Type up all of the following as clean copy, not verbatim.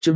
Chương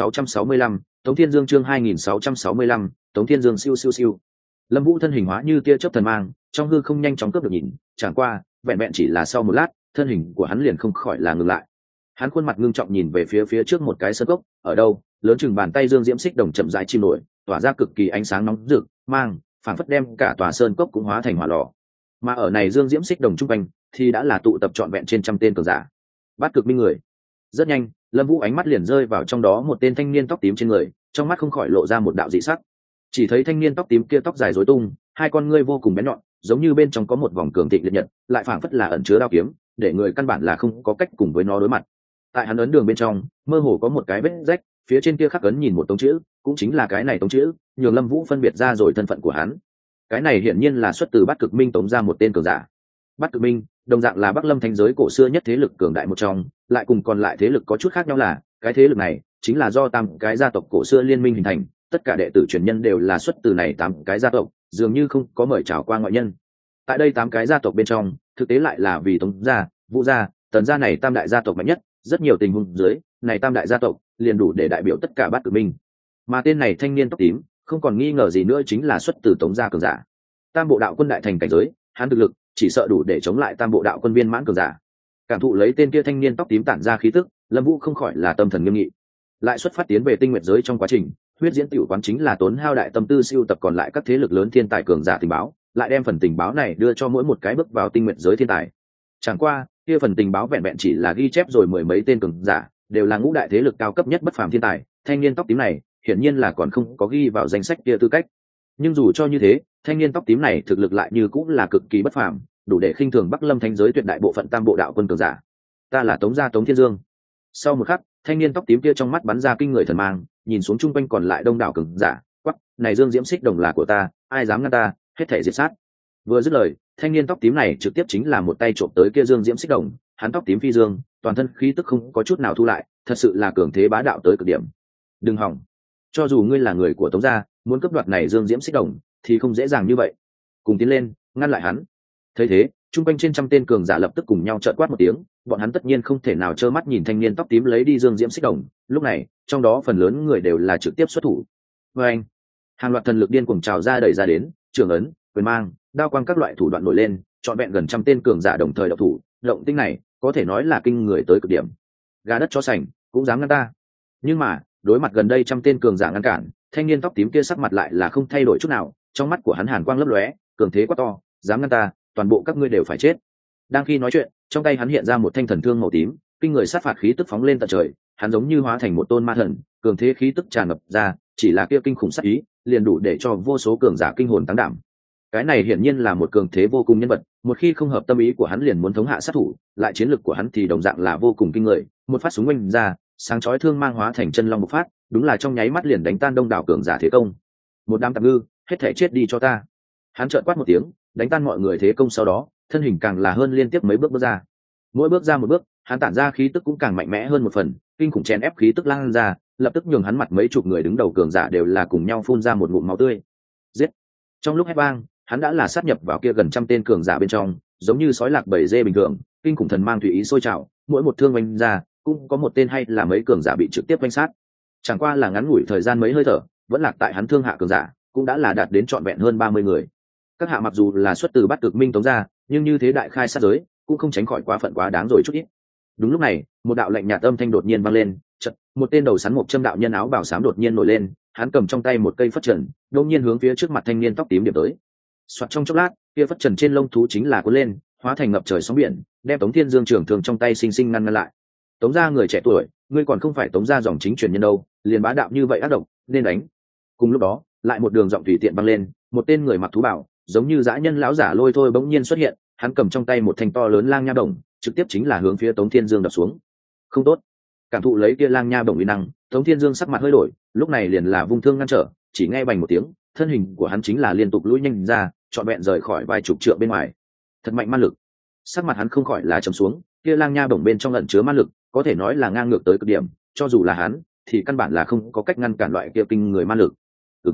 2665, Tống Thiên Dương. Chương 2665, Tống Thiên Dương. Siêu siêu siêu. Lâm Vũ thân hình hóa như tia chớp thần mang, trong hư không nhanh chóng cướp được nhìn, chẳng qua, vẹn vẹn chỉ là sau một lát, thân hình của hắn liền không khỏi là ngừng lại. Hắn khuôn mặt ngưng trọng nhìn về phía trước một cái sơn cốc, ở đâu, lớn chừng bàn tay dương diễm xích đồng chậm rãi chìm nổi, tỏa ra cực kỳ ánh sáng nóng rực, mang, phảng phất đem cả tòa sơn cốc cũng hóa thành hỏa lò. Mà ở này dương diễm xích đồng trung quanh, thì đã là tụ tập trọn vẹn trên trăm tên cường giả. Bát cực minh người. Rất nhanh, Lâm Vũ ánh mắt liền rơi vào trong đó một tên thanh niên tóc tím trên người, trong mắt không khỏi lộ ra một đạo dị sắc. Chỉ thấy thanh niên tóc tím kia tóc dài rối tung, hai con ngươi vô cùng bén nhọn, giống như bên trong có một vòng cường thịnh liệt nhật, lại phảng phất là ẩn chứa đao kiếm, để người căn bản là không có cách cùng với nó đối mặt. Tại hắn ấn đường bên trong, mơ hồ có một cái vết rách, phía trên kia khắc ấn nhìn một tống chữ, cũng chính là cái này tống chữ, nhường Lâm Vũ phân biệt ra rồi thân phận của hắn. Cái này hiển nhiên là xuất từ Bát Cực Minh Tống ra một tên cường giả. Bát Cực Minh, đồng dạng là Bắc Lâm Thánh giới cổ xưa nhất thế lực cường đại một trong, lại cùng còn lại thế lực có chút khác nhau là, cái thế lực này chính là do tam cái gia tộc cổ xưa liên minh hình thành, tất cả đệ tử truyền nhân đều là xuất từ này tám cái gia tộc, dường như không có mời chào qua ngoại nhân. Tại đây tám cái gia tộc bên trong, thực tế lại là vì Tống gia, Vũ gia, Tần gia này tam đại gia tộc mạnh nhất, rất nhiều tình huống dưới, này tam đại gia tộc liền đủ để đại biểu tất cả Bát Cực Minh. Mà tên này thanh niên tóc tím, không còn nghi ngờ gì nữa chính là xuất từ Tống gia cường giả. Tam bộ đạo quân đại thành cảnh giới, hắn thực lực chỉ sợ đủ để chống lại tam bộ đạo quân viên mãn cường giả. Cảm thụ lấy tên kia thanh niên tóc tím tản ra khí tức, Lâm Vũ không khỏi là tâm thần nghiêm nghị. Lại xuất phát tiến về Tinh Nguyệt giới trong quá trình, huyết diễn tiểu quán chính là tốn hao đại tâm tư siêu tập còn lại các thế lực lớn thiên tài cường giả tình báo, lại đem phần tình báo này đưa cho mỗi một cái bước vào Tinh Nguyệt giới thiên tài. Chẳng qua, kia phần tình báo vẹn vẹn chỉ là ghi chép rồi mười mấy tên cường giả, đều là ngũ đại thế lực cao cấp nhất bất phàm thiên tài, thanh niên tóc tím này, hiển nhiên là còn không có ghi vào danh sách kia tư cách. Nhưng dù cho như thế, thanh niên tóc tím này thực lực lại như cũng là cực kỳ bất phàm, đủ để khinh thường Bắc Lâm Thánh giới tuyệt đại bộ phận tam bộ đạo quân cường giả. Ta là Tống gia Tống Thiên Dương. Sau một khắc, thanh niên tóc tím kia trong mắt bắn ra kinh người thần mang, nhìn xuống chung quanh còn lại đông đảo cường giả, quắc, này Dương Diễm Xích Đồng là của ta, ai dám ngăn ta, hết thảy diệt sát. Vừa dứt lời, thanh niên tóc tím này trực tiếp chính là một tay trộm tới kia Dương Diễm Xích Đồng, hắn tóc tím phi dương, toàn thân khí tức không có chút nào thu lại, thật sự là cường thế bá đạo tới cực điểm. Đừng hỏng, cho dù ngươi là người của Tống gia, muốn cướp đoạt này Dương Diễm Xích Đồng thì không dễ dàng như vậy. Cùng tiến lên, ngăn lại hắn. Thấy thế, trung quanh trên trăm tên cường giả lập tức cùng nhau trợn quát một tiếng, bọn hắn tất nhiên không thể nào trơ mắt nhìn thanh niên tóc tím lấy đi Dương Diễm Xích Đồng. Lúc này, trong đó phần lớn người đều là trực tiếp xuất thủ. Và anh, hàng loạt thần lực điên cuồng trào ra đẩy ra đến, trường ấn, quyền mang, đao quang các loại thủ đoạn nổi lên, trọn vẹn gần trăm tên cường giả đồng thời động thủ. Động tĩnh này có thể nói là kinh người tới cực điểm. Gà đất chó sành cũng dám ngăn ta. Nhưng mà đối mặt gần đây trăm tên cường giả ngăn cản, thanh niên tóc tím kia sắc mặt lại là không thay đổi chút nào, trong mắt của hắn hàn quang lấp lóe, cường thế quá to, dám ngăn ta, toàn bộ các ngươi đều phải chết. Đang khi nói chuyện, trong tay hắn hiện ra một thanh thần thương màu tím, kinh người sát phạt khí tức phóng lên tận trời, hắn giống như hóa thành một tôn ma thần, cường thế khí tức tràn ngập ra, chỉ là kia kinh khủng sát ý, liền đủ để cho vô số cường giả kinh hồn tăng đảm. Cái này hiển nhiên là một cường thế vô cùng nhân vật, một khi không hợp tâm ý của hắn liền muốn thống hạ sát thủ, lại chiến lực của hắn thì đồng dạng là vô cùng kinh người, một phát súng oanh ra, sáng chói thương mang hóa thành chân long một phát, đúng là trong nháy mắt liền đánh tan đông đảo cường giả thế công. Một đám tạp ngư, hết thể chết đi cho ta. Hắn trợn quát một tiếng, đánh tan mọi người thế công, sau đó thân hình càng là hơn liên tiếp mấy bước ra. Mỗi bước ra một bước, hắn tản ra khí tức cũng càng mạnh mẽ hơn một phần, kinh khủng chèn ép khí tức lan ra, lập tức nhường hắn mặt mấy chục người đứng đầu cường giả đều là cùng nhau phun ra một ngụm máu tươi. Giết! Trong lúc hét vang, hắn đã là sát nhập vào kia gần trăm tên cường giả bên trong, giống như sói lạc bầy dê bình thường, kinh khủng thần mang tùy ý sôi trào, mỗi một thương oanh ra, cũng có một tên hay là mấy cường giả bị trực tiếp oanh sát. Chẳng qua là ngắn ngủi thời gian mấy hơi thở, vẫn lạc tại hắn thương hạ cường giả, cũng đã là đạt đến trọn vẹn hơn 30 người. Các hạ mặc dù là xuất từ Bát Cực Minh Tống gia, nhưng như thế đại khai sát giới, cũng không tránh khỏi quá phận quá đáng rồi chút ít. Đúng lúc này, một đạo lạnh nhạt âm thanh đột nhiên vang lên, chợt, một tên đầu sắn mộc châm đạo nhân áo bào xám đột nhiên nổi lên, hắn cầm trong tay một cây phất trần, đột nhiên hướng phía trước mặt thanh niên tóc tím điểm tới. Soạt trong chốc lát, kia phất trần trên lông thú chính là cuốn lên, hóa thành ngập trời sóng biển, đem Tống Thiên Dương trưởng thường trong tay sinh sinh ngăn lại. Tống gia người trẻ tuổi, ngươi còn không phải Tống gia dòng chính truyền nhân đâu, liền bá đạo như vậy ác độc, nên đánh. Cùng lúc đó, lại một đường giọng tùy tiện băng lên, một tên người mặc thú bảo, giống như dã nhân lão giả lôi thôi bỗng nhiên xuất hiện, hắn cầm trong tay một thanh to lớn lang nha bổng, trực tiếp chính là hướng phía Tống Thiên Dương đập xuống. Không tốt. Cảm thụ lấy kia lang nha bổng uy năng, Tống Thiên Dương sắc mặt hơi đổi, lúc này liền là vung thương ngăn trở, chỉ nghe bành một tiếng, thân hình của hắn chính là liên tục lùi nhanh ra, trọn vẹn rời khỏi vài chục trượng bên ngoài. Thật mạnh ma lực. Sắc mặt hắn không khỏi là trầm xuống, kia lang nha bổng bên trong ẩn chứa ma lực, có thể nói là ngang ngược tới cực điểm, cho dù là hắn, thì căn bản là không có cách ngăn cản loại kia kinh người ma lực.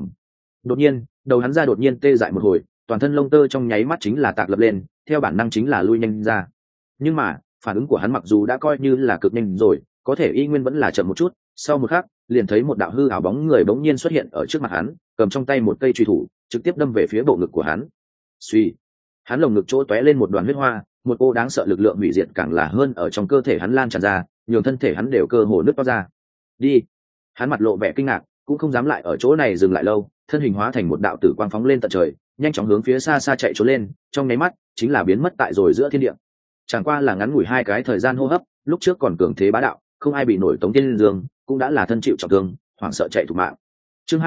Đột nhiên, đầu hắn ra đột nhiên tê dại một hồi, toàn thân lông tơ trong nháy mắt chính là tạc lập lên, theo bản năng chính là lui nhanh ra. Nhưng mà, phản ứng của hắn mặc dù đã coi như là cực nhanh rồi, có thể y nguyên vẫn là chậm một chút, Sau một khắc liền thấy một đạo hư ảo bóng người bỗng nhiên xuất hiện ở trước mặt hắn, cầm trong tay một cây truy thủ trực tiếp đâm về phía bộ ngực của hắn. Suy, hắn lồng ngực chỗ tóe lên một đoàn huyết hoa, một cô đáng sợ lực lượng hủy diệt càng là hơn ở trong cơ thể hắn lan tràn ra, nhường thân thể hắn đều cơ hồ nứt toát ra. Đi. Hắn mặt lộ vẻ kinh ngạc, cũng không dám lại ở chỗ này dừng lại lâu, thân hình hóa thành một đạo tử quang phóng lên tận trời, nhanh chóng hướng phía xa xa chạy trốn lên, trong nháy mắt chính là biến mất tại rồi giữa thiên địa. Chẳng qua là ngắn ngủi hai cái thời gian hô hấp, lúc trước còn cường thế bá đạo, không ai bị nổi Tống Thiên Dương, cũng đã là thân chịu trọng thương, hoảng sợ chạy thục mạng. Chương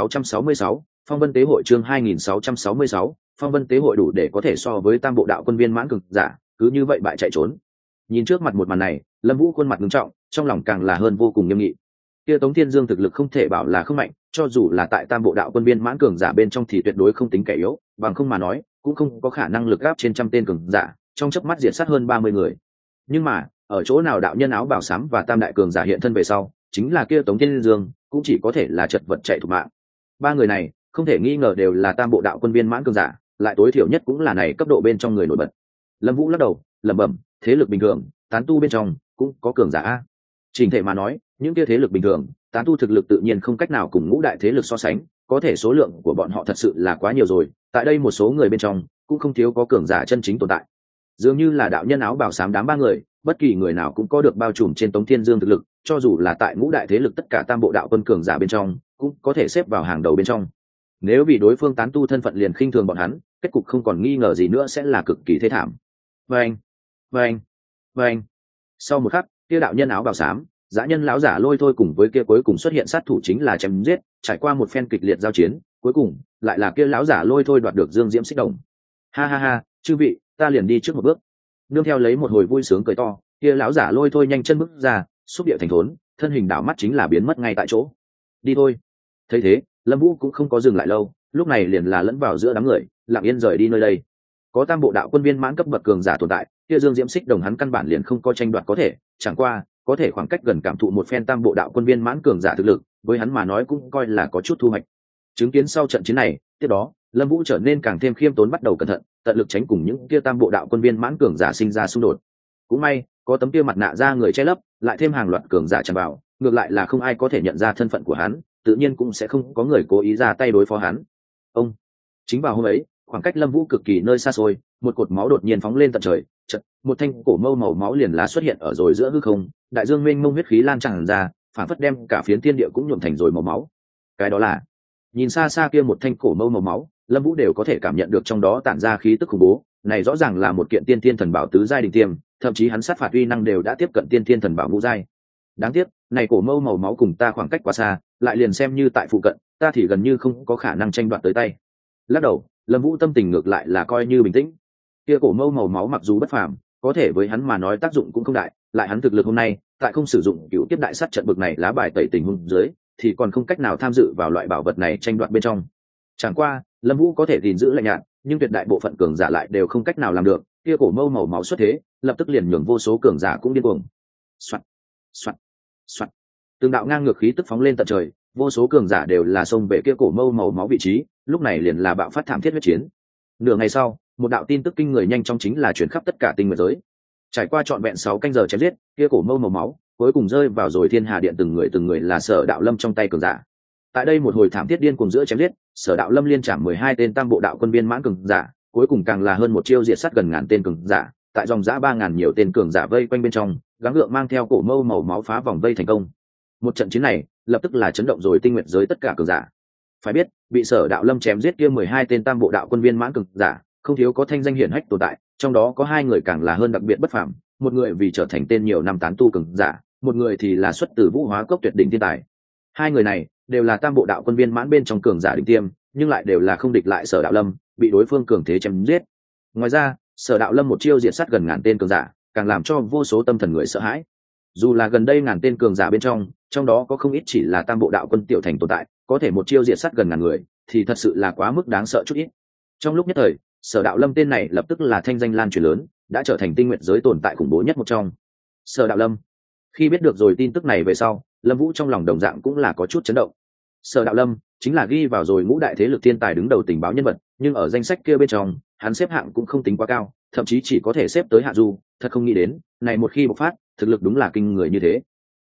2666, Phong Vân Tế hội. Chương 2666, Phong Vân Tế hội đủ để có thể so với Tam Bộ Đạo Quân viên mãn cường giả, cứ như vậy bại chạy trốn. Nhìn trước mặt một màn này, Lâm Vũ khuôn mặt nghiêm trọng, trong lòng càng là hơn vô cùng nghiêm nghị. Kia Tống Thiên Dương thực lực không thể bảo là không mạnh, cho dù là tại Tam Bộ Đạo Quân viên mãn cường giả bên trong thì tuyệt đối không tính kẻ yếu, bằng không mà nói, cũng không có khả năng lực áp trên trăm tên cường giả, trong chớp mắt diệt sát hơn 30 người. Nhưng mà, ở chỗ nào đạo nhân áo bào xám và tam đại cường giả hiện thân về sau, chính là kia Tống Thiên Dương, cũng chỉ có thể là chật vật chạy thục mạng. Ba người này, không thể nghi ngờ đều là Tam Bộ Đạo Quân viên mãn cường giả, lại tối thiểu nhất cũng là này cấp độ bên trong người nổi bật. Lâm Vũ lắc đầu, lẩm bẩm, thế lực bình thường, tán tu bên trong cũng có cường giả a. Trình thể mà nói, những kia thế lực bình thường, tán tu thực lực tự nhiên không cách nào cùng ngũ đại thế lực so sánh, có thể số lượng của bọn họ thật sự là quá nhiều rồi, tại đây một số người bên trong cũng không thiếu có cường giả chân chính tồn tại. Dường như là đạo nhân áo bào xám đám ba người, bất kỳ người nào cũng có được bao trùm trên Tống Thiên Dương thực lực, cho dù là tại ngũ đại thế lực tất cả Tam Bộ Đạo Quân cường giả bên trong, cũng có thể xếp vào hàng đầu bên trong. Nếu vì đối phương tán tu thân phận liền khinh thường bọn hắn, kết cục không còn nghi ngờ gì nữa sẽ là cực kỳ thê thảm. Vâng, vâng, vâng. Sau một khắc, kia đạo nhân áo bào xám, dã nhân lão giả Lôi Thôi cùng với kia cuối cùng xuất hiện sát thủ chính là chém giết, trải qua một phen kịch liệt giao chiến, cuối cùng lại là kia lão giả Lôi Thôi đoạt được Dương Diễm Xích Đồng. Ha ha ha, chư vị, ta liền đi trước một bước. Nương theo lấy một hồi vui sướng cười to, kia lão giả Lôi Thôi nhanh chân bước ra, xúc địa thành thốn, thân hình đảo mắt chính là biến mất ngay tại chỗ. Đi thôi. Thấy thế, Lâm Vũ cũng không có dừng lại lâu, lúc này liền là lẫn vào giữa đám người, lặng yên rời đi nơi đây. Có Tam Bộ Đạo Quân viên mãn cấp bậc cường giả tồn tại, kia Dương Diễm Xích Đồng hắn căn bản liền không có tranh đoạt có thể, chẳng qua có thể khoảng cách gần cảm thụ một phen Tam Bộ Đạo Quân viên mãn cường giả thực lực, với hắn mà nói cũng coi là có chút thu hoạch. Chứng kiến sau trận chiến này, tiếp đó, Lâm Vũ trở nên càng thêm khiêm tốn, bắt đầu cẩn thận, tận lực tránh cùng những kia Tam Bộ Đạo Quân viên mãn cường giả sinh ra xung đột. Cũng may, có tấm kia mặt nạ ra người che lấp, lại thêm hàng loạt cường giả tràn vào, ngược lại là không ai có thể nhận ra thân phận của hắn, tự nhiên cũng sẽ không có người cố ý ra tay đối phó hắn. Ông, chính vào hôm ấy, khoảng cách Lâm Vũ cực kỳ nơi xa xôi, một cột máu đột nhiên phóng lên tận trời, chợt, một thanh cổ mâu màu máu liền lá xuất hiện ở rồi giữa hư không, đại dương mênh mông huyết khí lan tràn ra, phản phất đem cả phiến thiên địa cũng nhuộm thành rồi màu máu. Cái đó là, nhìn xa xa kia một thanh cổ mâu màu máu, Lâm Vũ đều có thể cảm nhận được trong đó tản ra khí tức khủng bố, này rõ ràng là một kiện tiên thiên thần bảo tứ giai đỉnh tiêm, thậm chí hắn sát phạt uy năng đều đã tiếp cận tiên thiên thần bảo ngũ giai. Đáng tiếc, này cổ mâu màu máu cùng ta khoảng cách quá xa, lại liền xem như tại phụ cận, ta thì gần như không có khả năng tranh đoạt tới tay. Lắc đầu, Lâm Vũ tâm tình ngược lại là coi như bình tĩnh. Kia cổ mâu màu máu mặc dù bất phàm, có thể với hắn mà nói tác dụng cũng không đại, lại hắn thực lực hôm nay, tại không sử dụng cựu tiếp đại sát trận bực này lá bài tẩy tình huống dưới, thì còn không cách nào tham dự vào loại bảo vật này tranh đoạt bên trong. Chẳng qua, Lâm Vũ có thể gìn giữ lạnh nhạt, nhưng tuyệt đại bộ phận cường giả lại đều không cách nào làm được. Kia cổ mâu màu máu xuất thế, lập tức liền nhường vô số cường giả cũng điên cuồng. Soạt, soạt, soạt. Từng đạo ngang ngược khí tức phóng lên tận trời, vô số cường giả đều là xông về kia cổ mâu màu máu vị trí, lúc này liền là bạo phát thảm thiết huyết chiến. Nửa ngày sau, một đạo tin tức kinh người nhanh chóng chính là truyền khắp tất cả tinh nguyệt giới. Trải qua trọn vẹn 6 canh giờ chém giết, kia cổ mâu màu máu cuối cùng rơi vào rồi Thiên Hà Điện, từng người là Sở Đạo Lâm trong tay cường giả. Tại đây một hồi thảm thiết điên cuồng giữa chém giết, Sở Đạo Lâm liên chạm 12 tên Tam Bộ Đạo Quân viên mãn cường giả, cuối cùng càng là hơn một chiêu diệt sát gần ngàn tên cường giả, tại dòng dã 3000 nhiều tên cường giả vây quanh bên trong, gắng gượng mang theo cổ mâu màu máu phá vòng vây thành công. Một trận chiến này, lập tức là chấn động rồi tinh nguyệt giới tất cả cường giả. Phải biết, bị Sở Đạo Lâm chém giết kia 12 tên Tam Bộ Đạo Quân viên mãn cường giả, không thiếu có thanh danh hiển hách tồn tại, trong đó có 2 người càng là hơn đặc biệt bất phàm, một người vì trở thành tên nhiều năm tán tu cường giả, một người thì là xuất từ Vũ Hóa Cốc tuyệt đỉnh thiên tài. 2 người này đều là Tam Bộ Đạo Quân viên mãn bên trong cường giả đỉnh tiêm, nhưng lại đều là không địch lại Sở Đạo Lâm, bị đối phương cường thế chém giết. Ngoài ra, Sở Đạo Lâm một chiêu diệt sát gần ngàn tên cường giả, càng làm cho vô số tâm thần người sợ hãi. Dù là gần đây ngàn tên cường giả bên trong đó có không ít chỉ là Tam Bộ Đạo Quân tiểu thành tồn tại, có thể một chiêu diệt sát gần ngàn người, thì thật sự là quá mức đáng sợ chút ít. Trong lúc nhất thời, Sở Đạo Lâm tên này lập tức là thanh danh lan truyền lớn, đã trở thành tinh nguyệt giới tồn tại khủng bố nhất một trong. Sở Đạo Lâm, khi biết được rồi tin tức này về sau, Lâm Vũ trong lòng đồng dạng cũng là có chút chấn động. Sở Đạo Lâm chính là ghi vào rồi ngũ đại thế lực thiên tài đứng đầu tình báo nhân vật, nhưng ở danh sách kia bên trong, hắn xếp hạng cũng không tính quá cao, thậm chí chỉ có thể xếp tới hạ du, thật không nghĩ đến, này một khi bộc phát, thực lực đúng là kinh người như thế.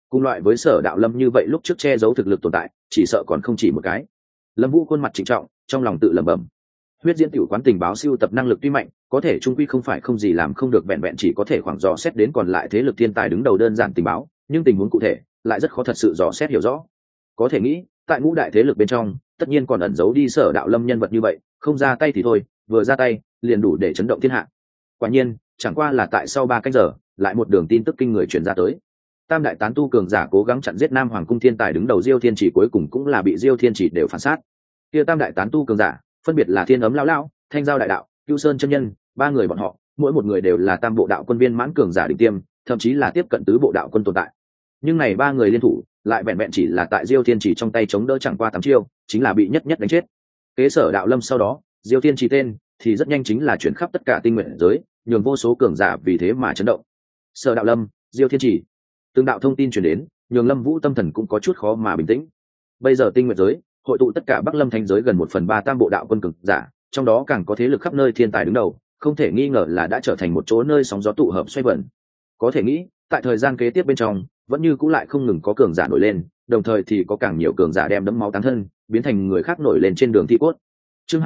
Cùng loại với Sở Đạo Lâm như vậy lúc trước che giấu thực lực tồn tại chỉ sợ còn không chỉ một cái. Lâm Vũ khuôn mặt trịnh trọng, trong lòng tự lẩm bẩm. Huyết diễn tiểu quán tình báo siêu tập năng lực tuy mạnh, có thể trung quy không phải không gì làm không được, vẹn vẹn chỉ có thể khoảng dò xét đến còn lại thế lực thiên tài đứng đầu đơn giản tình báo, nhưng tình huống cụ thể lại rất khó thật sự dò xét hiểu rõ. Có thể nghĩ, tại ngũ đại thế lực bên trong, tất nhiên còn ẩn giấu đi Sở Đạo Lâm nhân vật như vậy, không ra tay thì thôi, vừa ra tay, liền đủ để chấn động thiên hạ. Quả nhiên, chẳng qua là tại sau 3 canh giờ, lại một đường tin tức kinh người truyền ra tới. Tam đại tán tu cường giả cố gắng chặn giết Nam Hoàng cung thiên tài đứng đầu Diêu Thiên Chỉ, cuối cùng cũng là bị Diêu Thiên Chỉ đều phản sát. Kia tam đại tán tu cường giả, phân biệt là Thiên Ấm lão lão, Thanh Giao đại đạo, Cưu Sơn chân nhân, 3 người bọn họ, mỗi một người đều là tam bộ đạo quân viên mãn cường giả đỉnh tiêm, thậm chí là tiếp cận tứ bộ đạo quân tồn tại. Nhưng này 3 người liên thủ, lại vẹn vẹn chỉ là tại Diêu Thiên Chỉ trong tay chống đỡ chẳng qua 8 chiêu, chính là bị nhất nhất đánh chết. Kế Sở Đạo Lâm sau đó, Diêu Thiên Chỉ tên thì rất nhanh chính là chuyển khắp tất cả tinh nguyện giới, nhường vô số cường giả vì thế mà chấn động. Sở Đạo Lâm, Diêu Thiên Chỉ, từng đạo thông tin truyền đến, nhường Lâm Vũ tâm thần cũng có chút khó mà bình tĩnh. Bây giờ tinh nguyện giới hội tụ tất cả Bắc Lâm Thánh giới gần 1/3 tam bộ đạo quân cường giả, trong đó càng có thế lực khắp nơi thiên tài đứng đầu, không thể nghi ngờ là đã trở thành một chỗ nơi sóng gió tụ hợp xoay vần. Có thể nghĩ, tại thời gian kế tiếp bên trong, vẫn như cũng lại không ngừng có cường giả nổi lên, đồng thời thì có càng nhiều cường giả đem đẫm máu táng thân, biến thành người khác nổi lên trên đường thi cốt. Chương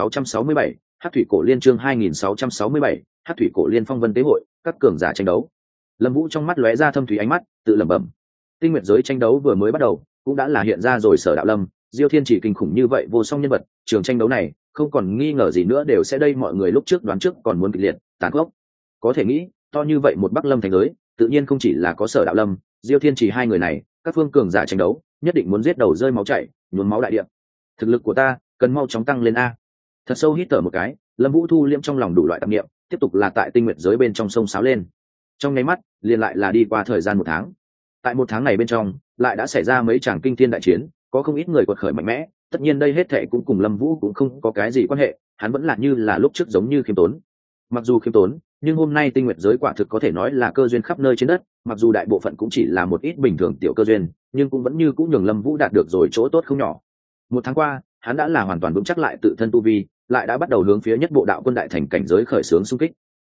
2667, Hắc thủy cổ liên. Chương 2667, Hắc thủy cổ liên phong vân tế hội, các cường giả tranh đấu. Lâm Vũ trong mắt lóe ra thâm thúy ánh mắt, tự lẩm bẩm. Tinh nguyệt giới tranh đấu vừa mới bắt đầu, cũng đã là hiện ra rồi Sở Đạo Lâm, Diêu Thiên Chỉ kinh khủng như vậy vô song nhân vật, trường tranh đấu này không còn nghi ngờ gì nữa đều sẽ đây mọi người lúc trước đoán trước còn muốn kịch liệt, tàn khốc. Có thể nghĩ, to như vậy một Bắc Lâm thành giới, tự nhiên không chỉ là có Sở Đạo Lâm, Diêu Thiên Chỉ 2 người này, các phương cường giả tranh đấu, nhất định muốn giết đầu rơi máu chảy, nhuốm máu đại địa. Thực lực của ta cần mau chóng tăng lên a. Thật sâu hít thở một cái, Lâm Vũ thu liễm trong lòng đủ loại tạp niệm, tiếp tục là tại tinh nguyệt giới bên trong sông sáo lên. Trong nháy mắt, liền lại là đi qua thời gian 1 tháng. Tại 1 tháng này bên trong, lại đã xảy ra mấy tràng kinh thiên đại chiến, có không ít người quật khởi mạnh mẽ, tất nhiên đây hết thảy cũng cùng Lâm Vũ cũng không có cái gì quan hệ, hắn vẫn là như là lúc trước giống như khiêm tốn. Mặc dù khiêm tốn, nhưng hôm nay tinh nguyệt giới quả thực có thể nói là cơ duyên khắp nơi trên đất, mặc dù đại bộ phận cũng chỉ là một ít bình thường tiểu cơ duyên, nhưng cũng vẫn như cũng nhường Lâm Vũ đạt được rồi chỗ tốt không nhỏ. 1 tháng qua, hắn đã là hoàn toàn vững chắc lại tự thân tu vi, lại đã bắt đầu hướng phía nhất bộ đạo quân đại thành cảnh giới khởi xướng xung kích.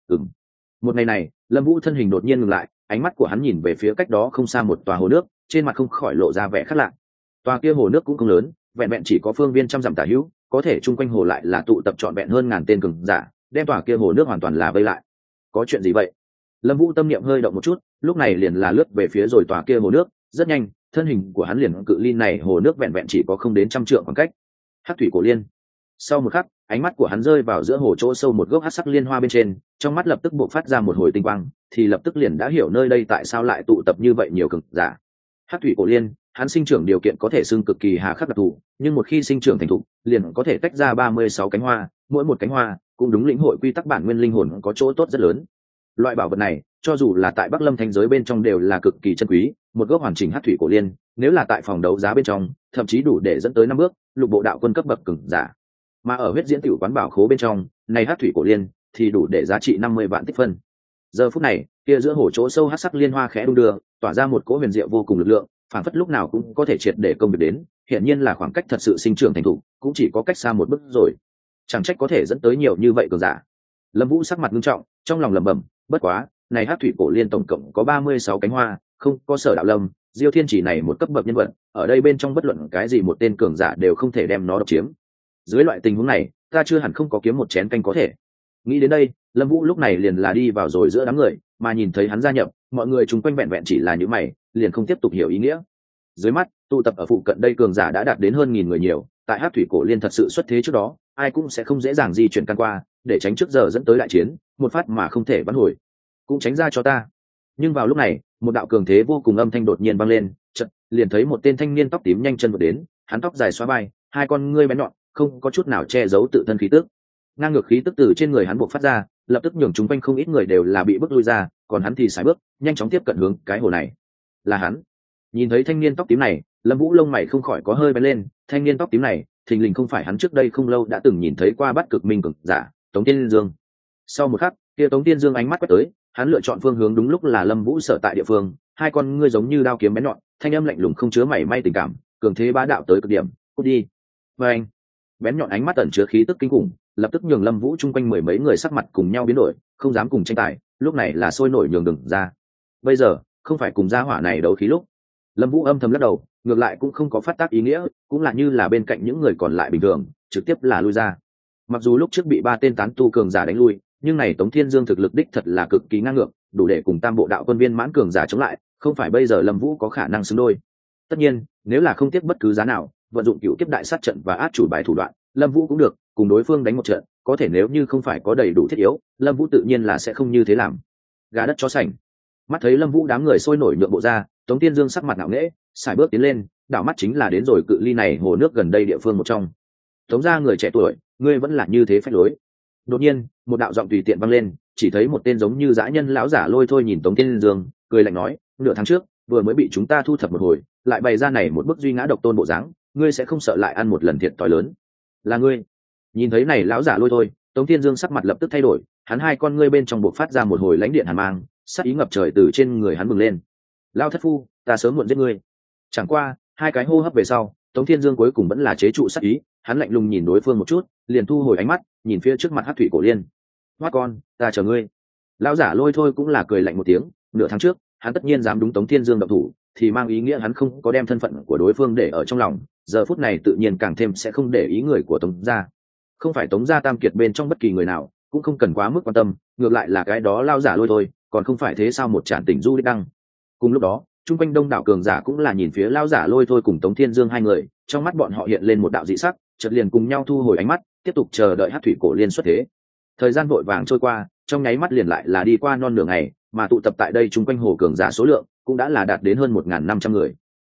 Một ngày này, Lâm Vũ thân hình đột nhiên ngừng lại, ánh mắt của hắn nhìn về phía cách đó không xa một tòa hồ nước, trên mặt không khỏi lộ ra vẻ khác lạ. Tòa kia hồ nước cũng không lớn, vẹn vẹn chỉ có phương viên trăm dặm tả hữu, có thể chung quanh hồ lại là tụ tập trọn vẹn hơn 1000 tên cường giả, đem tòa kia hồ nước hoàn toàn là vây lại. Có chuyện gì vậy? Lâm Vũ tâm niệm hơi động một chút, lúc này liền là lướt về phía rồi tòa kia hồ nước, rất nhanh, thân hình của hắn liền cự ly này hồ nước vẹn vẹn chỉ có không đến trăm trượng khoảng cách. Hắc thủy cổ liên. Sau một khắc, ánh mắt của hắn rơi vào giữa hồ chỗ sâu một gốc hắc sắc liên hoa bên trên, trong mắt lập tức bộc phát ra một hồi tinh quang, thì lập tức liền đã hiểu nơi đây tại sao lại tụ tập như vậy nhiều cường giả. Hắc thủy cổ liên, hắn sinh trưởng điều kiện có thể xưng cực kỳ hà khắc đặc thù, nhưng một khi sinh trưởng thành thục, liền có thể tách ra 36 cánh hoa, mỗi một cánh hoa cũng đúng lĩnh hội quy tắc bản nguyên linh hồn có chỗ tốt rất lớn. Loại bảo vật này, cho dù là tại Bắc Lâm Thánh giới bên trong đều là cực kỳ chân quý, một gốc hoàn chỉnh hắc thủy cổ liên, nếu là tại phòng đấu giá bên trong, thậm chí đủ để dẫn tới 5 bước, lục bộ đạo quân cấp bậc cường giả. Mà ở huyết diễn tiểu quán bảo khố bên trong, này hắc thủy cổ liên thì đủ để giá trị 50 vạn tích phân. Giờ phút này, kia giữa hồ chỗ sâu hắc sắc liên hoa khẽ đung đưa, tỏa ra một cỗ huyền diệu vô cùng lực lượng, phản phất lúc nào cũng có thể triệt để công việc đến, hiện nhiên là khoảng cách thật sự sinh trưởng thành thục, cũng chỉ có cách xa một bước rồi. Chẳng trách có thể dẫn tới nhiều như vậy cường giả. Lâm Vũ sắc mặt nghiêm trọng, trong lòng lẩm bẩm, bất quá, này hắc thủy cổ liên tổng cộng có 36 cánh hoa, không có Sở Đạo Lâm, Diêu Thiên Chỉ này một cấp bậc nhân vật, ở đây bên trong bất luận cái gì một tên cường giả đều không thể đem nó độc chiếm. Dưới loại tình huống này, ta chưa hẳn không có kiếm một chén canh có thể. Nghĩ đến đây, Lâm Vũ lúc này liền là đi vào rồi giữa đám người, mà nhìn thấy hắn gia nhập, mọi người chung quanh vẹn vẹn chỉ là những mày, liền không tiếp tục hiểu ý nghĩa. Dưới mắt, tụ tập ở phụ cận đây cường giả đã đạt đến hơn 1000 người nhiều, tại hắc thủy cổ liên thật sự xuất thế trước đó, ai cũng sẽ không dễ dàng di chuyển căn qua, để tránh trước giờ dẫn tới đại chiến, một phát mà không thể vãn hồi. Cũng tránh ra cho ta. Nhưng vào lúc này, một đạo cường thế vô cùng âm thanh đột nhiên vang lên, chợt liền thấy một tên thanh niên tóc tím nhanh chân vọt đến, hắn tóc dài xóa vai, hai con ngươi bén nhọn, không có chút nào che giấu tự thân khí tức. Ngang ngược khí tức từ trên người hắn bộc phát ra, lập tức nhường chúng quanh không ít người đều là bị bước lui ra, còn hắn thì sải bước, nhanh chóng tiếp cận hướng cái hồ này. Là hắn. Nhìn thấy thanh niên tóc tím này, Lâm Vũ lông mày không khỏi có hơi bén lên, thanh niên tóc tím này, thình lình không phải hắn trước đây không lâu đã từng nhìn thấy qua Bát Cực Minh cường giả, Tống Tiên Dương. Sau một khắc, kia Tống Tiên Dương ánh mắt quét tới, hắn lựa chọn phương hướng đúng lúc là Lâm Vũ sở tại địa phương, hai con ngươi giống như đao kiếm bén nhọn, thanh âm lạnh lùng không chứa mảy may tình cảm, cường thế bá đạo tới cực điểm, cút đi. Và anh, bén nhọn ánh mắt ẩn chứa khí tức kinh khủng, lập tức nhường Lâm Vũ chung quanh mười mấy người sắc mặt cùng nhau biến đổi, không dám cùng tranh tài, lúc này là sôi nổi nhường đường ra. Bây giờ, không phải cùng gia hỏa này đấu khí lúc. Lâm Vũ âm thầm lắc đầu, ngược lại cũng không có phát tác ý nghĩa, cũng là như là bên cạnh những người còn lại bình thường, trực tiếp là lui ra. Mặc dù lúc trước bị 3 tên tán tu cường giả đánh lui, nhưng này Tống Thiên Dương thực lực đích thật là cực kỳ ngang ngược, đủ để cùng Tam Bộ Đạo Quân viên mãn cường giả chống lại, không phải bây giờ Lâm Vũ có khả năng xứng đôi. Tất nhiên, nếu là không tiếc bất cứ giá nào, vận dụng Cựu Kiếp Đại Sát trận và át chủ bài thủ đoạn, Lâm Vũ cũng được, cùng đối phương đánh một trận, có thể nếu như không phải có đầy đủ thiết yếu, Lâm Vũ tự nhiên là sẽ không như thế làm. Gà đất chó sành. Mắt thấy Lâm Vũ đám người sôi nổi nhượng bộ ra, Tống Thiên Dương sắc mặt ngạo nghễ, sải bước tiến lên, đảo mắt chính là đến rồi cự ly này hồ nước gần đây địa phương một trong. Tống gia người trẻ tuổi, ngươi vẫn là như thế phách lối. Đột nhiên, một đạo giọng tùy tiện vang lên, chỉ thấy một tên giống như dã nhân lão giả Lôi Thôi nhìn Tống Thiên Dương, cười lạnh nói, nửa tháng trước, vừa mới bị chúng ta thu thập một hồi, lại bày ra này một bức duy ngã độc tôn bộ dáng, ngươi sẽ không sợ lại ăn một lần thiệt thòi lớn. Là ngươi? Nhìn thấy này lão giả Lôi Thôi, Tống Thiên Dương sắc mặt lập tức thay đổi, hắn hai con ngươi bên trong bộc phát ra một hồi lãnh điện hàn mang, sát ý ngập trời từ trên người hắn bừng lên. Lão thất phu, ta sớm muộn giết ngươi. Chẳng qua, hai cái hô hấp về sau, Tống Thiên Dương cuối cùng vẫn là chế trụ sát ý, hắn lạnh lùng nhìn đối phương một chút, liền thu hồi ánh mắt, nhìn phía trước mặt Hắc Thủy Cổ Liên. Hoắc con, ta chờ ngươi. Lão giả Lôi Thôi cũng là cười lạnh một tiếng, nửa tháng trước, hắn tất nhiên dám đúng Tống Thiên Dương động thủ, thì mang ý nghĩa hắn không có đem thân phận của đối phương để ở trong lòng, giờ phút này tự nhiên càng thêm sẽ không để ý người của Tống gia. Không phải Tống gia tam kiệt bên trong bất kỳ người nào, cũng không cần quá mức quan tâm, ngược lại là cái đó lão giả Lôi Thôi, còn không phải thế sao một trạm tỉnh du đích đăng. Cùng lúc đó, trung quanh đông đảo cường giả cũng là nhìn phía lão giả Lôi Thôi cùng Tống Thiên Dương hai người, trong mắt bọn họ hiện lên một đạo dị sắc, chợt liền cùng nhau thu hồi ánh mắt, tiếp tục chờ đợi Hắc Thủy Cổ Liên xuất thế. Thời gian vội vàng trôi qua, trong nháy mắt liền lại là đi qua non nửa ngày, mà tụ tập tại đây trung quanh hồ cường giả số lượng cũng đã là đạt đến hơn 1.500 người.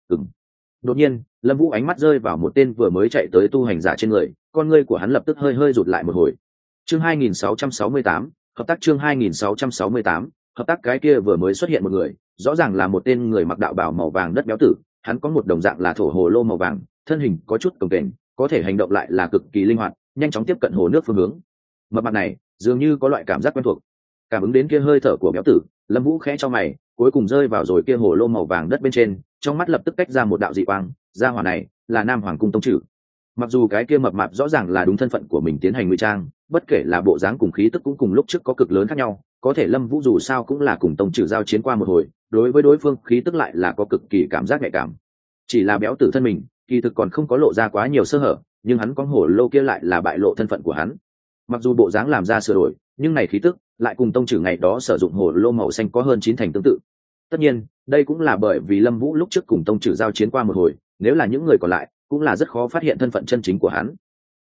Đột nhiên, Lâm Vũ ánh mắt rơi vào một tên vừa mới chạy tới tu hành giả trên người, con ngươi của hắn lập tức hơi hơi rụt lại một hồi. Chương 2668, hợp tác chương 2668, hợp tác cái kia vừa mới xuất hiện một người, rõ ràng là một tên người mặc đạo bào màu vàng đất béo tử, hắn có một đồng dạng là thổ hồ lô màu vàng, thân hình có chút cồng kềnh, có thể hành động lại là cực kỳ linh hoạt, nhanh chóng tiếp cận hồ nước phương hướng. Mập mạp này, dường như có loại cảm giác quen thuộc. Cảm ứng đến kia hơi thở của béo tử, Lâm Vũ khẽ cho mày, cuối cùng rơi vào rồi kia hồ lô màu vàng đất bên trên, trong mắt lập tức tách ra một đạo dị quang, gia hỏa này là Nam Hoàng cung tông chủ. Mặc dù cái kia mập mạp rõ ràng là đúng thân phận của mình tiến hành ngụy trang, bất kể là bộ dáng cùng khí tức cũng cùng lúc trước có cực lớn khác nhau, có thể Lâm Vũ dù sao cũng là cùng tông chủ giao chiến qua một hồi, đối với đối phương khí tức lại là có cực kỳ cảm giác nhạy cảm. Chỉ là béo tử thân mình, kỳ thực còn không có lộ ra quá nhiều sơ hở, nhưng hắn có hồ lô kia lại là bại lộ thân phận của hắn. Mặc dù bộ dáng làm ra sửa đổi, nhưng này khí tức lại cùng tông chủ ngày đó sử dụng hồ lô màu xanh có hơn 9 thành tương tự. Tất nhiên, đây cũng là bởi vì Lâm Vũ lúc trước cùng tông chủ giao chiến qua một hồi, nếu là những người còn lại, cũng là rất khó phát hiện thân phận chân chính của hắn.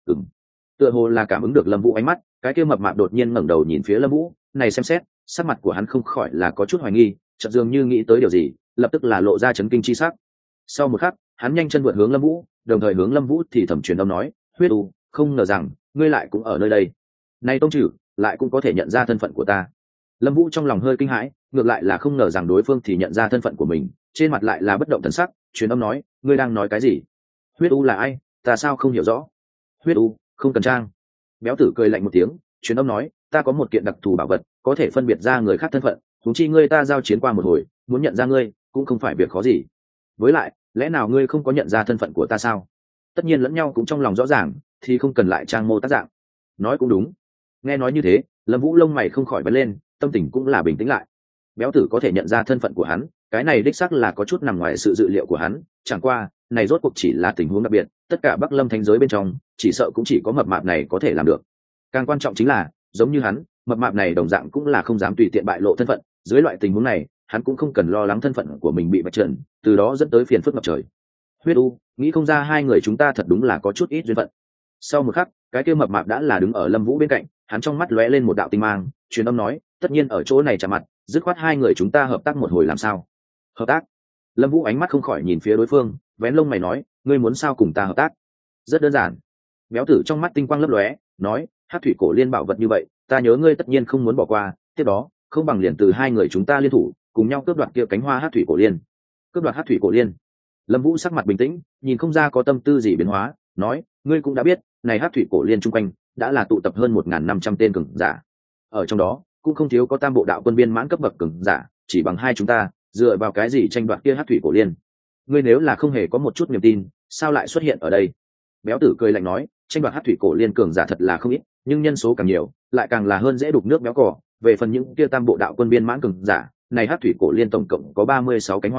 Tựa hồ là cảm ứng được Lâm Vũ ánh mắt, cái kia mập mạp đột nhiên ngẩng đầu nhìn phía Lâm Vũ, này xem xét, sắc mặt của hắn không khỏi là có chút hoài nghi, chợt dường như nghĩ tới điều gì, lập tức là lộ ra chấn kinh chi sắc. Sau một khắc, hắn nhanh chân vượt hướng Lâm Vũ, đồng thời hướng Lâm Vũ thì thầm truyền âm nói, "Huyết U, không ngờ rằng ngươi lại cũng ở nơi đây. Này tông chủ, lại cũng có thể nhận ra thân phận của ta." Lâm Vũ trong lòng hơi kinh hãi, ngược lại là không ngờ rằng đối phương thì nhận ra thân phận của mình, trên mặt lại là bất động thần sắc, truyền âm nói, "Ngươi đang nói cái gì? Huyết U là ai? Ta sao không hiểu rõ?" "Huyết U, không cần trang." Béo tử cười lạnh một tiếng, truyền âm nói, "Ta có một kiện đặc thù bảo vật, có thể phân biệt ra người khác thân phận, huống chi ngươi ta giao chiến qua một hồi, muốn nhận ra ngươi, cũng không phải việc khó gì. Với lại, lẽ nào ngươi không có nhận ra thân phận của ta sao?" Tất nhiên lẫn nhau cũng trong lòng rõ ràng, thì không cần lại trang mô tác dạng. Nói cũng đúng. Nghe nói như thế, Lâm Vũ lông mày không khỏi bật lên, tâm tình cũng là bình tĩnh lại. Béo tử có thể nhận ra thân phận của hắn, cái này đích xác là có chút nằm ngoài sự dự liệu của hắn, chẳng qua, này rốt cuộc chỉ là tình huống đặc biệt, tất cả Bắc Lâm thánh giới bên trong, chỉ sợ cũng chỉ có mập mạp này có thể làm được. Càng quan trọng chính là, giống như hắn, mập mạp này đồng dạng cũng là không dám tùy tiện bại lộ thân phận, dưới loại tình huống này, hắn cũng không cần lo lắng thân phận của mình bị vạch trần, từ đó dẫn tới phiền phức ngập trời. Huyết U, nghĩ không ra hai người chúng ta thật đúng là có chút ít duyên phận. Sau một khắc, cái kia mập mạp đã là đứng ở Lâm Vũ bên cạnh, hắn trong mắt lóe lên một đạo tinh mang, truyền âm nói, tất nhiên ở chỗ này chạm mặt, dứt khoát hai người chúng ta hợp tác một hồi làm sao? Hợp tác? Lâm Vũ ánh mắt không khỏi nhìn phía đối phương, vén lông mày nói, ngươi muốn sao cùng ta hợp tác? Rất đơn giản. Béo tử trong mắt tinh quang lấp lóe, nói, Hắc Thủy Cổ Liên bảo vật như vậy, ta nhớ ngươi tất nhiên không muốn bỏ qua, tiếp đó, không bằng liền từ hai người chúng ta liên thủ, cùng nhau cướp đoạt kia cánh hoa Hắc Thủy Cổ Liên. Cướp đoạt Hắc Thủy Cổ Liên? Lâm Vũ sắc mặt bình tĩnh, nhìn không ra có tâm tư gì biến hóa, nói, ngươi cũng đã biết, này Hắc Thủy Cổ Liên chung quanh đã là tụ tập hơn 1.500 tên cường giả. Ở trong đó, cũng không thiếu có Tam Bộ Đạo Quân viên mãn cấp bậc cường giả, chỉ bằng hai chúng ta, dựa vào cái gì tranh đoạt kia Hắc Thủy Cổ Liên? Ngươi nếu là không hề có một chút niềm tin, sao lại xuất hiện ở đây? Béo tử cười lạnh nói, tranh đoạt Hắc Thủy Cổ Liên cường giả thật là không ít, nhưng nhân số càng nhiều, lại càng là hơn dễ đục nước béo cỏ. Về phần những kia Tam Bộ Đạo Quân viên mãn cường giả, này Hắc Thủy Cổ Liên tổng cộng có 36 cánh hoa,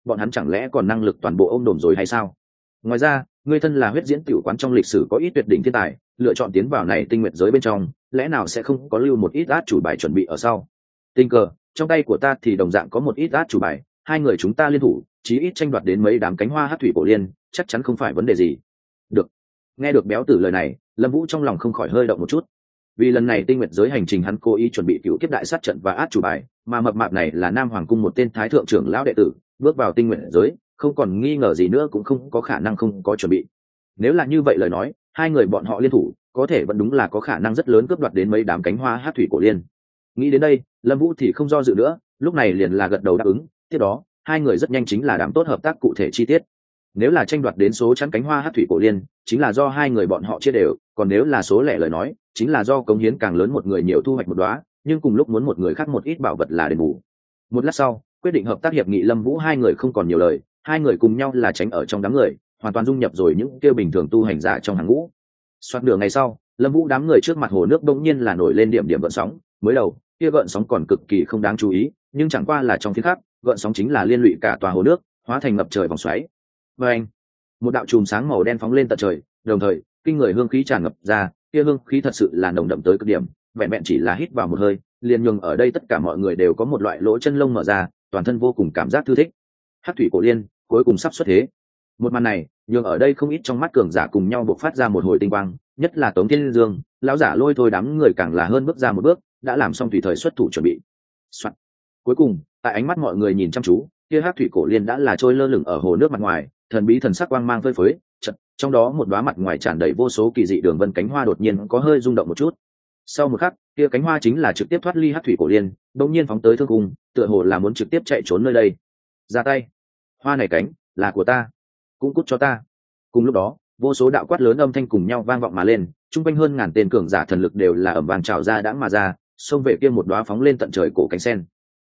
bọn hắn chẳng lẽ còn năng lực toàn bộ ôm đồm rồi hay sao? Ngoài ra, ngươi thân là huyết diễn tiểu quán trong lịch sử có ít tuyệt đỉnh thiên tài, lựa chọn tiến vào này tinh nguyện giới bên trong, lẽ nào sẽ không có lưu một ít át chủ bài chuẩn bị ở sau? Tình cờ, trong tay của ta thì đồng dạng có một ít át chủ bài, hai người chúng ta liên thủ, chí ít tranh đoạt đến mấy đám cánh hoa hắc thủy cổ liên, chắc chắn không phải vấn đề gì. Được. Nghe được béo tử lời này, Lâm Vũ trong lòng không khỏi hơi động một chút. Vì lần này tinh nguyện giới hành trình hắn cố ý chuẩn bị cựu kiếp đại sát trận và át chủ bài, mà mập mạp này là Nam Hoàng cung một tên thái thượng trưởng lão đệ tử, bước vào tinh nguyện giới, không còn nghi ngờ gì nữa cũng không có khả năng không có chuẩn bị. Nếu là như vậy lời nói, hai người bọn họ liên thủ, có thể vẫn đúng là có khả năng rất lớn cướp đoạt đến mấy đám cánh hoa hắc thủy cổ liên. Nghĩ đến đây, Lâm Vũ thì không do dự nữa, lúc này liền là gật đầu đáp ứng. Tiếp đó, hai người rất nhanh chính là đảm tốt hợp tác cụ thể chi tiết. Nếu là tranh đoạt đến số chắn cánh hoa hắc thủy cổ liên, chính là do hai người bọn họ chia đều, còn nếu là số lẻ lời nói, chính là do cống hiến càng lớn một người nhiều thu hoạch một đóa, nhưng cùng lúc muốn một người khác một ít bảo vật là đền bù. Một lát sau, quyết định hợp tác hiệp nghị Lâm Vũ hai người không còn nhiều lời, hai người cùng nhau là tránh ở trong đám người, hoàn toàn dung nhập rồi những kia bình thường tu hành giả trong hàng ngũ. Soát nửa ngày sau, Lâm Vũ đám người trước mặt hồ nước bỗng nhiên là nổi lên điểm điểm gợn sóng, mới đầu, kia gợn sóng còn cực kỳ không đáng chú ý, nhưng chẳng qua là trong phiến khắc, gợn sóng chính là liên lụy cả tòa hồ nước, hóa thành ngập trời vòng xoáy. Và anh, một đạo chùm sáng màu đen phóng lên tận trời, đồng thời, kinh người hương khí tràn ngập ra, kia hương khí thật sự là nồng đậm tới cực điểm, vẹn vẹn chỉ là hít vào một hơi, liền nhường ở đây tất cả mọi người đều có một loại lỗ chân lông mở ra, toàn thân vô cùng cảm giác thư thích. Hắc thủy cổ liên cuối cùng sắp xuất thế. Một màn này, nhường ở đây không ít trong mắt cường giả cùng nhau bộc phát ra một hồi tinh quang, nhất là Tống Thiên Dương, lão giả lôi thôi đám người càng là hơn bước ra một bước, đã làm xong tùy thời xuất thủ chuẩn bị. Soạn. Cuối cùng, tại ánh mắt mọi người nhìn chăm chú, kia hắc thủy cổ liên đã là trôi lơ lửng ở hồ nước mặt ngoài, thần bí thần sắc quang mang phơi phới, chợt, trong đó một đóa mặt ngoài tràn đầy vô số kỳ dị đường vân cánh hoa đột nhiên có hơi rung động một chút. Sau một khắc, kia cánh hoa chính là trực tiếp thoát ly hắc thủy cổ liên, đột nhiên phóng tới thương cung, tựa hồ là muốn trực tiếp chạy trốn nơi đây. Ra tay. Hoa này cánh là của ta, cũng cút cho ta. Cùng lúc đó, vô số đạo quát lớn âm thanh cùng nhau vang vọng mà lên, trung quanh hơn ngàn tên cường giả thần lực đều là ầm vang trào ra đãng mà ra, xông về kia một đóa phóng lên tận trời cổ cánh sen.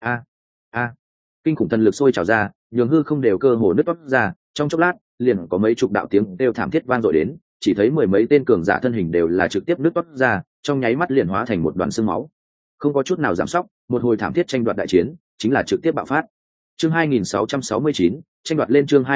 A, kinh khủng thần lực sôi trào ra, nhường hư không đều cơ hồ nứt toác ra, trong chốc lát, liền có mấy chục đạo tiếng kêu thảm thiết vang dội đến, chỉ thấy mười mấy tên cường giả thân hình đều là trực tiếp nứt toác ra, trong nháy mắt liền hóa thành một đoàn xương máu. Không có chút nào giảm sóc, một hồi thảm thiết tranh đoạt đại chiến, chính là trực tiếp bạo phát. Chương 2669, tranh đoạt lên chương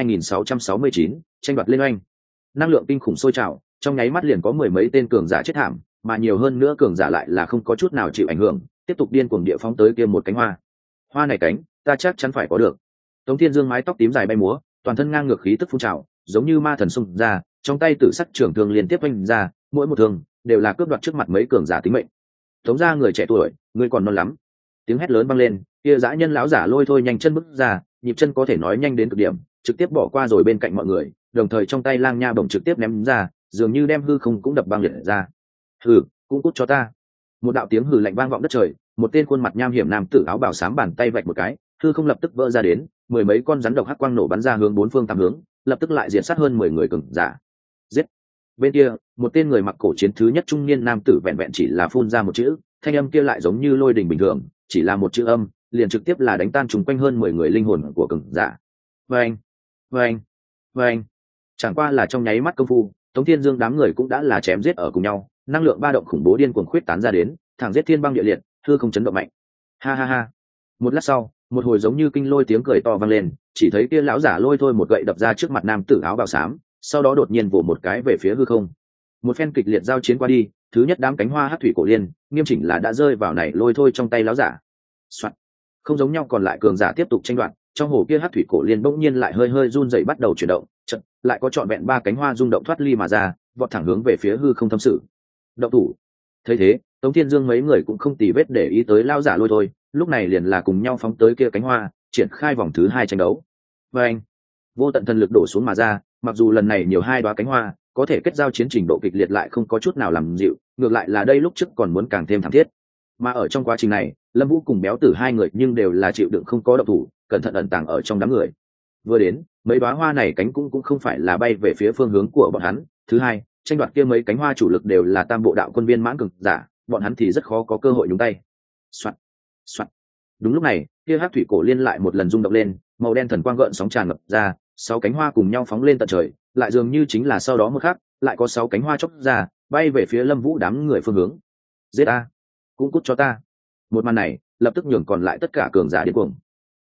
2669, tranh đoạt lên oanh. Năng lượng kinh khủng sôi trào, trong nháy mắt liền có mười mấy tên cường giả chết thảm, mà nhiều hơn nữa cường giả lại là không có chút nào chịu ảnh hưởng, tiếp tục điên cuồng địa phóng tới kia một cánh hoa. Hoa này cánh, ta chắc chắn phải có được. Tống Thiên Dương mái tóc tím dài bay múa, toàn thân ngang ngược khí tức phun trào, giống như ma thần xung ra, trong tay tử sắc trường thương liên tiếp vung ra, mỗi một thương đều là cướp đoạt trước mặt mấy cường giả tính mệnh. Tống gia người trẻ tuổi, ngươi còn non lắm. Tiếng hét lớn vang lên, kia dã nhân lão giả lôi thôi nhanh chân bước ra, nhịp chân có thể nói nhanh đến cực điểm, trực tiếp bỏ qua rồi bên cạnh mọi người, đồng thời trong tay lang nha bổng trực tiếp ném ra, dường như đem hư không cũng đập băng liệt ra. Hừ, cũng cút cho ta. Một đạo tiếng hừ lạnh vang vọng đất trời, một tên khuôn mặt nham hiểm nam tử áo bào xám bàn tay vạch một cái, hư không lập tức vỡ ra đến, mười mấy con rắn độc hắc quang nổ bắn ra hướng bốn phương tám hướng, lập tức lại diệt sát hơn 10 người cường giả. Giết. Bên kia, một tên người mặc cổ chiến thứ nhất trung niên nam tử vẹn vẹn chỉ là phun ra một chữ, thanh âm kia lại giống như lôi đình bình thường, chỉ là một chữ âm, liền trực tiếp là đánh tan trùng quanh hơn 10 người linh hồn của cường giả. Vâng, vâng, vâng. Chẳng qua là trong nháy mắt công phu, Tống Thiên Dương đám người cũng đã là chém giết ở cùng nhau, năng lượng ba động khủng bố điên cuồng khuyết tán ra đến, thẳng giết thiên băng địa liệt, hư không chấn động mạnh. Ha ha ha. Một lát sau, một hồi giống như kinh lôi tiếng cười to vang lên, chỉ thấy kia lão giả lôi thôi một gậy đập ra trước mặt nam tử áo bào xám, sau đó đột nhiên vồ một cái về phía hư không. Một phen kịch liệt giao chiến qua đi, thứ nhất đám cánh hoa hắc thủy cổ liên, nghiêm chỉnh là đã rơi vào này lôi thôi trong tay lão giả. Soạn. Không giống nhau còn lại cường giả tiếp tục tranh đoạt, trong hồ kia hắc thủy cổ liên bỗng nhiên lại hơi hơi run rẩy bắt đầu chuyển động, chợt lại có trọn vẹn ba cánh hoa rung động thoát ly mà ra, vọt thẳng hướng về phía hư không thâm sự. Động thủ. Thấy thế, Tống Thiên Dương mấy người cũng không tì vết để ý tới lão giả lôi thôi, lúc này liền là cùng nhau phóng tới kia cánh hoa, triển khai vòng thứ hai tranh đấu. Và anh, vô tận thần lực đổ xuống mà ra, mặc dù lần này nhiều hai đóa cánh hoa, có thể kết giao chiến trình độ kịch liệt lại không có chút nào làm dịu, ngược lại là đây lúc trước còn muốn càng thêm thảm thiết. Mà ở trong quá trình này, Lâm Vũ cùng Béo Tử hai người nhưng đều là chịu đựng không có động thủ, cẩn thận ẩn tàng ở trong đám người. Vừa đến, mấy đóa hoa này cánh cũng không phải là bay về phía phương hướng của bọn hắn. Thứ hai, tranh đoạt kia mấy cánh hoa chủ lực đều là tam bộ đạo quân viên mãn cường giả, bọn hắn thì rất khó có cơ hội nhúng tay. Soạt, soạt. Đúng lúc này, kia hắc thủy cổ liên lại một lần rung động lên, màu đen thần quang gợn sóng tràn ngập ra, sáu cánh hoa cùng nhau phóng lên tận trời, lại dường như chính là sau đó một khắc, lại có sáu cánh hoa chốc ra, bay về phía Lâm Vũ đám người phương hướng. Giết a, cũng cút cho ta. Một màn này, lập tức nhường còn lại tất cả cường giả điên cuồng.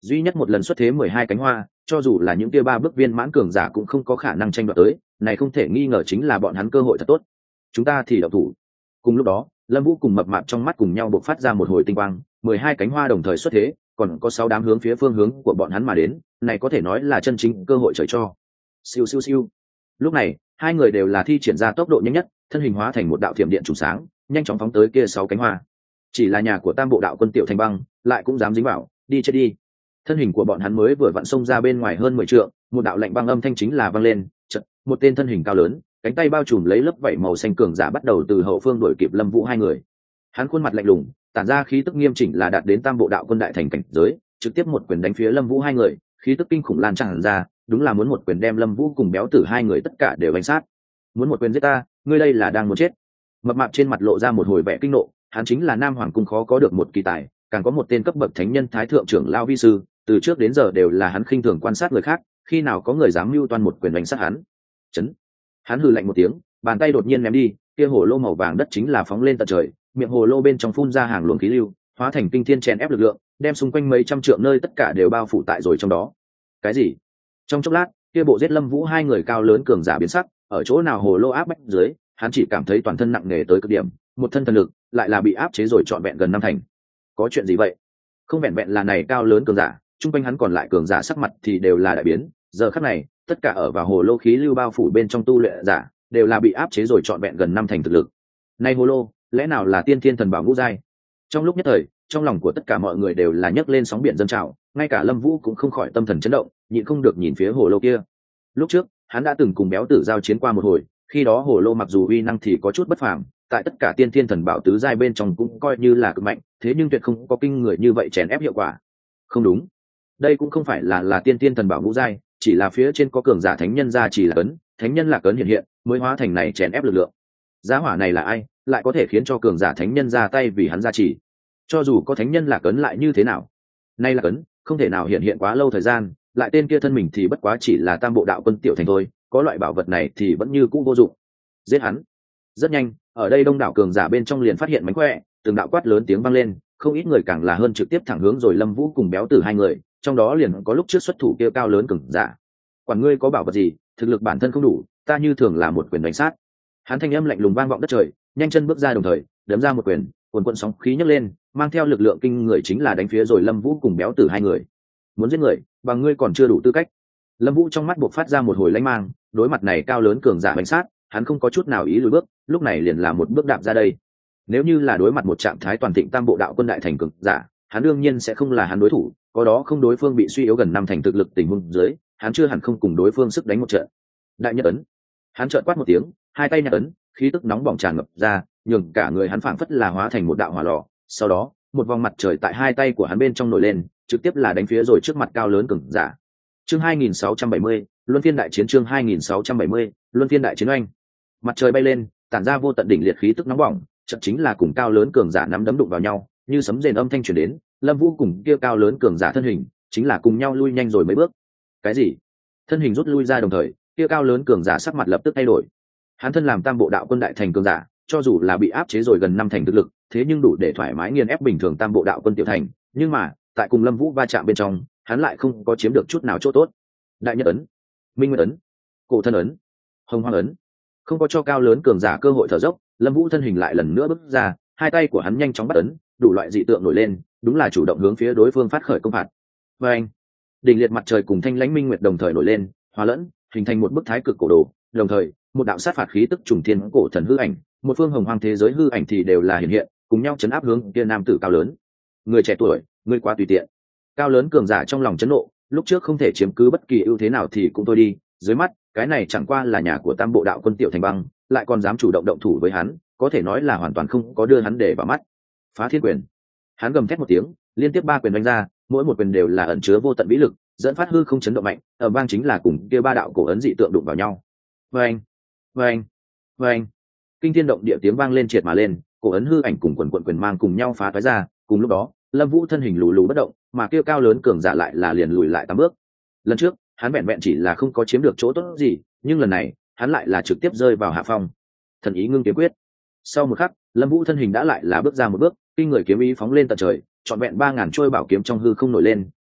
duy nhất một lần xuất thế 12 cánh hoa, cho dù là những kia ba bước viên mãn cường giả cũng không có khả năng tranh đoạt tới, này không thể nghi ngờ chính là bọn hắn cơ hội thật tốt. Chúng ta thì động thủ. Cùng lúc đó, Lâm Vũ cùng Mập Mạp trong mắt cùng nhau bộc phát ra một hồi tinh quang, 12 cánh hoa đồng thời xuất thế, còn có 6 đám hướng phía phương hướng của bọn hắn mà đến, này có thể nói là chân chính cơ hội trời cho. Siêu siêu siêu. Lúc này, hai người đều là thi triển ra tốc độ nhanh nhất, thân hình hóa thành một đạo thiểm điện trùng sáng, nhanh chóng phóng tới kia 6 cánh hoa. Chỉ là nhà của Tam Bộ Đạo Quân Tiểu Thành Băng, lại cũng dám dính vào, đi chết đi. Thân hình của bọn hắn mới vừa vặn xông ra bên ngoài hơn 10 trượng, một đạo lạnh băng âm thanh chính là vang lên, chợt, một tên thân hình cao lớn, cánh tay bao trùm lấy lớp vảy màu xanh cường giả bắt đầu từ hậu phương đuổi kịp Lâm Vũ hai người. Hắn khuôn mặt lạnh lùng, tản ra khí tức nghiêm chỉnh là đạt đến Tam Bộ Đạo Quân đại thành cảnh giới, trực tiếp một quyền đánh phía Lâm Vũ hai người, khí tức kinh khủng lan tràn ra, đúng là muốn một quyền đem Lâm Vũ cùng Béo Tử hai người tất cả đều đánh sát. Muốn một quyền giết ta, ngươi đây là đang muốn chết. Mập Mạp trên mặt lộ ra một hồi vẻ kinh nộ, hắn chính là Nam Hoàng cung khó có được một kỳ tài, càng có một tên cấp bậc thánh nhân thái thượng trưởng lão vi sư, từ trước đến giờ đều là hắn khinh thường quan sát người khác, khi nào có người dám mưu toan một quyền đánh sát hắn. Chấn. Hắn hừ lạnh một tiếng, bàn tay đột nhiên ném đi, kia hồ lô màu vàng đất chính là phóng lên tận trời, miệng hồ lô bên trong phun ra hàng luồng khí lưu, hóa thành kinh thiên chèn ép lực lượng, đem xung quanh mấy trăm trượng nơi tất cả đều bao phủ tại rồi trong đó. Cái gì? Trong chốc lát, kia bộ giết Lâm Vũ hai người cao lớn cường giả biến sắc, ở chỗ nào hồ lô áp bách dưới, hắn chỉ cảm thấy toàn thân nặng nề tới cực điểm, một thân thần lực lại là bị áp chế rồi trọn vẹn gần năm thành. Có chuyện gì vậy? Không vẹn vẹn là này cao lớn cường giả, chung quanh hắn còn lại cường giả sắc mặt thì đều là đại biến, giờ khắc này, tất cả ở vào hồ lô khí lưu bao phủ bên trong tu luyện giả, đều là bị áp chế rồi trọn vẹn gần năm thành thực lực. Này hồ lô, lẽ nào là tiên thiên thần bảo ngũ giai? Trong lúc nhất thời, trong lòng của tất cả mọi người đều là nhấc lên sóng biển dâng trào, ngay cả Lâm Vũ cũng không khỏi tâm thần chấn động, nhịn không được nhìn phía hồ lô kia. Lúc trước, hắn đã từng cùng Béo Tử giao chiến qua một hồi, khi đó hồ lô mặc dù uy năng thì có chút bất phàm, tại tất cả tiên thiên thần bảo tứ giai bên trong cũng coi như là cực mạnh, thế nhưng tuyệt không có kinh người như vậy chèn ép hiệu quả. Không đúng, đây cũng không phải là tiên thiên thần bảo ngũ giai, chỉ là phía trên có cường giả thánh nhân gia chỉ là cấn, thánh nhân là cấn hiện hiện, mới hóa thành này chèn ép lực lượng. Giá hỏa này là ai, lại có thể khiến cho cường giả thánh nhân ra tay vì hắn gia trì? Cho dù có thánh nhân là cấn lại như thế nào? Nay là cấn, không thể nào hiện hiện quá lâu thời gian, lại tên kia thân mình thì bất quá chỉ là Tam Bộ Đạo Quân tiểu thành thôi, có loại bảo vật này thì vẫn như cũ vô dụng. Giết hắn. Rất nhanh, ở đây đông đảo cường giả bên trong liền phát hiện mánh khỏe, từng đạo quát lớn tiếng vang lên, không ít người càng là hơn trực tiếp thẳng hướng rồi Lâm Vũ cùng Béo Tử hai người, trong đó liền có lúc trước xuất thủ kia cao lớn cường giả. Quản ngươi có bảo vật gì, thực lực bản thân không đủ, ta như thường là một quyền đánh sát. Hắn thanh âm lạnh lùng vang vọng đất trời, nhanh chân bước ra đồng thời, đấm ra một quyền, cuồn cuộn sóng khí nhấc lên, mang theo lực lượng kinh người chính là đánh phía rồi Lâm Vũ cùng Béo Tử hai người. Muốn giết người, bằng ngươi còn chưa đủ tư cách. Lâm Vũ trong mắt buộc phát ra một hồi lãnh mang, đối mặt này cao lớn cường giả đánh sát, hắn không có chút nào ý lùi bước, lúc này liền làm một bước đạp ra đây. Nếu như là đối mặt một trạng thái toàn thịnh Tam Bộ Đạo Quân đại thành cường giả, hắn đương nhiên sẽ không là hắn đối thủ, có đó không đối phương bị suy yếu gần năm thành thực lực tình huống dưới, hắn chưa hẳn không cùng đối phương sức đánh một trận. Đại Nhật ấn. Hắn chợt quát một tiếng, hai tay nhặt ấn, khí tức nóng bỏng tràn ngập ra, nhường cả người hắn phảng phất là hóa thành một đạo hỏa lò, sau đó, một vòng mặt trời tại hai tay của hắn bên trong nổi lên, trực tiếp là đánh phía rồi trước mặt cao lớn cường giả. Chương 2670, Luân Phiên đại chiến chương 2670, Luân Phiên đại chiến oanh. Mặt trời bay lên, tản ra vô tận đỉnh liệt khí tức nóng bỏng, chợt chính là cùng cao lớn cường giả nắm đấm đụng vào nhau, như sấm rền âm thanh truyền đến, Lâm Vũ cùng kia cao lớn cường giả thân hình, chính là cùng nhau lui nhanh rồi mấy bước. Cái gì? Thân hình rút lui ra đồng thời, kia cao lớn cường giả sắc mặt lập tức thay đổi. Hắn thân làm Tam Bộ Đạo Quân đại thành cường giả, cho dù là bị áp chế rồi gần năm thành thực lực, thế nhưng đủ để thoải mái nghiền ép bình thường Tam Bộ Đạo Quân tiểu thành, nhưng mà, tại cùng Lâm Vũ va chạm bên trong, hắn lại không có chiếm được chút nào chỗ tốt. Đại Nhật ấn, Minh Nguyên ấn, Cổ Thân ấn, Hồng Hoang ấn, không có cho cao lớn cường giả cơ hội thở dốc, Lâm Vũ thân hình lại lần nữa bước ra, hai tay của hắn nhanh chóng bắt ấn, đủ loại dị tượng nổi lên, đúng là chủ động hướng phía đối phương phát khởi công phạt. Và anh, đỉnh liệt mặt trời cùng thanh lãnh minh nguyệt đồng thời nổi lên, hòa lẫn, hình thành một bức thái cực cổ đồ, đồng thời, một đạo sát phạt khí tức trùng thiên cổ thần hư ảnh, một phương hồng hoang thế giới hư ảnh thì đều là hiện hiện, cùng nhau chấn áp hướng kia nam tử cao lớn. Người trẻ tuổi, ngươi quá tùy tiện. Cao lớn cường giả trong lòng chấn nộ, lúc trước không thể chiếm cứ bất kỳ ưu thế nào thì cũng thôi đi, dưới mắt, cái này chẳng qua là nhà của Tam Bộ Đạo Quân tiểu thành băng, lại còn dám chủ động động thủ với hắn, có thể nói là hoàn toàn không có đưa hắn để vào mắt. Phá Thiên Quyền. Hắn gầm thét một tiếng, liên tiếp ba quyền đánh ra, mỗi một quyền đều là ẩn chứa vô tận vĩ lực, dẫn phát hư không chấn động mạnh, ở vang chính là cùng kia ba đạo cổ ấn dị tượng đụng vào nhau. Vâng, vâng, vâng. Kinh thiên động địa tiếng vang lên triệt mà lên, cổ ấn hư ảnh cùng quần quần quyền mang cùng nhau phá toái ra, cùng lúc đó, Lâm Vũ thân hình lù lù bất động, mà kia cao lớn cường giả lại là liền lùi lại 8 bước. Lần trước, hắn vẹn vẹn chỉ là không có chiếm được chỗ tốt gì, nhưng lần này, hắn lại là trực tiếp rơi vào hạ phong. Thần ý ngưng kiếm quyết. Sau một khắc, Lâm Vũ thân hình đã lại là bước ra một bước, kinh người kiếm ý phóng lên tận trời, trọn vẹn 3000 trôi bảo kiếm trong hư không nổi lên,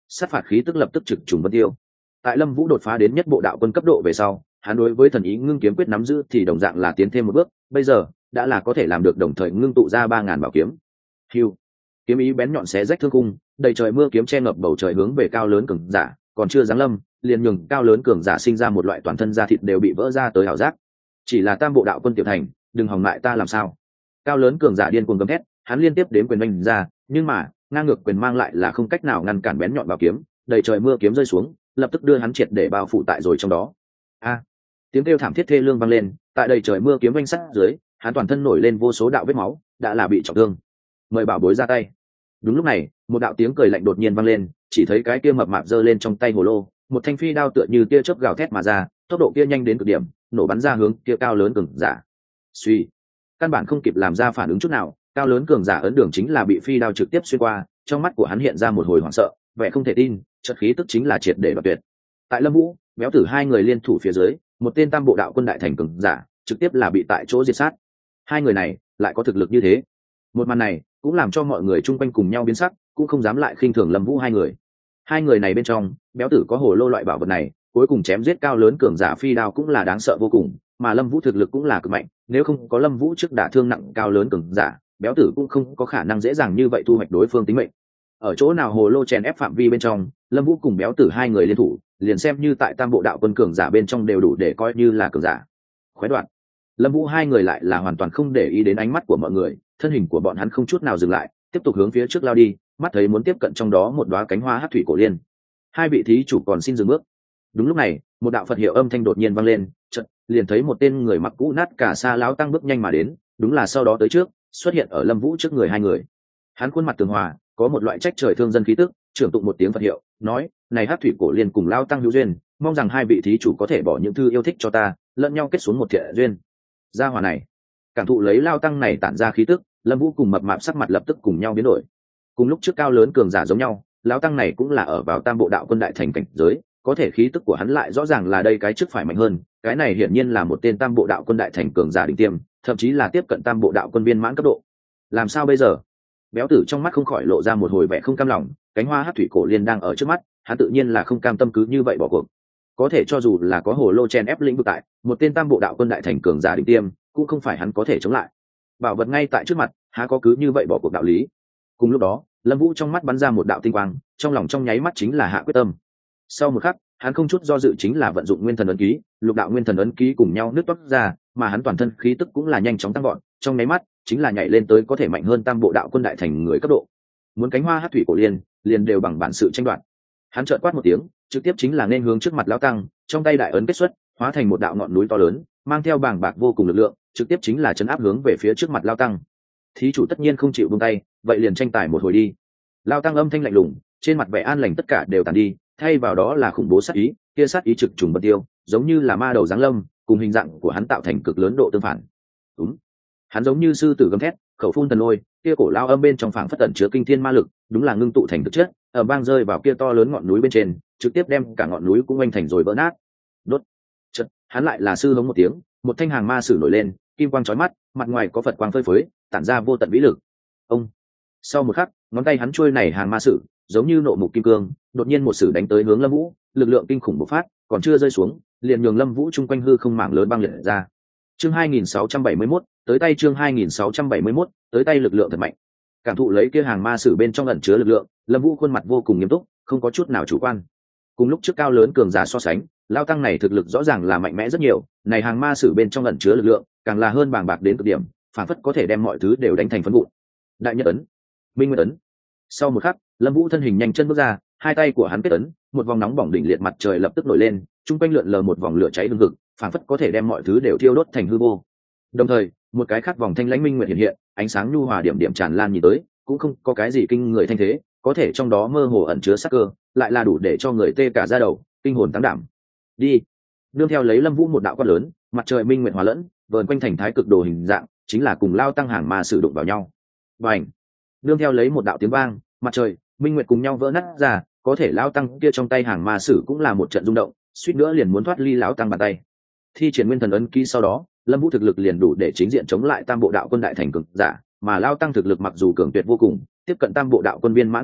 sát phạt khí tức lập tức trực trùng vân tiêu. Tại Lâm Vũ đột phá đến nhất bộ đạo quân cấp độ về sau, hắn đối với thần ý ngưng kiếm quyết nắm giữ thì đồng dạng là tiến thêm một bước, bây giờ đã là có thể làm được đồng thời ngưng tụ ra 3000 bảo kiếm. Hưu, kiếm ý bén nhọn xé rách thương khung, đầy trời mưa kiếm che ngập bầu trời hướng về cao lớn cường giả, còn chưa giáng lâm, liền nhường cao lớn cường giả sinh ra một loại toàn thân da thịt đều bị vỡ ra tới ảo giác. Chỉ là tam bộ đạo quân tiểu thành, đừng hòng lại ta làm sao? Cao lớn cường giả điên cuồng gầm thét, hắn liên tiếp đến quyền đánh ra, nhưng mà ngang ngược quyền mang lại là không cách nào ngăn cản bén nhọn bảo kiếm, đầy trời mưa kiếm rơi xuống, lập tức đưa hắn triệt để bao phủ tại rồi trong đó. A! Tiếng kêu thảm thiết thê lương vang lên, tại đầy trời mưa kiếm vanh sắt dưới, hắn toàn thân nổi lên vô số đạo vết máu, đã là bị trọng thương. Mời bảo bối ra tay. Đúng lúc này, một đạo tiếng cười lạnh đột nhiên vang lên, chỉ thấy cái kia mập mạp giơ lên trong tay hồ lô, một thanh phi đao tựa như tia chớp gào thét mà ra, tốc độ kia nhanh đến cực điểm, nổ bắn ra hướng kia cao lớn cường giả. Suy, căn bản không kịp làm ra phản ứng chút nào, cao lớn cường giả ấn đường chính là bị phi đao trực tiếp xuyên qua, trong mắt của hắn hiện ra một hồi hoảng sợ, vẻ không thể tin, chất khí tức chính là triệt để đoạt tuyệt. Tại Lâm Vũ, Béo Tử hai người liên thủ phía dưới, một tên tam bộ đạo quân đại thành cường giả, trực tiếp là bị tại chỗ diệt sát. Hai người này lại có thực lực như thế. Một màn này cũng làm cho mọi người chung quanh cùng nhau biến sắc, cũng không dám lại khinh thường Lâm Vũ hai người. Hai người này bên trong, Béo Tử có hồ lô loại bảo vật này, cuối cùng chém giết cao lớn cường giả phi đao cũng là đáng sợ vô cùng, mà Lâm Vũ thực lực cũng là cực mạnh, nếu không có Lâm Vũ trước đả thương nặng cao lớn cường giả, Béo Tử cũng không có khả năng dễ dàng như vậy thu hoạch đối phương tính mệnh. Ở chỗ nào hồ lô chèn ép phạm vi bên trong, Lâm Vũ cùng Béo Tử hai người liên thủ, liền xem như tại tam bộ đạo quân cường giả bên trong đều đủ để coi như là cường giả. Khoái đoạn. Lâm Vũ hai người lại là hoàn toàn không để ý đến ánh mắt của mọi người, thân hình của bọn hắn không chút nào dừng lại, tiếp tục hướng phía trước lao đi, mắt thấy muốn tiếp cận trong đó một đóa cánh hoa hắc thủy cổ liên. Hai vị thí chủ còn xin dừng bước. Đúng lúc này, một đạo Phật hiệu âm thanh đột nhiên vang lên, chợt liền thấy một tên người mặc cũ nát cả sa lão tăng bước nhanh mà đến, đúng là sau đó tới trước, xuất hiện ở Lâm Vũ trước người hai người. Hắn khuôn mặt tường hòa, có một loại trách trời thương dân khí tức, trưởng tụng một tiếng Phật hiệu, nói: "Này hắc thủy cổ liên cùng lão tăng hữu duyên, mong rằng hai vị thí chủ có thể bỏ những thư yêu thích cho ta, lẫn nhau kết xuống một thiện duyên." Gia hỏa này, cảm thụ lấy lão tăng này tản ra khí tức, Lâm Vũ cùng mập mạp sắc mặt lập tức cùng nhau biến đổi. Cùng lúc trước cao lớn cường giả giống nhau, lão tăng này cũng là ở vào tam bộ đạo quân đại thành cảnh giới, có thể khí tức của hắn lại rõ ràng là đây cái trước phải mạnh hơn, cái này hiển nhiên là một tên tam bộ đạo quân đại thành cường giả đỉnh tiêm, thậm chí là tiếp cận tam bộ đạo quân viên mãn cấp độ. Làm sao bây giờ? Béo Tử trong mắt không khỏi lộ ra một hồi vẻ không cam lòng, cánh hoa hắc thủy cổ liên đang ở trước mắt, hắn tự nhiên là không cam tâm cứ như vậy bỏ cuộc. Có thể cho dù là có hồ lô chen ép lĩnh vực tại, một tên tam bộ đạo quân đại thành cường giả đỉnh tiêm, cũng không phải hắn có thể chống lại. Bảo vật ngay tại trước mặt, há có cứ như vậy bỏ cuộc đạo lý. Cùng lúc đó, Lâm Vũ trong mắt bắn ra một đạo tinh quang, trong lòng trong nháy mắt chính là hạ quyết tâm. Sau một khắc, hắn không chút do dự chính là vận dụng nguyên thần ấn ký, lục đạo nguyên thần ấn ký cùng nhau nứt toát ra, mà hắn toàn thân khí tức cũng là nhanh chóng tăng vọt, trong nháy mắt chính là nhảy lên tới có thể mạnh hơn tam bộ đạo quân đại thành người cấp độ. Muốn cánh hoa hắc thủy cổ liên, liền đều bằng bản sự tranh đoạt. Hắn chợt quát một tiếng, trực tiếp chính là nên hướng trước mặt lão tăng, trong tay đại ấn kết xuất, hóa thành một đạo ngọn núi to lớn, mang theo bàng bạc vô cùng lực lượng, trực tiếp chính là chấn áp hướng về phía trước mặt lão tăng. Thí chủ tất nhiên không chịu buông tay, vậy liền tranh tài một hồi đi. Lão tăng âm thanh lạnh lùng, trên mặt vẻ an lành tất cả đều tàn đi, thay vào đó là khủng bố sát ý, kia sát ý trực trùng bất tiêu, giống như là ma đầu giáng lâm, cùng hình dạng của hắn tạo thành cực lớn độ tương phản. Đúng, hắn giống như sư tử gầm thét, khẩu phun thần lôi, kia cổ lao âm bên trong phảng phất tẩn chứa kinh thiên ma lực, đúng là ngưng tụ thành thực chất, ở bang rơi vào kia to lớn ngọn núi bên trên, trực tiếp đem cả ngọn núi cũng oanh thành rồi vỡ nát. Đốt. Chợt, hắn lại là sư hống một tiếng, một thanh hàng ma sử nổi lên, kim quang chói mắt, mặt ngoài có Phật quang phơi phới, tản ra vô tận vĩ lực. Ông. Sau một khắc, ngón tay hắn chuôi này hàng ma sử, giống như nộ mục kim cương, đột nhiên một sử đánh tới hướng Lâm Vũ, lực lượng kinh khủng bộc phát, còn chưa rơi xuống, liền nhường Lâm Vũ chung quanh hư không mảng lớn băng liệt ra. Chương 2671, tới tay chương 2671, tới tay lực lượng thật mạnh. Cảm thụ lấy kia hàng ma sử bên trong ẩn chứa lực lượng, Lâm Vũ khuôn mặt vô cùng nghiêm túc, không có chút nào chủ quan. Cùng lúc trước cao lớn cường giả so sánh, lao tăng này thực lực rõ ràng là mạnh mẽ rất nhiều, này hàng ma sử bên trong ẩn chứa lực lượng, càng là hơn bàng bạc đến cực điểm, phản phất có thể đem mọi thứ đều đánh thành phấn vụn. Đại Nhất ấn, Minh Nguyên ấn. Sau một khắc, Lâm Vũ thân hình nhanh chân bước ra, hai tay của hắn kết ấn, một vòng nóng bỏng đỉnh liệt mặt trời lập tức nổi lên, trung quanh lượn lờ một vòng lửa cháy hừng hực, phảng phất có thể đem mọi thứ đều thiêu đốt thành hư vô. Đồng thời, một cái khác vòng thanh lãnh minh nguyệt hiện hiện, ánh sáng nhu hòa điểm điểm tràn lan nhìn tới, cũng không có cái gì kinh người thanh thế, có thể trong đó mơ hồ ẩn chứa sát cơ, lại là đủ để cho người tê cả da đầu, kinh hồn táng đảm. Đi. Nương theo lấy Lâm Vũ một đạo quát lớn, mặt trời minh nguyệt hòa lẫn, vờn quanh thành thái cực đồ hình dạng, chính là cùng lao tăng hàng mà sử dụng vào nhau. Bành. Nương theo lấy một đạo tiếng vang, mặt trời, minh nguyệt cùng nhau vỡ nát ra, có thể lao tăng kia trong tay hàng ma sử cũng là một trận rung động, suýt nữa liền muốn thoát ly lão tăng bàn tay. Thi triển nguyên thần ấn ký sau đó, Lâm Vũ thực lực liền đủ để chính diện chống lại tam bộ đạo quân đại thành cường giả, mà lao tăng thực lực mặc dù cường tuyệt vô cùng, tiếp cận tam bộ đạo quân viên mãn cấp độ,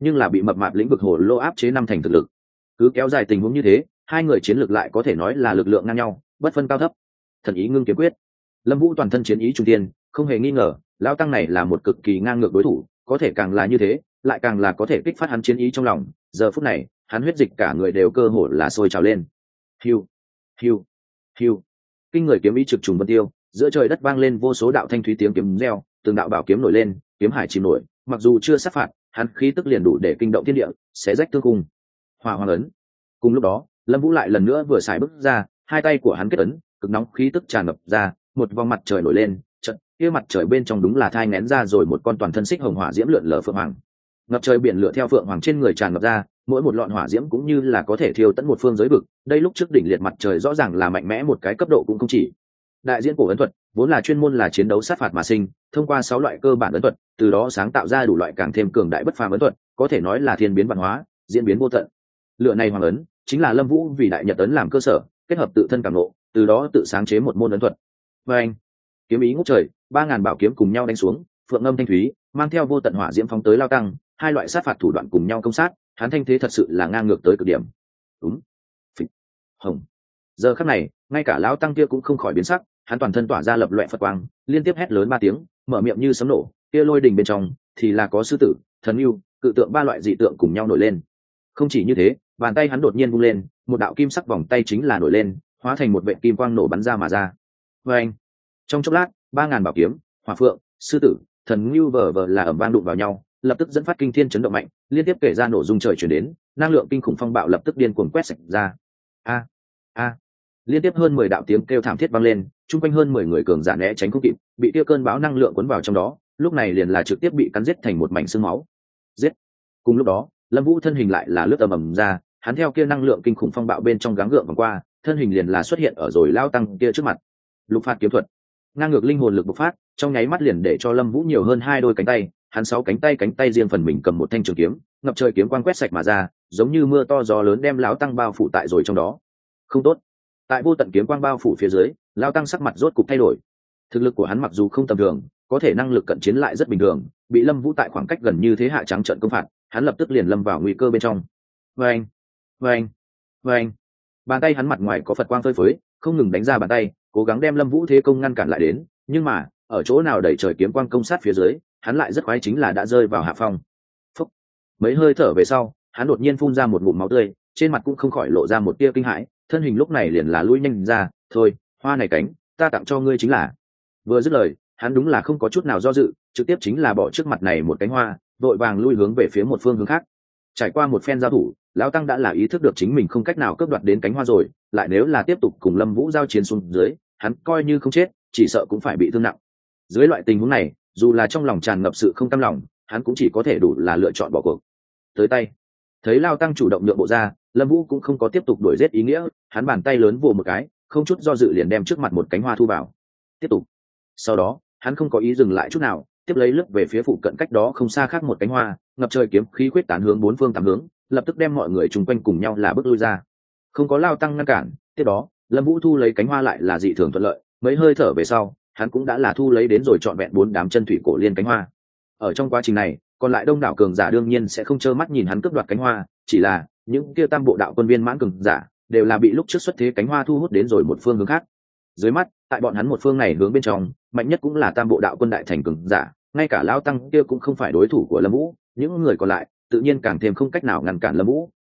nhưng là bị mập mạp lĩnh vực hồ lô áp chế năm thành thực lực. Cứ kéo dài tình huống như thế, hai người chiến lược lại có thể nói là lực lượng ngang nhau, bất phân cao thấp. Thần ý ngưng kiếm quyết, Lâm Vũ toàn thân chiến ý trung tiên, không hề nghi ngờ lão tăng này là một cực kỳ ngang ngược đối thủ, có thể càng là như thế lại càng là có thể kích phát hắn chiến ý trong lòng. Giờ phút này hắn huyết dịch cả người đều cơ hồ là sôi trào lên. Hiu hiu hiu, kinh người kiếm ý trực trùng vân tiêu, giữa trời đất vang lên vô số đạo thanh thúy tiếng kiếm reo, từng đạo bảo kiếm nổi lên, kiếm hải chìm nổi, mặc dù chưa sát phạt, hắn khí tức liền đủ để kinh động thiên địa, xé rách tương cung. Hỏa hoàng ấn. Cùng lúc đó Lâm Vũ lại lần nữa vừa xài bước ra, hai tay của hắn kết ấn, cực nóng khí tức tràn ngập ra, một vòng mặt trời nổi lên, trận kia mặt trời bên trong đúng là thai nén ra rồi một con toàn thân xích hồng hỏa diễm lượn lờ phượng hoàng. Ngập trời biển lửa theo phượng hoàng trên người tràn ngập ra, mỗi một lọn hỏa diễm cũng như là có thể thiêu tận một phương giới vực. Đây lúc trước đỉnh liệt mặt trời rõ ràng là mạnh mẽ một cái cấp độ cũng không chỉ. Đại diễn cổ ấn thuật vốn là chuyên môn là chiến đấu sát phạt mà sinh, thông qua 6 loại cơ bản ấn thuật, từ đó sáng tạo ra đủ loại càng thêm cường đại bất phàm ấn thuật, có thể nói là thiên biến văn hóa, diễn biến vô tận. Lựa này hoàng ấn chính là Lâm Vũ vì đại nhật ấn làm cơ sở, kết hợp tự thân cảm ngộ, từ đó tự sáng chế một môn ấn thuật. Và anh, kiếm ý ngút trời, 3000 bảo kiếm cùng nhau đánh xuống, phượng âm thanh thúy, mang theo vô tận hỏa diễm phóng tới lao tăng, hai loại sát phạt thủ đoạn cùng nhau công sát, hắn thanh thế thật sự là ngang ngược tới cực điểm. Đúng. Phịch. Hồng. Giờ khắc này, ngay cả lão tăng kia cũng không khỏi biến sắc, hắn toàn thân tỏa ra lập loè phật quang, liên tiếp hét lớn 3 tiếng, mở miệng như sấm nổ, kia lôi đình bên trong thì là có sư tử, thần yêu, cự tượng ba loại dị tượng cùng nhau nổi lên. Không chỉ như thế, bàn tay hắn đột nhiên vung lên, một đạo kim sắc vòng tay chính là nổi lên, hóa thành một vệt kim quang nổ bắn ra mà ra. Và anh, trong chốc lát, 3000 bảo kiếm, hỏa phượng, sư tử, thần ngưu vờ là ầm vang đụng vào nhau, lập tức dẫn phát kinh thiên chấn động mạnh, liên tiếp kể ra nổ rung trời chuyển đến, năng lượng kinh khủng phong bạo lập tức điên cuồng quét sạch ra. A a, liên tiếp hơn 10 đạo tiếng kêu thảm thiết vang lên, chung quanh hơn 10 người cường giả né tránh không kịp, bị kia cơn bão năng lượng cuốn vào trong đó, lúc này liền là trực tiếp bị cắn giết thành một mảnh xương máu. Giết. Cùng lúc đó, Lâm Vũ thân hình lại là lướt ầm ra, hắn theo kia năng lượng kinh khủng phong bạo bên trong gắng gượng vòng qua, thân hình liền là xuất hiện ở rồi lao tăng kia trước mặt. Lục phạt kiếm thuật, ngang ngược linh hồn lực bộc phát, trong nháy mắt liền để cho Lâm Vũ nhiều hơn 2 đôi cánh tay, hắn 6 cánh tay riêng phần mình cầm một thanh trường kiếm, ngập trời kiếm quang quét sạch mà ra, giống như mưa to gió lớn đem lão tăng bao phủ tại rồi trong đó. Không tốt. Tại vô tận kiếm quang bao phủ phía dưới, lão tăng sắc mặt rốt cục thay đổi. Thực lực của hắn mặc dù không tầm thường, có thể năng lực cận chiến lại rất bình thường, bị Lâm Vũ tại khoảng cách gần như thế hạ trắng trận công phạt, hắn lập tức liền lâm vào nguy cơ bên trong. Vâng, vâng, vâng. Bàn tay hắn mặt ngoài có Phật quang phơi phới, không ngừng đánh ra bàn tay, cố gắng đem Lâm Vũ thế công ngăn cản lại đến, nhưng mà, ở chỗ nào đẩy trời kiếm quang công sát phía dưới, hắn lại rất khoái chính là đã rơi vào hạ phong. Phúc. Mấy hơi thở về sau, hắn đột nhiên phun ra một ngụm máu tươi, trên mặt cũng không khỏi lộ ra một tia kinh hãi, thân hình lúc này liền là lui nhanh ra, "Thôi, hoa này cánh, ta tặng cho ngươi chính là." Vừa dứt lời, hắn đúng là không có chút nào do dự, trực tiếp chính là bỏ trước mặt này một cánh hoa, vội vàng lui hướng về phía một phương hướng khác. Trải qua một phen giao thủ, lão tăng đã là ý thức được chính mình không cách nào cướp đoạt đến cánh hoa rồi, lại nếu là tiếp tục cùng Lâm Vũ giao chiến xuống dưới, hắn coi như không chết, chỉ sợ cũng phải bị thương nặng. Dưới loại tình huống này, dù là trong lòng tràn ngập sự không cam lòng, hắn cũng chỉ có thể đủ là lựa chọn bỏ cuộc. Tới tay, thấy lao tăng chủ động nhượng bộ ra, Lâm Vũ cũng không có tiếp tục đuổi giết ý nghĩa, hắn bàn tay lớn vồ một cái, không chút do dự liền đem trước mặt một cánh hoa thu vào. Tiếp tục. Sau đó, hắn không có ý dừng lại chút nào, tiếp lấy lướt về phía phụ cận cách đó không xa khác một cánh hoa, ngập trời kiếm khí khuyết tán hướng 4 phương 8 hướng, lập tức đem mọi người chung quanh cùng nhau là bước lui ra. Không có lao tăng ngăn cản, tiếp đó, Lâm Vũ thu lấy cánh hoa lại là dị thường thuận lợi, mấy hơi thở về sau, hắn cũng đã là thu lấy đến rồi trọn vẹn 4 đám chân thủy cổ liên cánh hoa. Ở trong quá trình này, còn lại đông đảo cường giả đương nhiên sẽ không trơ mắt nhìn hắn cướp đoạt cánh hoa, chỉ là những kia tam bộ đạo quân viên mãn cường giả đều là bị lúc trước xuất thế cánh hoa thu hút đến rồi một phương hướng khác. Dưới mắt, tại bọn hắn một phương này hướng bên trong, mạnh nhất cũng là tam bộ đạo quân đại thành cường giả, ngay cả lão tăng kia cũng không phải đối thủ của Lâm Vũ, những người còn lại tự nhiên càng thêm không cách nào ngăn cản Lâm Vũ.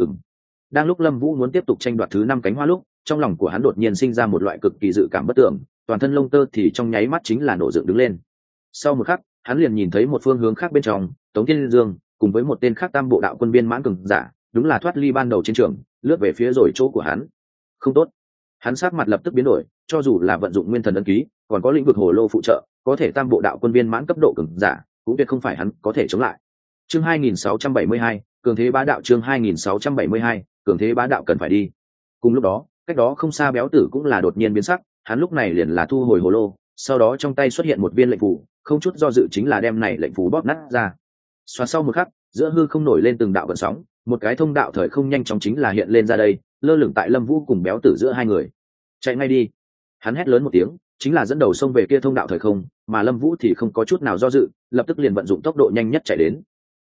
Đang lúc Lâm Vũ muốn tiếp tục tranh đoạt thứ 5 cánh hoa lúc, trong lòng của hắn đột nhiên sinh ra một loại cực kỳ dự cảm bất tưởng, toàn thân lông tơ thì trong nháy mắt chính là nổ dựng đứng lên. Sau một khắc, hắn liền nhìn thấy một phương hướng khác bên trong, Tống Thiên Dương cùng với một tên khác tam bộ đạo quân viên mãn cường giả, đúng là thoát ly ban đầu chiến trường, lướt về phía rồi chỗ của hắn. Không tốt. Hắn sắc mặt lập tức biến đổi, cho dù là vận dụng nguyên thần ấn ký, còn có lĩnh vực hồ lô phụ trợ, có thể tam bộ đạo quân viên mãn cấp độ cường giả, cũng tuyệt không phải hắn có thể chống lại. Chương 2672, cường thế bá đạo. Chương 2672, cường thế bá đạo cần phải đi. Cùng lúc đó, cách đó không xa béo tử cũng là đột nhiên biến sắc, hắn lúc này liền là thu hồi hồ lô, sau đó trong tay xuất hiện một viên lệnh phù, không chút do dự chính là đem này lệnh phù bóp nát ra. Xoa sau một khắc, giữa hư không nổi lên từng đạo gợn sóng, một cái thông đạo thời không nhanh chóng chính là hiện lên ra đây, lơ lửng tại Lâm Vũ cùng béo tử giữa hai người. Chạy ngay đi! Hắn hét lớn một tiếng, chính là dẫn đầu xông về kia thông đạo thời không, mà Lâm Vũ thì không có chút nào do dự, lập tức liền vận dụng tốc độ nhanh nhất chạy đến.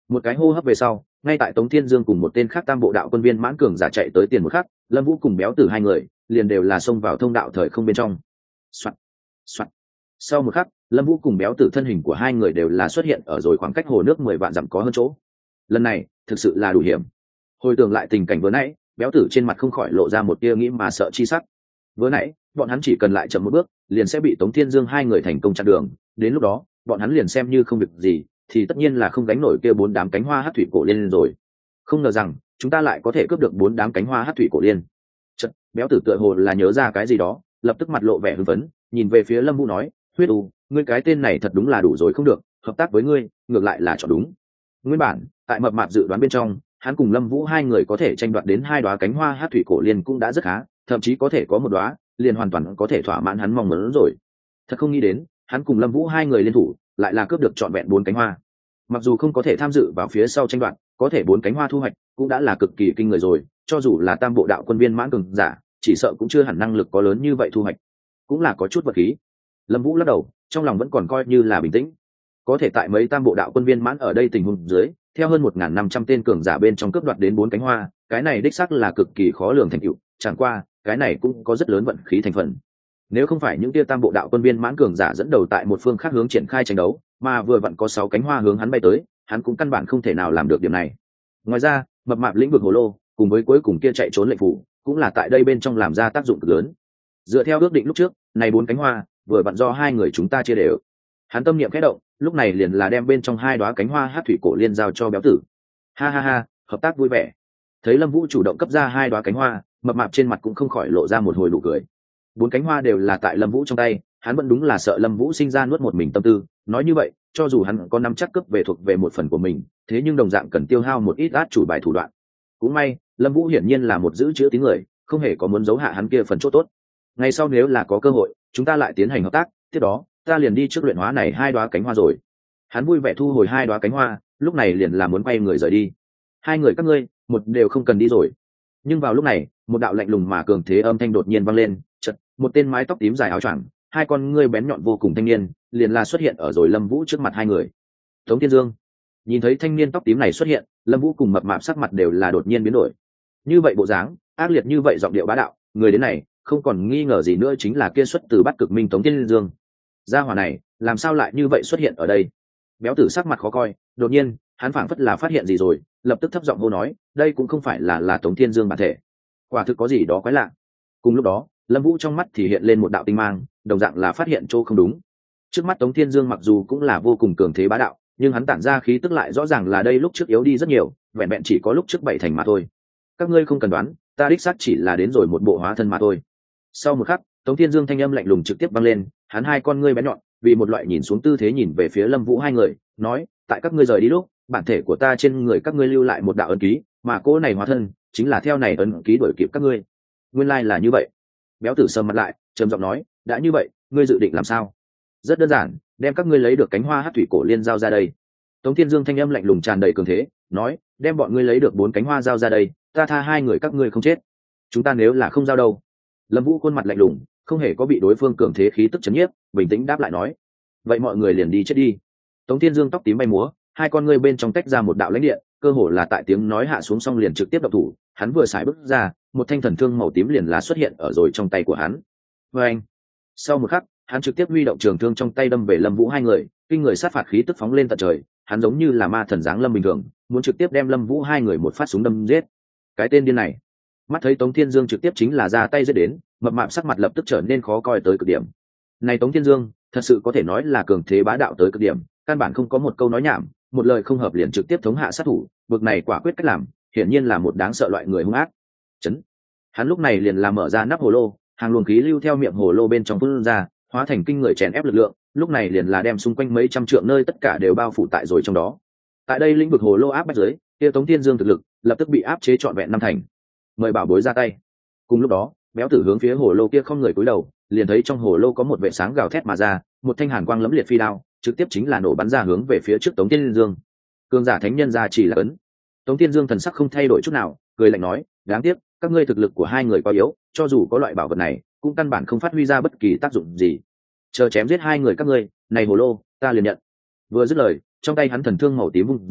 Một cái hô hấp về sau, ngay tại Tống Thiên Dương cùng một tên khác tam bộ đạo quân viên mãn cường giả chạy tới tiền một khắc, Lâm Vũ cùng Béo Tử hai người liền đều là xông vào thông đạo thời không bên trong. Soạt, soạt. Sau một khắc, Lâm Vũ cùng Béo Tử thân hình của hai người đều là xuất hiện ở rồi khoảng cách hồ nước 10 vạn dặm có hơn chỗ. Lần này, thực sự là đủ hiểm. Hồi tưởng lại tình cảnh vừa nãy, Béo Tử trên mặt không khỏi lộ ra một tia nghĩ mà sợ chi sắc. Vừa nãy, bọn hắn chỉ cần lại chậm một bước, liền sẽ bị Tống Thiên Dương hai người thành công chặn đường, đến lúc đó, bọn hắn liền xem như không việc gì, thì tất nhiên là không gánh nổi kia 4 đám cánh hoa hắc thủy cổ liên rồi. Không ngờ rằng, chúng ta lại có thể cướp được 4 đám cánh hoa hắc thủy cổ liên. Chợt, Béo Tử tựa hồ là nhớ ra cái gì đó, lập tức mặt lộ vẻ hưng phấn, nhìn về phía Lâm Vũ nói, "Huyết U, ngươi cái tên này thật đúng là đủ rồi không được, hợp tác với ngươi, ngược lại là chọn đúng." Nguyên bản, tại mập mạp dự đoán bên trong, hắn cùng Lâm Vũ hai người có thể tranh đoạt đến 2 đóa cánh hoa hắc thủy cổ liên cũng đã rất khá, thậm chí có thể có một đóa, liền hoàn toàn có thể thỏa mãn hắn mong muốn rồi. Thật không nghĩ đến, hắn cùng Lâm Vũ hai người liên thủ, lại là cướp được trọn vẹn 4 cánh hoa. Mặc dù không có thể tham dự vào phía sau tranh đoạt, có thể 4 cánh hoa thu hoạch cũng đã là cực kỳ kinh người rồi, cho dù là tam bộ đạo quân viên mãn cường giả, chỉ sợ cũng chưa hẳn năng lực có lớn như vậy thu hoạch. Cũng là có chút vật khí. Lâm Vũ lắc đầu, trong lòng vẫn còn coi như là bình tĩnh. Có thể tại mấy tam bộ đạo quân viên mãn ở đây tình huống dưới, theo hơn 1500 tên cường giả bên trong cướp đoạt đến 4 cánh hoa, cái này đích xác là cực kỳ khó lường thành tựu, chẳng qua, cái này cũng có rất lớn vận khí thành phần. Nếu không phải những tia tam bộ đạo quân viên mãn cường giả dẫn đầu tại một phương khác hướng triển khai tranh đấu, mà vừa vặn có 6 cánh hoa hướng hắn bay tới, hắn cũng căn bản không thể nào làm được điểm này. Ngoài ra, mập mạp lĩnh vực hồ lô, cùng với cuối cùng kia chạy trốn lệnh phủ, cũng là tại đây bên trong làm ra tác dụng cực lớn. Dựa theo ước định lúc trước, này 4 cánh hoa, vừa vặn do hai người chúng ta chia đều. Hắn tâm niệm khẽ động, lúc này liền là đem bên trong 2 đóa cánh hoa hắc thủy cổ liên giao cho Béo Tử. Ha ha ha, hợp tác vui vẻ. Thấy Lâm Vũ chủ động cấp ra 2 đóa cánh hoa, mập mạp trên mặt cũng không khỏi lộ ra một hồi nụ cười. 4 cánh hoa đều là tại Lâm Vũ trong tay, hắn vẫn đúng là sợ Lâm Vũ sinh ra nuốt một mình tâm tư, nói như vậy, cho dù hắn có nắm chắc cướp về thuộc về một phần của mình, thế nhưng đồng dạng cần tiêu hao một ít át chủ bài thủ đoạn. Cũng may, Lâm Vũ hiển nhiên là một giữ chữ tín người, không hề có muốn giấu hạ hắn kia phần chỗ tốt. Ngày sau nếu là có cơ hội, chúng ta lại tiến hành hợp tác, tiếp đó, ta liền đi trước luyện hóa này 2 đóa cánh hoa rồi. Hắn vui vẻ thu hồi 2 đóa cánh hoa, lúc này liền là muốn quay người rời đi. Hai người các ngươi, một đều không cần đi rồi. Nhưng vào lúc này, một đạo lạnh lùng mà cường thế âm thanh đột nhiên vang lên, chợt, một tên mái tóc tím dài áo choàng, 2 con ngươi bén nhọn vô cùng thanh niên, liền là xuất hiện ở rồi Lâm Vũ trước mặt hai người. Tống Thiên Dương. Nhìn thấy thanh niên tóc tím này xuất hiện, Lâm Vũ cùng mập mạp sắc mặt đều là đột nhiên biến đổi. Như vậy bộ dáng, ác liệt như vậy giọng điệu bá đạo, người đến này, không còn nghi ngờ gì nữa chính là kia xuất từ Bát Cực Minh Tống Thiên Dương. Gia hỏa này, làm sao lại như vậy xuất hiện ở đây? Béo Tử sắc mặt khó coi, đột nhiên, hắn phảng phất là phát hiện gì rồi, lập tức thấp giọng hô nói, đây cũng không phải là Tống Thiên Dương bản thể. Quả thực có gì đó quái lạ. Cùng lúc đó, Lâm Vũ trong mắt thì hiện lên một đạo tinh mang, đồng dạng là phát hiện chỗ không đúng. Trước mắt Tống Thiên Dương mặc dù cũng là vô cùng cường thế bá đạo, nhưng hắn tản ra khí tức lại rõ ràng là đây lúc trước yếu đi rất nhiều, vẹn vẹn chỉ có lúc trước 7 thành mà thôi. Các ngươi không cần đoán, ta đích xác chỉ là đến rồi một bộ hóa thân mà thôi. Sau một khắc, Tống Thiên Dương thanh âm lạnh lùng trực tiếp vang lên, hắn 2 con ngươi bén nhọn, vì một loại nhìn xuống tư thế nhìn về phía Lâm Vũ hai người, nói, tại các ngươi rời đi lúc, bản thể của ta trên người các ngươi lưu lại một đạo ấn ký, mà cô này hóa thân chính là theo này ấn ký đuổi kịp các ngươi. Nguyên lai là như vậy. Béo Tử sầm mặt lại, trầm giọng nói, đã như vậy, ngươi dự định làm sao? Rất đơn giản, đem các ngươi lấy được cánh hoa hắc thủy cổ liên giao ra đây. Tống Thiên Dương thanh âm lạnh lùng tràn đầy cường thế, nói, đem bọn ngươi lấy được 4 cánh hoa giao ra đây, ta tha 2 người các ngươi không chết. Chúng ta nếu là không giao đâu? Lâm Vũ khuôn mặt lạnh lùng, không hề có bị đối phương cường thế khí tức chấn nhiếp, bình tĩnh đáp lại nói, vậy mọi người liền đi chết đi. Tống Thiên Dương tóc tím bay múa, 2 con ngươi bên trong tách ra một đạo lãnh điện, cơ hồ là tại tiếng nói hạ xuống xong liền trực tiếp động thủ, hắn vừa xài bước ra, một thanh thần thương màu tím liền là xuất hiện ở rồi trong tay của hắn. Và anh, sau một khắc, hắn trực tiếp huy động trường thương trong tay đâm về Lâm Vũ hai người, kinh người sát phạt khí tức phóng lên tận trời, hắn giống như là ma thần giáng lâm bình thường, muốn trực tiếp đem Lâm Vũ hai người một phát súng đâm giết. Cái tên điên này, mắt thấy Tống Thiên Dương trực tiếp chính là ra tay giết đến, mập mạp sắc mặt lập tức trở nên khó coi tới cực điểm. Này Tống Thiên Dương, thật sự có thể nói là cường thế bá đạo tới cực điểm, căn bản không có một câu nói nhảm, một lời không hợp liền trực tiếp thống hạ sát thủ, bực này quả quyết cách làm, hiển nhiên là một đáng sợ loại người hung ác. Chấn. Hắn lúc này liền làm mở ra nắp hồ lô, hàng luồng khí lưu theo miệng hồ lô bên trong phun ra, hóa thành kinh người chèn ép lực lượng, lúc này liền là đem xung quanh mấy trăm trượng nơi tất cả đều bao phủ tại rồi trong đó. Tại đây lĩnh vực hồ lô áp bách dưới, kia Tống Thiên Dương thực lực lập tức bị áp chế trọn vẹn 5 thành. Mời bảo bối ra tay. Cùng lúc đó, Béo Tử hướng phía hồ lô kia không người cúi đầu, liền thấy trong hồ lô có một vệ sáng gào thét mà ra, một thanh hàn quang lẫm liệt phi đao, trực tiếp chính là nổ bắn ra hướng về phía trước Tống Thiên Dương. Cường giả thánh nhân ra chỉ là ấn. Tống Thiên Dương thần sắc không thay đổi chút nào, cười lạnh nói, đáng tiếc, các ngươi thực lực của 2 người quá yếu, cho dù có loại bảo vật này, cũng căn bản không phát huy ra bất kỳ tác dụng gì. Chờ chém giết 2 người các ngươi, này hồ lô, ta liền nhận. Vừa dứt lời, trong tay hắn thần thương màu tím vung ra,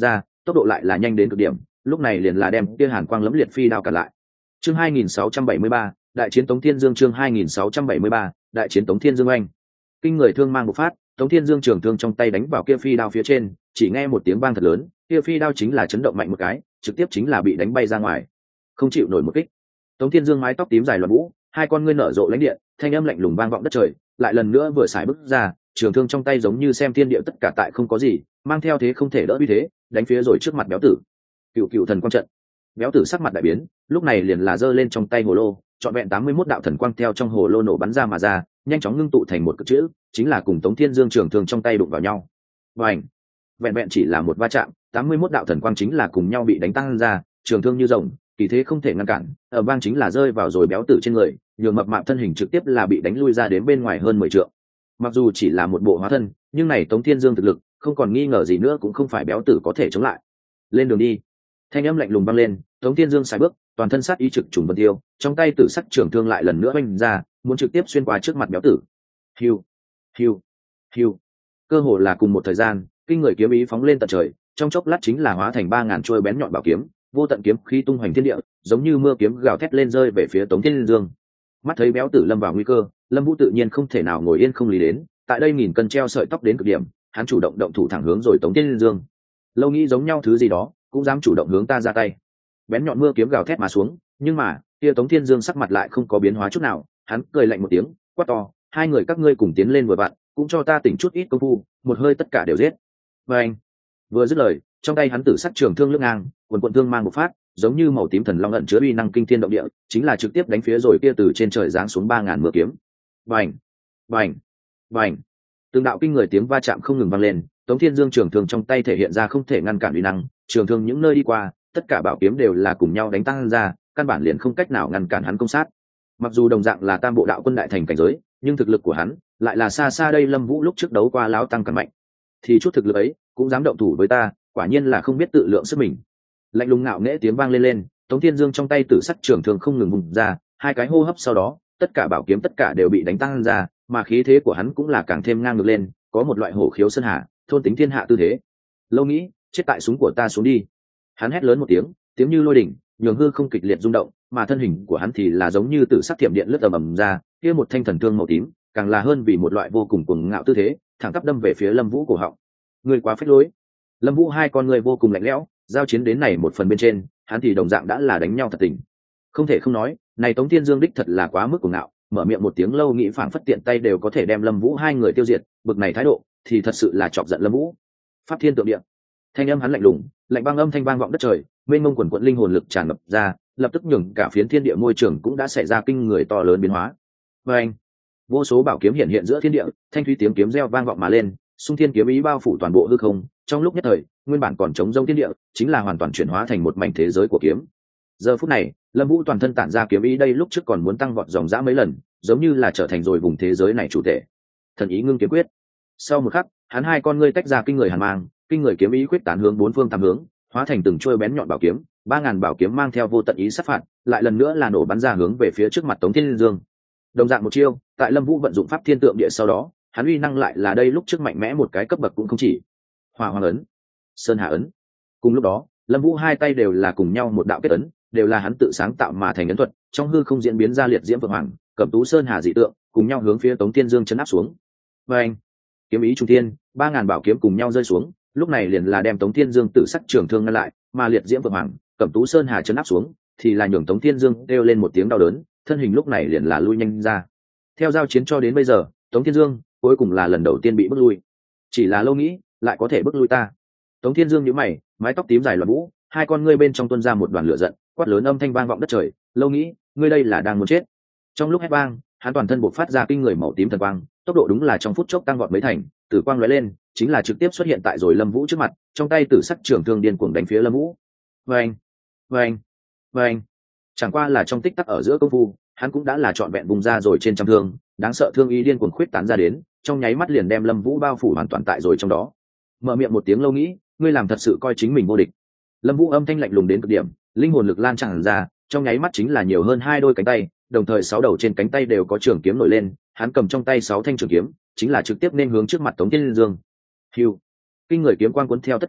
tốc độ lại là nhanh đến cực điểm, lúc này liền là đem kia hàn quang lẫm liệt phi đao cản lại. Chương 2673, đại chiến Tống Thiên Dương. Chương 2673, đại chiến Tống Thiên Dương oanh. Kinh người thương mang bộc phát, Tống Thiên Dương trường thương trong tay đánh vào kia phi đao phía trên, chỉ nghe một tiếng vang thật lớn, kia phi đao chính là chấn động mạnh một cái, trực tiếp chính là bị đánh bay ra ngoài, không chịu nổi một kích. Tống Thiên Dương mái tóc tím dài loạn vũ, hai con ngươi nở rộ lãnh điện, thanh âm lạnh lùng vang vọng đất trời, lại lần nữa vừa xài bước ra, trường thương trong tay giống như xem thiên địa tất cả tại không có gì, mang theo thế không thể đỡ uy thế, đánh phía rồi trước mặt béo tử. Cựu cựu thần quang trận. Béo tử sắc mặt đại biến, lúc này liền là giơ lên trong tay hồ lô, trọn vẹn 81 đạo thần quang theo trong hồ lô nổ bắn ra mà ra, nhanh chóng ngưng tụ thành một cái chữ, chính là cùng Tống Thiên Dương trường thương trong tay đụng vào nhau. Bành! Vẹn vẹn chỉ là một va chạm, 81 đạo thần quang chính là cùng nhau bị đánh tăng ra, trường thương như rồng, kỳ thế không thể ngăn cản, ở vang chính là rơi vào rồi béo tử trên người, nhường mập mạp thân hình trực tiếp là bị đánh lui ra đến bên ngoài hơn 10 trượng. Mặc dù chỉ là một bộ hóa thân, nhưng này Tống Thiên Dương thực lực, không còn nghi ngờ gì nữa cũng không phải béo tử có thể chống lại. Lên đường đi. Thanh âm lạnh lùng vang lên, Tống Thiên Dương sải bước, toàn thân sát ý trực trùng vân tiêu, trong tay tử sắc trường thương lại lần nữa vung ra, muốn trực tiếp xuyên qua trước mặt béo tử. Hiu, hiu, hiu. Cơ hồ là cùng một thời gian, kinh người kiếm ý phóng lên tận trời, trong chốc lát chính là hóa thành 3000 chuôi bén nhọn bảo kiếm, vô tận kiếm khí tung hoành thiên địa, giống như mưa kiếm gào thét lên rơi về phía Tống Thiên Dương. Mắt thấy béo tử lâm vào nguy cơ, Lâm Vũ tự nhiên không thể nào ngồi yên không lý đến, tại đây nghìn cân treo sợi tóc đến cực điểm, hắn chủ động động thủ thẳng hướng rồi Tống Thiên Dương. Lâu nghĩ giống nhau thứ gì đó, cũng dám chủ động hướng ta ra tay. Bén nhọn mưa kiếm gào thét mà xuống, nhưng mà, kia Tống Thiên Dương sắc mặt lại không có biến hóa chút nào, hắn cười lạnh một tiếng, quát to, hai người các ngươi cùng tiến lên vừa vặn, cũng cho ta tỉnh chút ít công phu, một hơi tất cả đều giết. Và anh, vừa dứt lời, trong tay hắn tử sắc trường thương lướt ngang, quần quần thương mang một phát, giống như màu tím thần long ẩn chứa uy năng kinh thiên động địa, chính là trực tiếp đánh phía rồi kia từ trên trời giáng xuống 3000 mưa kiếm. Bành, bành, bành. Từng đạo kinh người tiếng va chạm không ngừng vang lên, Tống Thiên Dương trường thương trong tay thể hiện ra không thể ngăn cản uy năng, trường thương những nơi đi qua, tất cả bảo kiếm đều là cùng nhau đánh tăng ra, căn bản liền không cách nào ngăn cản hắn công sát. Mặc dù đồng dạng là tam bộ đạo quân đại thành cảnh giới, nhưng thực lực của hắn lại là xa xa đây Lâm Vũ lúc trước đấu qua lão tăng càng mạnh. Thì chút thực lực ấy, cũng dám động thủ với ta, quả nhiên là không biết tự lượng sức mình. Lạnh lùng ngạo nghễ tiếng vang lên lên, Tống Thiên Dương trong tay tử sắc trường thương không ngừng vùng ra, hai cái hô hấp sau đó, tất cả bảo kiếm tất cả đều bị đánh tăng ra, mà khí thế của hắn cũng là càng thêm ngang ngược lên, có một loại hổ khiếu sơn hà, thôn tính thiên hạ tư thế. Lâu nghĩ, chết tại súng của ta xuống đi. Hắn hét lớn một tiếng, tiếng như lôi đỉnh, nhường hư không kịch liệt rung động, mà thân hình của hắn thì là giống như tử sắc thiểm điện lướt ầm ra, kia một thanh thần thương màu tím, càng là hơn vì một loại vô cùng cuồng ngạo tư thế, thẳng tắp đâm về phía Lâm Vũ cổ họng. Người quá phách lối. Lâm Vũ hai con người vô cùng lạnh lẽo, giao chiến đến này một phần bên trên, hắn thì đồng dạng đã là đánh nhau thật tình. Không thể không nói, này Tống Thiên Dương đích thật là quá mức cuồng ngạo, mở miệng một tiếng Lâu nghĩ phảng phất tiện tay đều có thể đem Lâm Vũ hai người tiêu diệt, bực này thái độ thì thật sự là chọc giận Lâm Vũ. Pháp Thiên Tượng Địa. Thanh âm hắn lạnh lùng, lạnh băng âm thanh vang vọng đất trời, mênh mông quần quật linh hồn lực tràn ngập ra, lập tức nhường cả phiến thiên địa môi trường cũng đã xảy ra kinh người to lớn biến hóa. Và anh, vô số bảo kiếm hiện hiện giữa thiên địa, thanh thúy tiếng kiếm reo vang vọng mà lên, xung thiên kiếm ý bao phủ toàn bộ hư không. Trong lúc nhất thời, nguyên bản còn trống rỗng thiên địa, chính là hoàn toàn chuyển hóa thành một mảnh thế giới của kiếm. Giờ phút này, Lâm Vũ toàn thân tản ra kiếm ý đây lúc trước còn muốn tăng vọt dòng dã mấy lần, giống như là trở thành rồi vùng thế giới này chủ thể. Thần ý ngưng kiếm quyết. Sau một khắc, hắn hai con ngươi tách ra kinh người hàn mang, kinh người kiếm ý quyết tán hướng bốn phương tám hướng, hóa thành từng chuôi bén nhọn bảo kiếm, 3000 bảo kiếm mang theo vô tận ý sát phạt, lại lần nữa là nổ bắn ra hướng về phía trước mặt Tống Thiên Dương. Đồng dạng một chiêu, tại Lâm Vũ vận dụng pháp thiên tượng địa sau đó, hắn uy năng lại là đây lúc trước mạnh mẽ một cái cấp bậc cũng không chỉ. Hỏa Hoàng ấn, Sơn Hà ấn. Cùng lúc đó, Lâm Vũ hai tay đều là cùng nhau một đạo kết ấn, đều là hắn tự sáng tạo mà thành ấn thuật, trong hư không diễn biến ra liệt diễm vượng hoàng, cẩm tú sơn hà dị tượng, cùng nhau hướng phía Tống Thiên Dương chấn áp xuống. Và anh, kiếm ý trung thiên, 3000 bảo kiếm cùng nhau rơi xuống, lúc này liền là đem Tống Thiên Dương tự sắc trường thương ngăn lại, mà liệt diễm vượng hoàng, cẩm tú sơn hà chấn áp xuống, thì là nhường Tống Thiên Dương kêu lên một tiếng đau đớn, thân hình lúc này liền là lui nhanh ra. Theo giao chiến cho đến bây giờ, Tống Thiên Dương cuối cùng là lần đầu tiên bị bước lui. Chỉ là Lâu nghĩ, lại có thể bước lui ta. Tống Thiên Dương nhíu mày, mái tóc tím dài loạn vũ, hai con ngươi bên trong tuôn ra một đoàn lửa giận, quát lớn âm thanh vang vọng đất trời, Lâu nghĩ, ngươi đây là đang muốn chết. Trong lúc hét vang, hắn toàn thân bộc phát ra kinh người màu tím thần quang, tốc độ đúng là trong phút chốc tăng vọt mấy thành, tử quang lóe lên, chính là trực tiếp xuất hiện tại rồi Lâm Vũ trước mặt, trong tay tử sắc trường thương điên cuồng đánh phía Lâm Vũ. Vâng, vâng, vâng. Chẳng qua là trong tích tắc ở giữa công phu, hắn cũng đã là trọn vẹn vùng ra rồi trên trăm thương, đáng sợ thương ý điên cuồng khuyết tán ra đến, trong nháy mắt liền đem Lâm Vũ bao phủ hoàn toàn tại rồi trong đó. Mở miệng một tiếng Lâu nghĩ, ngươi làm thật sự coi chính mình vô địch. Lâm Vũ âm thanh lạnh lùng đến cực điểm, linh hồn lực lan tràn ra, trong nháy mắt chính là nhiều hơn hai đôi cánh tay, đồng thời 6 đầu trên cánh tay đều có trường kiếm nổi lên, hắn cầm trong tay 6 thanh trường kiếm, chính là trực tiếp nên hướng trước mặt Tống Thiên Dương. Hưu, kinh người kiếm quang cuốn theo tất cả,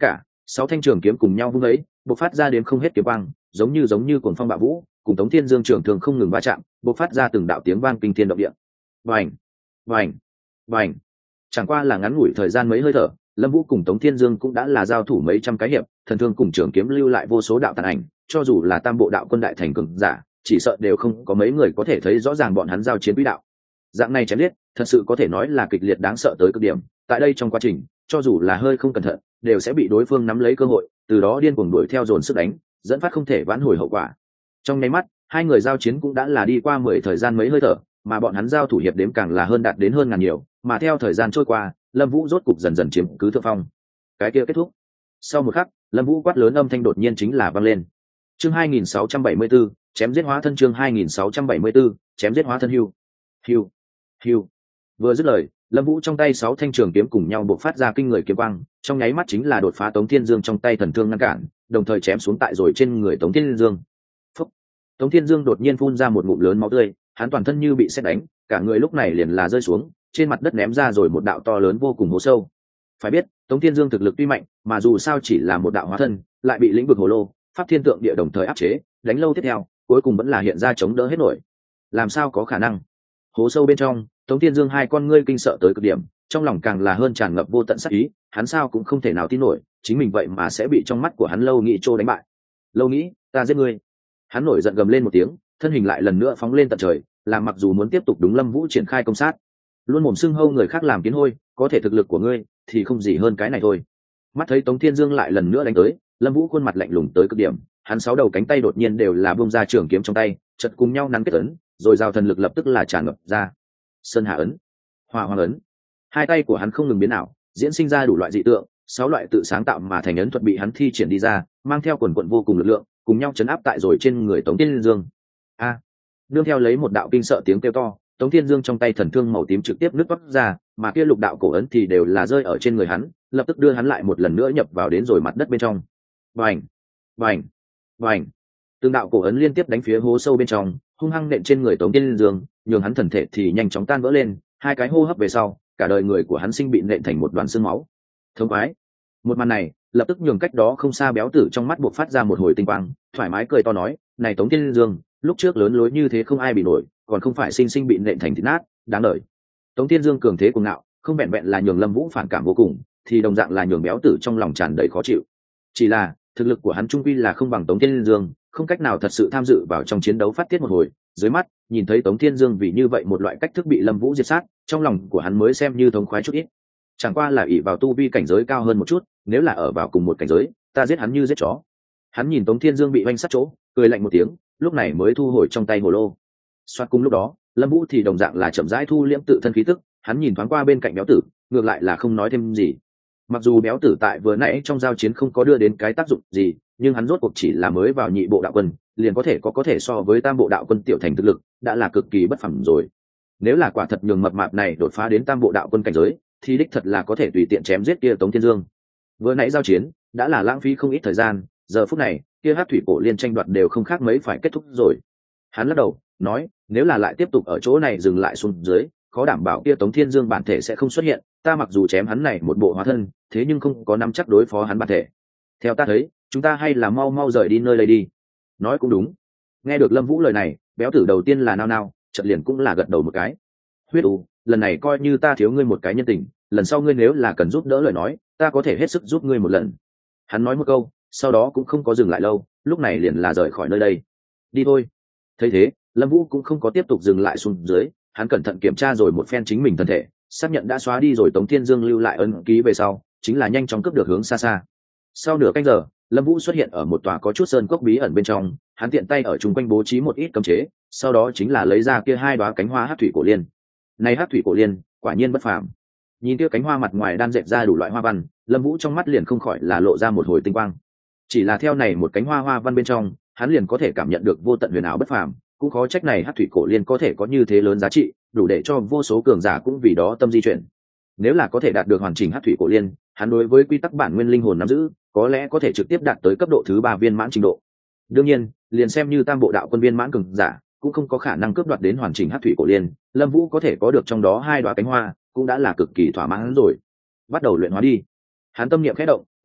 6 thanh trường kiếm cùng nhau vung ấy bộc phát ra đến không hết kiếm quang, giống như cuồng phong bạo vũ, cùng Tống Thiên Dương trường thường không ngừng va chạm, bộc phát ra từng đạo tiếng vang kinh thiên động địa. Vành, vành, vành. Chẳng qua là ngắn ngủi thời gian mấy hơi thở, Lâm Vũ cùng Tống Thiên Dương cũng đã là giao thủ mấy trăm cái hiệp, thần thương cùng trường kiếm lưu lại vô số đạo tàn ảnh, cho dù là tam bộ đạo quân đại thành cường giả, chỉ sợ đều không có mấy người có thể thấy rõ ràng bọn hắn giao chiến quỹ đạo. Dạng này chém giết, thật sự có thể nói là kịch liệt đáng sợ tới cực điểm. Tại đây trong quá trình, cho dù là hơi không cẩn thận, đều sẽ bị đối phương nắm lấy cơ hội, từ đó điên cuồng đuổi theo dồn sức đánh, dẫn phát không thể vãn hồi hậu quả. Trong nháy mắt, hai người giao chiến cũng đã là đi qua 10 thời gian mấy hơi thở, mà bọn hắn giao thủ hiệp đếm càng là hơn đạt đến hơn ngàn nhiều, mà theo thời gian trôi qua, Lâm Vũ rốt cục dần dần chiếm cứ thượng phong. Cái kia kết thúc. Sau một khắc, Lâm Vũ quát lớn âm thanh đột nhiên chính là vang lên. Chương 2674, chém giết hóa thân chương 2674, chém giết hóa thân hưu. Hưu, hưu. Vừa dứt lời, Lâm Vũ trong tay 6 thanh trường kiếm cùng nhau bộc phát ra kinh người kiếm quang, trong nháy mắt chính là đột phá Tống Thiên Dương trong tay thần thương ngăn cản, đồng thời chém xuống tại rồi trên người Tống Thiên Dương. Phúc. Tống Thiên Dương đột nhiên phun ra một ngụm lớn máu tươi, hắn toàn thân như bị sét đánh, cả người lúc này liền là rơi xuống, trên mặt đất ném ra rồi một đạo to lớn vô cùng hố sâu. Phải biết, Tống Thiên Dương thực lực tuy mạnh, mà dù sao chỉ là một đạo hóa thân, lại bị lĩnh vực hồ lô, pháp thiên tượng địa đồng thời áp chế, đánh lâu tiếp theo, cuối cùng vẫn là hiện ra chống đỡ hết nổi. Làm sao có khả năng? Hố sâu bên trong, Tống Thiên Dương hai con ngươi kinh sợ tới cực điểm, trong lòng càng là hơn tràn ngập vô tận sát ý, hắn sao cũng không thể nào tin nổi, chính mình vậy mà sẽ bị trong mắt của hắn Lâu Nghĩ trô đánh bại. Lâu Nghĩ, ta giết ngươi! Hắn nổi giận gầm lên một tiếng, thân hình lại lần nữa phóng lên tận trời, làm mặc dù muốn tiếp tục đúng Lâm Vũ triển khai công sát, luôn mồm xưng hâu người khác làm kiến hôi, có thể thực lực của ngươi thì không gì hơn cái này thôi. Mắt thấy Tống Thiên Dương lại lần nữa đánh tới, Lâm Vũ khuôn mặt lạnh lùng tới cực điểm, hắn 6 đầu cánh tay đột nhiên đều là bung ra trường kiếm trong tay, chợt cùng nhau nắn kết ấn, rồi giao thần lực lập tức là tràn ngập ra. Sơn Hà ấn, Hỏa Hoàng ấn. Hai tay của hắn không ngừng biến ảo, diễn sinh ra đủ loại dị tượng, 6 loại tự sáng tạo mà thành ấn thuật bị hắn thi triển đi ra, mang theo quần quần vô cùng lực lượng, cùng nhau chấn áp tại rồi trên người Tống Thiên Dương. A! Nương theo lấy một đạo kinh sợ tiếng kêu to, Tống Thiên Dương trong tay thần thương màu tím trực tiếp nứt toác ra, mà kia lục đạo cổ ấn thì đều là rơi ở trên người hắn, lập tức đưa hắn lại một lần nữa nhập vào đến rồi mặt đất bên trong. Bành, bành, bành. Từng đạo cổ ấn liên tiếp đánh phía hố sâu bên trong, hung hăng nện trên người Tống Thiên Dương, nhường hắn thần thể thì nhanh chóng tan vỡ lên, hai cái hô hấp về sau, cả đời người của hắn sinh bị nện thành một đoàn xương máu. Thống khoái. Một màn này, lập tức nhường cách đó không xa béo tử trong mắt buộc phát ra một hồi tinh quang, thoải mái cười to nói, "Này Tống Thiên Dương, lúc trước lớn lối như thế không ai bị nổi, còn không phải sinh sinh bị nện thành thịt nát, đáng đời." Tống Thiên Dương cường thế cuồng ngạo, không vẹn vẹn là nhường Lâm Vũ phản cảm vô cùng, thì đồng dạng là nhường béo tử trong lòng tràn đầy khó chịu. Chỉ là, thực lực của hắn trung quy là không bằng Tống Thiên Dương, không cách nào thật sự tham dự vào trong chiến đấu phát tiết một hồi, dưới mắt, nhìn thấy Tống Thiên Dương vì như vậy một loại cách thức bị Lâm Vũ diệt sát, trong lòng của hắn mới xem như thống khoái chút ít. Chẳng qua là ỷ vào tu vi cảnh giới cao hơn một chút, nếu là ở vào cùng một cảnh giới, ta giết hắn như giết chó. Hắn nhìn Tống Thiên Dương bị vanh sát chỗ, cười lạnh một tiếng, lúc này mới thu hồi trong tay hồ lô. Soạt cùng lúc đó, Lâm Vũ thì đồng dạng là chậm rãi thu liễm tự thân khí tức, hắn nhìn thoáng qua bên cạnh béo tử, ngược lại là không nói thêm gì. Mặc dù béo tử tại vừa nãy trong giao chiến không có đưa đến cái tác dụng gì, nhưng hắn rốt cuộc chỉ là mới vào nhị bộ đạo quân, liền có thể so với tam bộ đạo quân tiểu thành thực lực, đã là cực kỳ bất phàm rồi. Nếu là quả thật nhường mập mạp này đột phá đến tam bộ đạo quân cảnh giới, thì đích thật là có thể tùy tiện chém giết kia Tống Thiên Dương. Vừa nãy giao chiến đã là lãng phí không ít thời gian, giờ phút này kia Hắc Thủy Cổ Liên tranh đoạt đều không khác mấy phải kết thúc rồi. Hắn lắc đầu nói, nếu là lại tiếp tục ở chỗ này dừng lại xuống dưới, khó đảm bảo kia Tống Thiên Dương bản thể sẽ không xuất hiện, ta mặc dù chém hắn này một bộ hóa thân, thế nhưng không có nắm chắc đối phó hắn bản thể. Theo ta thấy, chúng ta hay là mau mau rời đi nơi đây đi. Nói cũng đúng. Nghe được Lâm Vũ lời này, béo tử đầu tiên là nao nao, chợt liền cũng là gật đầu một cái. Huyết U, lần này coi như ta thiếu ngươi một cái nhân tình, lần sau ngươi nếu là cần giúp đỡ lời nói, ta có thể hết sức giúp ngươi một lần. Hắn nói một câu, sau đó cũng không có dừng lại lâu, lúc này liền là rời khỏi nơi đây. Đi thôi. Thấy thế, Lâm Vũ cũng không có tiếp tục dừng lại xuống dưới, hắn cẩn thận kiểm tra rồi một phen chính mình thân thể, xác nhận đã xóa đi rồi Tống Thiên Dương lưu lại ấn ký về sau, chính là nhanh chóng cướp được hướng xa xa. Sau nửa canh giờ, Lâm Vũ xuất hiện ở một tòa có chút sơn cốc bí ẩn bên trong, hắn tiện tay ở chung quanh bố trí một ít cấm chế, sau đó chính là lấy ra kia hai đóa cánh hoa Hắc Thủy Cổ Liên. Này Hắc Thủy Cổ Liên, quả nhiên bất phàm. Nhìn kia cánh hoa mặt ngoài đan dệt ra đủ loại hoa văn, Lâm Vũ trong mắt liền không khỏi là lộ ra một hồi tinh quang. Chỉ là theo này một cánh hoa hoa văn bên trong, hắn liền có thể cảm nhận được vô tận huyền ảo bất phàm, cũng khó trách này Hắc Thủy Cổ Liên có thể có như thế lớn giá trị, đủ để cho vô số cường giả cũng vì đó tâm di chuyển. Nếu là có thể đạt được hoàn chỉnh Hắc Thủy Cổ Liên, hắn đối với quy tắc bản nguyên linh hồn nắm giữ, có lẽ có thể trực tiếp đạt tới cấp độ thứ 3 viên mãn trình độ. Đương nhiên, liền xem như tam bộ đạo quân viên mãn cường giả, cũng không có khả năng cướp đoạt đến hoàn chỉnh Hắc Thủy Cổ Liên, Lâm Vũ có thể có được trong đó hai đóa cánh hoa, cũng đã là cực kỳ thỏa mãn rồi. Bắt đầu luyện hóa đi. Hắn tâm niệm khẽ động,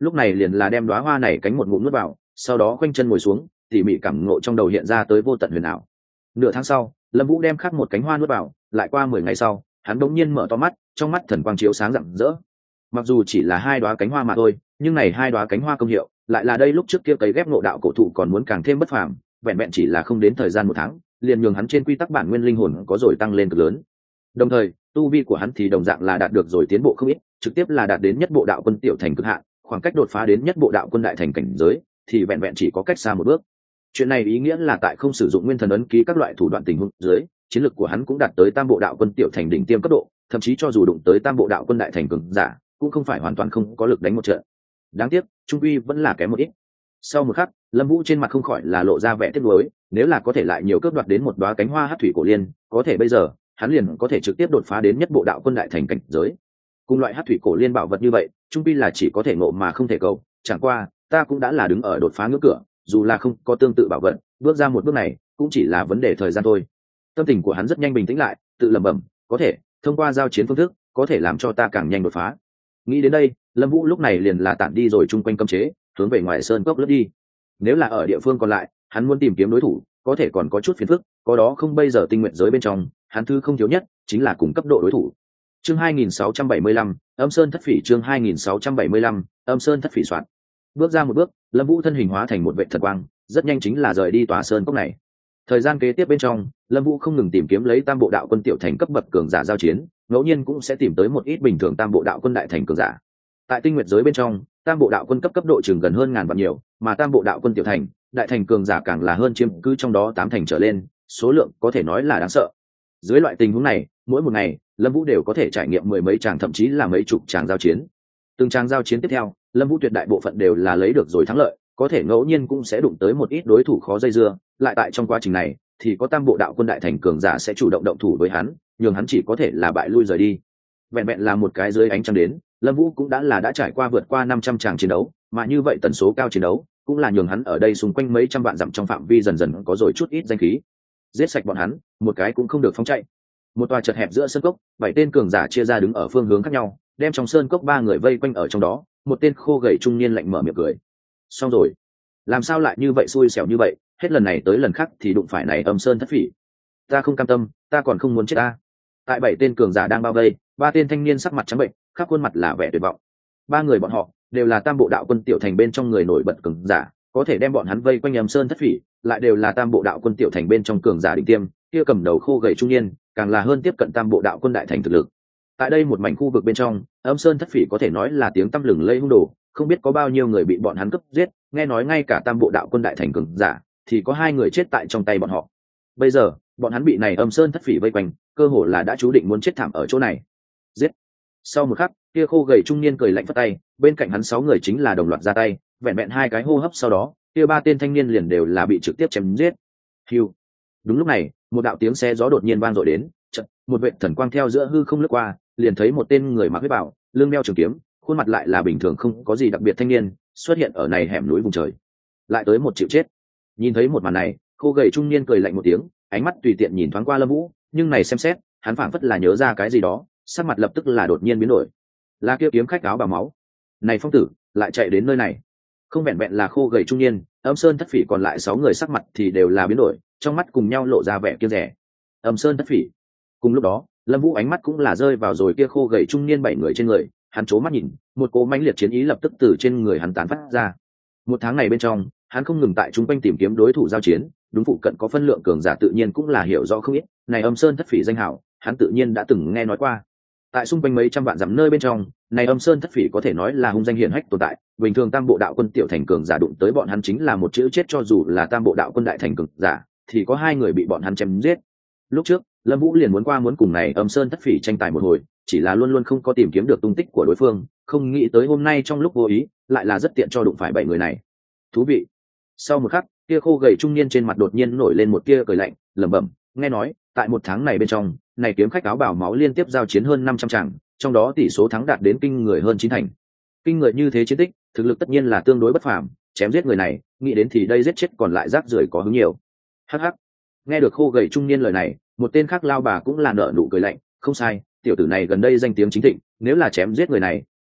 lúc này liền là đem đóa hoa này cánh một ngụm nuốt vào, sau đó khoanh chân ngồi xuống, tỉ mỉ cảm ngộ trong đầu hiện ra tới vô tận huyền ảo. Nửa tháng sau, Lâm Vũ đem khác một cánh hoa nuốt vào, lại qua 10 ngày sau, hắn đống nhiên mở to mắt, trong mắt thần quang chiếu sáng rạng rỡ. Mặc dù chỉ là hai đóa cánh hoa mà thôi, nhưng này hai đóa cánh hoa công hiệu, lại là đây lúc trước kia cấy ghép ngộ đạo cổ thụ còn muốn càng thêm bất phàm, vẹn vẹn chỉ là không đến thời gian 1 tháng, liền nhường hắn trên quy tắc bản nguyên linh hồn có rồi tăng lên cực lớn. Đồng thời, tu vi của hắn thì đồng dạng là đạt được rồi tiến bộ không ít, trực tiếp là đạt đến nhất bộ đạo quân tiểu thành cực hạn, khoảng cách đột phá đến nhất bộ đạo quân đại thành cảnh giới, thì vẹn vẹn chỉ có cách xa một bước. Chuyện này ý nghĩa là tại không sử dụng nguyên thần ấn ký các loại thủ đoạn tình huống dưới, chiến lược của hắn cũng đạt tới tam bộ đạo quân tiểu thành đỉnh tiêm cấp độ, thậm chí cho dù đụng tới tam bộ đạo quân đại thành cường giả, cũng không phải hoàn toàn không có lực đánh một trận. Đáng tiếc, trung uy vẫn là kém một ít. Sau một khắc, Lâm Vũ trên mặt không khỏi là lộ ra vẻ tiếc nuối, nếu là có thể lại nhiều cướp đoạt đến một đóa cánh hoa hắc thủy cổ liên, có thể bây giờ, hắn liền có thể trực tiếp đột phá đến nhất bộ đạo quân đại thành cảnh giới. Cùng loại hắc thủy cổ liên bảo vật như vậy, trung uy là chỉ có thể ngộ mà không thể cầu, chẳng qua, ta cũng đã là đứng ở đột phá ngưỡng cửa, dù là không có tương tự bảo vật, bước ra một bước này cũng chỉ là vấn đề thời gian thôi. Tâm tình của hắn rất nhanh bình tĩnh lại, tự lẩm bẩm, có thể thông qua giao chiến phương thức có thể làm cho ta càng nhanh đột phá. Nghĩ đến đây, Lâm Vũ lúc này liền là tản đi rồi chung quanh cấm chế, hướng về ngoài sơn cốc lướt đi. Nếu là ở địa phương còn lại, hắn muốn tìm kiếm đối thủ, có thể còn có chút phiền phức, có đó không bây giờ tinh nguyện giới bên trong, hắn thứ không thiếu nhất chính là cùng cấp độ đối thủ. Chương 2675, Âm Sơn Thất Phỉ. Chương 2675, Âm Sơn Thất Phỉ soạn. Bước ra một bước, Lâm Vũ thân hình hóa thành một vệ thần quang, rất nhanh chính là rời đi tòa sơn cốc này. Thời gian kế tiếp bên trong, Lâm Vũ không ngừng tìm kiếm lấy tam bộ đạo quân tiểu thành cấp bậc cường giả giao chiến, ngẫu nhiên cũng sẽ tìm tới một ít bình thường tam bộ đạo quân đại thành cường giả. Tại tinh nguyệt giới bên trong, tam bộ đạo quân cấp độ chừng gần hơn ngàn vạn nhiều, mà tam bộ đạo quân tiểu thành, đại thành cường giả càng là hơn chiếm cứ trong đó 8 thành trở lên, số lượng có thể nói là đáng sợ. Dưới loại tình huống này, mỗi một ngày, Lâm Vũ đều có thể trải nghiệm mười mấy tràng thậm chí là mấy chục tràng giao chiến. Từng tràng giao chiến tiếp theo, Lâm Vũ tuyệt đại bộ phận đều là lấy được rồi thắng lợi, có thể ngẫu nhiên cũng sẽ đụng tới một ít đối thủ khó dây dưa, lại tại trong quá trình này thì có tam bộ đạo quân đại thành cường giả sẽ chủ động động thủ với hắn, nhường hắn chỉ có thể là bại lui rời đi. Vẹn vẹn là một cái dưới ánh trăng đến, Lâm Vũ cũng đã trải qua vượt qua 500 tràng chiến đấu, mà như vậy tần số cao chiến đấu cũng là nhường hắn ở đây xung quanh mấy trăm vạn dặm trong phạm vi dần dần có rồi chút ít danh khí. Giết sạch bọn hắn, một cái cũng không được phóng chạy. Một tòa chật hẹp giữa sơn cốc, 7 tên cường giả chia ra đứng ở phương hướng khác nhau, đem trong sơn cốc 3 người vây quanh ở trong đó, một tên khô gầy trung niên lạnh mở miệng cười. Xong rồi, làm sao lại như vậy xui xẻo như vậy, hết lần này tới lần khác thì đụng phải này Âm Sơn Thất Phỉ. Ta không cam tâm, ta còn không muốn chết ta. Tại 7 tên cường giả đang bao vây, 3 tên thanh niên sắc mặt trắng bệnh, khắp khuôn mặt là vẻ tuyệt vọng. 3 người bọn họ đều là tam bộ đạo quân tiểu thành bên trong người nổi bật cường giả, có thể đem bọn hắn vây quanh Âm Sơn Thất Phỉ, lại đều là tam bộ đạo quân tiểu thành bên trong cường giả đỉnh tiêm, kia cầm đầu khô gầy trung niên, càng là hơn tiếp cận tam bộ đạo quân đại thành thực lực. Tại đây một mảnh khu vực bên trong, Âm Sơn Thất Phỉ có thể nói là tiếng tăm lừng lẫy hung đồ, không biết có bao nhiêu người bị bọn hắn cướp giết, nghe nói ngay cả tam bộ đạo quân đại thành cường giả thì có 2 người chết tại trong tay bọn họ. Bây giờ, bọn hắn bị này Âm Sơn Thất Phỉ vây quanh, cơ hồ là đã chú định muốn chết thảm ở chỗ này. Giết! Sau một khắc, kia khô gầy trung niên cười lạnh phất tay, bên cạnh hắn 6 người chính là đồng loạt ra tay, vẹn vẹn 2 cái hô hấp sau đó, kia 3 tên thanh niên liền đều là bị trực tiếp chém giết. Hưu! Đúng lúc này, một đạo tiếng xe gió đột nhiên vang dội đến, chợt, một vệt thần quang theo giữa hư không lướt qua, liền thấy một tên người mặc huyết bào, lưng đeo trường kiếm, khuôn mặt lại là bình thường không có gì đặc biệt thanh niên, xuất hiện ở này hẻm núi vùng trời. Lại tới một chịu chết. Nhìn thấy một màn này, khô gầy trung niên cười lạnh một tiếng, ánh mắt tùy tiện nhìn thoáng qua Lâm Vũ, nhưng này xem xét, hắn phảng phất là nhớ ra cái gì đó, sắc mặt lập tức là đột nhiên biến đổi. Là kia kiếm khách áo bào máu. Này phong tử, lại chạy đến nơi này. Không vẹn vẹn là khô gầy trung niên, Âm Sơn Thất Phỉ còn lại 6 người sắc mặt thì đều là biến đổi, trong mắt cùng nhau lộ ra vẻ kiêng dè. Âm Sơn Thất Phỉ. Cùng lúc đó, Lâm Vũ ánh mắt cũng là rơi vào rồi kia khô gầy trung niên 7 người trên người, hắn chố mắt nhìn, một cỗ mãnh liệt chiến ý lập tức từ trên người hắn tán phát ra. Một tháng này bên trong, hắn không ngừng tại trung quanh tìm kiếm đối thủ giao chiến, đúng phụ cận có phân lượng cường giả tự nhiên cũng là hiểu rõ không ít, này Âm Sơn Thất Phỉ danh hào, hắn tự nhiên đã từng nghe nói qua. Tại xung quanh mấy trăm vạn dặm nơi bên trong, này Âm Sơn Thất Phỉ có thể nói là hung danh hiển hách tồn tại, bình thường tam bộ đạo quân tiểu thành cường giả đụng tới bọn hắn chính là một chữ chết, cho dù là tam bộ đạo quân đại thành cường giả, thì có 2 người bị bọn hắn chém giết. Lúc trước, Lâm Vũ liền muốn cùng này Âm Sơn Thất Phỉ tranh tài một hồi, chỉ là luôn luôn không có tìm kiếm được tung tích của đối phương, không nghĩ tới hôm nay trong lúc vô ý, lại là rất tiện cho đụng phải 7 người này. Thú vị. Sau một khắc, kia khô gầy trung niên trên mặt đột nhiên nổi lên một tia cười lạnh, lẩm bẩm, nghe nói, tại một tháng này bên trong, này kiếm khách áo bào máu liên tiếp giao chiến hơn 500 tràng, trong đó tỷ số thắng đạt đến kinh người hơn 9 thành. Kinh người như thế chiến tích, thực lực tất nhiên là tương đối bất phàm, chém giết người này, nghĩ đến thì đây giết chết còn lại rác rưởi có hứng nhiều. Hắc hắc. Nghe được khô gầy trung niên lời này, một tên khác lao bà cũng là nở nụ cười lạnh, không sai, tiểu tử này gần đây danh tiếng chính thịnh, nếu là chém giết người này,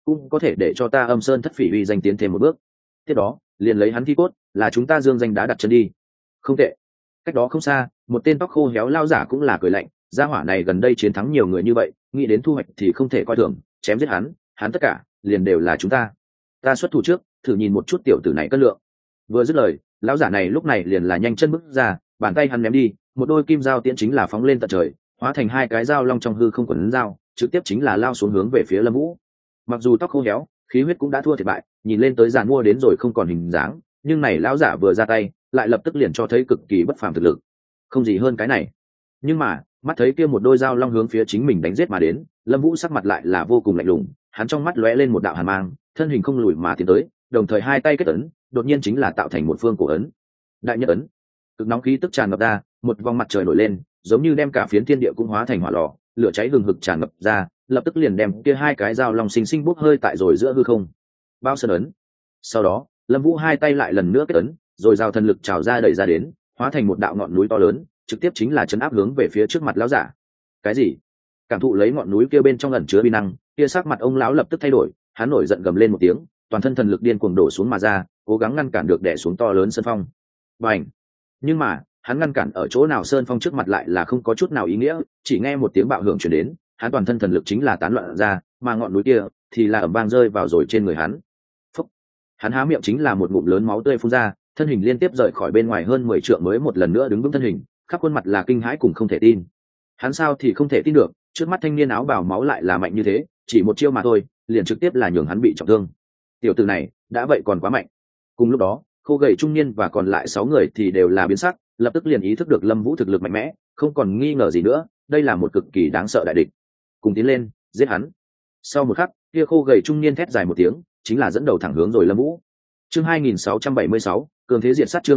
cũng có thể để cho ta Âm Sơn Thất Phỉ uy danh tiến thêm một bước. Tiếp đó liền lấy hắn thi cốt là chúng ta dương danh đá đặt chân đi. Không tệ. Cách đó không xa một tên tóc khô héo lao giả cũng là cười lạnh, gia hỏa này gần đây chiến thắng nhiều người như vậy, nghĩ đến thu hoạch thì không thể coi thường, chém giết hắn tất cả liền đều là chúng ta xuất thủ trước, thử nhìn một chút tiểu tử này cân lượng. Vừa dứt lời, lão giả này lúc này liền là nhanh chân bước ra, bàn tay hắn ném đi, một đôi kim dao tiễn chính là phóng lên tận trời, hóa thành hai cái dao long trong hư không quấn dao, trực tiếp chính là lao xuống hướng về phía Lâm Vũ. Mặc dù tóc khô héo, khí huyết cũng đã thua thiệt bại, nhìn lên tới giàn mua đến rồi không còn hình dáng, nhưng này lão giả vừa ra tay, lại lập tức liền cho thấy cực kỳ bất phàm thực lực. Không gì hơn cái này. Nhưng mà, mắt thấy kia một đôi dao long hướng phía chính mình đánh giết mà đến, Lâm Vũ sắc mặt lại là vô cùng lạnh lùng, hắn trong mắt lóe lên một đạo hàn mang, thân hình không lùi mà tiến tới, đồng thời hai tay kết ấn, đột nhiên chính là tạo thành một phương cổ ấn. Đại nhất ấn. Cực nóng khí tức tràn ngập ra, một vòng mặt trời nổi lên, giống như đem cả phiến thiên địa cũng hóa thành hỏa lò, lửa cháy hừng hực tràn ngập ra, lập tức liền đem kia hai cái dao long sinh sinh bốc hơi tại rồi giữa hư không. Bao sơn ấn. Sau đó, Lâm Vũ hai tay lại lần nữa kết ấn, rồi giao thần lực trào ra đẩy ra đến, hóa thành một đạo ngọn núi to lớn, trực tiếp chính là chấn áp hướng về phía trước mặt lão giả. Cái gì? Cảm thụ lấy ngọn núi kia bên trong ẩn chứa uy năng, kia sắc mặt ông lão lập tức thay đổi, hắn nổi giận gầm lên một tiếng, toàn thân thần lực điên cuồng đổ xuống mà ra, cố gắng ngăn cản được đè xuống to lớn sơn phong. Bành! Nhưng mà, hắn ngăn cản ở chỗ nào sơn phong trước mặt lại là không có chút nào ý nghĩa, chỉ nghe một tiếng bạo hưởng truyền đến, hắn toàn thân thần lực chính là tán loạn ra, mà ngọn núi kia thì là ầm vang rơi vào rồi trên người hắn. Phốc! Hắn há miệng chính là một ngụm lớn máu tươi phun ra, thân hình liên tiếp rời khỏi bên ngoài hơn 10 trượng mới một lần nữa đứng vững thân hình, khắp khuôn mặt là kinh hãi cùng không thể tin. Hắn sao thì không thể tin được, trước mắt thanh niên áo bào máu lại là mạnh như thế, chỉ một chiêu mà thôi, liền trực tiếp là nhường hắn bị trọng thương. Tiểu tử này, đã vậy còn quá mạnh. Cùng lúc đó, khô gầy trung niên và còn lại 6 người thì đều là biến sắc, lập tức liền ý thức được Lâm Vũ thực lực mạnh mẽ, không còn nghi ngờ gì nữa, đây là một cực kỳ đáng sợ đại địch. Cùng tiến lên, giết hắn. Sau một khắc, kia khô gầy trung niên thét dài một tiếng, chính là dẫn đầu thẳng hướng rồi Lâm Vũ. Chương 2676, cường thế diệt sát. Chương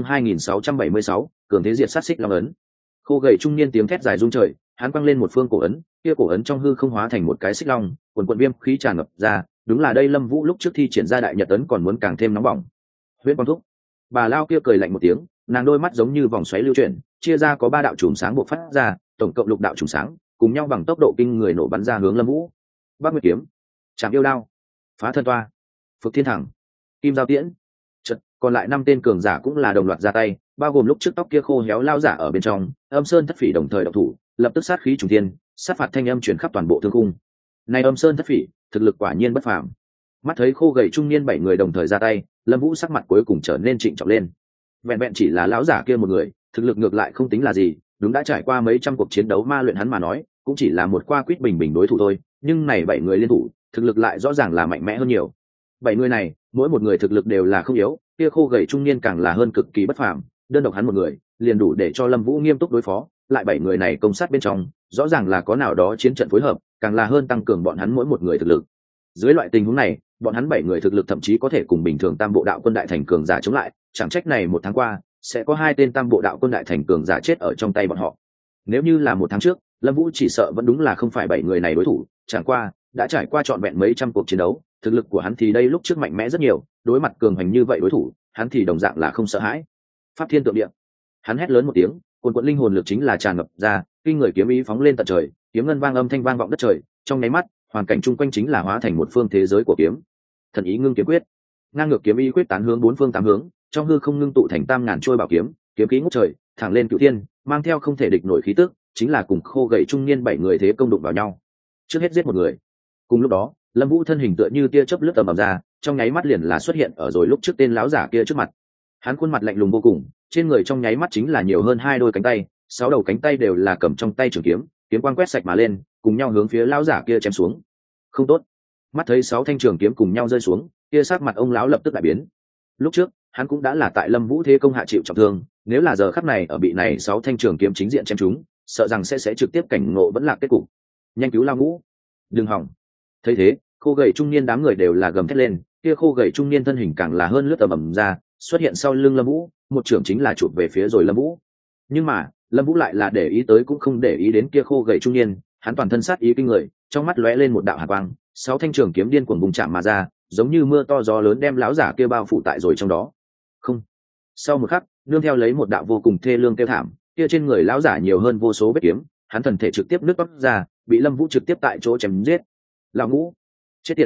2676, cường thế diệt sát xích long ấn. Khô gầy trung niên tiếng thét dài rung trời, hắn quăng lên một phương cổ ấn, kia cổ ấn trong hư không hóa thành một cái xích long, quần quần viêm khí tràn ngập ra, đúng là đây Lâm Vũ lúc trước thi triển ra đại nhật ấn còn muốn càng thêm nóng bỏng. Huyết quang thúc. Bà lao kia cười lạnh một tiếng, nàng đôi mắt giống như vòng xoáy lưu chuyển, chia ra có 3 đạo chùm sáng bộc phát ra, tổng cộng 6 đạo chùm sáng, cùng nhau bằng tốc độ kinh người nổ bắn ra hướng Lâm Vũ. Bắc Nguyệt kiếm, Trảm yêu đao, Phá thân toa, Phực thiên thẳng, Kim giao tiễn. Chợt, còn lại 5 tên cường giả cũng là đồng loạt ra tay, bao gồm lúc trước tóc kia khô héo lao giả ở bên trong, Âm Sơn Thất Phỉ đồng thời động thủ, lập tức sát khí trùng thiên, sát phạt thanh âm truyền khắp toàn bộ thương khung. Này Âm Sơn Thất Phỉ, thực lực quả nhiên bất phàm. Mắt thấy khô gầy trung niên 7 người đồng thời ra tay, Lâm Vũ sắc mặt cuối cùng trở nên trịnh trọng lên. Vẹn vẹn chỉ là lão giả kia một người, thực lực ngược lại không tính là gì, đúng đã trải qua mấy trăm cuộc chiến đấu ma luyện hắn mà nói, cũng chỉ là một qua quýt bình bình đối thủ thôi, nhưng này 7 người liên thủ, thực lực lại rõ ràng là mạnh mẽ hơn nhiều. 7 người này, mỗi một người thực lực đều là không yếu, kia khô gầy trung niên càng là hơn cực kỳ bất phàm, đơn độc hắn một người, liền đủ để cho Lâm Vũ nghiêm túc đối phó, lại 7 người này công sát bên trong, rõ ràng là có nào đó chiến trận phối hợp, càng là hơn tăng cường bọn hắn mỗi một người thực lực. Dưới loại tình huống này, bọn hắn 7 người thực lực thậm chí có thể cùng bình thường Tam Bộ Đạo Quân đại thành cường giả chống lại, chẳng trách này 1 tháng qua, sẽ có 2 tên Tam Bộ Đạo Quân đại thành cường giả chết ở trong tay bọn họ. Nếu như là 1 tháng trước, Lâm Vũ chỉ sợ vẫn đúng là không phải 7 người này đối thủ, chẳng qua, đã trải qua trọn vẹn mấy trăm cuộc chiến đấu, thực lực của hắn thì đây lúc trước mạnh mẽ rất nhiều, đối mặt cường hành như vậy đối thủ, hắn thì đồng dạng là không sợ hãi. Pháp Thiên Tượng Địa. Hắn hét lớn một tiếng, cuồn cuộn linh hồn lực chính là tràn ngập ra, kinh người kiếm ý phóng lên tận trời, kiếm ngân vang âm thanh vang vọng đất trời, trong nháy mắt, hoàn cảnh chung quanh chính là hóa thành một phương thế giới của kiếm. Thần ý ngưng kiếm quyết, ngang ngược kiếm ý quyết tán hướng 4 phương 8 hướng, trong hư không ngưng tụ thành tam ngàn trôi bảo kiếm, kiếm khí ngút trời, thẳng lên cửu thiên, mang theo không thể địch nổi khí tức, chính là cùng khô gầy trung niên 7 người thế công đụng vào nhau. Trước hết giết một người. Cùng lúc đó, Lâm Vũ thân hình tựa như tia chớp lướt tầm ầm ra, trong nháy mắt liền là xuất hiện ở rồi lúc trước tên lão giả kia trước mặt. Hắn khuôn mặt lạnh lùng vô cùng, trên người trong nháy mắt chính là nhiều hơn 2 đôi cánh tay, 6 đầu cánh tay đều là cầm trong tay trường kiếm, kiếm quang quét sạch mà lên, cùng nhau hướng phía lão giả kia chém xuống. Không tốt. Mắt thấy 6 thanh trường kiếm cùng nhau rơi xuống, kia sắc mặt ông lão lập tức đại biến. Lúc trước, hắn cũng đã là tại Lâm Vũ thế công hạ chịu trọng thương, nếu là giờ khắc này ở bị này 6 thanh trường kiếm chính diện chém trúng, sợ rằng sẽ trực tiếp cảnh ngộ vẫn là kết cục. Nhanh cứu Lao Ngũ, đừng hỏng. Thấy thế, khô gầy trung niên đám người đều là gầm thét lên, kia khô gầy trung niên thân hình càng là hơn lướt tầm ầm ra, xuất hiện sau lưng Lâm Vũ, một trưởng chính là chụp về phía rồi Lâm Vũ. Nhưng mà, Lâm Vũ lại là để ý tới cũng không để ý đến kia khô gầy trung niên, hắn toàn thân sát ý kinh người, trong mắt lóe lên một đạo hàn quang, 6 thanh trường kiếm điên cuồng bùng chạm mà ra, giống như mưa to gió lớn đem lão giả kia bao phủ tại rồi trong đó. Không. Sau một khắc, nương theo lấy một đạo vô cùng thê lương kêu thảm, kia trên người lão giả nhiều hơn vô số vết kiếm, hắn thần thể trực tiếp nứt toác ra, bị Lâm Vũ trực tiếp tại chỗ chém giết. Lão Ngũ, chết tiệt.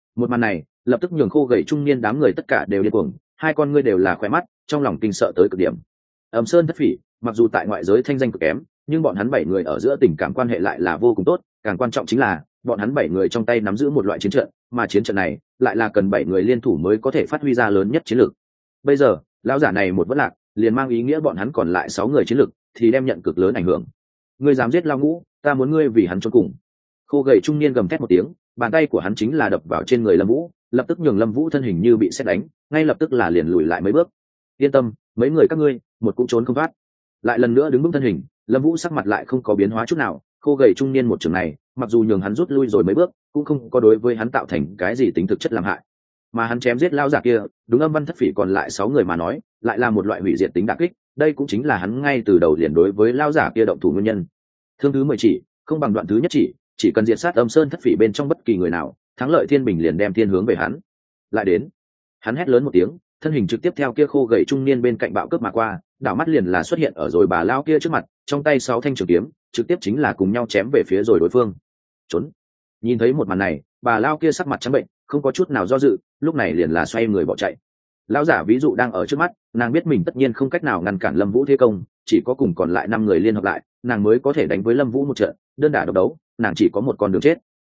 Một màn này lập tức nhường khô gầy trung niên đám người tất cả đều điên cuồng, hai con ngươi đều là khóe mắt, trong lòng kinh sợ tới cực điểm. Ẩm Sơn Thất Phỉ mặc dù tại ngoại giới thanh danh cực kém, nhưng bọn hắn 7 người ở giữa tình cảm quan hệ lại là vô cùng tốt, càng quan trọng chính là bọn hắn 7 người trong tay nắm giữ một loại chiến trận, mà chiến trận này lại là cần 7 người liên thủ mới có thể phát huy ra lớn nhất chiến lược. Bây giờ lão giả này một vất lạc, liền mang ý nghĩa bọn hắn còn lại 6 người chiến lược thì đem nhận cực lớn ảnh hưởng. Ngươi dám giết Lao Ngũ, ta muốn ngươi vì hắn chôn cùng. Khô gầy trung niên gầm thét một tiếng, bàn tay của hắn chính là đập vào trên người Lâm Vũ, lập tức nhường Lâm Vũ thân hình như bị sét đánh, ngay lập tức là liền lùi lại mấy bước. Yên tâm, mấy người các ngươi một cũng trốn không thoát. Lại lần nữa đứng vững thân hình, Lâm Vũ sắc mặt lại không có biến hóa chút nào. Khô gầy trung niên một trường này mặc dù nhường hắn rút lui rồi mấy bước, cũng không có đối với hắn tạo thành cái gì tính thực chất làm hại. Mà hắn chém giết lao giả kia, đúng Âm Văn Thất Phỉ còn lại 6 người mà nói, lại là một loại hủy diệt tính đả kích. Đây cũng chính là hắn ngay từ đầu liền đối với lao giả kia động thủ nguyên nhân. Thương thứ 10 chỉ không bằng đoạn thứ nhất chỉ cần diệt sát Âm Sơn Thất Phỉ bên trong bất kỳ người nào, thắng lợi thiên bình liền đem thiên hướng về hắn. Lại đến, hắn hét lớn một tiếng, thân hình trực tiếp theo kia khô gầy trung niên bên cạnh bạo cướp mà qua, đảo mắt liền là xuất hiện ở rồi bà lao kia trước mặt, trong tay 6 thanh trường kiếm trực tiếp chính là cùng nhau chém về phía rồi đối phương. Trốn. Nhìn thấy một màn này, bà lao kia sắc mặt trắng bệnh, không có chút nào do dự, lúc này liền là xoay người bỏ chạy. Lão giả ví dụ đang ở trước mắt, nàng biết mình tất nhiên không cách nào ngăn cản Lâm Vũ thế công, chỉ có cùng còn lại 5 người liên hợp lại, nàng mới có thể đánh với Lâm Vũ một trận, đơn đả độc đấu, nàng chỉ có một con đường chết.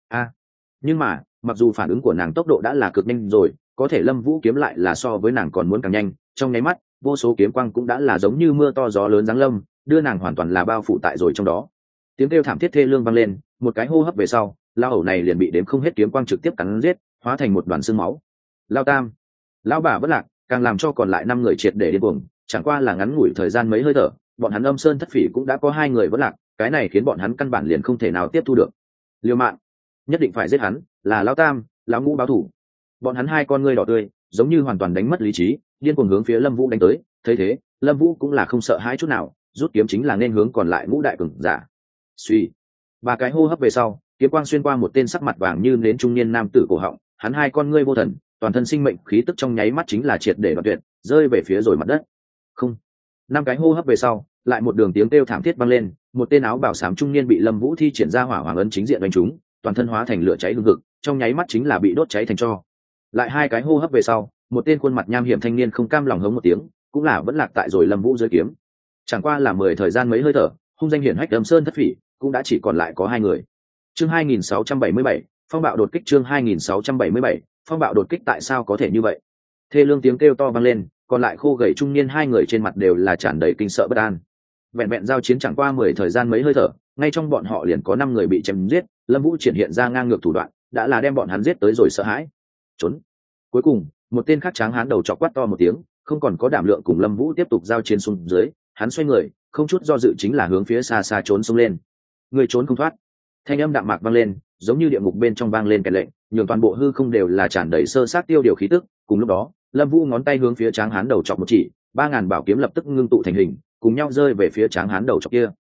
Nhưng mà, mặc dù phản ứng của nàng tốc độ đã là cực nhanh rồi, có thể Lâm Vũ kiếm lại là so với nàng còn muốn càng nhanh, trong nháy mắt, vô số kiếm quang cũng đã là giống như mưa to gió lớn giáng lâm, đưa nàng hoàn toàn là bao phủ tại rồi trong đó. Tiếng kêu thảm thiết thê lương vang lên, một cái hô hấp về sau, lao hầu này liền bị đếm không hết kiếm quang trực tiếp cắn giết, hóa thành một đoàn xương máu. Lao Tam, lão bà bất lạc, càng làm cho còn lại 5 người triệt để điên cuồng, chẳng qua là ngắn ngủi thời gian mấy hơi thở, bọn hắn Âm Sơn Thất Phỉ cũng đã có 2 người vỡ lạc, cái này khiến bọn hắn căn bản liền không thể nào tiếp thu được. Liều mạng, nhất định phải giết hắn, là Lão Tam, lão Ngũ báo thủ. Bọn hắn 2 con ngươi đỏ tươi, giống như hoàn toàn đánh mất lý trí, điên cuồng hướng phía Lâm Vũ đánh tới, thấy thế, Lâm Vũ cũng là không sợ hãi chút nào, rút kiếm chính là nên hướng còn lại Ngũ đại cường giả. Suy, 3 cái hô hấp về sau, kiếm quang xuyên qua một tên sắc mặt vàng như nến trung niên nam tử cổ họng, hắn 2 con ngươi vô thần, toàn thân sinh mệnh khí tức trong nháy mắt chính là triệt để đoạn tuyệt, rơi về phía rồi mặt đất. Không. 5 cái hô hấp về sau, lại một đường tiếng kêu thảm thiết vang lên, một tên áo bào xám trung niên bị Lâm Vũ thi triển ra hỏa hoàng ấn chính diện đánh trúng, toàn thân hóa thành lửa cháy hừng hực, trong nháy mắt chính là bị đốt cháy thành tro. Lại 2 cái hô hấp về sau, một tên khuôn mặt nham hiểm thanh niên không cam lòng hống một tiếng, cũng là vẫn lạc tại rồi Lâm Vũ dưới kiếm. Chẳng qua là 10 thời gian mấy hơi thở, hung danh hiển hách Âm Sơn Thất Phỉ cũng đã chỉ còn lại có 2 người. Chương 2677, phong bạo đột kích. Chương 2677, phong bạo đột kích. Tại sao có thể như vậy? Thê lương tiếng kêu to vang lên, còn lại khô gầy trung niên 2 người trên mặt đều là tràn đầy kinh sợ bất an. Vẹn vẹn giao chiến chẳng qua 10 thời gian mấy hơi thở, ngay trong bọn họ liền có 5 người bị chém giết, Lâm Vũ triển hiện ra ngang ngược thủ đoạn, đã là đem bọn hắn giết tới rồi sợ hãi. Trốn. Cuối cùng, một tên khác tráng hán đầu chọc quát to một tiếng, không còn có đảm lượng cùng Lâm Vũ tiếp tục giao chiến xuống dưới, hắn xoay người, không chút do dự chính là hướng phía xa xa trốn xông lên. Người trốn không thoát. Thanh âm đạm mạc vang lên, giống như địa ngục bên trong vang lên cái lệnh, nhường toàn bộ hư không đều là tràn đầy sơ sát tiêu điều khí tức. Cùng lúc đó, Lâm Vũ ngón tay hướng phía tráng hán đầu chọc một chỉ, 3000 bảo kiếm lập tức ngưng tụ thành hình, cùng nhau rơi về phía tráng hán đầu chọc kia.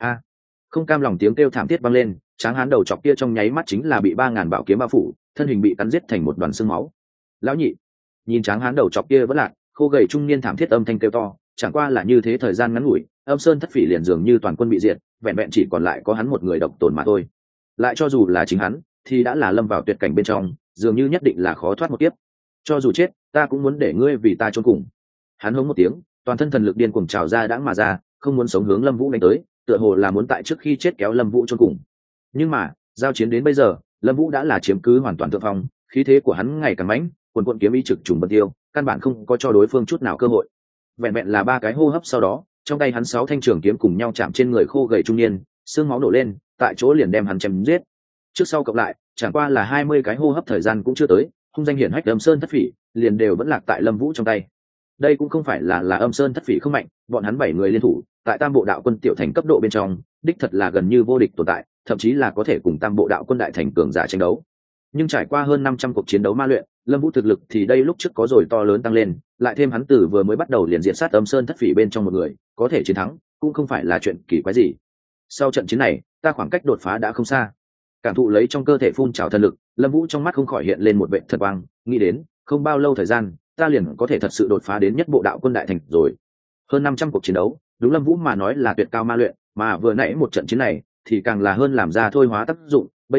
Không cam lòng tiếng kêu thảm thiết vang lên, tráng hán đầu chọc kia trong nháy mắt chính là bị 3000 bảo kiếm bao phủ, thân hình bị cắn giết thành một đoàn xương máu. Lão nhị, nhìn tráng hán đầu chọc kia vẫn lạc, khô gầy trung niên thảm thiết âm thanh kêu to, chẳng qua là như thế thời gian ngắn ngủi, Âm Sơn Thất Phỉ liền dường như toàn quân bị diệt, vẹn vẹn chỉ còn lại có hắn một người độc tồn mà thôi. Lại cho dù là chính hắn, thì đã là lâm vào tuyệt cảnh bên trong, dường như nhất định là khó thoát một kiếp. Cho dù chết, ta cũng muốn để ngươi vì ta chôn cùng. Hắn hống một tiếng, toàn thân thần lực điên cuồng trào ra đãng mà ra, không muốn sống hướng Lâm Vũ đánh tới, tựa hồ là muốn tại trước khi chết kéo Lâm Vũ chôn cùng. Nhưng mà, giao chiến đến bây giờ, Lâm Vũ đã là chiếm cứ hoàn toàn thượng phong, khí thế của hắn ngày càng mãnh, quần quần kiếm ý trực trùng bật tiêu, căn bản không có cho đối phương chút nào cơ hội. Vẹn vẹn là 3 cái hô hấp sau đó, trong tay hắn 6 thanh trường kiếm cùng nhau chạm trên người khô gầy trung niên, xương máu nổ lên, tại chỗ liền đem hắn chém giết. Trước sau cộng lại, chẳng qua là 20 cái hô hấp thời gian cũng chưa tới, hung danh hiển hách Âm Sơn Thất Phỉ liền đều vẫn lạc tại Lâm Vũ trong tay. Đây cũng không phải là Âm Sơn Thất Phỉ không mạnh, bọn hắn 7 người liên thủ, tại Tam Bộ Đạo Quân tiểu thành cấp độ bên trong, đích thật là gần như vô địch tồn tại, thậm chí là có thể cùng Tam Bộ Đạo Quân đại thành cường giả tranh đấu. Nhưng trải qua hơn 500 cuộc chiến đấu ma luyện, Lâm Vũ thực lực thì đây lúc trước có rồi to lớn tăng lên, lại thêm hắn từ vừa mới bắt đầu liền diệt sát Âm Sơn Thất Phỉ bên trong một người, có thể chiến thắng, cũng không phải là chuyện kỳ quái gì. Sau trận chiến này, ta khoảng cách đột phá đã không xa. Cảm thụ lấy trong cơ thể phun trào thần lực, Lâm Vũ trong mắt không khỏi hiện lên một vẻ thật quang, nghĩ đến, không bao lâu thời gian, ta liền có thể thật sự đột phá đến nhất bộ đạo quân đại thành rồi. Hơn 500 cuộc chiến đấu, đúng Lâm Vũ mà nói là tuyệt cao ma luyện, mà vừa nãy một trận chiến này thì càng là hơn làm ra thôi hóa tác dụng, bây giờ,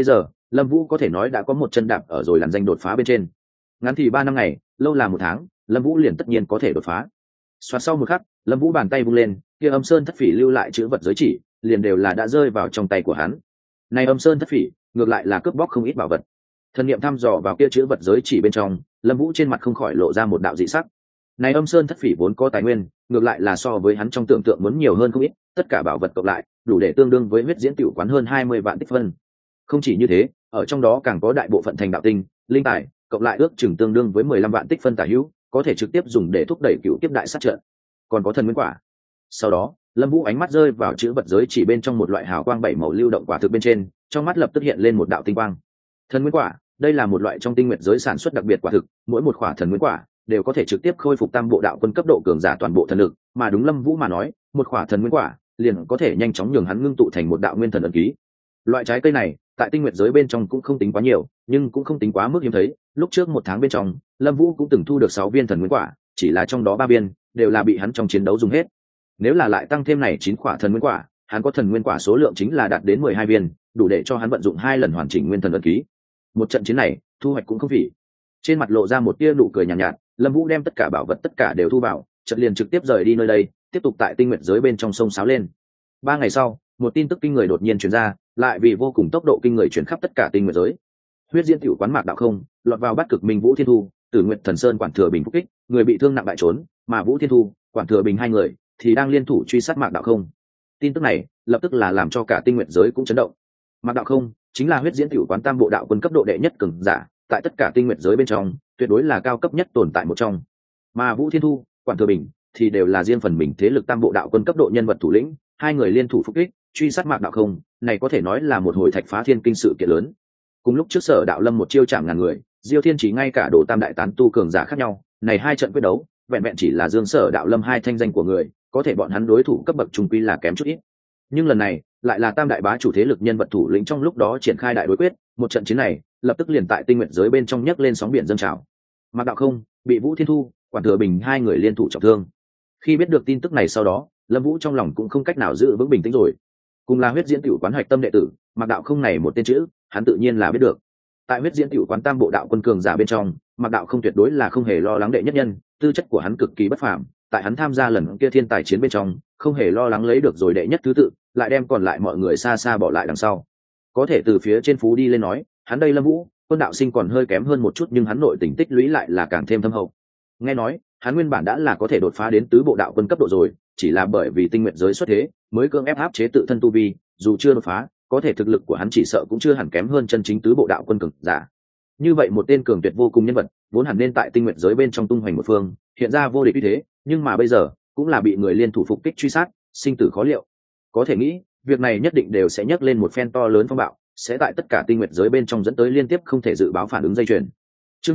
Lâm Vũ có thể nói đã có một chân đạp ở rồi làn danh đột phá bên trên. Ngắn thì 3 năm ngày, lâu là 1 tháng, Lâm Vũ liền tất nhiên có thể đột phá. Xoạt sau một khắc, Lâm Vũ bàn tay vung lên, kia Âm Sơn Thất Phỉ lưu lại chữ vật giới chỉ, liền đều là đã rơi vào trong tay của hắn. Này Âm Sơn Thất Phỉ, ngược lại là cướp bóc không ít bảo vật. Thần niệm thăm dò vào kia chữ vật giới chỉ bên trong, Lâm Vũ trên mặt không khỏi lộ ra một đạo dị sắc. Này Âm Sơn Thất Phỉ vốn có tài nguyên, ngược lại là so với hắn trong tưởng tượng muốn nhiều hơn không ít, tất cả bảo vật cộng lại, đủ để tương đương với huyết diễn tiểu quán hơn 20 vạn tích phân. Không chỉ như thế, ở trong đó càng có đại bộ phận thành đạo tinh, linh tài, cộng lại ước chừng tương đương với 15 vạn tích phân tả hữu, có thể trực tiếp dùng để thúc đẩy cựu tiếp đại sát trận. Còn có thần nguyên quả. Sau đó, Lâm Vũ ánh mắt rơi vào chữ vật giới chỉ bên trong một loại hào quang 7 màu lưu động quả thực bên trên, trong mắt lập tức hiện lên một đạo tinh quang. Thần nguyên quả, đây là một loại trong tinh nguyệt giới sản xuất đặc biệt quả thực, mỗi một quả thần nguyên quả đều có thể trực tiếp khôi phục tam bộ đạo quân cấp độ cường giả toàn bộ thần lực, mà đúng Lâm Vũ mà nói, một quả thần nguyên quả liền có thể nhanh chóng nhường hắn ngưng tụ thành một đạo nguyên thần ấn ký. Loại trái cây này, tại tinh nguyệt giới bên trong cũng không tính quá nhiều, nhưng cũng không tính quá mức hiếm thấy. Lúc trước 1 tháng bên trong, Lâm Vũ cũng từng thu được 6 viên thần nguyên quả, chỉ là trong đó 3 viên đều là bị hắn trong chiến đấu dùng hết. Nếu là lại tăng thêm này 9 quả thần nguyên quả, hắn có thần nguyên quả số lượng chính là đạt đến 12 viên, đủ để cho hắn vận dụng 2 lần hoàn chỉnh nguyên thần ấn ký. Một trận chiến này, thu hoạch cũng không phỉ. Trên mặt lộ ra một tia nụ cười nhàn nhạt, Lâm Vũ đem tất cả bảo vật tất cả đều thu vào, chợt liền trực tiếp rời đi nơi đây, tiếp tục tại tinh nguyệt giới bên trong sông sáo lên. 3 ngày sau, một tin tức kinh người đột nhiên truyền ra, lại vì vô cùng tốc độ kinh người truyền khắp tất cả tinh nguyệt giới. Huyết diễn tiểu quán Mạc Đạo Không lọt vào Bát Cực Minh Vũ Thiên Thu, Tử Nguyệt Thần Sơn Quản Thừa Bình phục kích, người bị thương nặng bại trốn, mà Vũ Thiên Thu, Quản Thừa Bình hai người thì đang liên thủ truy sát Mạc Đạo Không. Tin tức này lập tức là làm cho cả tinh nguyệt giới cũng chấn động. Mạc Đạo Không chính là huyết diễn tiểu quán tam bộ đạo quân cấp độ đệ nhất cường giả, tại tất cả tinh nguyệt giới bên trong, tuyệt đối là cao cấp nhất tồn tại một trong. Mà Vũ Thiên Thu, Quản Thừa Bình thì đều là riêng phần mình thế lực tam bộ đạo quân cấp độ nhân vật thủ lĩnh, hai người liên thủ phục kích, truy sát Mạc Đạo Không, này có thể nói là một hồi thạch phá thiên kinh sự kiện lớn. Cùng lúc trước Sở Đạo Lâm một chiêu chạm ngàn người, Diêu Thiên chỉ ngay cả đồ tam đại tán tu cường giả khác nhau, này hai trận quyết đấu, vẹn vẹn chỉ là Dương Sở Đạo Lâm hai thanh danh của người, có thể bọn hắn đối thủ cấp bậc trung quy là kém chút ít. Nhưng lần này, lại là tam đại bá chủ thế lực nhân vật thủ lĩnh trong lúc đó triển khai đại đối quyết, một trận chiến này, lập tức liền tại tinh nguyện giới bên trong nhấc lên sóng biển dâng trào. Mạc Đạo Không bị Vũ Thiên Thu, Quản Thừa Bình hai người liên thủ trọng thương. Khi biết được tin tức này sau đó, Lâm Vũ trong lòng cũng không cách nào giữ vững bình tĩnh rồi. Cùng là huyết diễn tiểu quán hoạch tâm đệ tử, Mạc Đạo Không này một tên chữ, hắn tự nhiên là biết được. Tại huyết diễn tiểu quán tam bộ đạo quân cường giả bên trong, Mạc Đạo Không tuyệt đối là không hề lo lắng đệ nhất nhân, tư chất của hắn cực kỳ bất phàm, tại hắn tham gia lần kia thiên tài chiến bên trong, không hề lo lắng lấy được rồi đệ nhất thứ tự, lại đem còn lại mọi người xa xa bỏ lại đằng sau. Có thể từ phía trên phú đi lên nói, hắn đây Lâm Vũ, Quân Đạo Sinh còn hơi kém hơn một chút, nhưng hắn nội tình tích lũy lại là càng thêm thâm hậu. Nghe nói, hắn nguyên bản đã là có thể đột phá đến tứ bộ đạo quân cấp độ rồi, chỉ là bởi vì tinh nguyện giới xuất thế, mới cưỡng ép áp chế tự thân tu vi, dù chưa đột phá, có thể thực lực của hắn chỉ sợ cũng chưa hẳn kém hơn chân chính tứ bộ đạo quân cường giả. Như vậy một tên cường tuyệt vô cùng nhân vật, vốn hẳn nên tại tinh nguyện giới bên trong tung hoành một phương, hiện ra vô địch uy thế, nhưng mà bây giờ cũng là bị người liên thủ phục kích truy sát, sinh tử khó liệu. Có thể nghĩ, việc này nhất định đều sẽ nhấc lên một phen to lớn phong bạo, sẽ tại tất cả tinh nguyện giới bên trong dẫn tới liên tiếp không thể dự báo phản ứng dây chuyền. Chương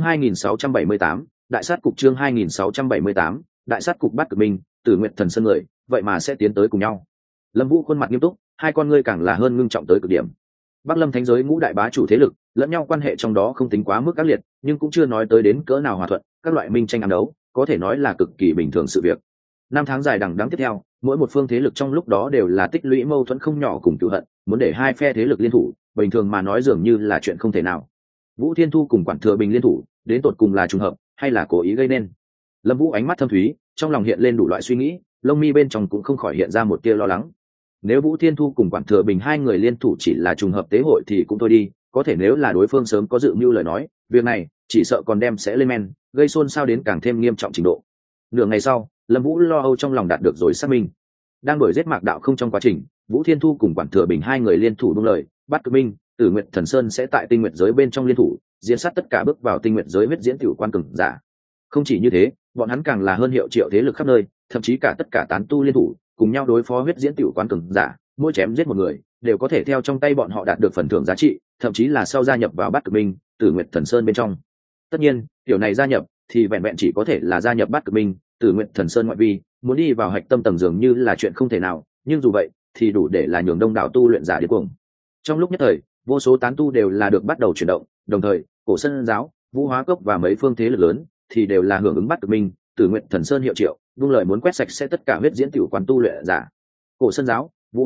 2678, Đại sát cục chương 2678, Đại sát cục Bát Cực Minh, Tử Nguyệt Thần Sơn người, vậy mà sẽ tiến tới cùng nhau. Lâm Vũ khuôn mặt nghiêm túc, hai con ngươi càng là hơn ngưng trọng tới cực điểm. Bắc Lâm Thánh giới ngũ đại bá chủ thế lực, lẫn nhau quan hệ trong đó không tính quá mức ác liệt, nhưng cũng chưa nói tới đến cỡ nào hòa thuận, các loại minh tranh ám đấu, có thể nói là cực kỳ bình thường sự việc. 5 tháng dài đằng đẵng tiếp theo, mỗi một phương thế lực trong lúc đó đều là tích lũy mâu thuẫn không nhỏ cùng cừu hận, muốn để hai phe thế lực liên thủ, bình thường mà nói dường như là chuyện không thể nào. Vũ Thiên Thu cùng Quản Thừa Bình liên thủ, đến tột cùng là trùng hợp hay là cố ý gây nên? Lâm Vũ ánh mắt thâm thúy, trong lòng hiện lên đủ loại suy nghĩ, lông mi bên trong cũng không khỏi hiện ra một tia lo lắng. Nếu Vũ Thiên Thu cùng Quản Thừa Bình hai người liên thủ chỉ là trùng hợp tế hội thì cũng thôi đi, có thể nếu là đối phương sớm có dự mưu lời nói, việc này chỉ sợ còn đem sẽ lên men, gây xôn xao đến càng thêm nghiêm trọng trình độ. Nửa ngày sau, Lâm Vũ lo âu trong lòng đạt được rồi xác minh. Đang đuổi giết Mạc Đạo Không trong quá trình, Vũ Thiên Thu cùng Quản Thừa Bình hai người liên thủ đúng lời, Bát Cực Minh, Tử Nguyệt Thần Sơn sẽ tại tinh nguyệt giới bên trong liên thủ, diễn sát tất cả bước vào tinh nguyệt giới huyết diễn tiểu quan cường giả. Không chỉ như thế, bọn hắn càng là hơn hiệu triệu thế lực khắp nơi, thậm chí cả tất cả tán tu liên thủ, cùng nhau đối phó huyết diễn tiểu quán cường giả, mỗi chém giết một người, đều có thể theo trong tay bọn họ đạt được phần thưởng giá trị, thậm chí là sau gia nhập vào Bát Cực Minh, Tử Nguyệt Thần Sơn bên trong. Tất nhiên, kiểu này gia nhập thì vẹn vẹn chỉ có thể là gia nhập Bát Cực Minh, Tử Nguyệt Thần Sơn ngoại vi, muốn đi vào hạch tâm tầng dường như là chuyện không thể nào, nhưng dù vậy, thì đủ để là nhường đông đảo tu luyện giả điên cuồng. Trong lúc nhất thời, vô số tán tu đều là được bắt đầu chuyển động, đồng thời, Cổ Sơn giáo, Vũ Hóa Cốc và mấy phương thế lực lớn thì đều là hưởng ứng Bát Cực Minh, Tử Nguyệt Thần Sơn hiệu triệu, vung lời muốn quét sạch sẽ tất cả huyết diễn tiểu quán tu luyện giả. Cổ Sơn giáo, Vũ Hóa Cốc,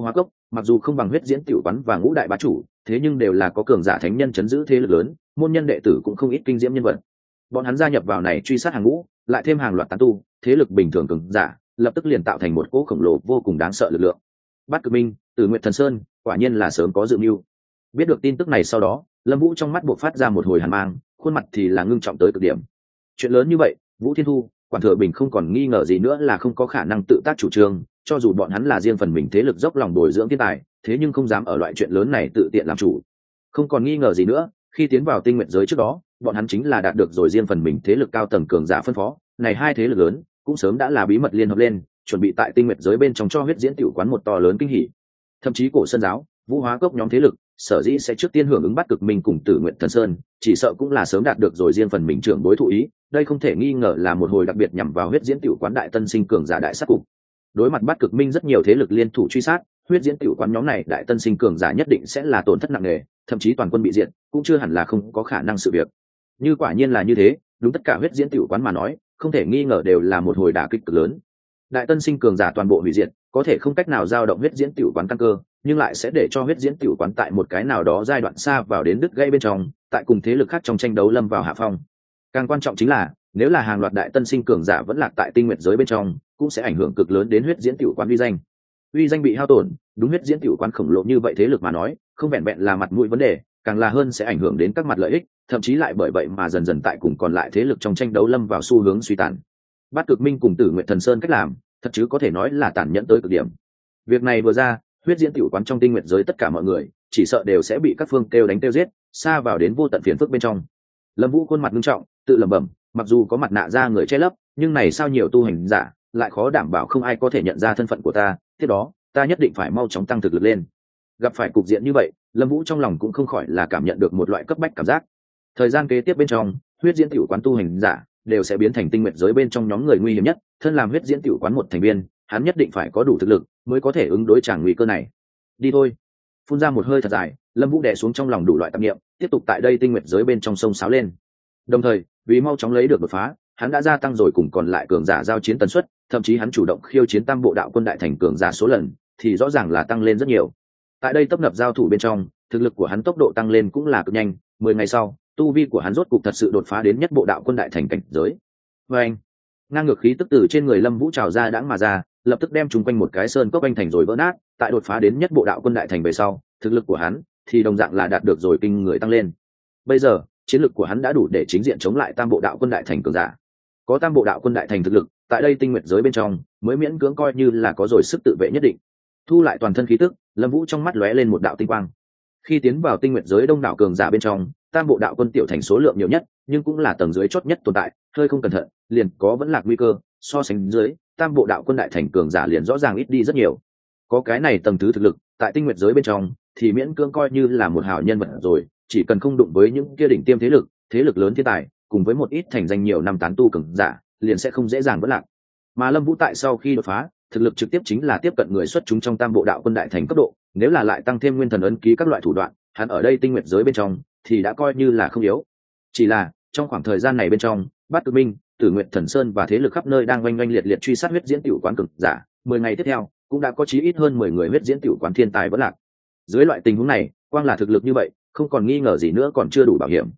mặc dù không bằng huyết diễn tiểu quán và ngũ đại bá chủ, thế nhưng đều là có cường giả thánh nhân chấn giữ thế lực lớn, môn nhân đệ tử cũng không ít kinh diễm nhân vật. Bọn hắn gia nhập vào này truy sát hàng ngũ, lại thêm hàng loạt tán tu, thế lực bình thường cường giả, lập tức liền tạo thành một cỗ khổng lồ vô cùng đáng sợ lực lượng. Bát Cực Minh, Tử Nguyệt Thần Sơn, quả nhiên là sớm có dự mưu. Biết được tin tức này sau đó, Lâm Vũ trong mắt bộc phát ra một hồi hàn mang, khuôn mặt thì là ngưng trọng tới cực điểm. Chuyện lớn như vậy, Vũ Thiên Thu, Quản Thừa Bình không còn nghi ngờ gì nữa là không có khả năng tự tác chủ trương, cho dù bọn hắn là riêng phần mình thế lực dốc lòng bồi dưỡng thiên tài, thế nhưng không dám ở loại chuyện lớn này tự tiện làm chủ. Không còn nghi ngờ gì nữa, khi tiến vào tinh nguyện giới trước đó, bọn hắn chính là đạt được rồi riêng phần mình thế lực cao tầng cường giả phân phó, này hai thế lực lớn cũng sớm đã là bí mật liên hợp lên, chuẩn bị tại tinh nguyện giới bên trong cho huyết diễn tiểu quán một to lớn kinh hỉ. Thậm chí Cổ Sơn giáo, Vũ Hóa Cốc nhóm thế lực, sở dĩ sẽ trước tiên hưởng ứng Bát Cực Minh cùng Tử Nguyện Thần Sơn, chỉ sợ cũng là sớm đạt được rồi riêng phần mình trưởng bối thụ ý, đây không thể nghi ngờ là một hồi đặc biệt nhằm vào huyết diễn tiểu quán đại tân sinh cường giả đại sát cục. Đối mặt Bát Cực Minh rất nhiều thế lực liên thủ truy sát, huyết diễn tiểu quán nhóm này đại tân sinh cường giả nhất định sẽ là tổn thất nặng nề, thậm chí toàn quân bị diệt, cũng chưa hẳn là không có khả năng sự việc. Như quả nhiên là như thế, đúng tất cả huyết diễn tiểu quán mà nói, không thể nghi ngờ đều là một hồi đả kích cực lớn. Đại tân sinh cường giả toàn bộ hủy diệt, có thể không cách nào dao động huyết diễn tiểu quán căn cơ, nhưng lại sẽ để cho huyết diễn tiểu quán tại một cái nào đó giai đoạn xa vào đến đứt gãy bên trong, tại cùng thế lực khác trong tranh đấu lâm vào hạ phong. Càng quan trọng chính là, nếu là hàng loạt đại tân sinh cường giả vẫn lạc tại tinh nguyệt giới bên trong, cũng sẽ ảnh hưởng cực lớn đến huyết diễn tiểu quán uy danh. Uy danh bị hao tổn, đúng huyết diễn tiểu quán khổng lồ như vậy thế lực mà nói, không vẹn vẹn là mặt mũi vấn đề, càng là hơn sẽ ảnh hưởng đến các mặt lợi ích, thậm chí lại bởi vậy mà dần dần tại cùng còn lại thế lực trong tranh đấu lâm vào xu hướng suy tàn. Bát Cực Minh cùng Tử Nguyện Thần Sơn cách làm, thật chứ có thể nói là tàn nhẫn tới cực điểm. Việc này vừa ra, huyết diễn tiểu quán trong tinh nguyện giới tất cả mọi người, chỉ sợ đều sẽ bị các phương kêu đánh kêu giết, xa vào đến vô tận phiền phức bên trong. Lâm Vũ khuôn mặt nghiêm trọng, tự lẩm bẩm, mặc dù có mặt nạ ra người che lấp, nhưng này sao nhiều tu hành giả, lại khó đảm bảo không ai có thể nhận ra thân phận của ta, tiếp đó, ta nhất định phải mau chóng tăng thực lực lên. Gặp phải cục diện như vậy, Lâm Vũ trong lòng cũng không khỏi là cảm nhận được một loại cấp bách cảm giác. Thời gian kế tiếp bên trong, huyết diễn tiểu quán tu hành giả đều sẽ biến thành tinh nguyện giới bên trong nhóm người nguy hiểm nhất, thân làm huyết diễn tiểu quán một thành viên, hắn nhất định phải có đủ thực lực mới có thể ứng đối tràng nguy cơ này. Đi thôi. Phun ra một hơi thật dài, Lâm Vũ đè xuống trong lòng đủ loại tạp niệm, tiếp tục tại đây tinh nguyện giới bên trong sông sáo lên. Đồng thời, vì mau chóng lấy được đột phá, hắn đã gia tăng rồi cùng còn lại cường giả giao chiến tần suất, thậm chí hắn chủ động khiêu chiến tam bộ đạo quân đại thành cường giả số lần, thì rõ ràng là tăng lên rất nhiều. Tại đây tấp nập giao thủ bên trong, thực lực của hắn tốc độ tăng lên cũng là cực nhanh, 10 ngày sau, tu vi của hắn rốt cục thật sự đột phá đến nhất bộ đạo quân đại thành cảnh giới. Và anh, ngang ngược khí tức từ trên người Lâm Vũ trào ra đãng mà ra, lập tức đem chúng quanh một cái sơn cốc anh thành rồi vỡ nát, tại đột phá đến nhất bộ đạo quân đại thành về sau, thực lực của hắn thì đồng dạng là đạt được rồi kinh người tăng lên. Bây giờ, chiến lực của hắn đã đủ để chính diện chống lại tam bộ đạo quân đại thành cường giả. Có tam bộ đạo quân đại thành thực lực, tại đây tinh nguyệt giới bên trong, mới miễn cưỡng coi như là có rồi sức tự vệ nhất định. Thu lại toàn thân khí tức, Lâm Vũ trong mắt lóe lên một đạo tinh quang. Khi tiến vào tinh nguyệt giới đông đảo cường giả bên trong, tam bộ đạo quân tiểu thành số lượng nhiều nhất, nhưng cũng là tầng dưới chót nhất tồn tại, hơi không cẩn thận, liền có vẫn lạc nguy cơ, so sánh dưới, tam bộ đạo quân đại thành cường giả liền rõ ràng ít đi rất nhiều. Có cái này tầng thứ thực lực, tại tinh nguyệt giới bên trong, thì miễn cưỡng coi như là một hảo nhân vật rồi, chỉ cần không đụng với những kia đỉnh tiêm thế lực lớn thiên tài, cùng với một ít thành danh nhiều năm tán tu cường giả, liền sẽ không dễ dàng vỡ lạc. Mà Lâm Vũ tại sau khi đột phá, thực lực trực tiếp chính là tiếp cận người xuất chúng trong tam bộ đạo quân đại thành cấp độ, nếu là lại tăng thêm nguyên thần ấn ký các loại thủ đoạn, hắn ở đây tinh nguyệt giới bên trong thì đã coi như là không yếu. Chỉ là, trong khoảng thời gian này bên trong, Bát Cực Minh, Tử Nguyệt Thần Sơn và thế lực khắp nơi đang oanh oanh liệt liệt truy sát huyết diễn tiểu quán cường giả, 10 ngày tiếp theo, cũng đã có chí ít hơn 10 người huyết diễn tiểu quán thiên tài vỡ lạc. Dưới loại tình huống này, quang là thực lực như vậy, không còn nghi ngờ gì nữa còn chưa đủ bảo hiểm.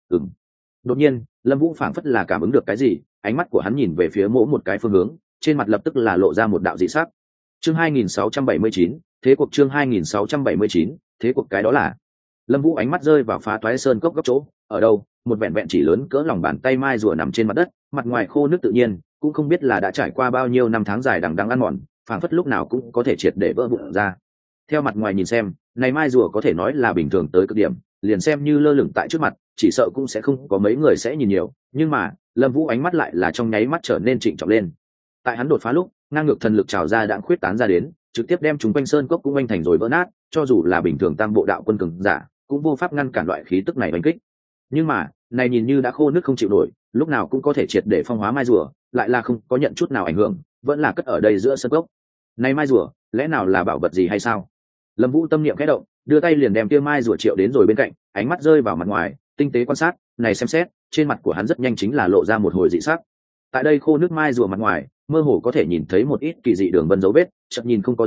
Đột nhiên, Lâm Vũ phảng phất là cảm ứng được cái gì, ánh mắt của hắn nhìn về phía mỗi một cái phương hướng, trên mặt lập tức là lộ ra một đạo dị sắc. Chương 2679, thế cuộc chương 2679, thế cuộc cái đó là. Lâm Vũ ánh mắt rơi vào phá toái sơn cốc góc chỗ, ở đâu, một vẹn vẹn chỉ lớn cỡ lòng bàn tay mai rùa nằm trên mặt đất, mặt ngoài khô nước tự nhiên, cũng không biết là đã trải qua bao nhiêu năm tháng dài đằng đẵng ăn mòn, phảng phất lúc nào cũng có thể triệt để vỡ vụn ra. Theo mặt ngoài nhìn xem, này mai rùa có thể nói là bình thường tới cực điểm, liền xem như lơ lửng tại trước mặt, chỉ sợ cũng sẽ không có mấy người sẽ nhìn nhiều, nhưng mà, Lâm Vũ ánh mắt lại là trong nháy mắt trở nên trịnh trọng lên. Tại hắn đột phá lúc, ngang ngược thần lực trào ra đã khuyết tán ra đến, trực tiếp đem chúng quanh sơn cốc cũng oanh thành rồi vỡ nát, cho dù là bình thường tam bộ đạo quân cường giả, cũng vô pháp ngăn cản loại khí tức này đánh kích. Nhưng mà, này nhìn như đã khô nước không chịu nổi, lúc nào cũng có thể triệt để phong hóa mai rùa, lại là không có nhận chút nào ảnh hưởng, vẫn là cất ở đây giữa sơn cốc. Này mai rùa, lẽ nào là bảo vật gì hay sao? Lâm Vũ tâm niệm khẽ động, đưa tay liền đem kia mai rùa triệu đến rồi bên cạnh, ánh mắt rơi vào mặt ngoài, tinh tế quan sát, này xem xét, trên mặt của hắn rất nhanh chính là lộ ra một hồi dị sắc. Tại đây khô nước mai rùa mặt ngoài, mơ hồ có thể nhìn thấy một ít kỳ dị đường vân dấu vết, chợt nhìn không có gì,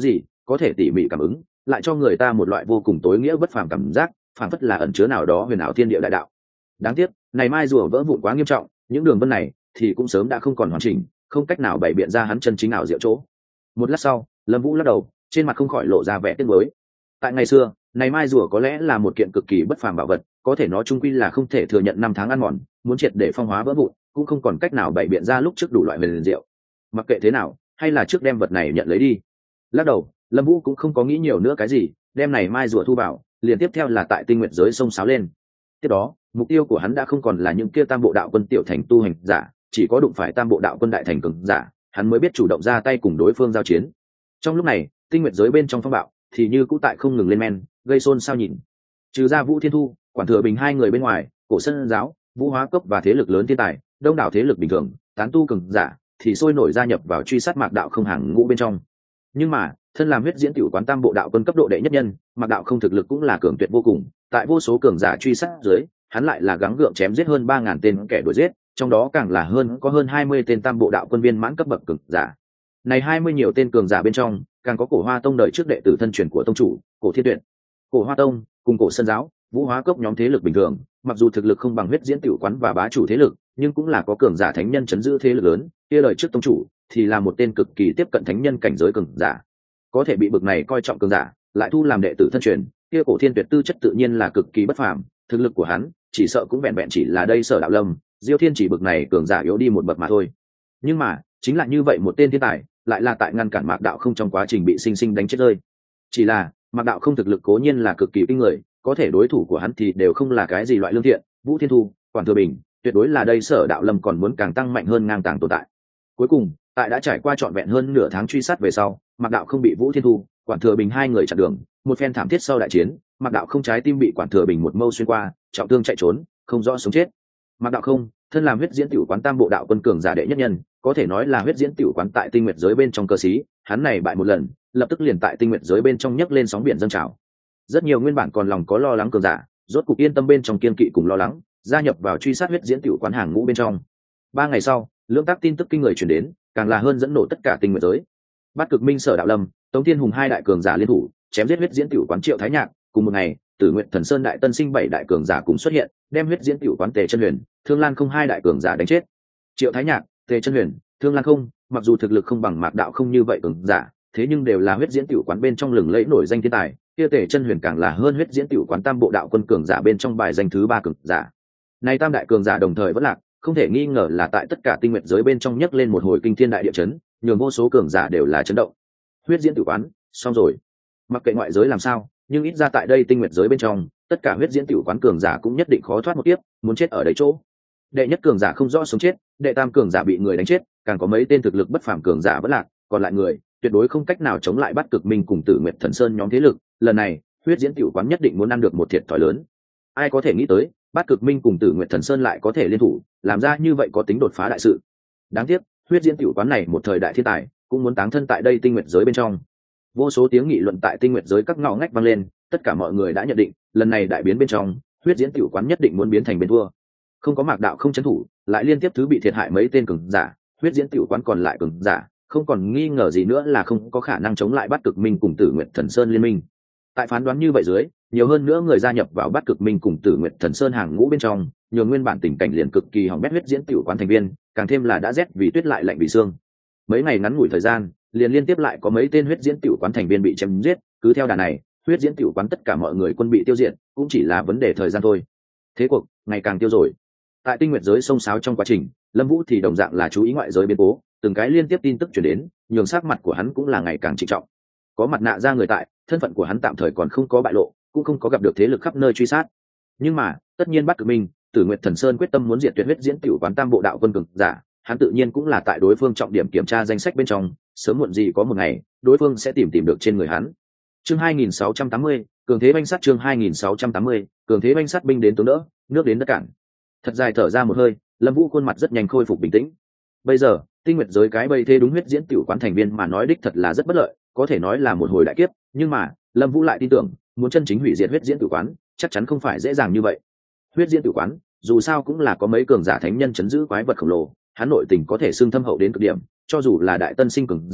có thể tỉ mỉ cảm ứng, lại cho người ta một loại vô cùng tối nghĩa bất phàm cảm giác, phảng phất là ẩn chứa nào đó huyền ảo thiên địa đại đạo. Đáng tiếc này mai rùa vỡ vụn quá nghiêm trọng, những đường vân này thì cũng sớm đã không còn hoàn chỉnh, không cách nào bày biện ra hắn chân chính ảo diệu chỗ. Một lát sau, Lâm Vũ lắc đầu, trên mặt không khỏi lộ ra vẻ tiếc nuối. Tại ngày xưa, này mai rùa có lẽ là một kiện cực kỳ bất phàm bảo vật, có thể nó chung quy là không thể thừa nhận năm tháng ăn mòn, muốn triệt để phong hóa vỡ vụn, cũng không còn cách nào bày biện ra lúc trước đủ loại huyền diệu. Mặc kệ thế nào, hay là trước đem vật này nhận lấy đi. Lắc đầu, Lâm Vũ cũng không có nghĩ nhiều nữa cái gì, đem này mai rùa thu vào, liền tiếp theo là tại tinh nguyệt giới sông sáo lên. Tiếp đó, mục tiêu của hắn đã không còn là những kia tam bộ đạo quân tiểu thành tu hành giả, chỉ có đụng phải tam bộ đạo quân đại thành cường giả, hắn mới biết chủ động ra tay cùng đối phương giao chiến. Trong lúc này, tinh nguyệt giới bên trong phong bạo thì như cũ tại không ngừng lên men, gây xôn xao nhìn. Trừ ra Vũ Thiên Thu, Quản Thừa Bình hai người bên ngoài, Cổ Sơn giáo, Vũ Hóa Cốc và thế lực lớn thiên tài, đông đảo thế lực bình thường, tán tu cường giả thì sôi nổi gia nhập vào truy sát Mạc Đạo Không hàng ngũ bên trong. Nhưng mà, thân làm huyết diễn tiểu quán tam bộ đạo quân cấp độ đệ nhất nhân, Mạc Đạo Không thực lực cũng là cường tuyệt vô cùng, tại vô số cường giả truy sát dưới, hắn lại là gắng gượng chém giết hơn 3000 tên kẻ đuổi giết, trong đó càng là có hơn 20 tên tam bộ đạo quân viên mãn cấp bậc cường giả. Này 20 nhiều tên cường giả bên trong, càng có Cổ Hoa Tông đời trước đệ tử thân truyền của tông chủ, Cổ Thiên Tuyệt. Cổ Hoa Tông cùng Cổ Sơn giáo, Vũ Hóa Cốc nhóm thế lực bình thường, mặc dù thực lực không bằng huyết diễn tiểu quán và bá chủ thế lực, nhưng cũng là có cường giả thánh nhân chấn giữ thế lực lớn, kia đời trước tông chủ thì là một tên cực kỳ tiếp cận thánh nhân cảnh giới cường giả. Có thể bị bực này coi trọng cường giả, lại thu làm đệ tử thân truyền, kia Cổ Thiên Tuyệt tư chất tự nhiên là cực kỳ bất phàm, thực lực của hắn chỉ sợ cũng vẹn vẹn chỉ là đây Sở Đạo Lâm, Diêu Thiên chỉ bực này cường giả yếu đi một bậc mà thôi. Nhưng mà, chính là như vậy một tên thiên tài, lại là tại ngăn cản Mạc Đạo Không trong quá trình bị sinh sinh đánh chết rơi. Chỉ là, Mạc Đạo Không thực lực cố nhiên là cực kỳ kinh người, có thể đối thủ của hắn thì đều không là cái gì loại lương thiện, Vũ Thiên Thu, Quản Thừa Bình, tuyệt đối là đây Sở Đạo Lâm còn muốn càng tăng mạnh hơn ngang tàng tồn tại. Cuối cùng, tại đã trải qua trọn vẹn hơn nửa tháng truy sát về sau, Mạc Đạo Không bị Vũ Thiên Thu, Quản Thừa Bình hai người chặn đường, một phen thảm thiết sau đại chiến, Mạc Đạo Không trái tim bị Quản Thừa Bình một mâu xuyên qua, trọng thương chạy trốn, không rõ sống chết. Mạc Đạo Không, thân làm huyết diễn tiểu quán tam bộ đạo quân cường giả đệ nhất nhân, có thể nói là huyết diễn tiểu quán tại tinh nguyệt giới bên trong cơ sĩ, hắn này bại một lần, lập tức liền tại tinh nguyệt giới bên trong nhấc lên sóng biển dâng trào. Rất nhiều nguyên bản còn lòng có lo lắng cường giả, rốt cục yên tâm bên trong kiên kỵ cùng lo lắng, gia nhập vào truy sát huyết diễn tiểu quán hàng ngũ bên trong. 3 ngày sau, lưỡng tác tin tức kinh người truyền đến, càng là hơn dẫn nổ tất cả tinh nguyệt giới. Bát Cực Minh, Sở Đạo Lâm, Tống Thiên Hùng hai đại cường giả liên thủ, chém giết huyết diễn tiểu quán Triệu Thái Nhạc, cùng một ngày, Tử Nguyện Thần Sơn đại tân sinh 7 đại cường giả cùng xuất hiện, đem huyết diễn tiểu quán Tề Chân Huyền, Thương Lan Không hai đại cường giả đánh chết. Triệu Thái Nhạc, Tề Chân Huyền, Thương Lan Không, mặc dù thực lực không bằng Mạc Đạo Không như vậy cường giả, thế nhưng đều là huyết diễn tiểu quán bên trong lừng lẫy nổi danh thiên tài, kia Tề Chân Huyền càng là hơn huyết diễn tiểu quán tam bộ đạo quân cường giả bên trong bài danh thứ 3 cường giả. Này tam đại cường giả đồng thời vẫn lạc, không thể nghi ngờ là tại tất cả tinh nguyệt giới bên trong nhấc lên một hồi kinh thiên đại địa chấn, nhường vô số cường giả đều là chấn động. Huyết diễn tiểu quán, xong rồi. Mặc kệ ngoại giới làm sao, nhưng ít ra tại đây tinh nguyệt giới bên trong, tất cả huyết diễn tiểu quán cường giả cũng nhất định khó thoát một kiếp, muốn chết ở đấy chỗ. Đệ nhất cường giả không rõ sống chết, đệ tam cường giả bị người đánh chết, càng có mấy tên thực lực bất phàm cường giả vẫn lạc, còn lại người tuyệt đối không cách nào chống lại Bát Cực Minh cùng Tử Nguyệt Thần Sơn nhóm thế lực, lần này, huyết diễn tiểu quán nhất định muốn ăn được một thiệt thòi lớn. Ai có thể nghĩ tới, Bát Cực Minh cùng Tử Nguyệt Thần Sơn lại có thể liên thủ, làm ra như vậy có tính đột phá đại sự. Đáng tiếc, huyết diễn tiểu quán này một thời đại thiên tài, cũng muốn táng thân tại đây tinh nguyệt giới bên trong. Vô số tiếng nghị luận tại tinh nguyệt giới các ngõ ngách vang lên, tất cả mọi người đã nhận định, lần này đại biến bên trong, huyết diễn tiểu quán nhất định muốn biến thành bên thua. Không có Mạc Đạo Không trấn thủ, lại liên tiếp thứ bị thiệt hại mấy tên cường giả, huyết diễn tiểu quán còn lại cường giả, không còn nghi ngờ gì nữa là không có khả năng chống lại Bát Cực Minh cùng Tử Nguyệt Thần Sơn liên minh. Tại phán đoán như vậy dưới, nhiều hơn nữa người gia nhập vào Bát Cực Minh cùng Tử Nguyệt Thần Sơn hàng ngũ bên trong, nhường nguyên bản tình cảnh liền cực kỳ hỏng bét huyết diễn tiểu quán thành viên, càng thêm là đã rét vì tuyết lại lạnh vì xương. Mấy ngày ngắn ngủi thời gian, liền liên tiếp lại có mấy tên huyết diễn tiểu quán thành viên bị chém giết, cứ theo đà này, huyết diễn tiểu quán tất cả mọi người quân bị tiêu diệt, cũng chỉ là vấn đề thời gian thôi. Thế cuộc ngày càng tiêu rồi. Tại tinh nguyệt giới sông sáo trong quá trình, Lâm Vũ thì đồng dạng là chú ý ngoại giới biến cố, từng cái liên tiếp tin tức truyền đến, nhường sắc mặt của hắn cũng là ngày càng trịnh trọng. Có mặt nạ ra người tại, thân phận của hắn tạm thời còn không có bại lộ, cũng không có gặp được thế lực khắp nơi truy sát. Nhưng mà, tất nhiên Bát Cực Minh, Tử Nguyệt Thần Sơn quyết tâm muốn diệt tuyệt huyết diễn tiểu quán tam bộ đạo quân cường giả, hắn tự nhiên cũng là tại đối phương trọng điểm kiểm tra danh sách bên trong, sớm muộn gì có một ngày, đối phương sẽ tìm được trên người hắn. Chương 2680, cường thế banh sắt chương 2680, cường thế banh sắt binh đến tướng đỡ, nước đến đất cản. Thật dài thở ra một hơi, Lâm Vũ khuôn mặt rất nhanh khôi phục bình tĩnh. Bây giờ, tinh nguyệt giới cái bầy thế đúng huyết diễn tiểu quán thành viên mà nói đích thật là rất bất lợi, có thể nói là một hồi đại kiếp, nhưng mà, Lâm Vũ lại tin tưởng, muốn chân chính hủy diệt huyết diễn tiểu quán, chắc chắn không phải dễ dàng như vậy. Huyết diễn tiểu quán, dù sao cũng là có mấy cường giả thánh nhân chấn giữ quái vật khổng lồ, hắn nội tình có thể xưng thâm hậu đến cực điểm, cho dù là đại tân sinh cường giả,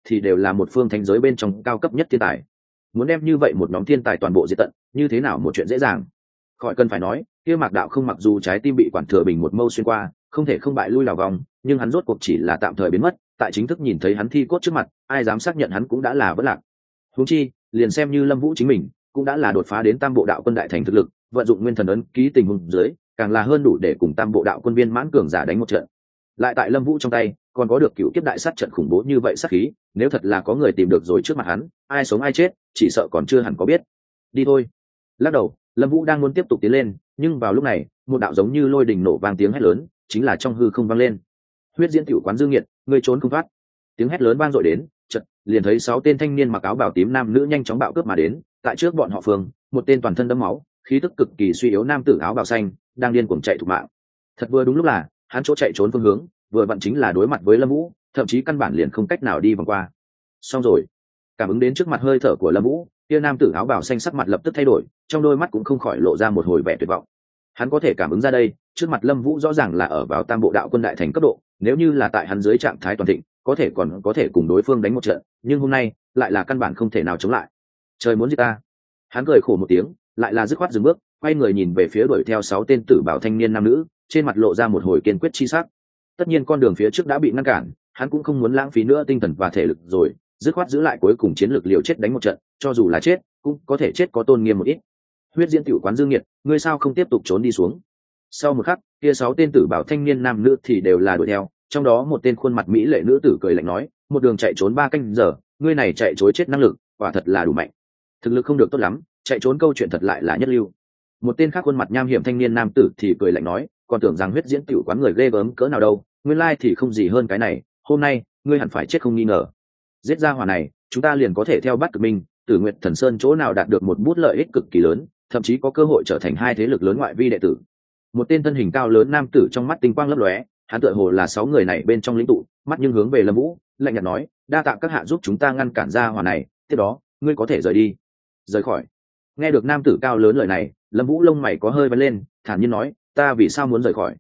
thì đều là một phương thánh giới bên trong cao cấp nhất thiên tài. Muốn đem như vậy một nhóm thiên tài toàn bộ diệt tận, như thế nào một chuyện dễ dàng. Khỏi cần phải nói, kia Mạc Đạo không mặc dù trái tim bị quản thừa bình một mâu xuyên qua, không thể không bại lui lào vòng, nhưng hắn rốt cuộc chỉ là tạm thời biến mất, tại chính thức nhìn thấy hắn thi cốt trước mặt, ai dám xác nhận hắn cũng đã là vỡ lạc. Huống chi, liền xem như Lâm Vũ chính mình, cũng đã là đột phá đến Tam Bộ Đạo Quân đại thành thực lực, vận dụng nguyên thần ấn ký tình huống dưới, càng là hơn đủ để cùng Tam Bộ Đạo Quân viên mãn cường giả đánh một trận. Lại tại Lâm Vũ trong tay, còn có được cựu kiếp đại sát trận khủng bố như vậy sát khí, nếu thật là có người tìm được rồi trước mặt hắn, ai sống ai chết, chỉ sợ còn chưa hẳn có biết. Đi thôi. Lắc đầu, Lâm Vũ đang muốn tiếp tục tiến lên, nhưng vào lúc này, một đạo giống như lôi đình nổ vang tiếng hét lớn, chính là trong hư không vang lên. Huyết Diễn Tiểu Quán Dương Nghiệt, ngươi trốn không thoát. Tiếng hét lớn vang dội đến, chợt liền thấy 6 tên thanh niên mặc áo bào tím nam nữ nhanh chóng bạo cướp mà đến, tại trước bọn họ phường, một tên toàn thân đẫm máu, khí tức cực kỳ suy yếu nam tử áo bào xanh, đang điên cuồng chạy thục mạng. Thật vừa đúng lúc là, hắn chỗ chạy trốn phương hướng, vừa vặn chính là đối mặt với Lâm Vũ, thậm chí căn bản liền không cách nào đi vòng qua. Xong rồi. Cảm ứng đến trước mặt hơi thở của Lâm Vũ, kia nam tử áo bào xanh sắc mặt lập tức thay đổi, trong đôi mắt cũng không khỏi lộ ra một hồi vẻ tuyệt vọng. Hắn có thể cảm ứng ra đây, trước mặt Lâm Vũ rõ ràng là ở vào Tam Bộ Đạo Quân đại thành cấp độ, nếu như là tại hắn dưới trạng thái toàn thịnh, còn có thể cùng đối phương đánh một trận, nhưng hôm nay lại là căn bản không thể nào chống lại. Trời muốn giết ta. Hắn cười khổ một tiếng, lại là dứt khoát dừng bước, quay người nhìn về phía đuổi theo 6 tên tử bảo thanh niên nam nữ, trên mặt lộ ra một hồi kiên quyết chi sắc. Tất nhiên con đường phía trước đã bị ngăn cản, hắn cũng không muốn lãng phí nữa tinh thần và thể lực rồi, dứt khoát giữ lại cuối cùng chiến lược liều chết đánh một trận, cho dù là chết, cũng có thể chết có tôn nghiêm một ít. Huyết Diễn Tiểu Quán Dương Nghiệt, ngươi sao không tiếp tục trốn đi xuống? Sau một khắc, kia 6 tên tử bảo thanh niên nam nữ thì đều là đuổi theo, trong đó một tên khuôn mặt mỹ lệ nữ tử cười lạnh nói, một đường chạy trốn 3 canh giờ, ngươi này chạy trối chết năng lực, quả thật là đủ mạnh. Thực lực không được tốt lắm, chạy trốn câu chuyện thật lại là nhất lưu. Một tên khác khuôn mặt nham hiểm thanh niên nam tử thì cười lạnh nói, còn tưởng rằng Huyết Diễn Tiểu Quán người ghê gớm cỡ nào đâu, nguyên lai thì không gì hơn cái này, hôm nay ngươi hẳn phải chết không nghi ngờ. Giết ra hỏa này, chúng ta liền có thể theo bắt cực minh, Tử Nguyệt Thần Sơn chỗ nào đạt được một bút lợi ích cực kỳ lớn, thậm chí có cơ hội trở thành 2 thế lực lớn ngoại vi đệ tử. Một tên thân hình cao lớn nam tử trong mắt tinh quang lấp lóe, hắn tựa hồ là 6 người này bên trong lĩnh tụ, mắt nhưng hướng về Lâm Vũ, lạnh nhạt nói, đa tạ các hạ giúp chúng ta ngăn cản ra hỏa này, tiếp đó, ngươi có thể rời đi. Rời khỏi. Nghe được nam tử cao lớn lời này, Lâm Vũ lông mày có hơi vén lên, thản nhiên nói, ta vì sao muốn rời khỏi?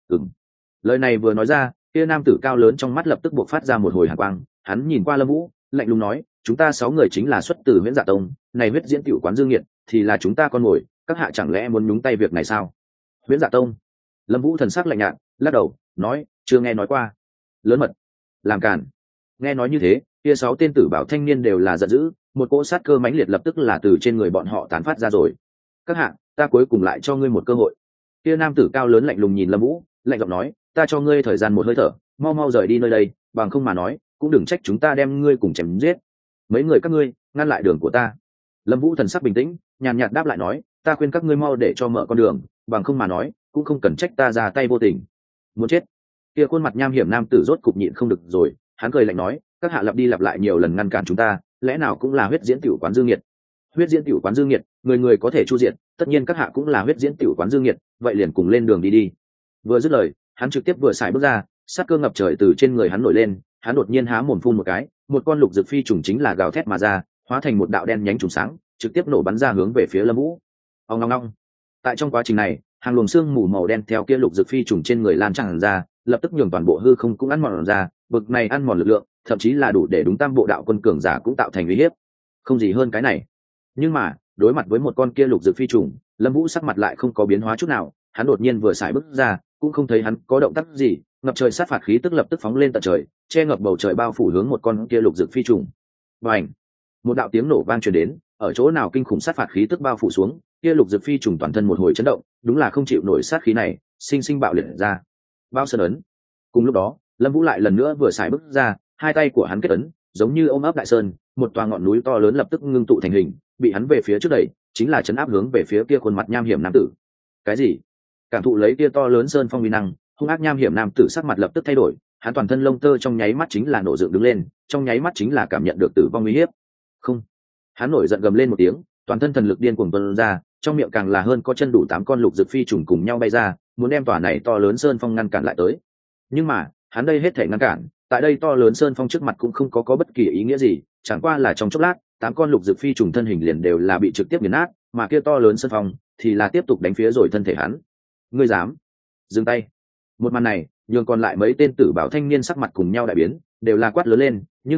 Lời này vừa nói ra, kia nam tử cao lớn trong mắt lập tức bộc phát ra một hồi hàn quang, hắn nhìn qua Lâm Vũ, lạnh lùng nói, chúng ta 6 người chính là xuất từ Huyễn Dạ Tông, này Huyết Diễn Tiểu Quán Dương Nghiệt thì là chúng ta con mồi, các hạ chẳng lẽ muốn nhúng tay việc này sao? Huyễn Dạ Tông? Lâm Vũ thần sắc lạnh nhạt, lắc đầu, nói, chưa nghe nói qua. Lớn mật, làm cản. Nghe nói như thế, kia 6 tên tử bảo thanh niên đều là giận dữ, một cỗ sát cơ mãnh liệt lập tức là từ trên người bọn họ tán phát ra rồi. Các hạ, ta cuối cùng lại cho ngươi một cơ hội. Kia nam tử cao lớn lạnh lùng nhìn Lâm Vũ, lạnh giọng nói, ta cho ngươi thời gian một hơi thở, mau mau rời đi nơi đây, bằng không mà nói, cũng đừng trách chúng ta đem ngươi cùng chém giết. Mấy người các ngươi, ngăn lại đường của ta. Lâm Vũ thần sắc bình tĩnh, nhàn nhạt đáp lại nói, ta khuyên các ngươi mau để cho mở con đường, bằng không mà nói, cũng không cần trách ta ra tay vô tình. Muốn chết. Kia khuôn mặt nham hiểm nam tử rốt cục nhịn không được rồi, hắn cười lạnh nói, các hạ lặp đi lặp lại nhiều lần ngăn cản chúng ta, lẽ nào cũng là Huyết Diễn Tiểu Quán Dương Nghiệt? Huyết Diễn Tiểu Quán Dương Nghiệt, người người có thể chu diện, tất nhiên các hạ cũng là Huyết Diễn Tiểu Quán Dương Nghiệt, vậy liền cùng lên đường đi đi. Vừa dứt lời, hắn trực tiếp vừa xài bước ra, sát cơ ngập trời từ trên người hắn nổi lên, hắn đột nhiên há mồm phun một cái, một con lục dược phi trùng chính là gào thét mà ra, hóa thành một đạo đen nhánh trùng sáng, trực tiếp nổ bắn ra hướng về phía Lâm Vũ. Ong ong ong. Tại trong quá trình này, hàng luồng xương mù màu đen theo kia lục dược phi trùng trên người lan tràn ra, lập tức nhường toàn bộ hư không cũng ăn mòn ra, bực này ăn mòn lực lượng, thậm chí là đủ để đúng Tam Bộ Đạo Quân cường giả cũng tạo thành uy hiếp. Không gì hơn cái này. Nhưng mà, đối mặt với một con kia lục dược phi trùng, Lâm Vũ sắc mặt lại không có biến hóa chút nào, hắn đột nhiên vừa xài bước ra, cũng không thấy hắn có động tác gì, ngập trời sát phạt khí tức lập tức phóng lên tận trời, che ngập bầu trời bao phủ hướng một con kia lục dược phi trùng. Bành! Một đạo tiếng nổ vang truyền đến, ở chỗ nào kinh khủng sát phạt khí tức bao phủ xuống, kia lục dược phi trùng toàn thân một hồi chấn động, đúng là không chịu nổi sát khí này, sinh sinh bạo liệt ra. Bao sơn ấn. Cùng lúc đó, Lâm Vũ lại lần nữa vừa xài bước ra, hai tay của hắn kết ấn, giống như ôm ấp đại sơn, một tòa ngọn núi to lớn lập tức ngưng tụ thành hình, bị hắn về phía trước đẩy, chính là chấn áp hướng về phía kia khuôn mặt nham hiểm nam tử. Cái gì? Cảm thụ lấy kia to lớn sơn phong uy năng, hung ác nham hiểm nam tử sắc mặt lập tức thay đổi, hắn toàn thân lông tơ trong nháy mắt chính là nổ dựng đứng lên, trong nháy mắt chính là cảm nhận được tử vong uy hiếp. Không. Hắn nổi giận gầm lên một tiếng, toàn thân thần lực điên cuồng tuôn ra, trong miệng càng là hơn có chân đủ 8 con lục dược phi trùng cùng nhau bay ra, muốn đem tòa này to lớn sơn phong ngăn cản lại tới. Nhưng mà, hắn đây hết thể ngăn cản, tại đây to lớn sơn phong trước mặt cũng không có bất kỳ ý nghĩa gì, chẳng qua là trong chốc lát, 8 con lục dược phi trùng thân hình liền đều là bị trực tiếp nghiền nát, mà kia to lớn sơn phong thì là tiếp tục đánh phía rồi thân thể hắn. Ngươi dám? Dừng tay. Một màn này, nhường còn lại mấy tên tử bảo thanh niên sắc mặt cùng nhau đại biến, đều là quát lớn lên, nhưng mà,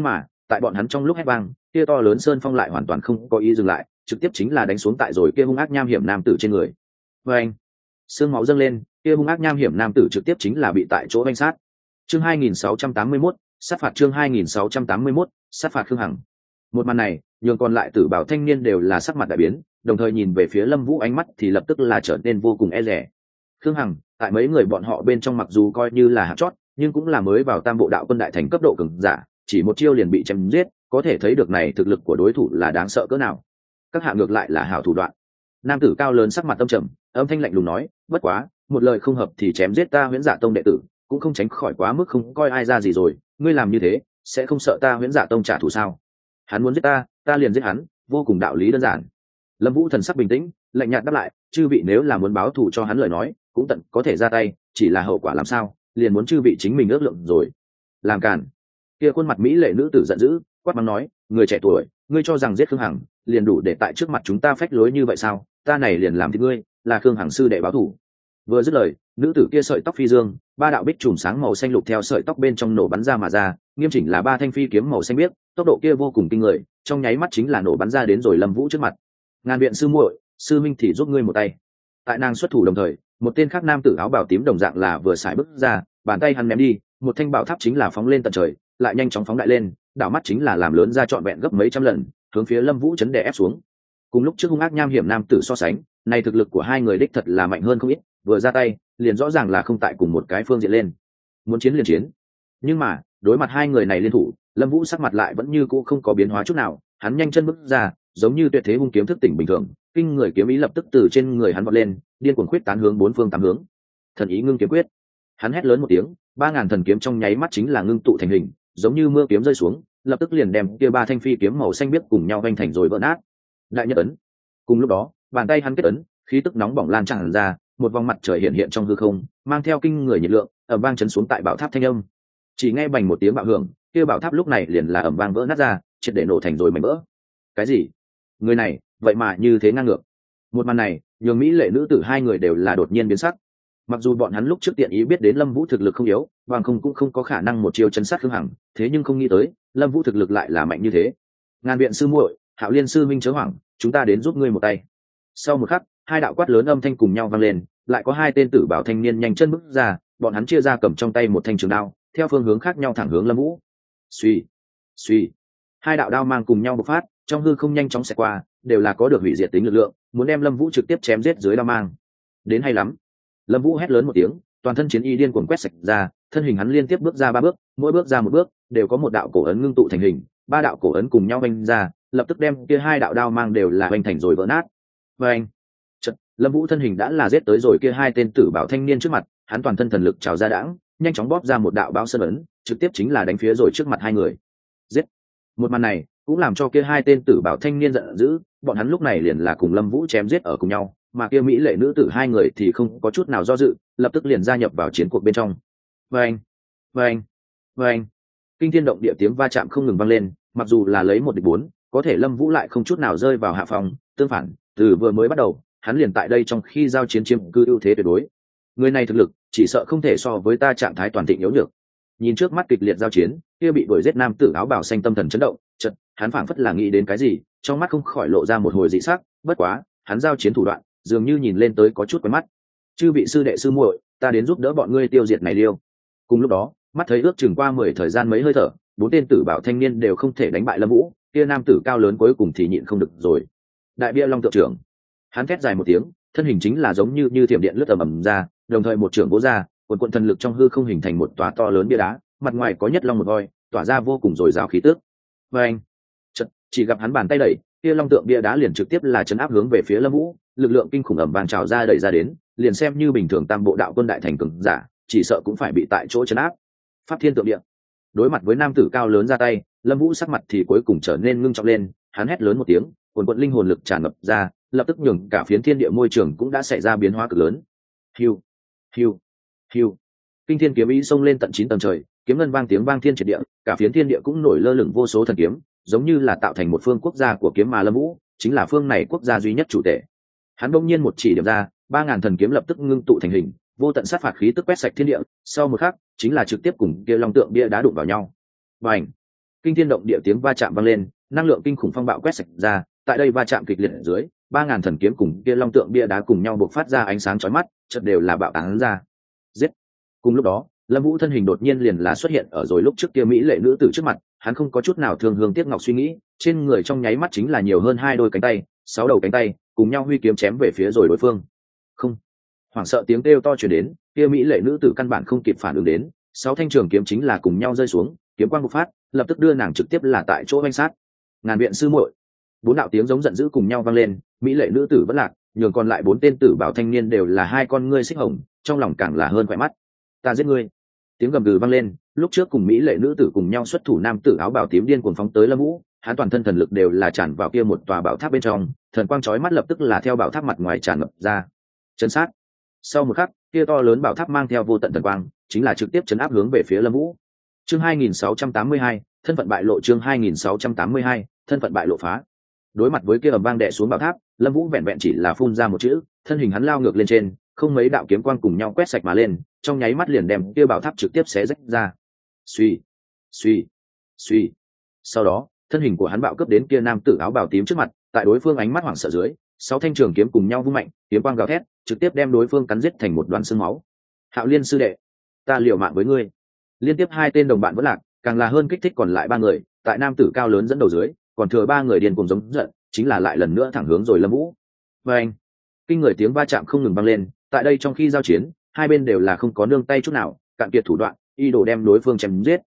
tại bọn hắn trong lúc hét vang, kia to lớn sơn phong lại hoàn toàn không có ý dừng lại, trực tiếp chính là đánh xuống tại rồi kia hung ác nham hiểm nam tử trên người. Và anh, xương máu dâng lên, kia hung ác nham hiểm nam tử trực tiếp chính là bị tại chỗ đánh sát. Chương 2681, sát phạt chương 2681, sát phạt Khương Hằng. Một màn này, nhường còn lại tử bảo thanh niên đều là sắc mặt đại biến, đồng thời nhìn về phía Lâm Vũ ánh mắt thì lập tức là trở nên vô cùng e dè. Khương Hằng, tại mấy người bọn họ bên trong mặc dù coi như là hạng chót, nhưng cũng là mới vào Tam Bộ Đạo Quân đại thành cấp độ cường giả, chỉ một chiêu liền bị chém giết, có thể thấy được này thực lực của đối thủ là đáng sợ cỡ nào. Các hạ ngược lại là hảo thủ đoạn. Nam tử cao lớn sắc mặt âm trầm, âm thanh lạnh lùng nói, bất quá, một lời không hợp thì chém giết ta Huyễn Dạ Tông đệ tử, cũng không tránh khỏi quá mức không coi ai ra gì rồi, ngươi làm như thế, sẽ không sợ ta Huyễn Dạ Tông trả thù sao? Hắn muốn giết ta, ta liền giết hắn, vô cùng đạo lý đơn giản. Lâm Vũ thần sắc bình tĩnh, lạnh nhạt đáp lại, chư vị nếu là muốn báo thù cho hắn lời nói, cũng tận có thể ra tay, chỉ là hậu quả làm sao, liền muốn chư vị chính mình ước lượng rồi. Làm cản. Kia khuôn mặt mỹ lệ nữ tử giận dữ, quát mắng nói, người trẻ tuổi, ngươi cho rằng giết Khương Hằng liền đủ để tại trước mặt chúng ta phách lối như vậy sao? Ta này liền làm thịt ngươi, là Khương Hằng sư đệ báo thù. Vừa dứt lời, nữ tử kia sợi tóc phi dương, ba đạo bích trùm sáng màu xanh lục theo sợi tóc bên trong nổ bắn ra mà ra, nghiêm chỉnh là ba thanh phi kiếm màu xanh biếc, tốc độ kia vô cùng kinh người, trong nháy mắt chính là nổ bắn ra đến rồi Lâm Vũ trước mặt. Ngàn viện sư muội, sư minh thì giúp ngươi một tay. Tại nàng xuất thủ đồng thời, một tên khác nam tử áo bào tím đồng dạng là vừa xài bước ra, bàn tay hắn ném đi, một thanh bảo tháp chính là phóng lên tận trời, lại nhanh chóng phóng đại lên, đảo mắt chính là làm lớn ra trọn vẹn gấp mấy trăm lần, hướng phía Lâm Vũ chấn đè ép xuống. Cùng lúc trước hung ác nham hiểm nam tử so sánh, này thực lực của hai người đích thật là mạnh hơn không ít, vừa ra tay, liền rõ ràng là không tại cùng một cái phương diện lên. Muốn chiến liền chiến. Nhưng mà, đối mặt hai người này liên thủ, Lâm Vũ sắc mặt lại vẫn như cũ không có biến hóa chút nào, hắn nhanh chân bước ra, giống như tuyệt thế hung kiếm thức tỉnh bình thường, kinh người kiếm ý lập tức từ trên người hắn vọt lên, điên cuồng khuyết tán hướng bốn phương tám hướng. Thần ý ngưng kiếm quyết. Hắn hét lớn một tiếng, 3000 thần kiếm trong nháy mắt chính là ngưng tụ thành hình, giống như mưa kiếm rơi xuống, lập tức liền đem kia ba thanh phi kiếm màu xanh biếc cùng nhau vành thành rồi vỡ nát. Đại nhất ấn. Cùng lúc đó, bàn tay hắn kết ấn, khí tức nóng bỏng lan tràn ra, một vòng mặt trời hiện hiện trong hư không, mang theo kinh người nhiệt lượng, ầm vang chấn xuống tại bảo tháp thanh âm. Chỉ nghe bành một tiếng bạo hưởng, kia bảo tháp lúc này liền là ầm vang vỡ nát ra, triệt để nổ thành rồi mảnh vỡ. Cái gì? Người này, vậy mà như thế ngang ngược. Một màn này, nhường mỹ lệ nữ tử hai người đều là đột nhiên biến sắc. Mặc dù bọn hắn lúc trước tiện ý biết đến Lâm Vũ thực lực không yếu, bằng không cũng không có khả năng một chiêu chấn sát Khương Hằng, thế nhưng không nghĩ tới, Lâm Vũ thực lực lại là mạnh như thế. Ngàn viện sư muội, Hạo Liên sư minh chớ hoảng, chúng ta đến giúp ngươi một tay. Sau một khắc, hai đạo quát lớn âm thanh cùng nhau vang lên, lại có hai tên tử bảo thanh niên nhanh chân bước ra, bọn hắn chia ra cầm trong tay một thanh trường đao, theo phương hướng khác nhau thẳng hướng Lâm Vũ. Suy, suy, hai đạo đao mang cùng nhau bộc phát, trong hư không nhanh chóng xẹt qua, đều là có được hủy diệt tính lực lượng, muốn đem Lâm Vũ trực tiếp chém giết dưới đao mang. Đến hay lắm. Lâm Vũ hét lớn một tiếng, toàn thân chiến y điên cuồng quét sạch ra, thân hình hắn liên tiếp bước ra ba bước, mỗi bước ra một bước, đều có một đạo cổ ấn ngưng tụ thành hình, ba đạo cổ ấn cùng nhau vành ra, lập tức đem kia hai đạo đao mang đều là vành thành rồi vỡ nát. Vâng. Lâm Vũ thân hình đã là giết tới rồi kia hai tên tử bảo thanh niên trước mặt, hắn toàn thân thần lực trào ra đãng, nhanh chóng bóp ra một đạo báo sơn ấn, trực tiếp chính là đánh phía rồi trước mặt hai người. Giết. Một màn này cũng làm cho kia hai tên tử bảo thanh niên giận dữ, bọn hắn lúc này liền là cùng Lâm Vũ chém giết ở cùng nhau, mà kia mỹ lệ nữ tử hai người thì không có chút nào do dự, lập tức liền gia nhập vào chiến cuộc bên trong. Vâng, vâng, vâng. Kinh thiên động địa tiếng va chạm không ngừng vang lên, mặc dù là lấy 1 địch 4, có thể Lâm Vũ lại không chút nào rơi vào hạ phòng, tương phản, từ vừa mới bắt đầu, hắn liền tại đây trong khi giao chiến chiếm cư ưu thế tuyệt đối. Người này thực lực, chỉ sợ không thể so với ta trạng thái toàn thịnh yếu nhược. Nhìn trước mắt kịch liệt giao chiến, kia bị đuổi giết nam tử áo bào xanh tâm thần chấn động, chợt, hắn phảng phất là nghĩ đến cái gì, trong mắt không khỏi lộ ra một hồi dị sắc, bất quá, hắn giao chiến thủ đoạn, dường như nhìn lên tới có chút quen mắt. Chư vị sư đệ sư muội, ta đến giúp đỡ bọn ngươi tiêu diệt này liêu. Cùng lúc đó, mắt thấy ước chừng qua 10 thời gian mấy hơi thở, 4 tên tử bảo thanh niên đều không thể đánh bại Lâm Vũ, kia nam tử cao lớn cuối cùng thì nhịn không được rồi. Đại bia long tượng trưởng. Hắn thét dài một tiếng, thân hình chính là giống như thiểm điện lướt ầm ầm ra, đồng thời một trưởng vỗ ra, quần thần lực trong hư không hình thành một tòa to lớn bia đá, mặt ngoài có nhất long một voi, tỏa ra vô cùng dồi dào khí tức. Và anh, chỉ gặp hắn bàn tay đẩy, kia long tượng bia đá liền trực tiếp là chấn áp hướng về phía Lâm Vũ, lực lượng kinh khủng ầm vang trào ra đẩy ra đến, liền xem như bình thường Tam Bộ Đạo Quân đại thành cường giả, chỉ sợ cũng phải bị tại chỗ chấn áp. Pháp Thiên Tượng Địa. Đối mặt với nam tử cao lớn ra tay, Lâm Vũ sắc mặt thì cuối cùng trở nên ngưng trọng lên, hắn hét lớn một tiếng, quần linh hồn lực tràn ngập ra, lập tức nhường cả phiến thiên địa môi trường cũng đã xảy ra biến hóa cực lớn. Hiu, hiu, hiu. Kinh thiên kiếm ý xông lên tận 9 tầng trời, kiếm ngân vang tiếng vang thiên triệt địa, cả phiến thiên địa cũng nổi lơ lửng vô số thần kiếm, giống như là tạo thành một phương quốc gia của kiếm mà Lâm Vũ, chính là phương này quốc gia duy nhất chủ tể. Hắn bỗng nhiên một chỉ điểm ra, 3000 thần kiếm lập tức ngưng tụ thành hình, vô tận sát phạt khí tức quét sạch thiên địa, sau một khắc, chính là trực tiếp cùng kia long tượng bia đá đụng vào nhau. Bành! kinh thiên động địa tiếng va chạm vang lên, năng lượng kinh khủng phong bạo quét sạch ra, tại đây va chạm kịch liệt ở dưới, 3000 thần kiếm cùng kia long tượng bia đá cùng nhau bộc phát ra ánh sáng chói mắt, chợt đều là bạo tán ra. Giết. Cùng lúc đó, Lâm Vũ thân hình đột nhiên liền là xuất hiện ở rồi lúc trước kia mỹ lệ nữ tử trước mặt, hắn không có chút nào thương hương tiếc ngọc suy nghĩ, trên người trong nháy mắt chính là nhiều hơn 2 đôi cánh tay, 6 đầu cánh tay, cùng nhau huy kiếm chém về phía rồi đối phương. Không. Hoảng sợ tiếng kêu to truyền đến, kia mỹ lệ nữ tử căn bản không kịp phản ứng đến, 6 thanh trường kiếm chính là cùng nhau rơi xuống, kiếm quang bộc phát, lập tức đưa nàng trực tiếp là tại chỗ vanh sát. Ngàn viện sư muội. 4 đạo tiếng giống giận dữ cùng nhau vang lên, mỹ lệ nữ tử vẫn lạc, nhường còn lại 4 tên tử bảo thanh niên đều là 2 con ngươi xích hồng, trong lòng càng là hơn khỏe mắt. Ta giết ngươi. Tiếng gầm gừ vang lên, lúc trước cùng mỹ lệ nữ tử cùng nhau xuất thủ nam tử áo bào tím điên cuồng phóng tới Lâm Vũ, hắn toàn thân thần lực đều là tràn vào kia một tòa bảo tháp bên trong, thần quang chói mắt lập tức là theo bảo tháp mặt ngoài tràn ngập ra. Chấn sát. Sau một khắc, kia to lớn bảo tháp mang theo vô tận thần quang, chính là trực tiếp chấn áp hướng về phía Lâm Vũ. Chương 2682, thân phận bại lộ. Chương 2682, thân phận bại lộ phá. Đối mặt với kia ầm vang đè xuống bảo tháp, Lâm Vũ vẹn vẹn chỉ là phun ra một chữ, thân hình hắn lao ngược lên trên, không mấy đạo kiếm quang cùng nhau quét sạch mà lên, trong nháy mắt liền đem kia bảo tháp trực tiếp xé rách ra. Suy, suy, suy. Sau đó, thân hình của hắn bạo cấp đến kia nam tử áo bào tím trước mặt, tại đối phương ánh mắt hoảng sợ dưới, 6 thanh trường kiếm cùng nhau vung mạnh, kiếm quang gào thét, trực tiếp đem đối phương cắn giết thành một đoàn xương máu. Hạo Liên sư đệ, ta liều mạng với ngươi. Liên tiếp 2 tên đồng bạn vẫn lạc, càng là hơn kích thích còn lại 3 người, tại nam tử cao lớn dẫn đầu dưới, còn thừa 3 người điên cuồng giống giận, chính là lại lần nữa thẳng hướng rồi Lâm Vũ. Và anh, kinh người tiếng va chạm không ngừng vang lên, tại đây trong khi giao chiến, hai bên đều là không có nương tay chút nào, cạn kiệt thủ đoạn, y đồ đem đối phương chém giết.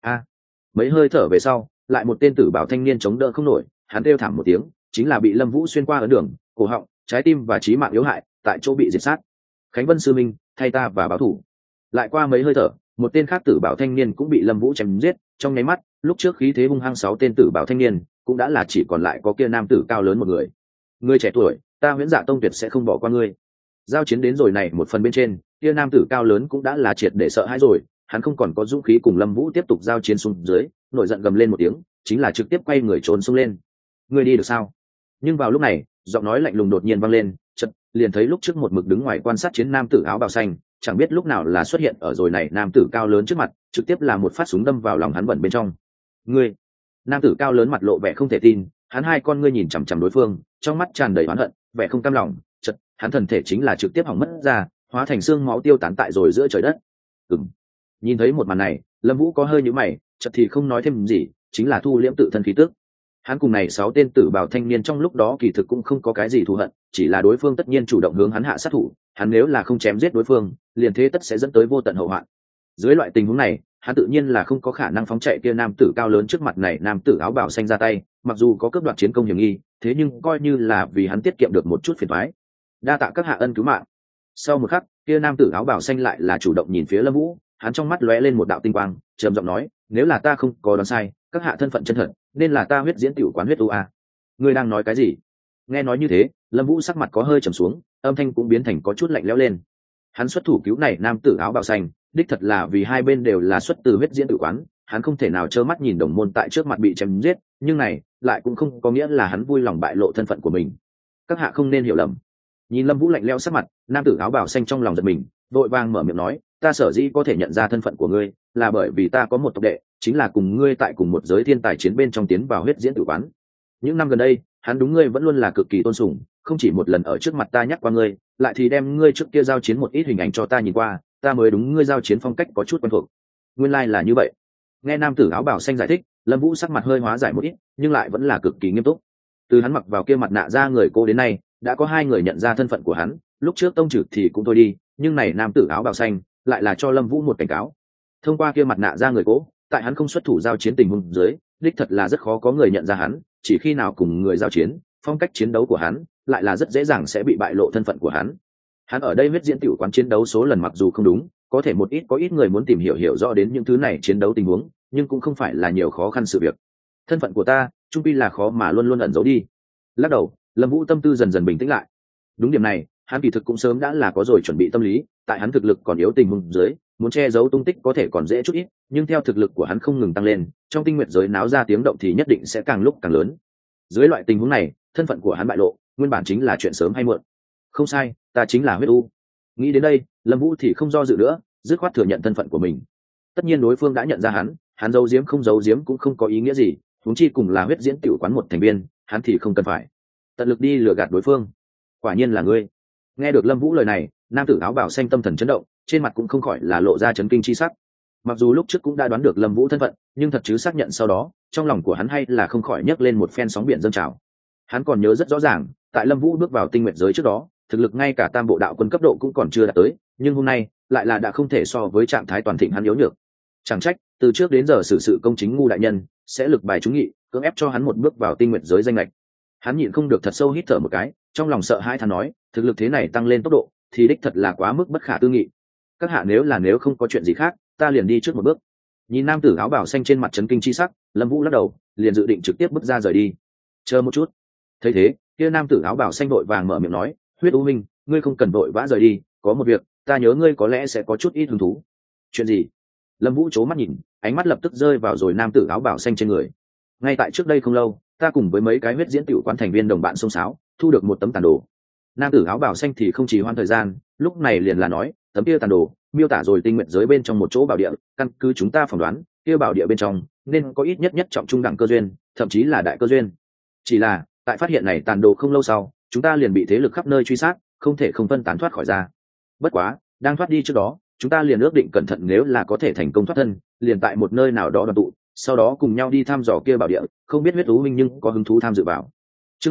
Mấy hơi thở về sau, lại một tên tử bảo thanh niên chống đỡ không nổi, hắn kêu thảm một tiếng, chính là bị Lâm Vũ xuyên qua ở đường, cổ họng, trái tim và chí mạng yếu hại, tại chỗ bị diệt sát. Khánh Vân sư minh, thay ta và báo thủ. Lại qua mấy hơi thở, một tên khác tử bảo thanh niên cũng bị Lâm Vũ chém giết, trong nháy mắt, lúc trước khí thế hung hăng 6 tên tử bảo thanh niên, cũng đã là chỉ còn lại có kia nam tử cao lớn một người. Ngươi trẻ tuổi, ta Huyễn Dạ Tông tuyệt sẽ không bỏ qua ngươi. Giao chiến đến rồi này một phần bên trên, kia nam tử cao lớn cũng đã là triệt để sợ hãi rồi, hắn không còn có dũng khí cùng Lâm Vũ tiếp tục giao chiến xuống dưới, nổi giận gầm lên một tiếng, chính là trực tiếp quay người trốn xuống lên. Ngươi đi được sao? Nhưng vào lúc này, giọng nói lạnh lùng đột nhiên vang lên, chợt liền thấy lúc trước một mực đứng ngoài quan sát chiến nam tử áo bào xanh, chẳng biết lúc nào là xuất hiện ở rồi này nam tử cao lớn trước mặt, trực tiếp là một phát súng đâm vào lòng hắn bẩn bên trong. Ngươi! Nam tử cao lớn mặt lộ vẻ không thể tin, hắn 2 con ngươi nhìn chằm chằm đối phương, trong mắt tràn đầy oán hận, vẻ không cam lòng, chợt hắn thần thể chính là trực tiếp hỏng mất ra, hóa thành xương máu tiêu tán tại rồi giữa trời đất. Nhìn thấy một màn này, Lâm Vũ có hơi nhíu mày, chợt thì không nói thêm gì, chính là thu liễm tự thân khí tức. Hắn cùng này 6 tên tử bảo thanh niên trong lúc đó kỳ thực cũng không có cái gì thù hận, chỉ là đối phương tất nhiên chủ động hướng hắn hạ sát thủ, hắn nếu là không chém giết đối phương, liền thế tất sẽ dẫn tới vô tận hậu hoạn. Dưới loại tình huống này, hắn tự nhiên là không có khả năng phóng chạy kia nam tử cao lớn trước mặt này nam tử áo bào xanh ra tay, mặc dù có cướp đoạt chiến công hiểm nghi, thế nhưng coi như là vì hắn tiết kiệm được một chút phiền toái. Đa tạ các hạ ân cứu mạng. Sau một khắc, kia nam tử áo bào xanh lại là chủ động nhìn phía Lâm Vũ, hắn trong mắt lóe lên một đạo tinh quang, trầm giọng nói, nếu là ta không có đoán sai, các hạ thân phận chân thật, nên là ta Huyết Diễn Tiểu quán Huyết U A. Ngươi đang nói cái gì? Nghe nói như thế, Lâm Vũ sắc mặt có hơi trầm xuống, âm thanh cũng biến thành có chút lạnh lẽo lên. Hắn xuất thủ cứu này nam tử áo bào xanh, đích thật là vì hai bên đều là xuất từ Huyết Diễn Tiểu quán, hắn không thể nào trơ mắt nhìn đồng môn tại trước mặt bị chém giết, nhưng này lại cũng không có nghĩa là hắn vui lòng bại lộ thân phận của mình. Các hạ không nên hiểu lầm. Nhìn Lâm Vũ lạnh lẽo sắc mặt, nam tử áo bào xanh trong lòng giật mình, vội vàng mở miệng nói, ta sở dĩ có thể nhận ra thân phận của ngươi, là bởi vì ta có một tộc đệ, chính là cùng ngươi tại cùng một giới thiên tài chiến bên trong tiến vào Huyết Diễn Tử quán. Những năm gần đây, hắn đúng ngươi vẫn luôn là cực kỳ tôn sùng, không chỉ một lần ở trước mặt ta nhắc qua ngươi, lại thì đem ngươi trước kia giao chiến một ít hình ảnh cho ta nhìn qua, ta mới đúng ngươi giao chiến phong cách có chút quen thuộc. Nguyên lai là như vậy. Nghe nam tử áo bào xanh giải thích, Lâm Vũ sắc mặt hơi hóa giải một ít, nhưng lại vẫn là cực kỳ nghiêm túc. Từ hắn mặc vào kia mặt nạ ra người cô đến nay, đã có 2 người nhận ra thân phận của hắn, lúc trước tông trừ thì cũng thôi đi, nhưng này nam tử áo bào xanh lại là cho Lâm Vũ một cảnh cáo. Thông qua kia mặt nạ ra người cố, tại hắn không xuất thủ giao chiến tình huống dưới, đích thật là rất khó có người nhận ra hắn, chỉ khi nào cùng người giao chiến, phong cách chiến đấu của hắn lại là rất dễ dàng sẽ bị bại lộ thân phận của hắn. Hắn ở đây Huyết Diễn Tiểu quán chiến đấu số lần mặc dù không đúng, có thể có ít người muốn tìm hiểu rõ đến những thứ này chiến đấu tình huống, nhưng cũng không phải là nhiều khó khăn sự việc. Thân phận của ta, chung quy là khó mà luôn luôn ẩn giấu đi. Lắc đầu, Lâm Vũ tâm tư dần dần bình tĩnh lại. Đúng điểm này, hắn kỳ thực cũng sớm đã là có rồi chuẩn bị tâm lý, tại hắn thực lực còn yếu tình huống dưới, muốn che giấu tung tích có thể còn dễ chút ít, nhưng theo thực lực của hắn không ngừng tăng lên, trong tinh nguyệt giới náo ra tiếng động thì nhất định sẽ càng lúc càng lớn. Dưới loại tình huống này, thân phận của hắn bại lộ, nguyên bản chính là chuyện sớm hay muộn. Không sai, ta chính là Huyết U. Nghĩ đến đây, Lâm Vũ thì không do dự nữa, dứt khoát thừa nhận thân phận của mình. Tất nhiên đối phương đã nhận ra hắn, hắn giấu giếm không giấu giếm cũng không có ý nghĩa gì, huống chi cùng là huyết diễn tiểu quán một thành viên, hắn thì không cần phải tận lực đi lừa gạt đối phương. Quả nhiên là ngươi. Nghe được Lâm Vũ lời này, nam tử áo bào xanh tâm thần chấn động, trên mặt cũng không khỏi là lộ ra chấn kinh chi sắc. Mặc dù lúc trước cũng đã đoán được Lâm Vũ thân phận, nhưng thật chứ xác nhận sau đó, trong lòng của hắn hay là không khỏi nhấc lên một phen sóng biển dâng trào. Hắn còn nhớ rất rõ ràng, tại Lâm Vũ bước vào tinh nguyệt giới trước đó, thực lực ngay cả tam bộ đạo quân cấp độ cũng còn chưa đạt tới, nhưng hôm nay lại là đã không thể so với trạng thái toàn thịnh hắn yếu nhược. Chẳng trách, từ trước đến giờ xử sự công chính ngu đại nhân sẽ lực bài trúng nghị, cưỡng ép cho hắn một bước vào tinh nguyệt giới danh lệch. Hắn nhịn không được thật sâu hít thở một cái, trong lòng sợ hãi thán nói, thực lực thế này tăng lên tốc độ, thì đích thật là quá mức bất khả tư nghị. Các hạ nếu không có chuyện gì khác, ta liền đi trước một bước. Nhìn nam tử áo bào xanh trên mặt chấn kinh chi sắc, Lâm Vũ lắc đầu, liền dự định trực tiếp bước ra rời đi. Chờ một chút. Thấy thế, kia nam tử áo bào xanh vội vàng mở miệng nói, huyết u minh, ngươi không cần vội vã rời đi, có một việc, ta nhớ ngươi có lẽ sẽ có chút ít hứng thú. Chuyện gì? Lâm Vũ chố mắt nhìn, ánh mắt lập tức rơi vào rồi nam tử áo bào xanh trên người. Ngay tại trước đây không lâu, ta cùng với mấy cái huyết diễn tiểu quán thành viên đồng bạn xông xáo, thu được một tấm tàn đồ. Nam tử áo bào xanh thì không chỉ hoãn thời gian, lúc này liền là nói, tấm kia tàn đồ miêu tả rồi tinh nguyện giới bên trong một chỗ bảo địa, căn cứ chúng ta phỏng đoán, kia bảo địa bên trong nên có ít nhất trọng trung đẳng cơ duyên, thậm chí là đại cơ duyên. Chỉ là, tại phát hiện này tàn đồ không lâu sau, chúng ta liền bị thế lực khắp nơi truy sát, không thể không phân tán thoát khỏi ra. Bất quá, đang thoát đi trước đó, chúng ta liền ước định cẩn thận, nếu là có thể thành công thoát thân, liền tại một nơi nào đó đoàn tụ, sau đó cùng nhau đi thăm dò kia bảo địa, không biết huyết thú minh nhưng có hứng thú tham dự vào. Chương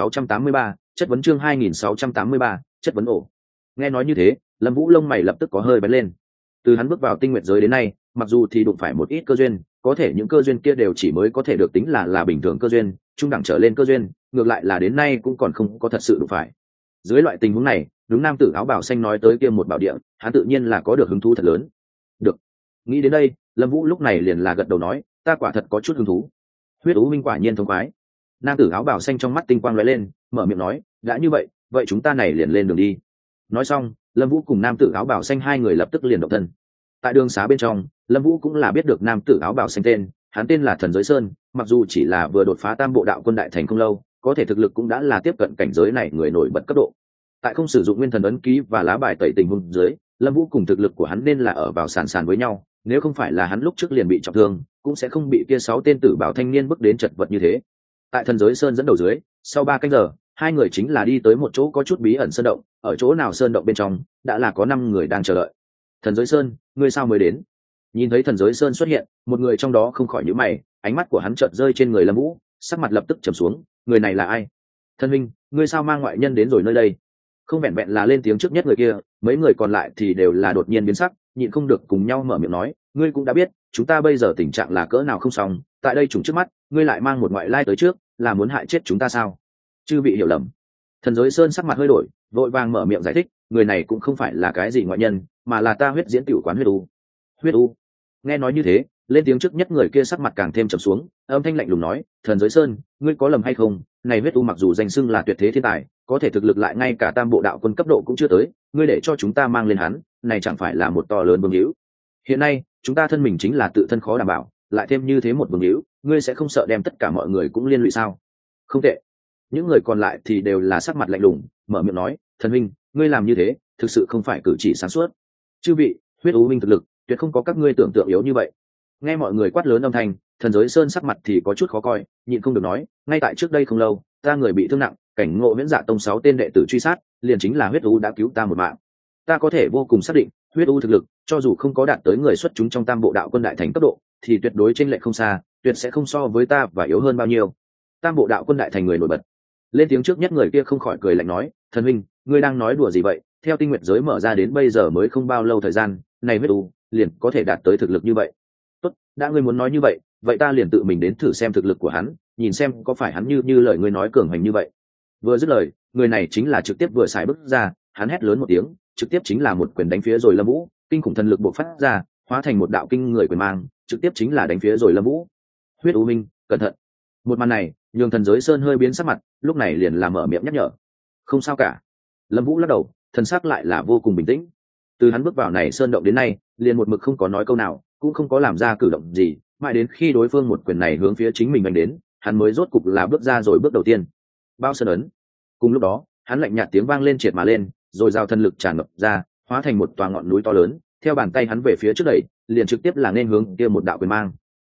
2683, chất vấn chương 2683, chất vấn ổ. Nghe nói như thế, Lâm Vũ lông mày lập tức có hơi bén lên. Từ hắn bước vào tinh nguyệt giới đến nay, mặc dù thì đụng phải một ít cơ duyên, có thể những cơ duyên kia đều chỉ mới có thể được tính là bình thường cơ duyên, trung đẳng trở lên cơ duyên, ngược lại là đến nay cũng còn không có thật sự đụng phải. Dưới loại tình huống này, đúng nam tử áo bào xanh nói tới kia một bảo địa, hắn tự nhiên là có được hứng thú thật lớn. Được. Nghĩ đến đây, Lâm Vũ lúc này liền là gật đầu nói, ta quả thật có chút hứng thú. Huyết Ú Minh quả nhiên thông khoái. Nam tử áo bào xanh trong mắt tinh quang lóe lên, mở miệng nói, đã như vậy, vậy chúng ta này liền lên đường đi. Nói xong, Lâm Vũ cùng nam tử áo bào xanh hai người lập tức liền động thân. Tại đường xá bên trong, Lâm Vũ cũng là biết được nam tử áo bào xanh tên, hắn tên là Thần Giới Sơn, mặc dù chỉ là vừa đột phá tam bộ đạo quân đại thành không lâu, có thể thực lực cũng đã là tiếp cận cảnh giới này người nổi bật cấp độ. Tại không sử dụng nguyên thần ấn ký và lá bài tẩy tình huống dưới, Lâm Vũ cùng thực lực của hắn nên là ở vào sàn với nhau, nếu không phải là hắn lúc trước liền bị trọng thương, cũng sẽ không bị kia 6 tên tử bảo thanh niên bước đến chật vật như thế. Tại Thần Giới Sơn dẫn đầu dưới, sau 3 canh giờ, hai người chính là đi tới một chỗ có chút bí ẩn sơn động, ở chỗ nào sơn động bên trong đã là có 5 người đang chờ đợi. Thần Giới Sơn, ngươi sao mới đến? Nhìn thấy Thần Giới Sơn xuất hiện, một người trong đó không khỏi nhíu mày, ánh mắt của hắn chợt rơi trên người Lâm Vũ, sắc mặt lập tức trầm xuống, người này là ai? Thân huynh, ngươi sao mang ngoại nhân đến rồi nơi đây? Không vẹn vẹn là lên tiếng trước nhất người kia, mấy người còn lại thì đều là đột nhiên biến sắc, nhịn không được cùng nhau mở miệng nói, ngươi cũng đã biết, chúng ta bây giờ tình trạng là cỡ nào không xong, tại đây trùng trước mắt, ngươi lại mang một ngoại lai tới trước, là muốn hại chết chúng ta sao? Chư vị hiểu lầm. Thần Giới Sơn sắc mặt hơi đổi, vội vàng mở miệng giải thích, người này cũng không phải là cái gì ngoại nhân, mà là ta huyết diễn tiểu quán huyết u. Huyết u. Nghe nói như thế, lên tiếng trước nhất người kia sắc mặt càng thêm trầm xuống, âm thanh lạnh lùng nói, Thần Giới Sơn, ngươi có lầm hay không? Này huyết u mặc dù danh xưng là tuyệt thế thiên tài, có thể thực lực lại ngay cả tam bộ đạo quân cấp độ cũng chưa tới, ngươi để cho chúng ta mang lên hắn, này chẳng phải là một to lớn vương hữu. Hiện nay, chúng ta thân mình chính là tự thân khó đảm bảo, lại thêm như thế một vương hữu, ngươi sẽ không sợ đem tất cả mọi người cũng liên lụy sao? Không tệ. Những người còn lại thì đều là sắc mặt lạnh lùng, mở miệng nói, thần huynh, ngươi làm như thế, thực sự không phải cử chỉ sáng suốt. Chư vị, huyết u minh thực lực, tuyệt không có các ngươi tưởng tượng yếu như vậy. Nghe mọi người quát lớn âm thanh, Thần Giới Sơn sắc mặt thì có chút khó coi, nhịn không được nói, ngay tại trước đây không lâu, ta người bị thương nặng, cảnh ngộ Viễn Dạ Tông 6 tên đệ tử truy sát, liền chính là huyết u đã cứu ta một mạng. Ta có thể vô cùng xác định, huyết u thực lực, cho dù không có đạt tới người xuất chúng trong tam bộ đạo quân đại thành cấp độ, thì tuyệt đối chênh lệch không xa, tuyệt sẽ không so với ta và yếu hơn bao nhiêu. Tam bộ đạo quân đại thành người nổi bật. Lên tiếng trước nhất người kia không khỏi cười lạnh nói, thần huynh, ngươi đang nói đùa gì vậy? Theo tinh nguyệt giới mở ra đến bây giờ mới không bao lâu thời gian, này huyết u liền có thể đạt tới thực lực như vậy. Tốt, đã ngươi muốn nói như vậy, vậy ta liền tự mình đến thử xem thực lực của hắn, nhìn xem có phải hắn như lời ngươi nói cường hành như vậy. Vừa dứt lời, người này chính là trực tiếp vừa xài bước ra, hắn hét lớn một tiếng, trực tiếp chính là một quyền đánh phía rồi Lâm Vũ, kinh khủng thần lực bộc phát ra, hóa thành một đạo kinh người quyền mang, trực tiếp chính là đánh phía rồi Lâm Vũ. Huyết U Minh, cẩn thận. Một màn này, nhường Thần Giới Sơn hơi biến sắc mặt, lúc này liền làm mở miệng nhắc nhở. Không sao cả. Lâm Vũ lắc đầu, thần sắc lại là vô cùng bình tĩnh. Từ hắn bước vào này sơn động đến nay, liền một mực không có nói câu nào, cũng không có làm ra cử động gì, mãi đến khi đối phương một quyền này hướng phía chính mình đánh đến, hắn mới rốt cục là bước ra rồi bước đầu tiên. Bao sơn ấn. Cùng lúc đó, hắn lạnh nhạt tiếng vang lên triệt mà lên, rồi giao thần lực tràn ngập ra, hóa thành một tòa ngọn núi to lớn, theo bàn tay hắn về phía trước đẩy, liền trực tiếp là nên hướng kia một đạo quyền mang.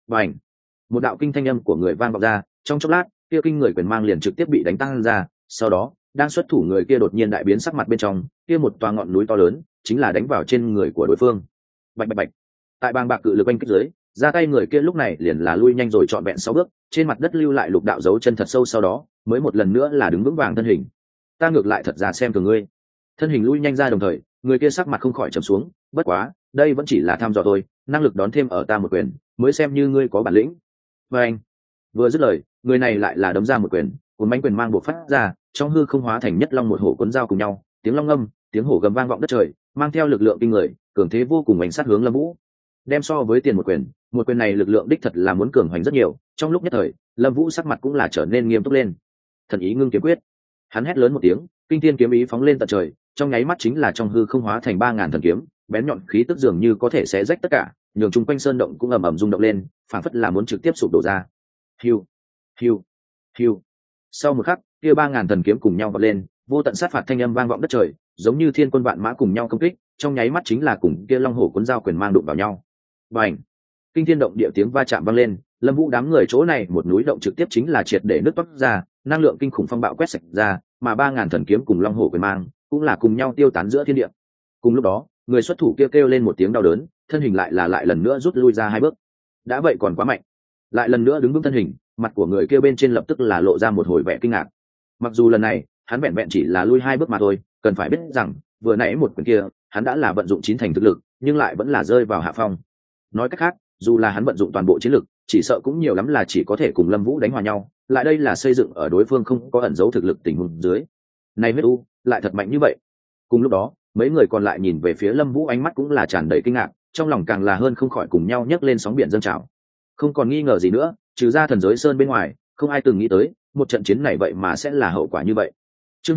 và ảnh một đạo kinh thanh âm của người vang vọng ra, trong chốc lát kia kinh người quyền mang liền trực tiếp bị đánh tăng ra. Sau đó đang xuất thủ người kia đột nhiên đại biến sắc mặt bên trong, kia một tòa ngọn núi to lớn chính là đánh vào trên người của đối phương. Bạch bạch bạch, tại bang bạc cự lực oanh kích dưới, ra tay người kia lúc này liền là lui nhanh rồi trọn vẹn 6 bước, trên mặt đất lưu lại lục đạo dấu chân thật sâu, sau đó mới một lần nữa là đứng vững vàng thân hình. Ta ngược lại thật ra xem thường ngươi. Thân hình lui nhanh ra đồng thời, người kia sắc mặt không khỏi trầm xuống, bất quá đây vẫn chỉ là thăm dò thôi, năng lực đón thêm ở ta một quyền mới xem như ngươi có bản lĩnh. Và anh vừa dứt lời, người này lại là đấm ra một quyền, cuốn bánh quyền mang buộc phát ra, trong hư không hóa thành nhất long một hổ cuốn dao cùng nhau, tiếng long ngâm, tiếng hổ gầm vang vọng đất trời, mang theo lực lượng kinh người, cường thế vô cùng, đánh sát hướng Lâm Vũ. Đem so với tiền một quyền này lực lượng đích thật là muốn cường hoành rất nhiều. Trong lúc nhất thời, Lâm Vũ sắc mặt cũng là trở nên nghiêm túc lên. Thần ý ngưng kiếm quyết, hắn hét lớn một tiếng, kinh thiên kiếm ý phóng lên tận trời, trong nháy mắt chính là trong hư không hóa thành 3000 thần kiếm, bén nhọn khí tức dường như có thể xé rách tất cả, nhường chung quanh sơn động cũng ầm ầm rung động lên, phảng phất là muốn trực tiếp sụp đổ ra. Hiu, hiu, hiu. Sau một khắc, kia 3000 thần kiếm cùng nhau vọt lên, vô tận sát phạt thanh âm vang vọng đất trời, giống như thiên quân vạn mã cùng nhau công kích, trong nháy mắt chính là cùng kia long hổ cuốn dao quyền mang đụng vào nhau. Bành! Kinh thiên động địa tiếng va chạm vang lên, Lâm Vũ đám người chỗ này một núi động trực tiếp chính là triệt để nứt toác ra, năng lượng kinh khủng phong bạo quét sạch ra, mà 3000 thần kiếm cùng long hổ quyền mang cũng là cùng nhau tiêu tán giữa thiên địa. Cùng lúc đó, người xuất thủ kia kêu lên một tiếng đau đớn, thân hình lại lần nữa rút lui ra 2 bước. Đã vậy còn quá mạnh. Lại lần nữa đứng vững thân hình, mặt của người kia bên trên lập tức là lộ ra một hồi vẻ kinh ngạc. Mặc dù lần này, hắn vẹn vẹn chỉ là lui 2 bước mà thôi, cần phải biết rằng, vừa nãy một quyền kia, hắn đã là vận dụng 9 thành thực lực, nhưng lại vẫn là rơi vào hạ phong. Nói cách khác, dù là hắn vận dụng toàn bộ chiến lực, chỉ sợ cũng nhiều lắm là chỉ có thể cùng Lâm Vũ đánh hòa nhau, lại đây là xây dựng ở đối phương không có ẩn giấu thực lực tình huống dưới. Này huyết u, lại thật mạnh như vậy. Cùng lúc đó, mấy người còn lại nhìn về phía Lâm Vũ ánh mắt cũng là tràn đầy kinh ngạc, trong lòng càng là hơn không khỏi cùng nhau nhấc lên sóng biển dâng trào. Không còn nghi ngờ gì nữa, trừ ra thần giới sơn bên ngoài, không ai từng nghĩ tới, một trận chiến này vậy mà sẽ là hậu quả như vậy. Chương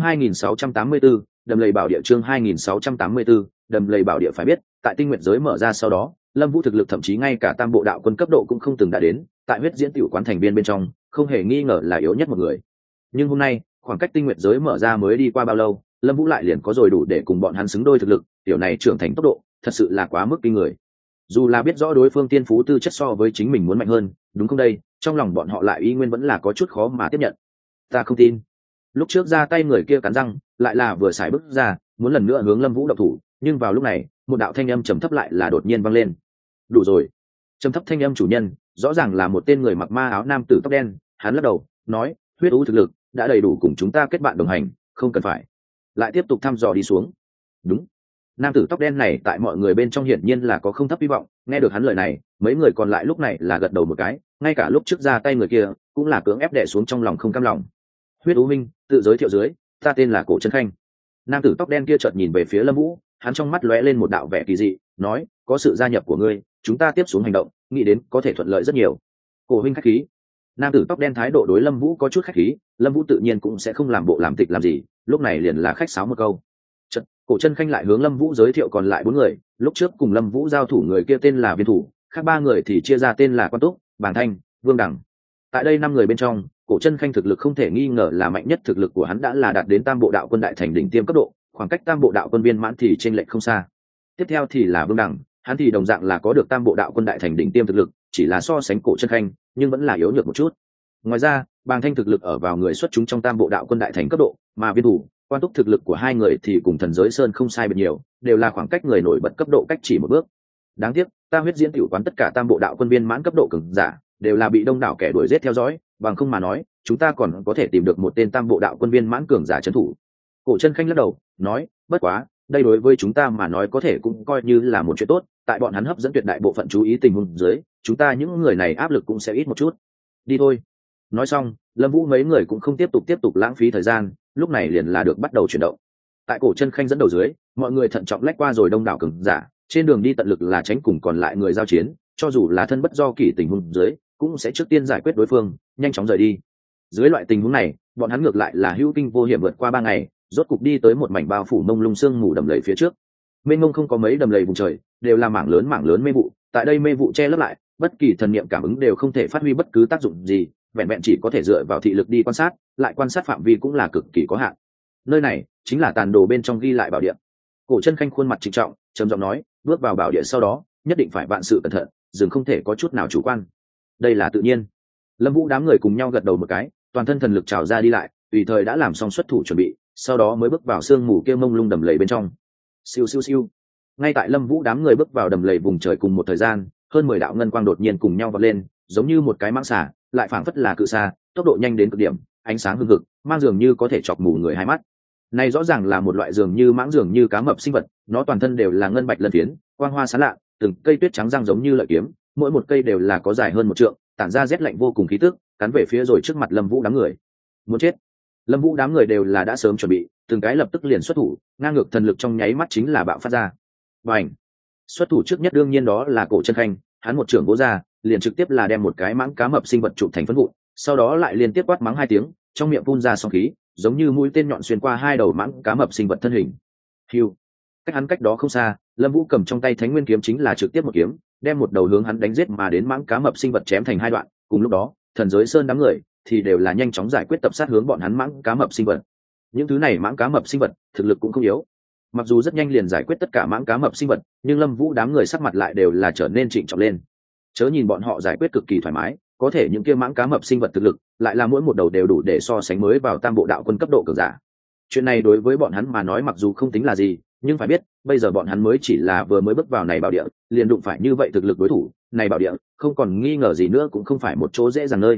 2684, đầm lầy bảo địa. Chương 2684, đầm lầy bảo địa. Phải biết, tại tinh nguyện giới mở ra sau đó, Lâm Vũ thực lực thậm chí ngay cả tam bộ đạo quân cấp độ cũng không từng đã đến, tại huyết diễn tiểu quán thành viên bên trong, không hề nghi ngờ là yếu nhất một người. Nhưng hôm nay, khoảng cách tinh nguyện giới mở ra mới đi qua bao lâu, Lâm Vũ lại liền có rồi đủ để cùng bọn hắn xứng đôi thực lực, tiểu này trưởng thành tốc độ, thật sự là quá mức kinh người. Dù là biết rõ đối phương tiên phú tư chất so với chính mình muốn mạnh hơn, đúng không đây, trong lòng bọn họ lại y nguyên vẫn là có chút khó mà tiếp nhận. Ta không tin. Lúc trước ra tay người kia cắn răng, lại là vừa xài bước ra, muốn lần nữa hướng Lâm Vũ động thủ, nhưng vào lúc này, một đạo thanh âm trầm thấp lại là đột nhiên vang lên. Đủ rồi. Trầm thấp thanh âm chủ nhân, rõ ràng là một tên người mặc ma áo nam tử tóc đen, hắn lắc đầu, nói, huyết u thực lực đã đầy đủ cùng chúng ta kết bạn đồng hành, không cần phải lại tiếp tục thăm dò đi xuống. Đúng. Nam tử tóc đen này tại mọi người bên trong hiển nhiên là có không thấp hy vọng, nghe được hắn lời này, mấy người còn lại lúc này là gật đầu một cái, ngay cả lúc trước ra tay người kia cũng là cưỡng ép đè xuống trong lòng không cam lòng. Huyết u minh, tự giới thiệu dưới, ta tên là Cổ Chân Khanh. Nam tử tóc đen kia chợt nhìn về phía Lâm Vũ, hắn trong mắt lóe lên một đạo vẻ kỳ dị, nói, có sự gia nhập của ngươi, chúng ta tiếp xuống hành động, nghĩ đến có thể thuận lợi rất nhiều. Cổ huynh khách khí. Nam tử tóc đen thái độ đối Lâm Vũ có chút khách khí, Lâm Vũ tự nhiên cũng sẽ không làm bộ làm tịch làm gì, lúc này liền là khách sáo một câu. Chợt, Cổ Chân Khanh lại hướng Lâm Vũ giới thiệu còn lại 4 người, lúc trước cùng Lâm Vũ giao thủ người kia tên là Viên Thủ, khác 3 người thì chia ra tên là Quan Túc, Bàng Thanh, Vương Đẳng. Tại đây 5 người bên trong, Cổ Chân Khanh thực lực không thể nghi ngờ là mạnh nhất, thực lực của hắn đã là đạt đến tam bộ đạo quân đại thành đỉnh tiêm cấp độ, khoảng cách tam bộ đạo quân viên mãn thì chênh lệch không xa. Tiếp theo thì là Vương Đẳng, hắn thì đồng dạng là có được tam bộ đạo quân đại thành đỉnh tiêm thực lực, chỉ là so sánh Cổ Chân Khanh, nhưng vẫn là yếu nhược một chút. Ngoài ra, Bàng Thanh thực lực ở vào người xuất chúng trong tam bộ đạo quân đại thành cấp độ, mà Viên Thủ, Quan Túc thực lực của 2 người thì cùng thần giới sơn không sai biệt nhiều, đều là khoảng cách người nổi bật cấp độ cách chỉ một bước. Đáng tiếc, ta huyết diễn tiểu quán tất cả tam bộ đạo quân viên mãn cấp độ cường giả, đều là bị đông đảo kẻ đuổi giết theo dõi, bằng không mà nói, chúng ta còn có thể tìm được một tên tam bộ đạo quân viên mãn cường giả trấn thủ. Cổ Chân Khanh lắc đầu, nói, bất quá, đây đối với chúng ta mà nói có thể cũng coi như là một chuyện tốt, tại bọn hắn hấp dẫn tuyệt đại bộ phận chú ý tình huống dưới, chúng ta những người này áp lực cũng sẽ ít một chút. Đi thôi. Nói xong, Lâm Vũ mấy người cũng không tiếp tục lãng phí thời gian, lúc này liền là được bắt đầu chuyển động. Tại Cổ Chân Khanh dẫn đầu dưới, mọi người thận trọng lách qua rồi đông đảo cường giả, trên đường đi tận lực là tránh cùng còn lại người giao chiến, cho dù là thân bất do kỷ tình huống dưới, cũng sẽ trước tiên giải quyết đối phương, nhanh chóng rời đi. Dưới loại tình huống này, bọn hắn ngược lại là hữu kinh vô hiểm vượt qua 3 ngày, rốt cục đi tới một mảnh bao phủ mông lung sương mù đầm lầy phía trước. Mênh mông không có mấy đầm lầy vùng trời, đều là mảng lớn mê vụ, tại đây mê vụ che lấp lại, bất kỳ thần niệm cảm ứng đều không thể phát huy bất cứ tác dụng gì, vẹn vẹn chỉ có thể dựa vào thị lực đi quan sát, lại quan sát phạm vi cũng là cực kỳ có hạn. Nơi này chính là tàn đồ bên trong ghi lại bảo địa. Cổ Chân Khanh khuôn mặt trịnh trọng, trầm giọng nói, bước vào bảo địa sau đó, nhất định phải vạn sự cẩn thận, dừng không thể có chút nào chủ quan. đây là tự nhiên. Lâm Vũ đám người cùng nhau gật đầu một cái, toàn thân thần lực trào ra đi lại, tùy thời đã làm xong xuất thủ chuẩn bị, sau đó mới bước vào sương mù kia mông lung đầm lầy bên trong. Siêu siêu siêu. Ngay tại Lâm Vũ đám người bước vào đầm lầy vùng trời cùng một thời gian, hơn 10 đạo ngân quang đột nhiên cùng nhau vọt lên, giống như một cái mãng xà, lại phảng phất là cự xà, tốc độ nhanh đến cực điểm, ánh sáng hừng hực, mang dường như có thể chọc mù người hai mắt. Này rõ ràng là một loại dường như mãng dường như cá mập sinh vật, nó toàn thân đều là ngân bạch lân phiến, quang hoa sáng lạ, từng cây tuyết trắng răng giống như lợi kiếm, mỗi một cây đều là có dài hơn 1 trượng, tản ra rét lạnh vô cùng khí tức, cắn về phía rồi trước mặt Lâm Vũ đám người. Muốn chết. Lâm Vũ đám người đều là đã sớm chuẩn bị, từng cái lập tức liền xuất thủ, ngang ngược thần lực trong nháy mắt chính là bạo phát ra. Bành! Xuất thủ trước nhất đương nhiên đó là Cổ Chân Khanh, hắn một trưởng vỗ ra, liền trực tiếp là đem một cái mãng cá mập sinh vật trụ thành phấn vụn, sau đó lại liên tiếp quát mắng 2 tiếng, trong miệng phun ra sóng khí, giống như mũi tên nhọn xuyên qua 2 đầu mãng cá mập sinh vật thân hình. Hưu! Cách hắn cách đó không xa, Lâm Vũ cầm trong tay Thánh Nguyên kiếm chính là trực tiếp một kiếm, đem một đầu hướng hắn đánh giết mà đến mãng cá mập sinh vật chém thành 2 đoạn, cùng lúc đó, Thần Giới Sơn đám người thì đều là nhanh chóng giải quyết tập sát hướng bọn hắn mãng cá mập sinh vật. Những thứ này mãng cá mập sinh vật, thực lực cũng không yếu. Mặc dù rất nhanh liền giải quyết tất cả mãng cá mập sinh vật, nhưng Lâm Vũ đám người sắc mặt lại đều là trở nên trịnh trọng lên. Chớ nhìn bọn họ giải quyết cực kỳ thoải mái, có thể những kia mãng cá mập sinh vật thực lực, lại là mỗi một đầu đều đủ để so sánh mới vào Tam Bộ Đạo Quân cấp độ cường giả. Chuyện này đối với bọn hắn mà nói mặc dù không tính là gì, nhưng phải biết, bây giờ bọn hắn mới chỉ là vừa mới bước vào này bảo địa, liền đụng phải như vậy thực lực đối thủ, này bảo địa, không còn nghi ngờ gì nữa cũng không phải một chỗ dễ dàng nơi.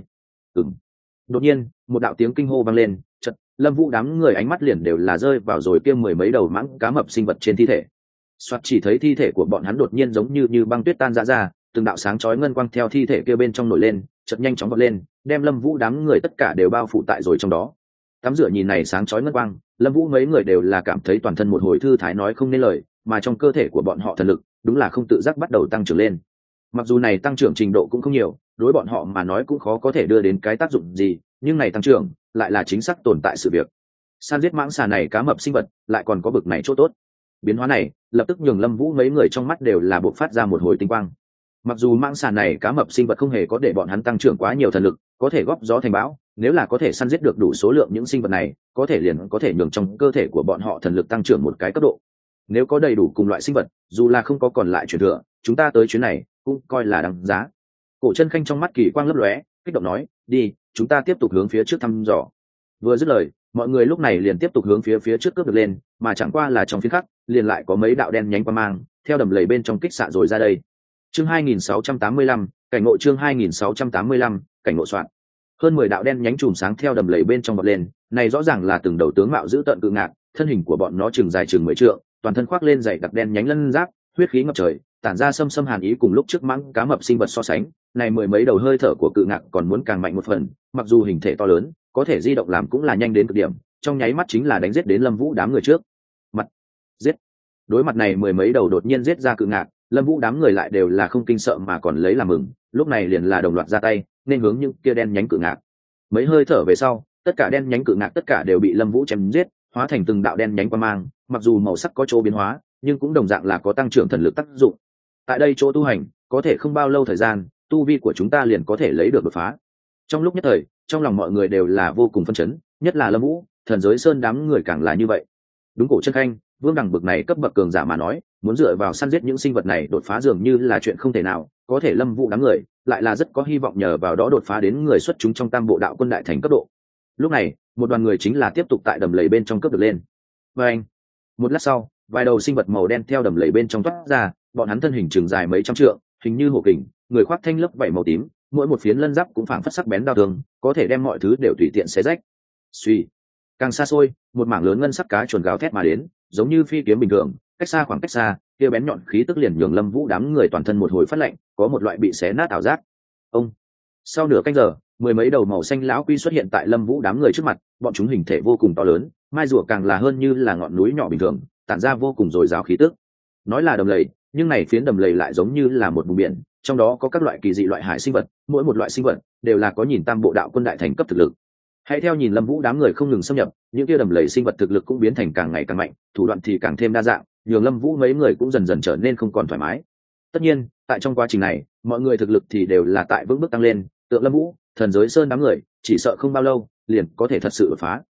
Đột nhiên, một đạo tiếng kinh hô vang lên, chợt, Lâm Vũ đám người ánh mắt liền đều là rơi vào rồi kia 10 mấy đầu mãng cá mập sinh vật trên thi thể. Soạt chỉ thấy thi thể của bọn hắn đột nhiên giống như băng tuyết tan ra, từng đạo sáng chói ngân quang theo thi thể kia bên trong nổi lên, chợt nhanh chóng vọt lên, đem Lâm Vũ đám người tất cả đều bao phủ tại rồi trong đó. Tắm rửa nhìn này sáng chói ngân quang, Lâm Vũ mấy người đều là cảm thấy toàn thân một hồi thư thái nói không nên lời, mà trong cơ thể của bọn họ thần lực, đúng là không tự giác bắt đầu tăng trưởng lên. Mặc dù này tăng trưởng trình độ cũng không nhiều, đối bọn họ mà nói cũng khó có thể đưa đến cái tác dụng gì, nhưng này tăng trưởng lại là chính xác tồn tại sự việc. San giết mãng xà này cá mập sinh vật, lại còn có bực này chỗ tốt. Biến hóa này, lập tức nhường Lâm Vũ mấy người trong mắt đều là bộc phát ra một hồi tinh quang. Mặc dù mãng xà này cá mập sinh vật không hề có để bọn hắn tăng trưởng quá nhiều thần lực, có thể góp gió thành bão, nếu là có thể săn giết được đủ số lượng những sinh vật này, có thể liền có thể nhường trong cơ thể của bọn họ thần lực tăng trưởng một cái cấp độ. Nếu có đầy đủ cùng loại sinh vật, dù là không có còn lại truyền thừa, chúng ta tới chuyến này cũng coi là đáng giá. Cổ Chân Khanh trong mắt kỳ quang lấp lóe, kích động nói, đi, chúng ta tiếp tục hướng phía trước thăm dò. Vừa dứt lời, mọi người lúc này liền tiếp tục hướng phía trước cướp được lên, mà chẳng qua là trong phiến khắc, liền lại có mấy đạo đen nhánh quang mang, theo đầm lầy bên trong kích xạ rồi ra đây. Chương 2685, cảnh ngộ chương 2685, cảnh ngộ soạn. Hơn 10 đạo đen nhánh chùm sáng theo đầm lầy bên trong bật lên, này rõ ràng là từng đầu tướng mạo dữ tợn cự ngạc, thân hình của bọn nó chừng dài chừng 10 trượng, toàn thân khoác lên dày đặc đen nhánh lân giáp, huyết khí ngập trời, tản ra xâm hàn ý cùng lúc trước mãng cá mập sinh vật so sánh, này 10 mấy đầu hơi thở của cự ngạc còn muốn càng mạnh một phần, mặc dù hình thể to lớn, có thể di động làm cũng là nhanh đến cực điểm, trong nháy mắt chính là đánh giết đến Lâm Vũ đám người trước. Mặt giết. Đối mặt này 10 mấy đầu đột nhiên giết ra cự ngạc, Lâm Vũ đám người lại đều là không kinh sợ mà còn lấy làm mừng, lúc này liền là đồng loạt ra tay, nên hướng những kia đen nhánh cự ngạc. Mấy hơi thở về sau, tất cả đen nhánh cự ngạc tất cả đều bị Lâm Vũ chém giết, hóa thành từng đạo đen nhánh quang mang, mặc dù màu sắc có chỗ biến hóa, nhưng cũng đồng dạng là có tăng trưởng thần lực tác dụng. Tại đây chỗ tu hành, có thể không bao lâu thời gian, tu vi của chúng ta liền có thể lấy được đột phá. Trong lúc nhất thời, trong lòng mọi người đều là vô cùng phấn chấn, nhất là Lâm Vũ, Thần Giới Sơn đám người càng là như vậy. Đúng Cổ Chân Khanh, Vương Đằng bực này cấp bậc cường giả mà nói, muốn dựa vào săn giết những sinh vật này đột phá dường như là chuyện không thể nào, có thể Lâm Vũ đám người lại là rất có hy vọng nhờ vào đó đột phá đến người xuất chúng trong Tam Bộ Đạo Quân đại thành cấp độ. Lúc này, một đoàn người chính là tiếp tục tại đầm lầy bên trong cấp được lên. Và anh, một lát sau, vài đầu sinh vật màu đen theo đầm lầy bên trong toát ra, bọn hắn thân hình trường dài mấy trăm trượng, hình như hổ kình, người khoác thanh lớp vảy màu tím, mỗi một phiến lân giáp cũng phảng phất sắc bén đao thương, có thể đem mọi thứ đều tùy tiện xé rách. Suy, càng xa xôi, một mảng lớn ngân sắc cá chuồn gào thét mà đến, giống như phi kiếm bình thường, cách xa khoảng cách xa, kia bén nhọn khí tức liền nhường Lâm Vũ đám người toàn thân một hồi phát lạnh, có một loại bị xé nát ảo giác. Ông. Sau nửa canh giờ, 10 mấy đầu màu xanh lão quy xuất hiện tại Lâm Vũ đám người trước mặt, bọn chúng hình thể vô cùng to lớn, mai rùa càng là hơn như là ngọn núi nhỏ bình thường, tản ra vô cùng dồi dào khí tức. Nói là đầm lầy, nhưng này phiến đầm lầy lại giống như là một vùng biển, trong đó có các loại kỳ dị loại hải sinh vật, mỗi một loại sinh vật đều là có nhìn Tam Bộ Đạo Quân đại thành cấp thực lực. Hãy theo nhìn Lâm Vũ đám người không ngừng xâm nhập, những kia đầm lầy sinh vật thực lực cũng biến thành càng ngày càng mạnh, thủ đoạn thì càng thêm đa dạng, nhường Lâm Vũ mấy người cũng dần dần trở nên không còn thoải mái. Tất nhiên, tại trong quá trình này, mọi người thực lực thì đều là tại vững bước tăng lên, tượng Lâm Vũ, Thần Giới Sơn đám người, chỉ sợ không bao lâu, liền có thể thật sự đột phá.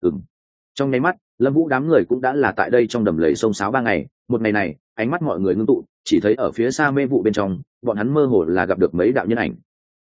Trong nháy mắt, Lâm Vũ đám người cũng đã là tại đây trong đầm lầy sông sáo 3 ngày, một ngày này, ánh mắt mọi người ngưng tụ, chỉ thấy ở phía xa mê vụ bên trong, bọn hắn mơ hồ là gặp được mấy đạo nhân ảnh.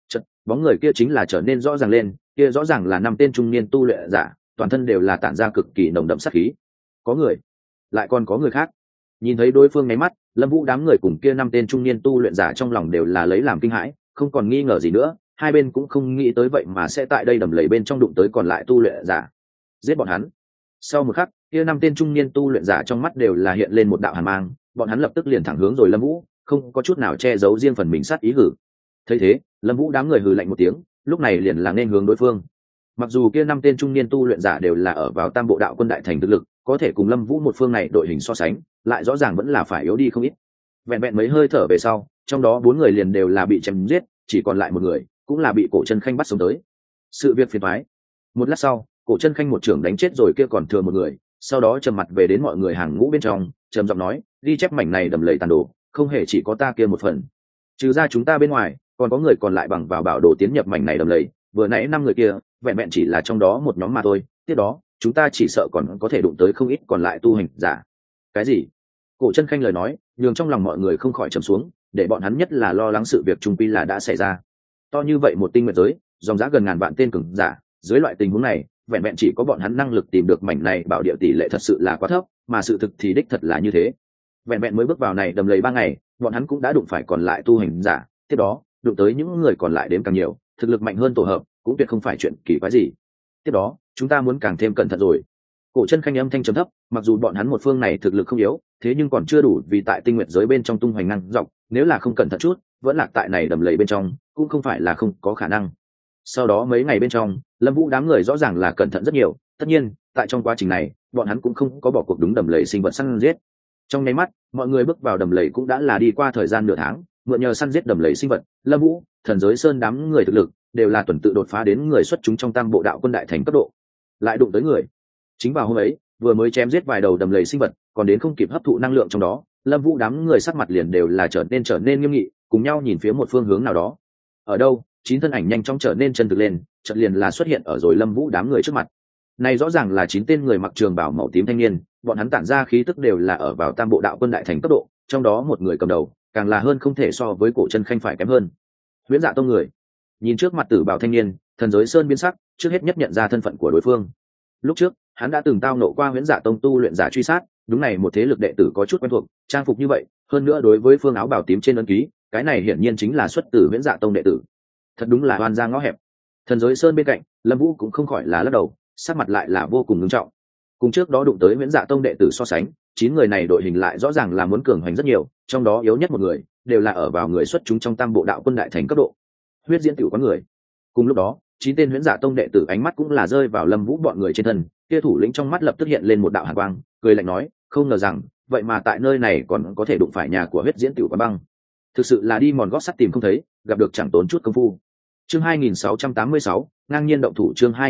Chật, bóng người kia chính là trở nên rõ ràng lên, kia rõ ràng là năm tên trung niên tu luyện giả, toàn thân đều là tản ra cực kỳ nồng đậm sát khí. Có người, lại còn có người khác. Nhìn thấy đối phương nháy mắt, Lâm Vũ đám người cùng kia năm tên trung niên tu luyện giả trong lòng đều là lấy làm kinh hãi, không còn nghi ngờ gì nữa, hai bên cũng không nghĩ tới vậy mà sẽ tại đây đầm lầy bên trong đụng tới còn lại tu luyện giả. Giết bọn hắn. Sau một khắc, kia năm tên trung niên tu luyện giả trong mắt đều là hiện lên một đạo hàn mang, bọn hắn lập tức liền thẳng hướng rồi Lâm Vũ, không có chút nào che giấu riêng phần mình sát ý hử. Thấy thế, Lâm Vũ đám người hừ lạnh một tiếng, lúc này liền là nên hướng đối phương. Mặc dù kia năm tên trung niên tu luyện giả đều là ở vào Tam Bộ Đạo Quân đại thành thực lực, có thể cùng Lâm Vũ một phương này đội hình so sánh, lại rõ ràng vẫn là phải yếu đi không ít. Vẹn vẹn mấy hơi thở về sau, trong đó 4 người liền đều là bị chém giết, chỉ còn lại một người, cũng là bị Cổ Chân Khanh bắt sống tới. Sự việc phiền toái. Một lát sau, Cổ Chân Khanh một trưởng đánh chết rồi kia còn thừa một người, sau đó trầm mặt về đến mọi người hàng ngũ bên trong, trầm giọng nói, ghi chép mảnh này đầm lầy tàn đồ, không hề chỉ có ta kia một phần. Trừ ra chúng ta bên ngoài, còn có người còn lại bằng vào bảo đồ tiến nhập mảnh này đầm lầy, vừa nãy 5 người kia, vẹn vẹn chỉ là trong đó một nhóm mà thôi, tiếp đó, chúng ta chỉ sợ còn có thể đụng tới không ít còn lại tu hành giả. Cái gì? Cổ Chân Khanh lời nói, nhường trong lòng mọi người không khỏi trầm xuống, để bọn hắn nhất là lo lắng sự việc trung quy là đã xảy ra. To như vậy một tinh nguyệt giới, dòng giá gần ngàn vạn tên cường giả, dưới loại tình huống này, vẹn vẹn chỉ có bọn hắn năng lực tìm được mảnh này bảo địa tỷ lệ thật sự là quá thấp, mà sự thực thì đích thật là như thế. Vẹn vẹn mới bước vào này đầm lầy 3 ngày, bọn hắn cũng đã đụng phải còn lại tu hành giả, tiếp đó, đụng tới những người còn lại đến càng nhiều, thực lực mạnh hơn tổ hợp, cũng tuyệt không phải chuyện kỳ quái gì. Tiếp đó, chúng ta muốn càng thêm cẩn thận rồi. Cổ Chân Khanh âm thanh trầm thấp, mặc dù bọn hắn một phương này thực lực không yếu, thế nhưng còn chưa đủ vì tại tinh nguyệt giới bên trong tung hoành năng dọc, nếu là không cẩn thận chút, vẫn lạc tại này đầm lầy bên trong, cũng không phải là không có khả năng. Sau đó mấy ngày bên trong, Lâm Vũ đám người rõ ràng là cẩn thận rất nhiều, tất nhiên, tại trong quá trình này, bọn hắn cũng không có bỏ cuộc đúng đầm lầy sinh vật săn giết. Trong nháy mắt, mọi người bước vào đầm lầy cũng đã là đi qua thời gian nửa tháng, mượn nhờ săn giết đầm lầy sinh vật, Lâm Vũ, Thần Giới Sơn đám người thực lực đều là tuần tự đột phá đến người xuất chúng trong Tam Bộ Đạo Quân đại thành cấp độ. Lại đụng tới người. Chính vào hôm ấy, vừa mới chém giết vài đầu đầm lầy sinh vật, còn đến không kịp hấp thụ năng lượng trong đó, Lâm Vũ đám người sắc mặt liền đều là trở nên nghiêm nghị, cùng nhau nhìn phía một phương hướng nào đó. Ở đâu? 9 thân ảnh nhanh chóng trở nên chân thực lên, chợt liền là xuất hiện ở rồi Lâm Vũ đám người trước mặt. Này rõ ràng là 9 tên người mặc trường bào màu tím thanh niên, bọn hắn tản ra khí tức đều là ở vào Tam Bộ Đạo Quân đại thành cấp độ, trong đó một người cầm đầu, càng là hơn không thể so với Cổ Chân Khanh phải kém hơn. Huyễn Dạ Tông người. Nhìn trước mặt tử bào thanh niên, Thần Giới Sơn biến sắc, trước hết nhất nhận ra thân phận của đối phương. Lúc trước, hắn đã từng tao nộ qua Huyễn Dạ Tông tu luyện giả truy sát, đúng này một thế lực đệ tử có chút quen thuộc, trang phục như vậy, hơn nữa đối với phương áo bào tím trên ấn ký, cái này hiển nhiên chính là xuất từ Huyễn Dạ Tông đệ tử. Thật đúng là oan gia ngõ hẹp. Thần Giới Sơn bên cạnh, Lâm Vũ cũng không khỏi là lắc đầu, sắc mặt lại là vô cùng nghiêm trọng. Cùng trước đó đụng tới Huyễn Dạ Tông đệ tử so sánh, 9 người này đội hình lại rõ ràng là muốn cường hoành rất nhiều, trong đó yếu nhất một người, đều là ở vào người xuất chúng trong Tam Bộ Đạo Quân đại thành cấp độ. Huyết diễn tiểu quán người. Cùng lúc đó, 9 tên Huyễn Dạ Tông đệ tử ánh mắt cũng là rơi vào Lâm Vũ bọn người trên thân, kia thủ lĩnh trong mắt lập tức hiện lên một đạo hàn quang, cười lạnh nói, không ngờ rằng, vậy mà tại nơi này còn có thể đụng phải nhà của Huyết diễn tiểu quán băng. Thực sự là đi mòn gót sắt tìm không thấy, gặp được chẳng tốn chút công phu. Chương 2686, ngang nhiên động thủ. Chương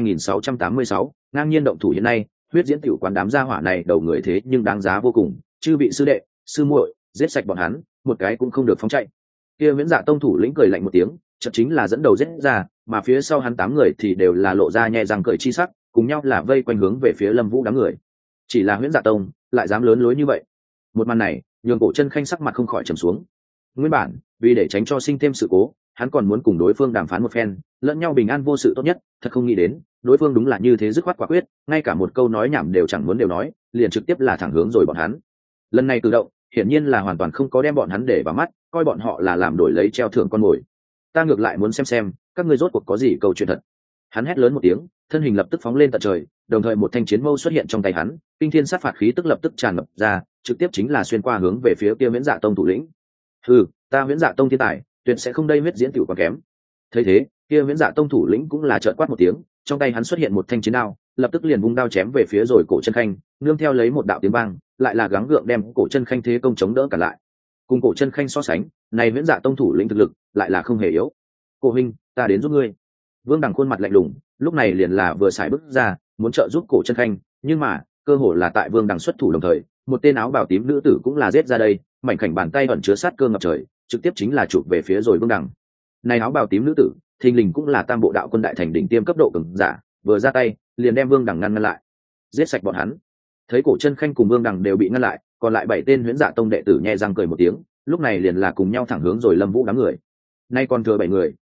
2686, ngang nhiên động thủ. Hiện nay, Huyết diễn tiểu quán đám gia hỏa này đầu người thế nhưng đáng giá vô cùng, chư vị sư đệ, sư muội, giết sạch bọn hắn, một cái cũng không được phóng chạy. Kia Huyễn Dạ Tông thủ lĩnh cười lạnh một tiếng, chợt chính là dẫn đầu giết ra, mà phía sau hắn 8 người thì đều là lộ ra nhẹ răng cười chi sắc, cùng nhau là vây quanh hướng về phía Lâm Vũ đám người. Chỉ là Huyễn Dạ Tông lại dám lớn lối như vậy. Một màn này, nhường Cổ Chân Khanh sắc mặt không khỏi trầm xuống. Nguyên bản, vì để tránh cho sinh thêm sự cố, hắn còn muốn cùng đối phương đàm phán một phen, lẫn nhau bình an vô sự tốt nhất, thật không nghĩ đến, đối phương đúng là như thế dứt khoát quả quyết, ngay cả một câu nói nhảm đều chẳng muốn đều nói, liền trực tiếp là thẳng hướng rồi bọn hắn. Lần này cử động, hiển nhiên là hoàn toàn không có đem bọn hắn để vào mắt, coi bọn họ là làm đổi lấy treo thưởng con mồi. Ta ngược lại muốn xem các ngươi rốt cuộc có gì câu chuyện thật. Hắn hét lớn một tiếng, thân hình lập tức phóng lên tận trời, đồng thời một thanh chiến mâu xuất hiện trong tay hắn, kinh thiên sát phạt khí tức lập tức tràn ngập ra, trực tiếp chính là xuyên qua hướng về phía kia Huyễn Dạ Tông thủ lĩnh. Hừ, ta Huyễn Dạ Tông thiên tài, tuyệt sẽ không đây huyết diễn tiểu quá kém. Thấy thế, kia Huyễn Dạ Tông thủ lĩnh cũng là trợn quát một tiếng, trong tay hắn xuất hiện một thanh chiến đao, lập tức liền vung đao chém về phía rồi Cổ Chân Khanh, nương theo lấy một đạo tiếng vang, lại là gắng gượng đem Cổ Chân Khanh thế công chống đỡ cả lại. Cùng Cổ Chân Khanh so sánh, này Huyễn Dạ Tông thủ lĩnh thực lực lại là không hề yếu. Cổ huynh, ta đến giúp ngươi. Vương Đằng khuôn mặt lạnh lùng, lúc này liền là vừa xài bước ra, muốn trợ giúp Cổ Chân Khanh, nhưng mà, cơ hồ là tại Vương Đằng xuất thủ đồng thời, một tên áo bào tím nữ tử cũng là giết ra đây, mảnh khảnh bàn tay ẩn chứa sát cơ ngập trời, trực tiếp chính là chụp về phía rồi Vương Đằng. Này áo bào tím nữ tử, thình lình cũng là Tam Bộ Đạo Quân đại thành đỉnh tiêm cấp độ cường giả, vừa ra tay, liền đem Vương Đằng ngăn lại. Giết sạch bọn hắn. Thấy Cổ Chân Khanh cùng Vương Đằng đều bị ngăn lại, còn lại 7 tên Huyễn Dạ Tông đệ tử nhẹ răng cười một tiếng, lúc này liền là cùng nhau thẳng hướng rồi Lâm Vũ đám người. Nay còn thừa 7 người,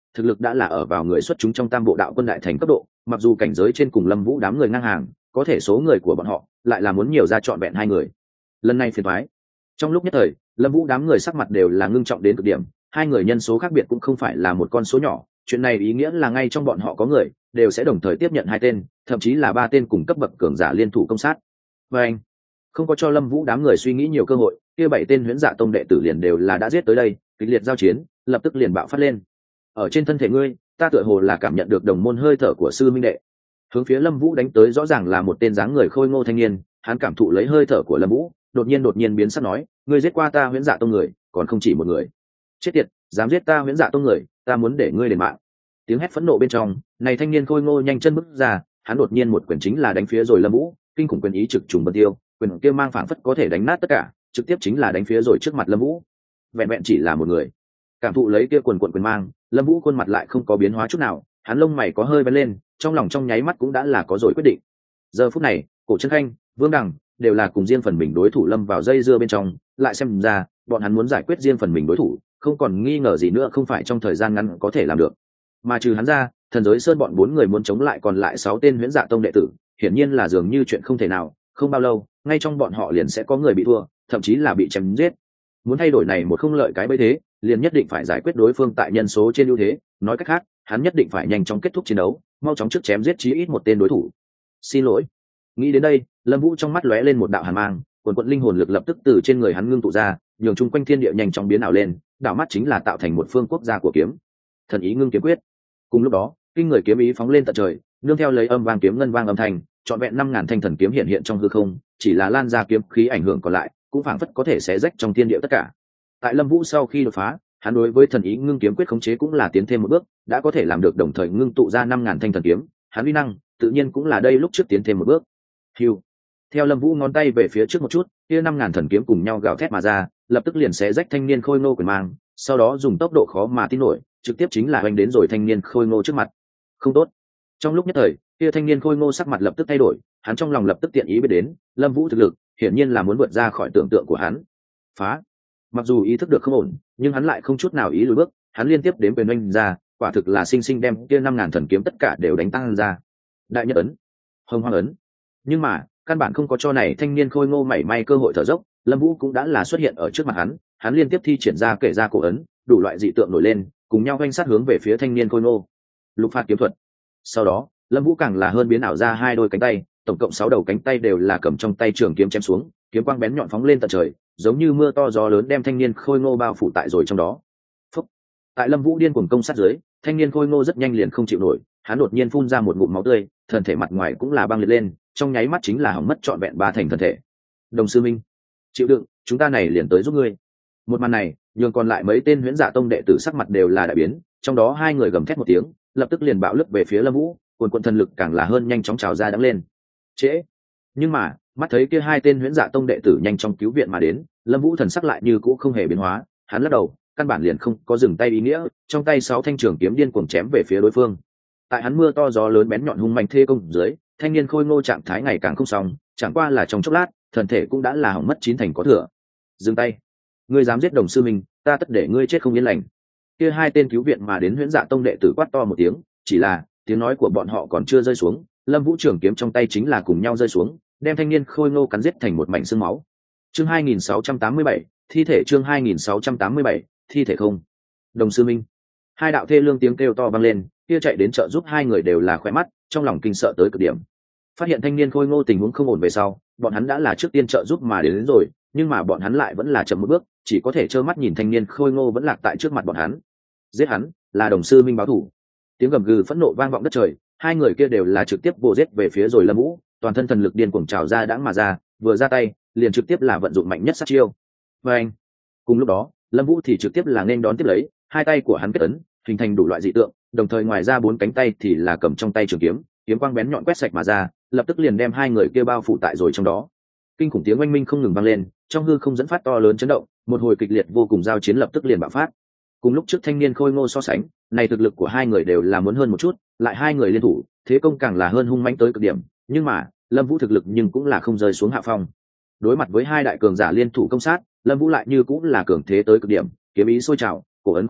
thực lực đã là ở vào người xuất chúng trong tam bộ đạo quân đại thành cấp độ, mặc dù cảnh giới trên cùng Lâm Vũ đám người ngang hàng, có thể số người của bọn họ lại là muốn nhiều ra trọn vẹn hai người. Lần này phiền toái. Trong lúc nhất thời, Lâm Vũ đám người sắc mặt đều là ngưng trọng đến cực điểm, hai người nhân số khác biệt cũng không phải là một con số nhỏ, chuyện này ý nghĩa là ngay trong bọn họ có người đều sẽ đồng thời tiếp nhận hai tên, thậm chí là ba tên cùng cấp bậc cường giả liên thủ công sát. Và anh không có cho Lâm Vũ đám người suy nghĩ nhiều cơ hội, kia bảy tên Huyễn Dạ Tông đệ tử liền đều là đã giết tới đây, kịch liệt giao chiến, lập tức liền bạo phát lên. Ở trên thân thể ngươi, ta tựa hồ là cảm nhận được đồng môn hơi thở của sư minh đệ. Hướng phía Lâm Vũ đánh tới rõ ràng là một tên dáng người khôi ngô thanh niên, hắn cảm thụ lấy hơi thở của Lâm Vũ, đột nhiên biến sắc nói, ngươi giết qua ta Huyễn Dạ Tông người, còn không chỉ một người. Chết tiệt, dám giết ta Huyễn Dạ Tông người, ta muốn để ngươi đền mạng. Tiếng hét phẫn nộ bên trong, này thanh niên khôi ngô nhanh chân bước ra, hắn đột nhiên một quyền chính là đánh phía rồi Lâm Vũ, kinh khủng quyền ý trực trùng vân tiêu, quyền kia mang phảng phất có thể đánh nát tất cả, trực tiếp chính là đánh phía rồi trước mặt Lâm Vũ. Vẹn vẹn chỉ là một người, cảm thụ lấy kia quần quyền mang, Lâm Vũ khuôn mặt lại không có biến hóa chút nào, hắn lông mày có hơi vén lên, trong lòng trong nháy mắt cũng đã là có rồi quyết định. Giờ phút này, Cổ Trấn Khanh, Vương Đằng đều là cùng riêng phần mình đối thủ lâm vào dây dưa bên trong, lại xem ra, bọn hắn muốn giải quyết riêng phần mình đối thủ, không còn nghi ngờ gì nữa không phải trong thời gian ngắn có thể làm được. Mà trừ hắn ra, Thần Giới Sơn bọn bốn người muốn chống lại còn lại 6 tên Huyễn Dạ Tông đệ tử, hiển nhiên là dường như chuyện không thể nào, không bao lâu, ngay trong bọn họ liền sẽ có người bị thua, thậm chí là bị chém giết. Muốn thay đổi này một không lợi cái bấy thế, liền nhất định phải giải quyết đối phương tại nhân số trên ưu thế, nói cách khác, hắn nhất định phải nhanh chóng kết thúc chiến đấu, mau chóng trước chém giết chí ít một tên đối thủ. Xin lỗi. Nghĩ đến đây, Lâm Vũ trong mắt lóe lên một đạo hàn mang, quần quần linh hồn lực lập tức từ trên người hắn ngưng tụ ra, nhường chung quanh thiên địa nhanh chóng biến ảo lên, đạo mắt chính là tạo thành một phương quốc gia của kiếm. Thần ý ngưng kiếm quyết. Cùng lúc đó, kinh người kiếm ý phóng lên tận trời, nương theo lấy âm vang kiếm ngân vang âm thanh, trọn vẹn 5000 thanh thần kiếm hiện trong hư không, chỉ là lan ra kiếm khí ảnh hưởng còn lại, cũng phảng phất có thể xé rách trong thiên địa tất cả. Tại Lâm Vũ sau khi đột phá, hắn đối với thần ý ngưng kiếm quyết khống chế cũng là tiến thêm một bước, đã có thể làm được đồng thời ngưng tụ ra 5000 thanh thần kiếm, hắn uy năng, tự nhiên cũng là đây lúc trước tiến thêm một bước. Hưu. Theo Lâm Vũ ngón tay về phía trước một chút, kia 5000 thần kiếm cùng nhau gào thét mà ra, lập tức liền xé rách thanh niên khôi ngô quyền mang, sau đó dùng tốc độ khó mà tin nổi, trực tiếp chính là hoành đến rồi thanh niên khôi ngô trước mặt. Không tốt. Trong lúc nhất thời, kia thanh niên khôi ngô sắc mặt lập tức thay đổi, hắn trong lòng lập tức tiện ý biết đến, Lâm Vũ thực lực, hiển nhiên là muốn vượt ra khỏi tưởng tượng của hắn. Phá. Mặc dù ý thức được không ổn, nhưng hắn lại không chút nào ý lùi bước, hắn liên tiếp đến quyền oanh ra, quả thực là sinh sinh đem kia 5000 thần kiếm tất cả đều đánh tăng ra. Đại Nhật ấn, Hồng Hoang ấn. Nhưng mà, căn bản không có cho này thanh niên khôi ngô mảy may cơ hội thở dốc, Lâm Vũ cũng đã là xuất hiện ở trước mặt hắn liên tiếp thi triển ra kể ra cổ ấn, đủ loại dị tượng nổi lên, cùng nhau oanh sát hướng về phía thanh niên khôi ngô. Lục phạt kiếm thuật. Sau đó, Lâm Vũ càng là hơn biến ảo ra 2 đôi cánh tay, tổng cộng 6 đầu cánh tay đều là cầm trong tay trường kiếm chém xuống, kiếm quang bén nhọn phóng lên tận trời, giống như mưa to gió lớn đem thanh niên khôi ngô bao phủ tại rồi trong đó. Phúc. Tại Lâm Vũ điên cuồng công sát dưới, thanh niên khôi ngô rất nhanh liền không chịu nổi, hắn đột nhiên phun ra một ngụm máu tươi, thân thể mặt ngoài cũng là băng liệt lên, trong nháy mắt chính là hỏng mất trọn vẹn 3 thành thân thể. Đồng sư minh, chịu đựng, chúng ta này liền tới giúp ngươi. Một màn này, nhường còn lại mấy tên Huyễn Dạ Tông đệ tử sắc mặt đều là đại biến, trong đó 2 người gầm thét một tiếng, lập tức liền bạo lướt về phía Lâm Vũ, quần thần lực càng là hơn nhanh chóng trào ra đắng lên. Trễ. Nhưng mà, mắt thấy kia 2 tên Huyễn Dạ Tông đệ tử nhanh chóng cứu viện mà đến, Lâm Vũ thần sắc lại như cũ không hề biến hóa, hắn lắc đầu, căn bản liền không có dừng tay ý nghĩa, trong tay 6 thanh trường kiếm điên cuồng chém về phía đối phương. Tại hắn mưa to gió lớn bén nhọn hung manh thê công dưới, thanh niên khôi ngô trạng thái ngày càng không xong, chẳng qua là trong chốc lát, thần thể cũng đã là hỏng mất 9 thành có thừa. Dừng tay. Ngươi dám giết đồng sư mình, ta tất để ngươi chết không yên lành. Kia 2 tên cứu viện mà đến Huyễn Dạ Tông đệ tử quát to một tiếng, chỉ là tiếng nói của bọn họ còn chưa rơi xuống, Lâm Vũ trường kiếm trong tay chính là cùng nhau rơi xuống, đem thanh niên khôi ngô cắn giết thành một mảnh xương máu. Chương 2687, thi thể. Chương 2687, thi thể không. Đồng sư minh. 2 đạo thê lương tiếng kêu to vang lên, kia chạy đến trợ giúp 2 người đều là khỏe mắt, trong lòng kinh sợ tới cực điểm. Phát hiện thanh niên khôi ngô tình huống không ổn về sau, bọn hắn đã là trước tiên trợ giúp mà đến rồi, nhưng mà bọn hắn lại vẫn là chậm một bước, chỉ có thể trơ mắt nhìn thanh niên khôi ngô vẫn lạc tại trước mặt bọn hắn. Giết hắn, là đồng sư minh báo thủ. Tiếng gầm gừ phẫn nộ vang vọng đất trời, 2 người kia đều là trực tiếp vồ giết về phía rồi Lâm Vũ, toàn thân thần lực điên cuồng trào ra đãng mà ra, vừa ra tay, liền trực tiếp là vận dụng mạnh nhất sát chiêu. Và anh, cùng lúc đó, Lâm Vũ thì trực tiếp là nên đón tiếp lấy, 2 tay của hắn kết ấn, hình thành đủ loại dị tượng, đồng thời ngoài ra 4 cánh tay thì là cầm trong tay trường kiếm, kiếm quang bén nhọn quét sạch mà ra, lập tức liền đem 2 người kia bao phủ tại rồi trong đó. Kinh khủng tiếng oanh minh không ngừng vang lên, trong hư không dẫn phát to lớn chấn động, một hồi kịch liệt vô cùng giao chiến lập tức liền bạo phát. Cùng lúc trước thanh niên khôi ngô so sánh, này thực lực của 2 người đều là muốn hơn một chút, lại 2 người liên thủ, thế công càng là hơn hung mãnh tới cực điểm, nhưng mà, Lâm Vũ thực lực nhưng cũng là không rơi xuống hạ phong. Đối mặt với 2 đại cường giả liên thủ công sát, Lâm Vũ lại như cũng là cường thế tới cực điểm, kiếm ý sôi trào, cổ ấn quay oai,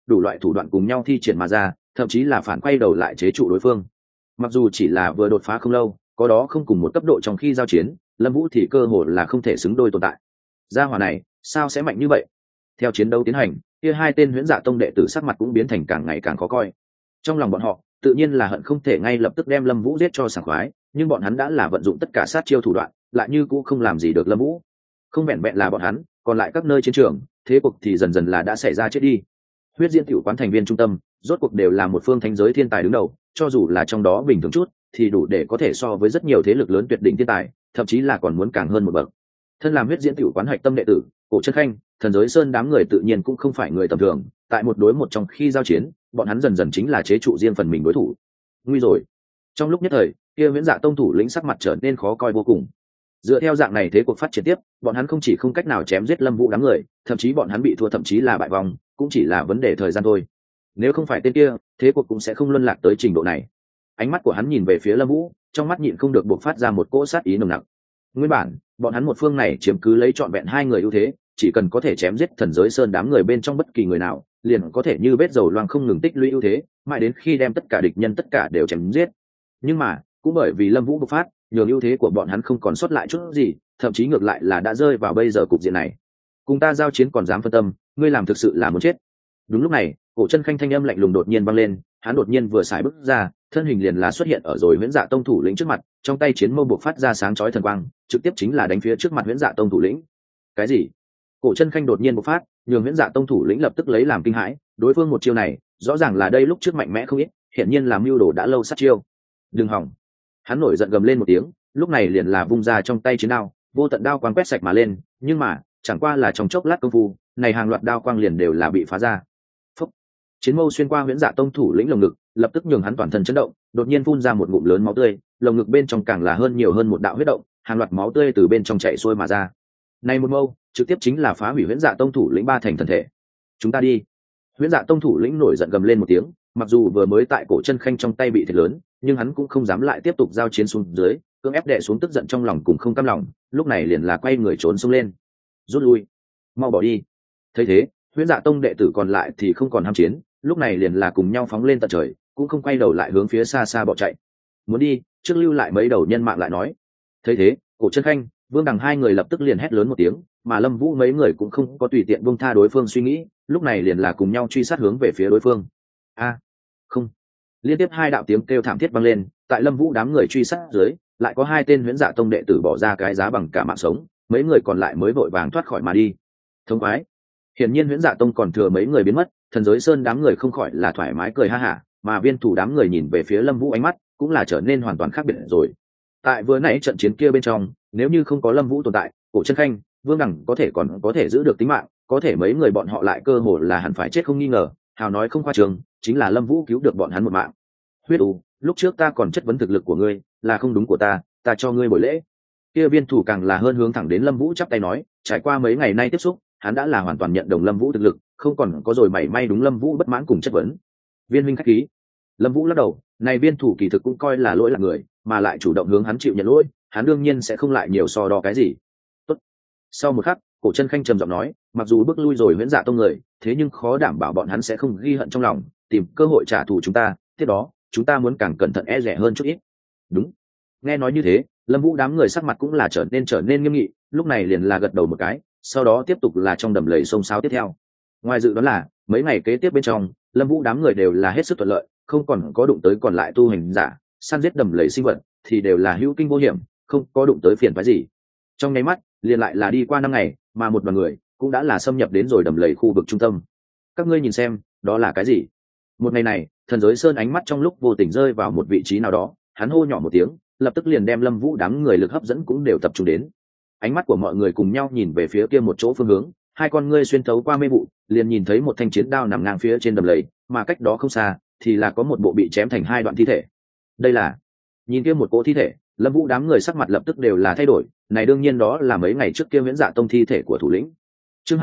đủ loại thủ đoạn cùng nhau thi triển mà ra, thậm chí là phản quay đầu lại chế trụ đối phương. Mặc dù chỉ là vừa đột phá không lâu, có đó không cùng một cấp độ trong khi giao chiến, Lâm Vũ thì cơ hồ là không thể xứng đôi tồn tại. Gia hỏa này sao sẽ mạnh như vậy? Theo chiến đấu tiến hành, kia hai tên huyễn dạ tông đệ tử sắc mặt cũng biến thành càng ngày càng khó coi. Trong lòng bọn họ tự nhiên là hận không thể ngay lập tức đem Lâm Vũ giết cho sảng khoái, nhưng bọn hắn đã là vận dụng tất cả sát chiêu thủ đoạn, lại như cũng không làm gì được Lâm Vũ. Không vẹn vẹn là bọn hắn, còn lại các nơi chiến trường, thế cuộc thì dần dần là đã xảy ra chết đi. Huyết Diễn Tiểu quán thành viên trung tâm, rốt cuộc đều là một phương thánh giới thiên tài đứng đầu, cho dù là trong đó bình thường chút, thì đủ để có thể so với rất nhiều thế lực lớn tuyệt đỉnh thiên tài, thậm chí là còn muốn càng hơn một bậc. Thân làm Huyết Diễn Tiểu quán hạch tâm đệ tử, Cổ Chân Khanh, Thần Giới Sơn đám người tự nhiên cũng không phải người tầm thường, tại một đối một trong khi giao chiến, bọn hắn dần dần chính là chế trụ riêng phần mình đối thủ. Nguy rồi. Trong lúc nhất thời, kia Huyễn Dạ tông thủ lĩnh sắc mặt trở nên khó coi vô cùng. Dựa theo dạng này thế cuộc phát triển tiếp, bọn hắn không chỉ không cách nào chém giết Lâm Vũ đám người, thậm chí bọn hắn bị thua thậm chí là bại vong, cũng chỉ là vấn đề thời gian thôi. Nếu không phải tên kia, thế cuộc cũng sẽ không luân lạc tới trình độ này. Ánh mắt của hắn nhìn về phía Lâm Vũ, trong mắt nhịn không được bộc phát ra một cỗ sát ý nồng nặc. Nguyên bản, bọn hắn một phương này chiếm cứ lấy trọn vẹn hai người ưu thế, chỉ cần có thể chém giết Thần Giới Sơn đám người bên trong bất kỳ người nào, liền có thể như vết dầu loang không ngừng tích lũy ưu thế, mãi đến khi đem tất cả địch nhân tất cả đều chém giết. Nhưng mà, cũng bởi vì Lâm Vũ bộc phát, nhường ưu thế của bọn hắn không còn sót lại chút gì, thậm chí ngược lại là đã rơi vào bây giờ cục diện này. Cùng ta giao chiến còn dám phân tâm, ngươi làm thực sự là muốn chết. Đúng lúc này, Cổ Chân Khanh thanh âm lạnh lùng đột nhiên vang lên, hắn đột nhiên vừa xài bước ra, thân hình liền là xuất hiện ở rồi Huyễn Dạ tông thủ lĩnh trước mặt, trong tay chiến mâu bộc phát ra sáng chói thần quang, trực tiếp chính là đánh phía trước mặt Huyễn Dạ tông thủ lĩnh. Cái gì? Cổ Chân Khanh đột nhiên bộc phát, nhường Huyễn Dạ tông thủ lĩnh lập tức lấy làm kinh hãi, đối phương một chiêu này, rõ ràng là đây lúc trước mạnh mẽ không ít, hiển nhiên là mưu đồ đã lâu sát chiêu. Đừng hỏng. Hắn nổi giận gầm lên một tiếng, lúc này liền là vung ra trong tay chiến đao, vô tận đao quang quét sạch mà lên, nhưng mà chẳng qua là trong chốc lát công phu, này hàng loạt đao quang liền đều là bị phá ra. Phúc. Chiến mâu xuyên qua Huyễn Dạ tông thủ lĩnh lồng ngực, lập tức nhường hắn toàn thân chấn động, đột nhiên phun ra một ngụm lớn máu tươi, lồng ngực bên trong càng là nhiều hơn một đạo huyết động, hàng loạt máu tươi từ bên trong chảy xuôi mà ra. Này một mâu, trực tiếp chính là phá hủy Huyễn Dạ tông thủ lĩnh ba thành thân thể. Chúng ta đi. Huyễn Dạ tông thủ lĩnh nổi giận gầm lên một tiếng, mặc dù vừa mới tại Cổ Chân Khanh trong tay bị thiệt lớn, nhưng hắn cũng không dám lại tiếp tục giao chiến xuống dưới, cưỡng ép đè xuống tức giận trong lòng cùng không cam lòng, lúc này liền là quay người trốn xông lên. Rút lui, mau bỏ đi. Thấy thế, Huyễn Dạ tông đệ tử còn lại thì không còn ham chiến, lúc này liền là cùng nhau phóng lên tận trời, cũng không quay đầu lại hướng phía xa xa bỏ chạy. Muốn đi, trước lưu lại mấy đầu nhân mạng lại nói. Thấy thế, Cổ Chân Khanh, Vương Đằng hai người lập tức liền hét lớn một tiếng, mà Lâm Vũ mấy người cũng không có tùy tiện buông tha đối phương suy nghĩ, lúc này liền là cùng nhau truy sát hướng về phía đối phương. A, không. Liên tiếp hai đạo tiếng kêu thảm thiết vang lên, tại Lâm Vũ đám người truy sát dưới, lại có hai tên Huyễn Dạ tông đệ tử bỏ ra cái giá bằng cả mạng sống, mấy người còn lại mới vội vàng thoát khỏi mà đi. Thông khoái. Hiển nhiên Huyễn Dạ tông còn thừa mấy người biến mất, Thần Giới Sơn đám người không khỏi là thoải mái cười ha hả, mà Viên Thủ đám người nhìn về phía Lâm Vũ ánh mắt cũng là trở nên hoàn toàn khác biệt rồi. Tại vừa nãy trận chiến kia bên trong, nếu như không có Lâm Vũ tồn tại, Cổ Chân Khanh, Vương Đẳng còn có thể giữ được tính mạng, có thể mấy người bọn họ lại cơ hồ là hẳn phải chết không nghi ngờ, hào nói không khoa trương, chính là Lâm Vũ cứu được bọn hắn một mạng. Huyết U, lúc trước ta còn chất vấn thực lực của ngươi, là không đúng của ta cho ngươi buổi lễ. Kia Viên Thủ càng là hơn hướng thẳng đến Lâm Vũ chắp tay nói, trải qua mấy ngày nay tiếp xúc, hắn đã là hoàn toàn nhận đồng Lâm Vũ thực lực, không còn có rồi mảy may đúng Lâm Vũ bất mãn cùng chất vấn. Viên huynh khách khí. Lâm Vũ lắc đầu, này Viên Thủ kỳ thực cũng coi là lỗi là người, mà lại chủ động hướng hắn chịu nhận lỗi, hắn đương nhiên sẽ không lại nhiều so đo cái gì. Tốt. Sau một khắc, Cổ Chân Khanh trầm giọng nói, mặc dù bước lui rồi Huyễn Dạ tông người, thế nhưng khó đảm bảo bọn hắn sẽ không ghi hận trong lòng, tìm cơ hội trả thù chúng ta, tiếp đó, chúng ta muốn càng cẩn thận e dè hơn chút ít. Đúng. Nghe nói như thế, Lâm Vũ đám người sắc mặt cũng là trở nên nghiêm nghị, lúc này liền là gật đầu một cái, sau đó tiếp tục là trong đầm lầy xông xao tiếp theo. Ngoài dự đoán là, mấy ngày kế tiếp bên trong, Lâm Vũ đám người đều là hết sức thuận lợi, không còn có đụng tới còn lại tu hành giả, săn giết đầm lầy sinh vật thì đều là hữu kinh vô hiểm, không có đụng tới phiền phức gì. Trong nháy mắt, liền lại là đi qua 5 ngày, mà một đoàn người cũng đã là xâm nhập đến rồi đầm lầy khu vực trung tâm. Các ngươi nhìn xem, đó là cái gì? Một ngày này, Thần Giới Sơn ánh mắt trong lúc vô tình rơi vào một vị trí nào đó, hắn hô nhỏ một tiếng, lập tức liền đem Lâm Vũ đám người lực hấp dẫn cũng đều tập trung đến. Ánh mắt của mọi người cùng nhau nhìn về phía kia một chỗ phương hướng, hai con ngươi xuyên thấu qua mê vụ, liền nhìn thấy một thanh chiến đao nằm ngang phía trên đầm lầy, mà cách đó không xa thì là có một bộ bị chém thành hai đoạn thi thể. Đây là, nhìn kia một cỗ thi thể, Lâm Vũ đám người sắc mặt lập tức đều là thay đổi, này đương nhiên đó là mấy ngày trước kia Huyễn Dạ tông thi thể của thủ lĩnh. Chương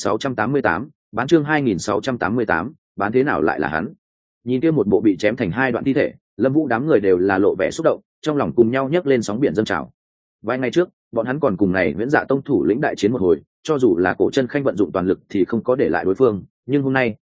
2688, bán chương 2688, bán thế nào lại là hắn? Nhìn kia một bộ bị chém thành hai đoạn thi thể, Lâm Vũ đám người đều là lộ vẻ xúc động, trong lòng cùng nhau nhấc lên sóng biển dâng trào. Vài ngày trước, bọn hắn còn cùng này Huyễn Dạ tông thủ lĩnh đại chiến một hồi, cho dù là Cổ Chân Khanh vận dụng toàn lực thì không có để lại đối phương, nhưng hôm nay,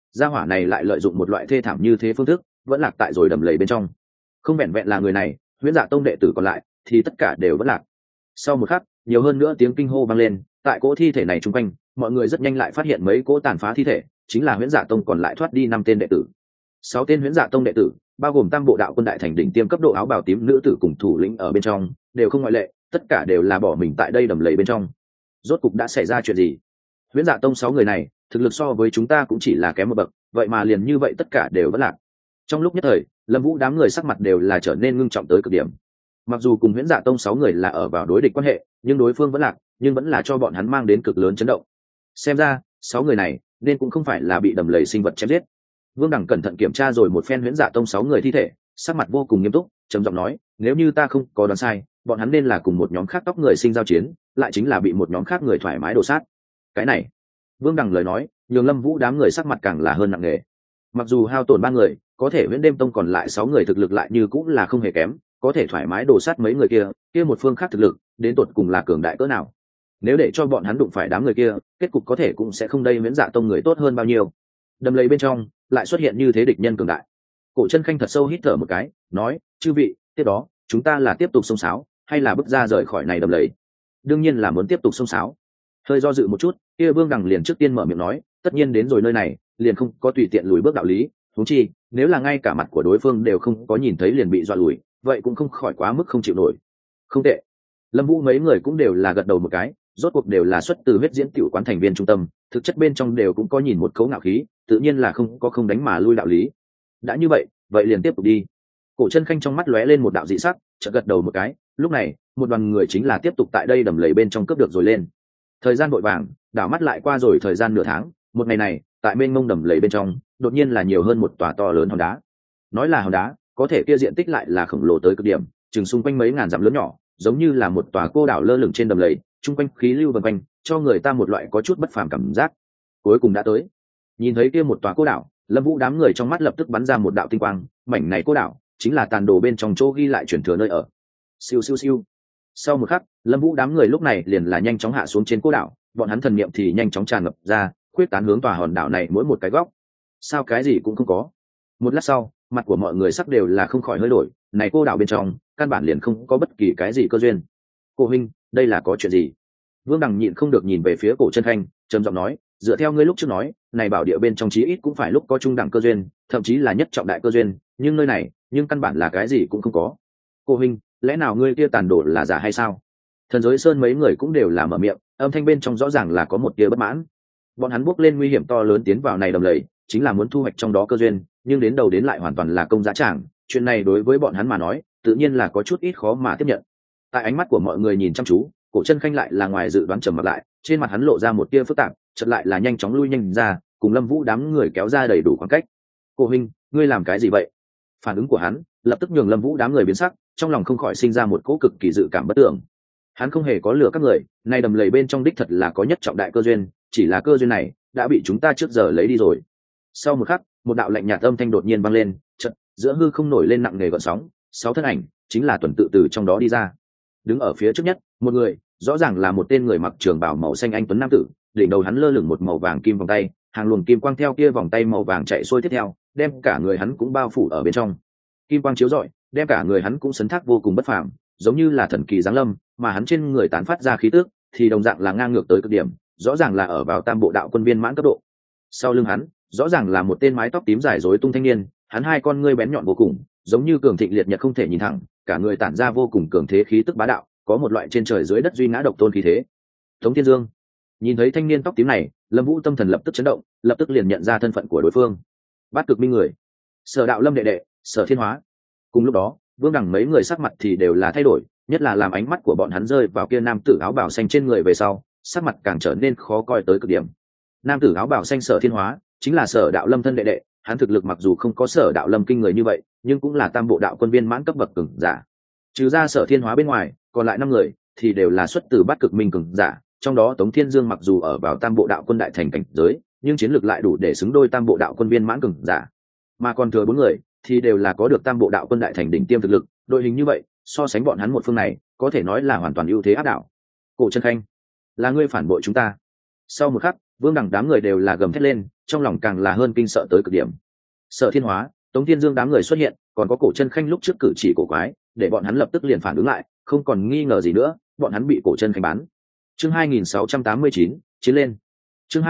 gia hỏa này lại lợi dụng một loại thê thảm như thế phương thức vẫn lạc tại rồi đầm lầy bên trong. Không vẹn vẹn là người này, Huyễn Dạ Tông đệ tử còn lại thì tất cả đều vẫn lạc. Sau một khắc, nhiều hơn nữa tiếng kinh hô vang lên, tại cỗ thi thể này chung quanh, mọi người rất nhanh lại phát hiện mấy cỗ tàn phá thi thể, chính là Huyễn Dạ Tông còn lại thoát đi 5 tên đệ tử. 6 tên Huyễn Dạ Tông đệ tử, bao gồm Tam Bộ Đạo Quân đại thành đỉnh tiêm cấp độ áo bào tím nữ tử cùng thủ lĩnh ở bên trong, đều không ngoại lệ, tất cả đều là bỏ mình tại đây đầm lầy bên trong. Rốt cục đã xảy ra chuyện gì? Huyễn Dạ Tông 6 người này, thực lực so với chúng ta cũng chỉ là kém một bậc, vậy mà liền như vậy tất cả đều vẫn lạc. Trong lúc nhất thời, Lâm Vũ đám người sắc mặt đều là trở nên ngưng trọng tới cực điểm. Mặc dù cùng Huyễn Dạ Tông 6 người là ở vào đối địch quan hệ, nhưng đối phương vẫn lạc, nhưng vẫn là cho bọn hắn mang đến cực lớn chấn động. Xem ra, 6 người này nên cũng không phải là bị đầm lầy sinh vật chém giết. Vương Đẳng cẩn thận kiểm tra rồi một phen Huyễn Dạ Tông 6 người thi thể, sắc mặt vô cùng nghiêm túc, trầm giọng nói, nếu như ta không có đoán sai, bọn hắn nên là cùng một nhóm khác tóc người sinh giao chiến, lại chính là bị một nhóm khác người thoải mái đổ sát. Cái này, Vương Đẳng lời nói, nhường Lâm Vũ đám người sắc mặt càng là hơn nặng nề. Mặc dù hao tổn 3 người, có thể Huyễn Đêm Tông còn lại 6 người thực lực lại như cũng là không hề kém, có thể thoải mái đổ sát mấy người kia một phương khác thực lực, đến tột cùng là cường đại cỡ nào. Nếu để cho bọn hắn đụng phải đám người kia, kết cục có thể cũng sẽ không đây Huyễn Dạ Tông người tốt hơn bao nhiêu. Đầm lầy bên trong lại xuất hiện như thế địch nhân cường đại. Cổ Chân Khanh thật sâu hít thở một cái, nói, chư vị, tiếp đó chúng ta là tiếp tục xông xáo hay là bước ra rời khỏi này đầm lầy? Đương nhiên là muốn tiếp tục xông xáo. Hơi do dự một chút, kia Vương Đằng liền trước tiên mở miệng nói, tất nhiên đến rồi nơi này liền không có tùy tiện lùi bước đạo lý, huống chi nếu là ngay cả mặt của đối phương đều không có nhìn thấy liền bị dọa lùi, vậy cũng không khỏi quá mức không chịu nổi. Không tệ. Lâm Vũ mấy người cũng đều là gật đầu một cái, rốt cuộc đều là xuất từ huyết diễn tiểu quán thành viên trung tâm, thực chất bên trong đều cũng có nhìn một cấu ngạo khí, tự nhiên là không đánh mà lui đạo lý. Đã như vậy, vậy liền tiếp tục đi. Cổ Chân Khanh trong mắt lóe lên một đạo dị sắc, chợt gật đầu một cái, lúc này, một đoàn người chính là tiếp tục tại đây đầm lầy bên trong cướp được rồi lên. Thời gian vội vàng, đảo mắt lại qua rồi thời gian nửa tháng, một ngày này, tại mênh mông đầm lầy bên trong, đột nhiên là nhiều hơn một tòa to lớn hòn đá. Nói là hòn đá, có thể kia diện tích lại là khổng lồ tới cực điểm, chừng xung quanh mấy ngàn dặm lớn nhỏ, giống như là một tòa cô đảo lơ lửng trên đầm lầy, chung quanh khí lưu vần quanh, cho người ta một loại có chút bất phàm cảm giác. Cuối cùng đã tới. Nhìn thấy kia một tòa cô đảo, Lâm Vũ đám người trong mắt lập tức bắn ra một đạo tinh quang, mảnh này cô đảo chính là tàn đồ bên trong chỗ ghi lại truyền thừa nơi ở. Siêu siêu siêu. Sau một khắc, Lâm Vũ đám người lúc này liền là nhanh chóng hạ xuống trên cô đảo, bọn hắn thần niệm thì nhanh chóng tràn ngập ra, khuyết tán hướng tòa hòn đảo này mỗi một cái góc. Sao cái gì cũng không có. Một lát sau, mặt của mọi người sắc đều là không khỏi hơi đổi, này cô đảo bên trong, căn bản liền không có bất kỳ cái gì cơ duyên. Cô huynh, đây là có chuyện gì? Vương Đằng nhịn không được nhìn về phía Cổ Chân Khanh, trầm giọng nói, dựa theo ngươi lúc trước nói, này bảo địa bên trong chí ít cũng phải lúc có trung đẳng cơ duyên, thậm chí là nhất trọng đại cơ duyên, nhưng nơi này, nhưng căn bản là cái gì cũng không có. Cô huynh, lẽ nào ngươi kia tàn đồ là giả hay sao? Thần Giới Sơn mấy người cũng đều là mở miệng, âm thanh bên trong rõ ràng là có một tia bất mãn. Bọn hắn bước lên nguy hiểm to lớn tiến vào này đầm lầy, chính là muốn thu hoạch trong đó cơ duyên, nhưng đến đầu đến lại hoàn toàn là công giá tràng, chuyện này đối với bọn hắn mà nói, tự nhiên là có chút ít khó mà tiếp nhận. Tại ánh mắt của mọi người nhìn chăm chú, Cổ Chân Khanh lại là ngoài dự đoán trầm mặt lại, trên mặt hắn lộ ra một tia phức tạp, chợt lại là nhanh chóng lui nhanh ra, cùng Lâm Vũ đám người kéo ra đầy đủ khoảng cách. "Cô huynh, ngươi làm cái gì vậy?" Phản ứng của hắn lập tức nhường Lâm Vũ đám người biến sắc, trong lòng không khỏi sinh ra một cỗ cực kỳ dự cảm bất tưởng. Hắn không hề có lừa các người, nay đầm lầy bên trong đích thật là có nhất trọng đại cơ duyên, chỉ là cơ duyên này đã bị chúng ta trước giờ lấy đi rồi. Sau một khắc, một đạo lạnh nhạt âm thanh đột nhiên vang lên, chợt giữa hư không nổi lên nặng nề gợn sóng, 6 thân ảnh chính là tuần tự từ trong đó đi ra. Đứng ở phía trước nhất, một người, rõ ràng là một tên người mặc trường bào màu xanh anh tuấn nam tử, đỉnh đầu hắn lơ lửng một màu vàng kim vòng tay, hàng luồng kim quang theo kia vòng tay màu vàng chạy xuôi tiếp theo, đem cả người hắn cũng bao phủ ở bên trong. Kim quang chiếu rọi, đem cả người hắn cũng sấn thác vô cùng bất phàm, giống như là thần kỳ giáng lâm, mà hắn trên người tán phát ra khí tức thì đồng dạng là ngang ngược tới cực điểm, rõ ràng là ở vào Tam Bộ Đạo Quân viên mãn cấp độ. Sau lưng hắn, rõ ràng là một tên mái tóc tím dài rối tung thanh niên, hắn hai con ngươi bén nhọn vô cùng, giống như cường thịnh liệt nhật không thể nhìn thẳng, cả người tản ra vô cùng cường thế khí tức bá đạo, có một loại trên trời dưới đất duy ngã độc tôn khí thế. Tống Thiên Dương. Nhìn thấy thanh niên tóc tím này, Lâm Vũ tâm thần lập tức chấn động, lập tức liền nhận ra thân phận của đối phương. Bát Cực Minh người, Sở Đạo Lâm đệ đệ, Sở Thiên Hóa. Cùng lúc đó, Vương Đẳng mấy người sắc mặt thì đều là thay đổi, nhất là làm ánh mắt của bọn hắn rơi vào kia nam tử áo bào xanh trên người về sau, sắc mặt càng trở nên khó coi tới cực điểm. Nam tử áo bào xanh Sở Thiên Hóa chính là Sở Đạo Lâm thân đệ đệ, hắn thực lực mặc dù không có Sở Đạo Lâm kinh người như vậy, nhưng cũng là Tam Bộ Đạo Quân viên mãn cấp bậc cường giả. Trừ ra Sở Thiên Hóa bên ngoài, còn lại 5 người thì đều là xuất từ Bát Cực Minh cường giả, trong đó Tống Thiên Dương mặc dù ở vào Tam Bộ Đạo Quân đại thành cảnh giới, nhưng chiến lược lại đủ để xứng đôi Tam Bộ Đạo Quân viên mãn cường giả. Mà còn thừa 4 người thì đều là có được Tam Bộ Đạo Quân đại thành đỉnh tiêm thực lực, đội hình như vậy, so sánh bọn hắn một phương này, có thể nói là hoàn toàn ưu thế áp đảo. Cổ Chân Khanh, là ngươi phản bội chúng ta. Sau một khắc, Vương Đằng đám người đều là gầm thét lên, trong lòng càng là hơn kinh sợ tới cực điểm. Sở Thiên Hóa, Tống Thiên Dương đám người xuất hiện, còn có Cổ Chân Khanh lúc trước cử chỉ cổ quái, để bọn hắn lập tức liền phản ứng lại, không còn nghi ngờ gì nữa, bọn hắn bị Cổ Chân Khanh bán. Chương 2689, chiến lên. Chương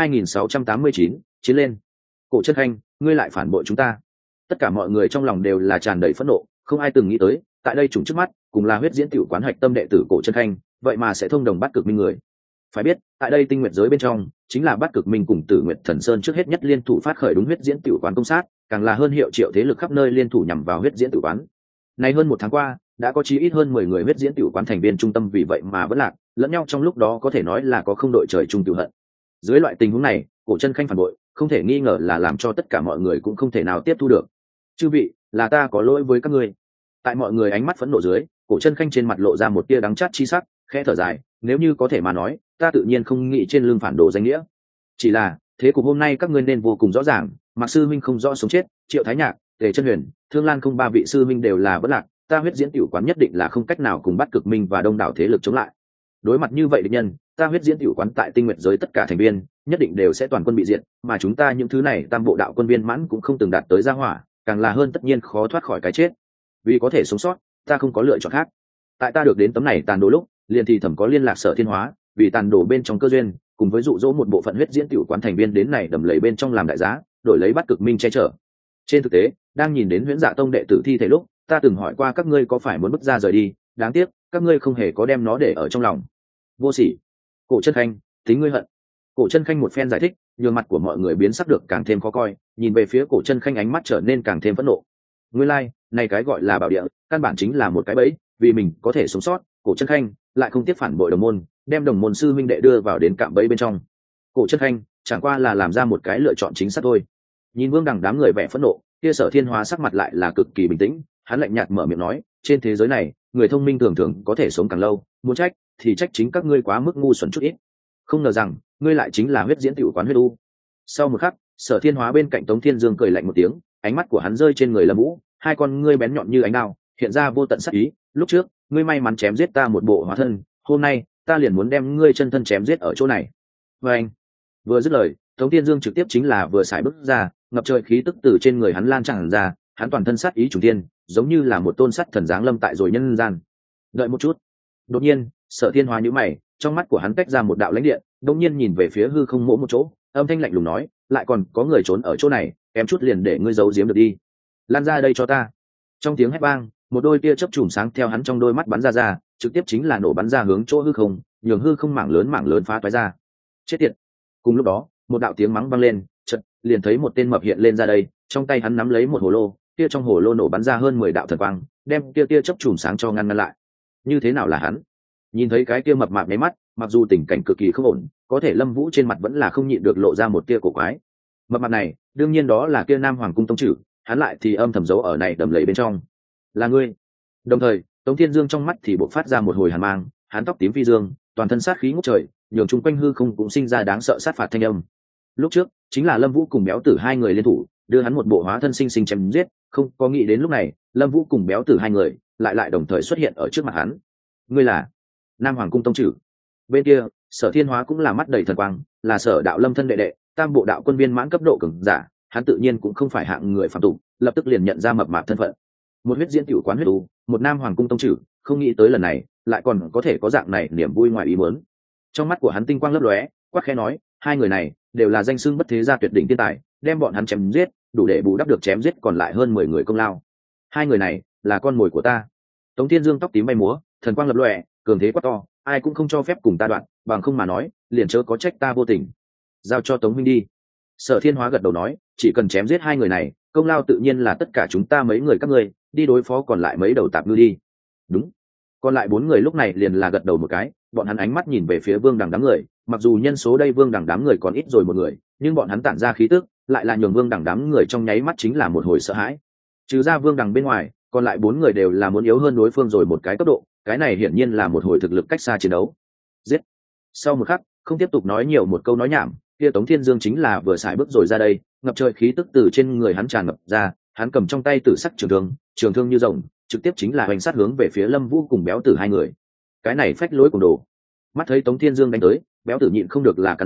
2689, chiến lên. Cổ Chân Khanh, ngươi lại phản bội chúng ta. Tất cả mọi người trong lòng đều là tràn đầy phẫn nộ, không ai từng nghĩ tới, tại đây trùng trước mắt, cùng là huyết diễn tiểu quán hạch tâm đệ tử Cổ Chân Khanh, vậy mà sẽ thông đồng bắt cực minh người. Phải biết, tại đây tinh nguyệt giới bên trong, chính là bắt cực minh cùng Tử Nguyệt Thần Sơn trước hết nhất liên thủ phát khởi đúng huyết diễn tiểu quán công sát, càng là hơn hiệu triệu thế lực khắp nơi liên thủ nhằm vào huyết diễn tiểu quán. Nay hơn 1 tháng qua, đã có chí ít hơn 10 người huyết diễn tiểu quán thành viên trung tâm vì vậy mà vẫn lạc, lẫn nhau trong lúc đó có thể nói là có không đội trời chung tiểu hận. Dưới loại tình huống này, Cổ Chân Khanh phản bội, không thể nghi ngờ là làm cho tất cả mọi người cũng không thể nào tiếp thu được. Chư vị, là ta có lỗi với các ngươi. Tại mọi người ánh mắt phẫn nộ dưới, Cổ Chân Khanh trên mặt lộ ra một tia đắng chát chi sắc, khẽ thở dài, nếu như có thể mà nói, ta tự nhiên không nghĩ trên lưng phản đồ danh nghĩa. Chỉ là, thế cục hôm nay các ngươi nên vô cùng rõ ràng, Mạc sư minh không rõ sống chết, Triệu Thái Nhạc, Tề Chân Huyền, Thương Lan không ba vị sư minh đều là bất lạc, ta huyết diễn tiểu quán nhất định là không cách nào cùng bắt cực minh và đông đảo thế lực chống lại. Đối mặt như vậy địch nhân, ta huyết diễn tiểu quán tại tinh nguyệt giới tất cả thành viên nhất định đều sẽ toàn quân bị diệt, mà chúng ta những thứ này tam bộ đạo quân viên mãn cũng không từng đạt tới gia hỏa, càng là hơn tất nhiên khó thoát khỏi cái chết. Vì có thể sống sót, ta không có lựa chọn khác. Tại ta được đến tấm này tàn đồ lúc, liền thì thẩm có liên lạc Sở Thiên Hóa, vì tàn đồ bên trong cơ duyên, cùng với dụ dỗ một bộ phận huyết diễn tiểu quán thành viên đến này đầm lầy bên trong làm đại giá, đổi lấy bắt cực minh che chở. Trên thực tế, đang nhìn đến Huyễn Dạ Tông đệ tử thi thể lúc, ta từng hỏi qua các ngươi có phải muốn bước ra rời đi, đáng tiếc, các ngươi không hề có đem nó để ở trong lòng. Vô sỉ. Cổ Chân Khanh, tính ngươi hận. Cổ Chân Khanh một phen giải thích, nhường mặt của mọi người biến sắc được càng thêm khó coi, nhìn về phía Cổ Chân Khanh ánh mắt trở nên càng thêm phẫn nộ. Ngươi lai, này cái gọi là bảo địa, căn bản chính là một cái bẫy, vì mình có thể sống sót, Cổ Chân Khanh lại không tiếc phản bội đồng môn, đem đồng môn sư huynh đệ đưa vào đến cạm bẫy bên trong. Cổ Chân Khanh chẳng qua là làm ra một cái lựa chọn chính xác thôi. Nhìn Vương Đằng đám người vẻ phẫn nộ, kia Sở Thiên Hóa sắc mặt lại là cực kỳ bình tĩnh, hắn lạnh nhạt mở miệng nói, trên thế giới này, người thông minh thường thường có thể sống càng lâu, muốn trách thì trách chính các ngươi quá mức ngu xuẩn chút ít. Không ngờ rằng, ngươi lại chính là huyết diễn tiểu quán huyết u. Sau một khắc, Sở Thiên Hóa bên cạnh Tống Thiên Dương cười lạnh một tiếng, ánh mắt của hắn rơi trên người Lâm Vũ, hai con ngươi bén nhọn như ánh đao, hiện ra vô tận sát ý, lúc trước, ngươi may mắn chém giết ta một bộ hóa thân, hôm nay, ta liền muốn đem ngươi chân thân chém giết ở chỗ này. Và anh, vừa dứt lời, Tống Thiên Dương trực tiếp chính là vừa xài bước ra, ngập trời khí tức từ trên người hắn lan tràn ra, hắn toàn thân sát ý trùng thiên, giống như là một tôn sắt thần giáng lâm tại rồi nhân gian. Đợi một chút. Đột nhiên, Sở Thiên Hóa nhíu mày, trong mắt của hắn tách ra một đạo lãnh điện, đột nhiên nhìn về phía hư không mỗ một chỗ, âm thanh lạnh lùng nói, lại còn có người trốn ở chỗ này, em chút liền để ngươi giấu giếm được đi. Lan ra đây cho ta. Trong tiếng hét vang, một đôi tia chớp chùm sáng theo hắn trong đôi mắt bắn ra, trực tiếp chính là nổ bắn ra hướng chỗ hư không, nhường hư không mảng lớn phá toái ra. Chết tiệt. Cùng lúc đó, một đạo tiếng mắng vang lên, chợt liền thấy một tên mập hiện lên ra đây, trong tay hắn nắm lấy một hồ lô, tia trong hồ lô nổ bắn ra hơn 10 đạo thần quang, đem tia chớp chùm sáng cho ngăn lại. Như thế nào là hắn? Nhìn thấy cái tia mập mạp nháy mắt, mặc dù tình cảnh cực kỳ không ổn, có thể Lâm Vũ trên mặt vẫn là không nhịn được lộ ra một tia cổ quái. Mập mạp này, đương nhiên đó là kia Nam Hoàng cung tông chủ, hắn lại thì âm thầm giấu ở này đầm lầy bên trong. Là ngươi? Đồng thời, Tống Thiên Dương trong mắt thì bộc phát ra một hồi hàn mang, hắn tóc tím phi dương, toàn thân sát khí ngút trời, nhường chung quanh hư không cũng sinh ra đáng sợ sát phạt thanh âm. Lúc trước, chính là Lâm Vũ cùng Béo Tử hai người liên thủ, đưa hắn một bộ hóa thân sinh chém giết, không có nghĩ đến lúc này, Lâm Vũ cùng Béo Tử hai người lại đồng thời xuất hiện ở trước mặt hắn. Ngươi là Nam Hoàng cung tông chủ. Bên kia, Sở Thiên Hóa cũng là mắt đầy thần quang, là Sở Đạo Lâm thân đệ đệ, tam bộ đạo quân viên mãn cấp độ cường giả, hắn tự nhiên cũng không phải hạng người phạm tục, lập tức liền nhận ra mập mạp thân phận. Một huyết diễn tiểu quán huyết u, một Nam Hoàng cung tông chủ, không nghĩ tới lần này lại còn có thể có dạng này niềm vui ngoài ý muốn. Trong mắt của hắn tinh quang lấp lóe, quát khẽ nói, hai người này đều là danh xưng bất thế gia tuyệt đỉnh thiên tài, đem bọn hắn chém giết, đủ để bù đắp được chém giết còn lại hơn 10 người công lao. Hai người này là con mồi của ta. Tống Thiên Dương tóc tím bay múa, thần quang lập lòe, cường thế quát to, ai cũng không cho phép cùng ta đoạn, bằng không mà nói, liền chớ có trách ta vô tình. Giao cho Tống huynh đi. Sở Thiên Hóa gật đầu nói, chỉ cần chém giết hai người này, công lao tự nhiên là tất cả chúng ta mấy người các ngươi, đi đối phó còn lại mấy đầu tạp ngư đi. Đúng. Còn lại 4 người lúc này liền là gật đầu một cái, bọn hắn ánh mắt nhìn về phía Vương Đằng đám người, mặc dù nhân số đây Vương Đằng đám người còn ít rồi một người, nhưng bọn hắn tản ra khí tức, lại là nhường Vương Đằng đám người trong nháy mắt chính là một hồi sợ hãi. Trừ ra Vương Đằng bên ngoài, còn lại 4 người đều là muốn yếu hơn đối phương rồi một cái cấp độ, cái này hiển nhiên là một hồi thực lực cách xa chiến đấu. Giết. Sau một khắc, không tiếp tục nói nhiều một câu nói nhảm, kia Tống Thiên Dương chính là vừa xài bước rồi ra đây, ngập trời khí tức từ trên người hắn tràn ngập ra, hắn cầm trong tay tử sắc trường thương như rồng, trực tiếp chính là hoành sát hướng về phía Lâm Vũ cùng Béo Tử hai người. Cái này phách lối cùng đồ. Mắt thấy Tống Thiên Dương đánh tới, Béo Tử nhịn không được là cắn răng,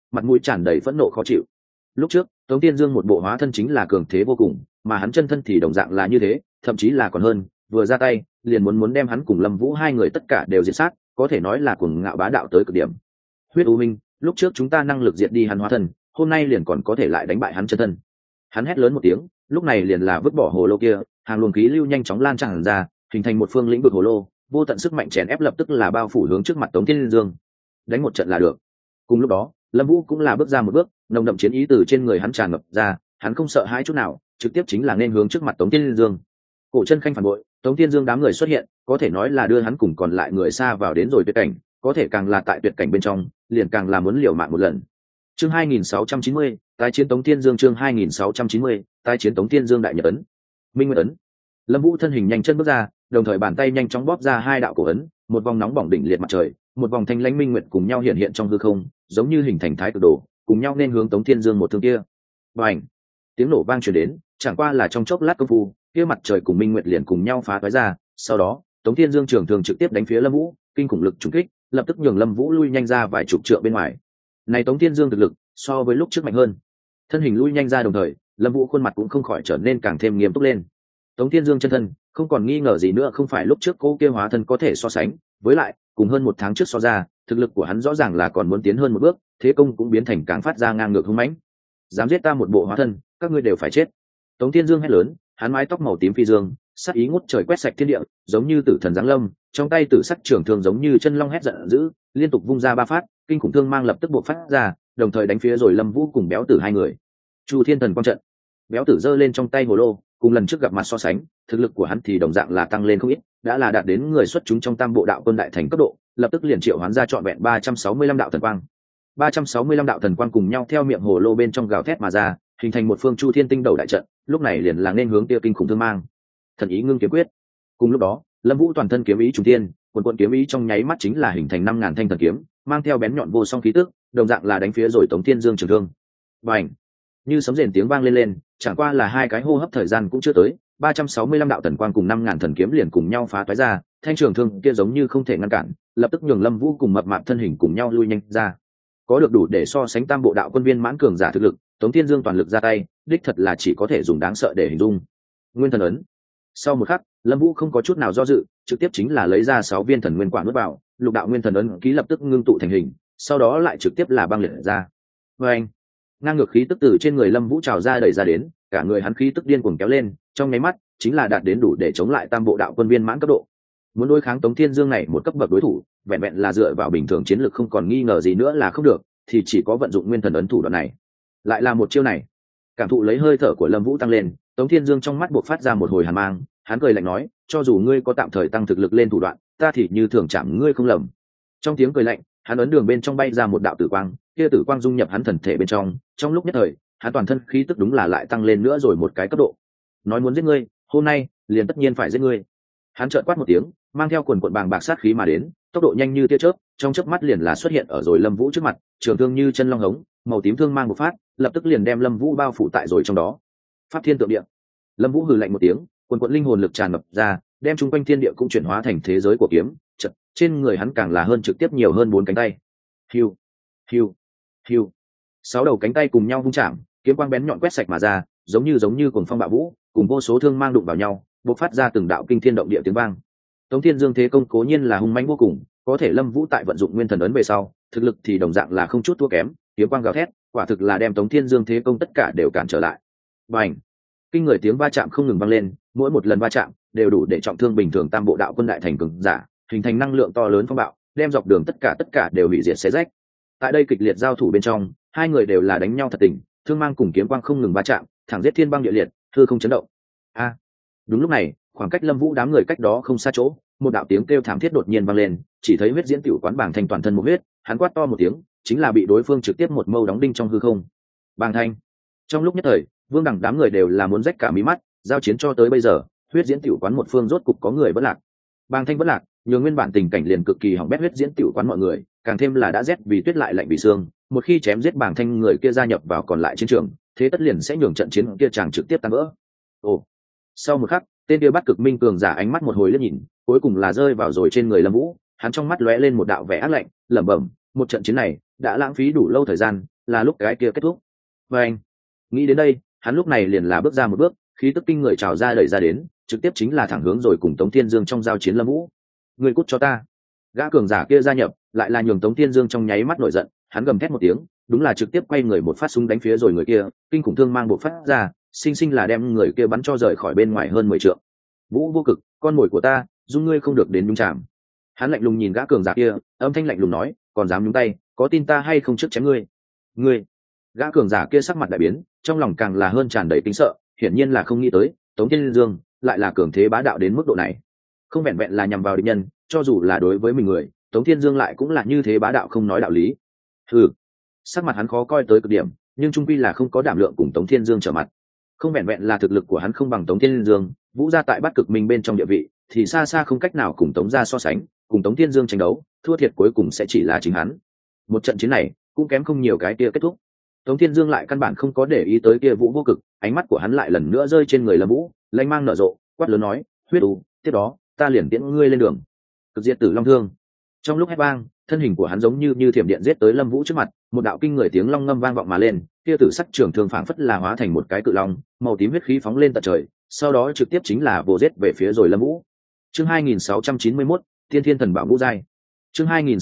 mặt mũi tràn đầy phẫn nộ khó chịu. Lúc trước Tống Tiên Dương một bộ hóa thân chính là cường thế vô cùng, mà hắn chân thân thì đồng dạng là như thế, thậm chí là còn hơn, vừa ra tay liền muốn đem hắn cùng Lâm Vũ hai người tất cả đều diệt sát, có thể nói là cuồng ngạo bá đạo tới cực điểm. Huyết U Minh, lúc trước chúng ta năng lực diệt đi hắn hóa thân, hôm nay liền còn có thể lại đánh bại hắn chân thân. Hắn hét lớn một tiếng, lúc này liền là vứt bỏ hồ lô kia, hàng luồng khí lưu nhanh chóng lan tràn ra, hình thành một phương lĩnh vực hồ lô, vô tận sức mạnh chèn ép lập tức là bao phủ hướng trước mặt Tống Thiên Dương. Đánh một trận là được. Cùng lúc đó, Lâm Vũ cũng là bước ra một bước, nồng đậm chiến ý từ trên người hắn tràn ngập ra, hắn không sợ hãi chút nào, trực tiếp chính là nên hướng trước mặt Tống Thiên Dương. Cổ Chân Khanh phản bội, Tống Thiên Dương đám người xuất hiện, có thể nói là đưa hắn cùng còn lại người xa vào đến rồi tuyệt cảnh, có thể càng là tại tuyệt cảnh bên trong, liền càng là muốn liều mạng một lần. Chương 2690, tái chiến Tống Thiên Dương. Chương 2690, tái chiến Tống Thiên Dương. Đại Nhật ấn, Minh Nguyệt ấn. Lâm Vũ thân hình nhanh chân bước ra, đồng thời bàn tay nhanh chóng bóp ra hai đạo cổ ấn, một vòng nóng bỏng đỉnh liệt mặt trời, một vòng thanh lãnh minh nguyệt cùng nhau hiện hiện trong hư không, giống như hình thành thái cực đồ, cùng nhau nên hướng Tống Thiên Dương một thương kia. Bành! Tiếng nổ vang truyền đến, chẳng qua là trong chốc lát công phu, kia mặt trời cùng minh nguyệt liền cùng nhau phá toái ra, sau đó, Tống Thiên Dương trường thường trực tiếp đánh phía Lâm Vũ, kinh khủng lực trùng kích, lập tức nhường Lâm Vũ lui nhanh ra vài chục trượng bên ngoài. Này Tống Thiên Dương thực lực so với lúc trước mạnh hơn. Thân hình lui nhanh ra đồng thời, Lâm Vũ khuôn mặt cũng không khỏi trở nên càng thêm nghiêm túc lên. Tống Thiên Dương chân thân, không còn nghi ngờ gì nữa không phải lúc trước cô kia hóa thân có thể so sánh, với lại, cùng hơn một tháng trước so ra, thực lực của hắn rõ ràng là còn muốn tiến hơn một bước, thế công cũng biến thành càng phát ra ngang ngược hung mãnh. Dám giết ta một bộ hóa thân, các ngươi đều phải chết. Tống Thiên Dương hét lớn, hắn mái tóc màu tím phi dương, sát ý ngút trời quét sạch thiên địa, giống như tử thần giáng lâm, trong tay tử sắc trường thương giống như chân long hét giận dữ, liên tục vung ra ba phát, kinh khủng thương mang lập tức bộc phát ra, đồng thời đánh phía rồi Lâm Vũ cùng Béo Tử hai người. Chu Thiên Thần Quang trận. Béo Tử giơ lên trong tay hồ lô, cùng lần trước gặp mặt so sánh, thực lực của hắn thì đồng dạng là tăng lên không ít, đã là đạt đến người xuất chúng trong Tam Bộ Đạo Quân đại thành cấp độ, lập tức liền triệu hoán ra trọn vẹn 365 đạo thần quang. 365 đạo thần quang cùng nhau theo miệng hồ lô bên trong gào thét mà ra, hình thành một phương Chu Thiên Tinh Đầu đại trận, lúc này liền là nên hướng tiêu kinh khủng thương mang. Thần ý ngưng kiếm quyết. Cùng lúc đó, Lâm Vũ toàn thân kiếm ý trùng thiên, cuồn kiếm ý trong nháy mắt chính là hình thành 5000 thanh thần kiếm, mang theo bén nhọn vô song khí tức, đồng dạng là đánh phía rồi Tống Thiên Dương trường thương. Bành! Như sấm rền tiếng vang lên, chẳng qua là hai cái hô hấp thời gian cũng chưa tới, 365 đạo thần quang cùng 5000 thần kiếm liền cùng nhau phá toái ra, thanh trường thương kia giống như không thể ngăn cản, lập tức nhường Lâm Vũ cùng mập mạp thân hình cùng nhau lui nhanh ra. Có được đủ để so sánh Tam Bộ Đạo Quân viên mãn cường giả thực lực, Tống Thiên Dương toàn lực ra tay, đích thật là chỉ có thể dùng đáng sợ để hình dung. Nguyên thần ấn. Sau một khắc, Lâm Vũ không có chút nào do dự, trực tiếp chính là lấy ra 6 viên thần nguyên quả nuốt vào, lục đạo nguyên thần ấn ký lập tức ngưng tụ thành hình, sau đó lại trực tiếp là băng liệt ra. Oeng! Ngang ngược khí tức từ trên người Lâm Vũ trào ra đẩy ra đến, cả người hắn khí tức điên cuồng kéo lên, trong nháy mắt chính là đạt đến đủ để chống lại Tam Bộ Đạo Quân viên mãn cấp độ. Muốn đối kháng Tống Thiên Dương này một cấp bậc đối thủ, vẹn vẹn là dựa vào bình thường chiến lược không còn nghi ngờ gì nữa là không được, thì chỉ có vận dụng nguyên thần ấn thủ đoạn này. Lại là một chiêu này. Cảm thụ lấy hơi thở của Lâm Vũ tăng lên, Tống Thiên Dương trong mắt buộc phát ra một hồi hàn mang, hắn cười lạnh nói, cho dù ngươi có tạm thời tăng thực lực lên thủ đoạn, ta thì như thường chạm ngươi không lầm. Trong tiếng cười lạnh, hắn ấn đường bên trong bay ra một đạo tử quang, kia tử quang dung nhập hắn thần thể bên trong lúc nhất thời, hắn toàn thân khí tức đúng là lại tăng lên nữa rồi một cái cấp độ. Nói muốn giết ngươi, hôm nay liền tất nhiên phải giết ngươi. Hắn chợt quát một tiếng, mang theo quần quần bàng bạc sát khí mà đến, tốc độ nhanh như tia chớp, trong chớp mắt liền là xuất hiện ở rồi Lâm Vũ trước mặt, trường thương như chân long hống, màu tím thương mang một phát, lập tức liền đem Lâm Vũ bao phủ tại rồi trong đó. Pháp Thiên Tượng Địa. Lâm Vũ hừ lạnh một tiếng, quần quần linh hồn lực tràn ngập ra, đem chung quanh thiên địa cũng chuyển hóa thành thế giới của kiếm, chợt, trên người hắn càng là hơn trực tiếp nhiều hơn 4 cánh tay. Hiu, hiu, hiu. 6 đầu cánh tay cùng nhau vung chạm, kiếm quang bén nhọn quét sạch mà ra, giống như cuồng phong bạo vũ, cùng vô số thương mang đụng vào nhau, bộc phát ra từng đạo kinh thiên động địa tiếng vang. Tống Thiên Dương thế công cố nhiên là hung mãnh vô cùng, có thể Lâm Vũ tại vận dụng nguyên thần ấn về sau, thực lực thì đồng dạng là không chút thua kém, kiếm quang gào thét, quả thực là đem Tống Thiên Dương thế công tất cả đều cản trở lại. Bành! Kinh người tiếng va chạm không ngừng vang lên, mỗi một lần va chạm đều đủ để trọng thương bình thường Tam Bộ Đạo Quân đại thành cường giả, hình thành năng lượng to lớn phong bạo, đem dọc đường tất cả đều hủy diệt xé rách. Tại đây kịch liệt giao thủ bên trong, hai người đều là đánh nhau thật tình, thương mang cùng kiếm quang không ngừng va chạm, thẳng giết thiên băng địa liệt, hư không chấn động. A! Đúng lúc này, khoảng cách Lâm Vũ đám người cách đó không xa chỗ, một đạo tiếng kêu thảm thiết đột nhiên vang lên, chỉ thấy huyết diễn tiểu quán Bàng Thanh toàn thân một huyết, hắn quát to một tiếng, chính là bị đối phương trực tiếp một mâu đóng đinh trong hư không. Bàng Thanh. Trong lúc nhất thời, Vương Đẳng đám người đều là muốn rách cả mí mắt, giao chiến cho tới bây giờ, huyết diễn tiểu quán một phương rốt cục có người bất lạc. Bàng Thanh bất lạc, nhường nguyên bản tình cảnh liền cực kỳ hỏng bét huyết diễn tiểu quán mọi người, càng thêm là đã rét vì tuyết lại lạnh vì xương, một khi chém giết Bàng Thanh người kia gia nhập vào còn lại chiến trường, thế tất liền sẽ nhường trận chiến kia chàng trực tiếp tan vỡ. Ồ. Sau một khắc, tên kia bắt cực minh cường giả ánh mắt một hồi liếc nhìn, cuối cùng là rơi vào rồi trên người Lâm Vũ, hắn trong mắt lóe lên một đạo vẻ ác lạnh, lẩm bẩm, một trận chiến này đã lãng phí đủ lâu thời gian, là lúc cái kia kết thúc. Và anh nghĩ đến đây, hắn lúc này liền là bước ra một bước, khí tức kinh người trào ra đẩy ra đến, trực tiếp chính là thẳng hướng rồi cùng Tống Thiên Dương trong giao chiến Lâm Vũ. Người cút cho ta! Gã cường giả kia gia nhập, lại là nhường Tống Thiên Dương trong nháy mắt nổi giận, hắn gầm thét một tiếng, đúng là trực tiếp quay người một phát súng đánh phía rồi người kia, kinh khủng thương mang bộc phát ra, sinh sinh là đem người kia bắn cho rời khỏi bên ngoài hơn 10 trượng. Vũ Vô Cực, con mồi của ta, dung ngươi không được đến nhúng chạm. Hắn lạnh lùng nhìn gã cường giả kia, âm thanh lạnh lùng nói, còn dám nhúng tay, có tin ta hay không trước chém ngươi? Ngươi! Gã cường giả kia sắc mặt đại biến, trong lòng càng là hơn tràn đầy kinh sợ, hiển nhiên là không nghĩ tới Tống Thiên Dương lại là cường thế bá đạo đến mức độ này. Không vẹn vẹn là nhằm vào địch nhân, cho dù là đối với mình người, Tống Thiên Dương lại cũng là như thế bá đạo không nói đạo lý. Sắc mặt hắn khó coi tới cực điểm, nhưng trung quy là không có đảm lượng cùng Tống Thiên Dương trở mặt. Không vẹn vẹn là thực lực của hắn không bằng Tống Thiên Dương, Vũ gia tại Bát Cực Minh bên trong địa vị thì xa xa không cách nào cùng Tống gia so sánh, cùng Tống Thiên Dương tranh đấu, thua thiệt cuối cùng sẽ chỉ là chính hắn. Một trận chiến này cũng kém không nhiều cái kia kết thúc. Tống Thiên Dương lại căn bản không có để ý tới kia Vũ Vô Cực, ánh mắt của hắn lại lần nữa rơi trên người Lâm Vũ, lanh mang nở rộ, quát lớn nói, huyết u, tiếp đó ta liền tiễn ngươi lên đường. Cực diệt tử long thương. Trong lúc hét vang, thân hình của hắn giống như thiểm điện giết tới Lâm Vũ trước mặt, một đạo kinh người tiếng long ngâm vang vọng mà lên, kia tử sắc trường thương phảng phất là hóa thành một cái cự long, màu tím huyết khí phóng lên tận trời, sau đó trực tiếp chính là vồ giết về phía rồi Lâm Vũ. Chương 2691, Tiên Thiên Thần Bảo Vũ giai. Chương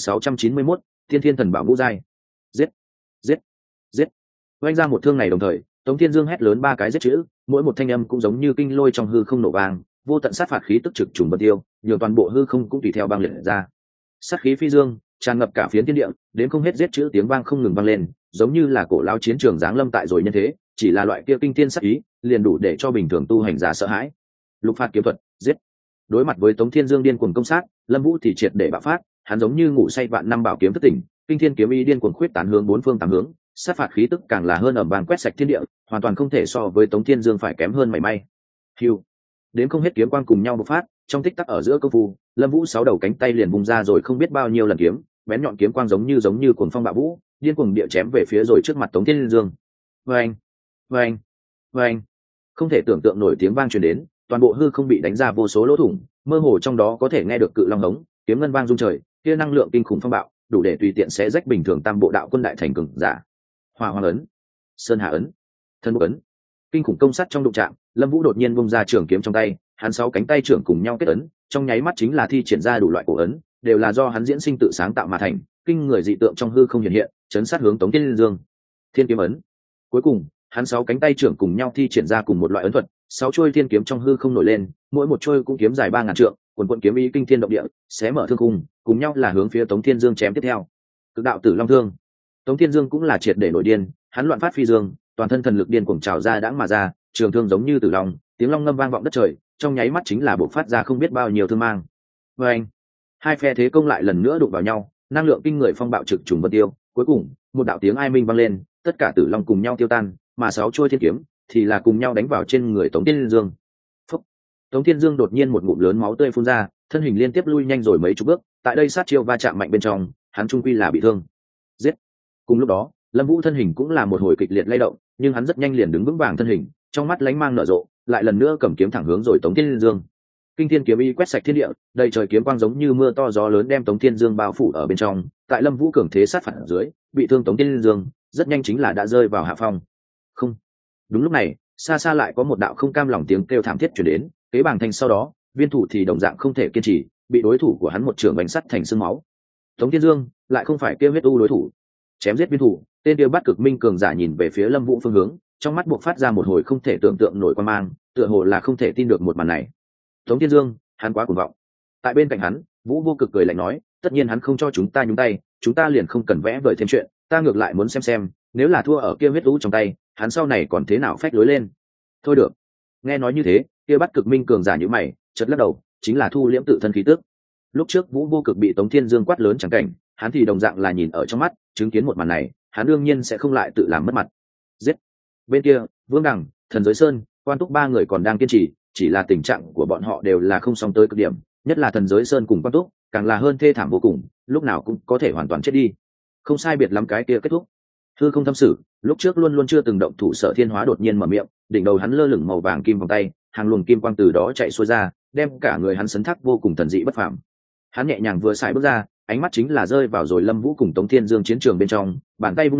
2691, Tiên Thiên Thần Bảo Vũ giai. Giết, giết, giết. Vung ra một thương này đồng thời, Tống Thiên Dương hét lớn ba cái giết chữ, mỗi một thanh âm cũng giống như kinh lôi trong hư không nổ vang, vô tận sát phạt khí tức trực trùng vân tiêu, nhiều toàn bộ hư không cũng tùy theo băng liệt ra. Sát khí phi dương tràn ngập cả phiến thiên địa, đến không hết giết chữ tiếng vang không ngừng vang lên, giống như là cổ lao chiến trường giáng lâm tại rồi nhân thế, chỉ là loại kia kinh thiên sát ý liền đủ để cho bình thường tu hành giả sợ hãi. Lục phạt kiếm thuật, giết. Đối mặt với Tống Thiên Dương điên cuồng công sát, Lâm Vũ thì triệt để bạo phát, hắn giống như ngủ say vạn năm bảo kiếm thất tỉnh, kinh thiên kiếm ý điên cuồng khuyết tán hướng bốn phương tám hướng, sát phạt khí tức càng là hơn ầm vang quét sạch thiên địa, hoàn toàn không thể so với Tống Thiên Dương phải kém hơn mảy may. Hưu, đến không hết kiếm quang cùng nhau bộc phát, trong tích tắc ở giữa công phu, Lâm Vũ sáu đầu cánh tay liền bung ra rồi không biết bao nhiêu lần kiếm, bén nhọn kiếm quang giống như cuồng phong bạo vũ, điên cuồng địa chém về phía rồi trước mặt Tống Thiên Dương. Oeng, oeng, oeng. Không thể tưởng tượng nổi tiếng vang truyền đến, toàn bộ hư không bị đánh ra vô số lỗ thủng, mơ hồ trong đó có thể nghe được cự long hống, kiếm ngân vang rung trời, kia năng lượng kinh khủng phong bạo, đủ để tùy tiện xé rách bình thường tam bộ đạo quân đại thành cường giả. Hỏa Hoàng ấn, Sơn Hà ấn, Thân Bộc ấn. Kinh khủng công sát trong đụng chạm, Lâm Vũ đột nhiên bung ra trường kiếm trong tay, hắn sáu cánh tay trưởng cùng nhau kết ấn, trong nháy mắt chính là thi triển ra đủ loại cổ ấn, đều là do hắn diễn sinh tự sáng tạo mà thành, kinh người dị tượng trong hư không hiện hiện, chấn sát hướng Tống Thiên Dương. Thiên kiếm ấn. Cuối cùng, hắn sáu cánh tay trưởng cùng nhau thi triển ra cùng một loại ấn thuật, sáu chuôi thiên kiếm trong hư không nổi lên, mỗi một chuôi cũng kiếm dài 3000 trượng, quần quần kiếm ý kinh thiên động địa, xé mở thương khung, cùng nhau là hướng phía Tống Thiên Dương chém tiếp theo. Cực đạo tử long thương. Tống Thiên Dương cũng là triệt để nổi điên, hắn loạn phát phi dương, toàn thân thần lực điên cuồng trào ra đãng mà ra, trường thương giống như tử long, tiếng long ngâm vang vọng đất trời, trong nháy mắt chính là bộc phát ra không biết bao nhiêu thương mang. Và anh, hai phe thế công lại lần nữa đụng vào nhau, năng lượng kinh người phong bạo trực trùng vân tiêu, cuối cùng, một đạo tiếng ai minh vang lên, tất cả tử long cùng nhau tiêu tan, mà sáu chuôi thiên kiếm thì là cùng nhau đánh vào trên người Tống Thiên Dương. Phúc. Tống Thiên Dương đột nhiên một ngụm lớn máu tươi phun ra, thân hình liên tiếp lui nhanh rồi mấy chục bước, tại đây sát chiêu va chạm mạnh bên trong, hắn trung quy là bị thương. Giết. Cùng lúc đó, Lâm Vũ thân hình cũng là một hồi kịch liệt lay động, nhưng hắn rất nhanh liền đứng vững vàng thân hình, trong mắt lánh mang nở rộ, lại lần nữa cầm kiếm thẳng hướng rồi Tống Thiên Dương. Kinh thiên kiếm ý quét sạch thiên địa, đầy trời kiếm quang giống như mưa to gió lớn đem Tống Thiên Dương bao phủ ở bên trong, tại Lâm Vũ cường thế sát phạt ở dưới, bị thương Tống Thiên Dương rất nhanh chính là đã rơi vào hạ phong. Không. Đúng lúc này, xa xa lại có một đạo không cam lòng tiếng kêu thảm thiết truyền đến, kế bàng thành sau đó, Viên Thủ thì đồng dạng không thể kiên trì, bị đối thủ của hắn một trường bánh sắt thành xương máu. Tống Thiên Dương lại không phải kêu huyết u đối thủ. Chém giết Viên Thủ, tên kia Bát Cực Minh cường giả nhìn về phía Lâm Vũ phương hướng, trong mắt buộc phát ra một hồi không thể tưởng tượng nổi quan mang, tựa hồ là không thể tin được một màn này. Tống Thiên Dương, hắn quá cuồng vọng. Tại bên cạnh hắn, Vũ Vô Cực cười lạnh nói, tất nhiên hắn không cho chúng ta nhúng tay, chúng ta liền không cần vẽ vời thêm chuyện, ta ngược lại muốn xem, nếu là thua ở kia huyết lũ trong tay, hắn sau này còn thế nào phách lối lên. Thôi được. Nghe nói như thế, kia Bát Cực Minh cường giả như mày, chợt lắc đầu, chính là thu liễm tự thân khí tức. Lúc trước Vũ Vô Cực bị Tống Thiên Dương quát lớn chẳng cảnh, hắn thì đồng dạng là nhìn ở trong mắt, chứng kiến một màn này, hắn đương nhiên sẽ không lại tự làm mất mặt. Giết. Bên kia, Vương Đằng, Thần Giới Sơn, Quan Túc ba người còn đang kiên trì, chỉ là tình trạng của bọn họ đều là không xong tới cực điểm, nhất là Thần Giới Sơn cùng Quan Túc, càng là hơn thê thảm vô cùng, lúc nào cũng có thể hoàn toàn chết đi. Không sai biệt lắm cái kia kết thúc. Hư không thâm sử, lúc trước luôn luôn chưa từng động thủ Sở Thiên Hóa đột nhiên mở miệng, đỉnh đầu hắn lơ lửng màu vàng kim vòng tay, hàng luồng kim quang từ đó chạy xuôi ra, đem cả người hắn sấn thác vô cùng thần dị bất phàm. Hắn nhẹ nhàng vừa xài bước ra, ánh mắt chính là rơi vào rồi Lâm Vũ cùng Tống Thiên Dương chiến trường bên trong, bàn tay vung lên,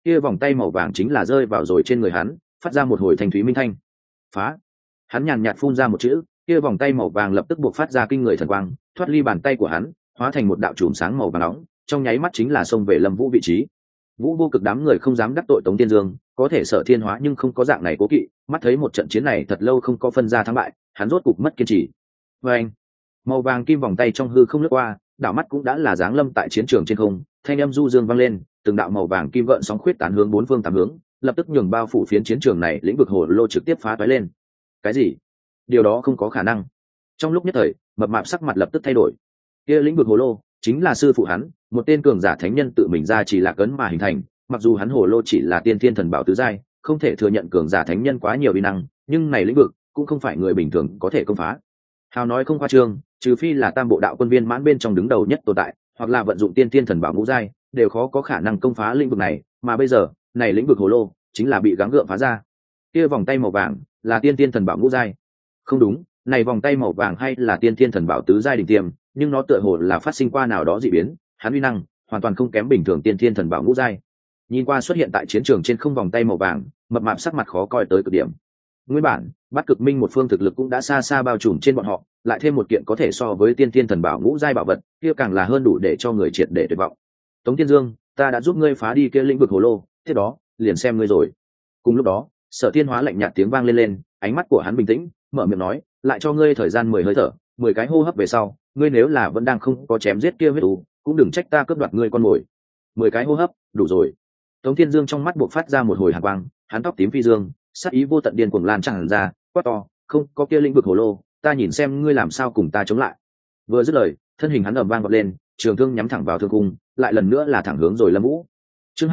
kia vòng tay màu vàng chính là rơi vào rồi trên người hắn, phát ra một hồi thanh thúy minh thanh. Phá. Hắn nhàn nhạt phun ra một chữ, kia vòng tay màu vàng lập tức buộc phát ra kinh người thần quang, thoát ly bàn tay của hắn, hóa thành một đạo chùm sáng màu vàng nóng, trong nháy mắt chính là xông về Lâm Vũ vị trí. Vũ Vô Cực đám người không dám đắc tội Tống Tiên Dương, có thể Sở Thiên Hóa nhưng không có dạng này cố kỵ, mắt thấy một trận chiến này thật lâu không có phân ra thắng bại, hắn rốt cục mất kiên trì. Oeng! Màu vàng kim vòng tay trong hư không lướt qua, đảo mắt cũng đã là giáng lâm tại chiến trường trên không, thanh âm du dương vang lên, từng đạo màu vàng kim gợn sóng khuyết tán hướng bốn phương tám hướng, lập tức nhường bao phủ phiến chiến trường này lĩnh vực hồ lô trực tiếp phá toái lên. Cái gì? Điều đó không có khả năng. Trong lúc nhất thời, mập mạp sắc mặt lập tức thay đổi. Kia lĩnh vực hồ lô chính là sư phụ hắn, một tên cường giả thánh nhân tự mình ra chỉ là cấn mà hình thành, mặc dù hắn hồ lô chỉ là tiên thiên thần bảo tứ giai, không thể thừa nhận cường giả thánh nhân quá nhiều uy năng, nhưng này lĩnh vực cũng không phải người bình thường có thể công phá. Hào nói không khoa trương, trừ phi là tam bộ đạo quân viên mãn bên trong đứng đầu nhất tồn tại, hoặc là vận dụng tiên thiên thần bảo ngũ giai, đều khó có khả năng công phá lĩnh vực này, mà bây giờ, này lĩnh vực hồ lô chính là bị gắng gượng phá ra. Kia vòng tay màu vàng là tiên thiên thần bảo ngũ giai. Không đúng, này vòng tay màu vàng hay là tiên thiên thần bảo tứ giai đỉnh tiêm, nhưng nó tựa hồ là phát sinh qua nào đó dị biến, hắn uy năng hoàn toàn không kém bình thường tiên thiên thần bảo ngũ giai. Nhìn qua xuất hiện tại chiến trường trên không vòng tay màu vàng, mập mạp sắc mặt khó coi tới cực điểm. Nguyên bản, Bát Cực Minh một phương thực lực cũng đã xa xa bao trùm trên bọn họ, lại thêm một kiện có thể so với tiên thiên thần bảo ngũ giai bảo vật, kia càng là hơn đủ để cho người triệt để tuyệt vọng. Tống Thiên Dương, ta đã giúp ngươi phá đi kia lĩnh vực hồ lô, tiếp đó, liền xem ngươi rồi. Cùng lúc đó, Sở Thiên Hóa lạnh nhạt tiếng vang lên, ánh mắt của hắn bình tĩnh, mở miệng nói, lại cho ngươi thời gian 10 hơi thở, 10 cái hô hấp về sau, ngươi nếu là vẫn đang không có chém giết kia huyết u, cũng đừng trách ta cướp đoạt ngươi con mồi. 10 cái hô hấp, đủ rồi. Tống Thiên Dương trong mắt buộc phát ra một hồi hàn quang, hắn tóc tím phi dương, sát ý vô tận điên cuồng lan tràn ra, quát to, không có kia lĩnh vực hồ lô, ta nhìn xem ngươi làm sao cùng ta chống lại. Vừa dứt lời, thân hình hắn ầm vang vọt lên, trường thương nhắm thẳng vào thương cung, lại lần nữa là thẳng hướng rồi Lâm Vũ. Chương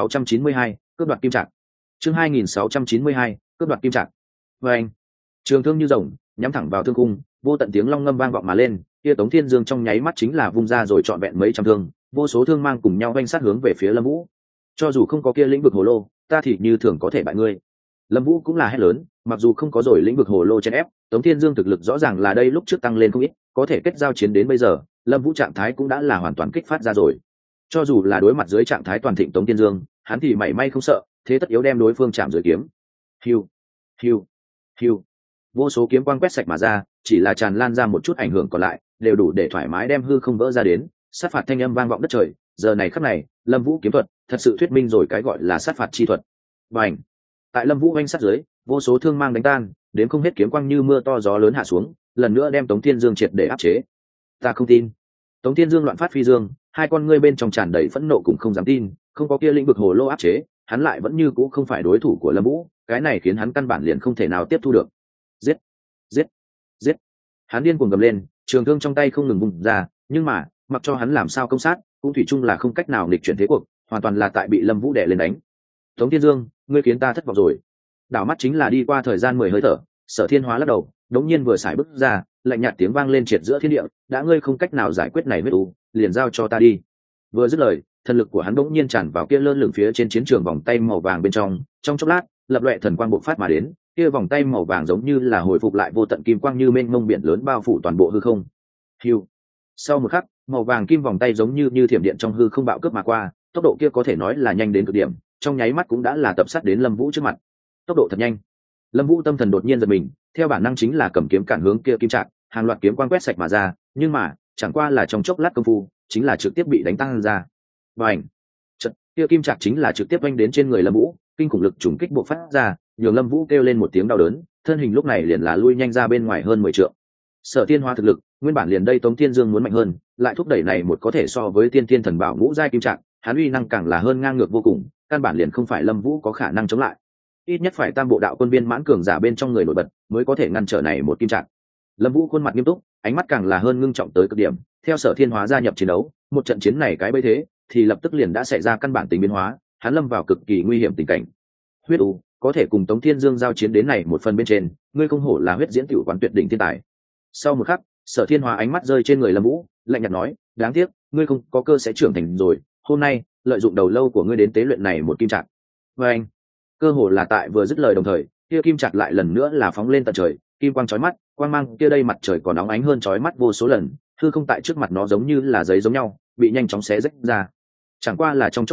2692, cướp đoạt kim trạc. Chương 2692, cướp đoạt kim trạc. Oeng! Trường thương như rồng, nhắm thẳng vào thương cung, vô tận tiếng long ngâm vang vọng mà lên, kia Tống Thiên Dương trong nháy mắt chính là vung ra rồi trọn vẹn mấy trăm thương, vô số thương mang cùng nhau vanh sát hướng về phía Lâm Vũ. Cho dù không có kia lĩnh vực hồ lô, ta thì như thường có thể bại ngươi. Lâm Vũ cũng là hét lớn, mặc dù không có rồi lĩnh vực hồ lô chèn ép, Tống Thiên Dương thực lực rõ ràng là đây lúc trước tăng lên không ít, có thể kết giao chiến đến bây giờ, Lâm Vũ trạng thái cũng đã là hoàn toàn kích phát ra rồi. Cho dù là đối mặt dưới trạng thái toàn thịnh Tống Thiên Dương, hắn thì mảy may không sợ, thế tất yếu đem đối phương chạm dưới kiếm. Hiu, hiu, hiu. Vô số kiếm quang quét sạch mà ra, chỉ là tràn lan ra một chút ảnh hưởng còn lại, đều đủ để thoải mái đem hư không vỡ ra đến, sát phạt thanh âm vang vọng đất trời, giờ này khắc này, Lâm Vũ kiếm thuật, thật sự thuyết minh rồi cái gọi là sát phạt chi thuật. Bành! Tại Lâm Vũ oanh sát dưới, vô số thương mang đánh tan, đến không hết kiếm quang như mưa to gió lớn hạ xuống, lần nữa đem Tống Thiên Dương triệt để áp chế. Ta không tin. Tống Thiên Dương loạn phát phi dương, hai con ngươi bên trong tràn đầy phẫn nộ cũng không dám tin, không có kia lĩnh vực hồ lô áp chế, hắn lại vẫn như cũ không phải đối thủ của Lâm Vũ, cái này khiến hắn căn bản liền không thể nào tiếp thu được. Giết, giết, giết. Hắn điên cuồng gầm lên, trường thương trong tay không ngừng vung ra, nhưng mà, mặc cho hắn làm sao công sát, cũng thủy chung là không cách nào nghịch chuyển thế cuộc, hoàn toàn là tại bị Lâm Vũ đè lên đánh. Tống Thiên Dương, ngươi khiến ta thất vọng rồi. Đảo mắt chính là đi qua thời gian 10 hơi thở, Sở Thiên Hóa lắc đầu, đống nhiên vừa xài bước ra, lạnh nhạt tiếng vang lên triệt giữa thiên địa, đã ngươi không cách nào giải quyết này huyết u, liền giao cho ta đi. Vừa dứt lời, thần lực của hắn đống nhiên tràn vào kia lơ lửng phía trên chiến trường vòng tay màu vàng bên trong chốc lát, lập loè thần quang bộc phát mà đến, kia vòng tay màu vàng giống như là hồi phục lại vô tận kim quang như mênh mông biển lớn bao phủ toàn bộ hư không. Hưu. Sau một khắc, màu vàng kim vòng tay giống như thiểm điện trong hư không bạo cướp mà qua, tốc độ kia có thể nói là nhanh đến cực điểm, trong nháy mắt cũng đã là tập sát đến Lâm Vũ trước mặt. Tốc độ thật nhanh. Lâm Vũ tâm thần đột nhiên giật mình, theo bản năng chính là cầm kiếm cản hướng kia kim trạc, hàng loạt kiếm quang quét sạch mà ra, nhưng mà, chẳng qua là trong chốc lát công phu, chính là trực tiếp bị đánh tăng ra. Bành! Chợt, kia kim trạc chính là trực tiếp vênh đến trên người Lâm Vũ, kinh khủng lực trùng kích bộc phát ra, nhường Lâm Vũ kêu lên một tiếng đau đớn, thân hình lúc này liền là lui nhanh ra bên ngoài hơn 10 trượng. Sở Thiên Hóa thực lực, nguyên bản liền đây Tống Thiên Dương muốn mạnh hơn, lại thúc đẩy này một có thể so với tiên thiên thần bảo ngũ giai kim trạc, hắn uy năng càng là hơn ngang ngược vô cùng, căn bản liền không phải Lâm Vũ có khả năng chống lại. Ít nhất phải tam bộ đạo quân viên mãn cường giả bên trong người nổi bật, mới có thể ngăn trở này một kim trạc. Lâm Vũ khuôn mặt nghiêm túc, ánh mắt càng là hơn ngưng trọng tới cực điểm, theo Sở Thiên Hóa gia nhập chiến đấu, một trận chiến này cái bấy thế, thì lập tức liền đã xảy ra căn bản tính biến hóa, hắn lâm vào cực kỳ nguy hiểm tình cảnh. Huyết u, có thể cùng Tống Thiên Dương giao chiến đến này một phần bên trên, ngươi không hổ là huyết diễn tiểu quán tuyệt đỉnh thiên tài. Sau một khắc, Sở Thiên Hóa ánh mắt rơi trên người Lâm Vũ, lạnh nhạt nói, đáng tiếc, ngươi không có cơ sẽ trưởng thành rồi, hôm nay, lợi dụng đầu lâu của ngươi đến tế luyện này một kim trạc. Và anh, cơ hồ là tại vừa dứt lời đồng thời, kia kim trạc lại lần nữa là phóng lên tận trời, kim quang chói mắt, quang mang kia đây mặt trời còn nóng ánh hơn chói mắt vô số lần, hư không tại trước mặt nó giống như là giấy giống nhau, bị nhanh chóng xé rách ra. Chẳng qua là trong chốc lát,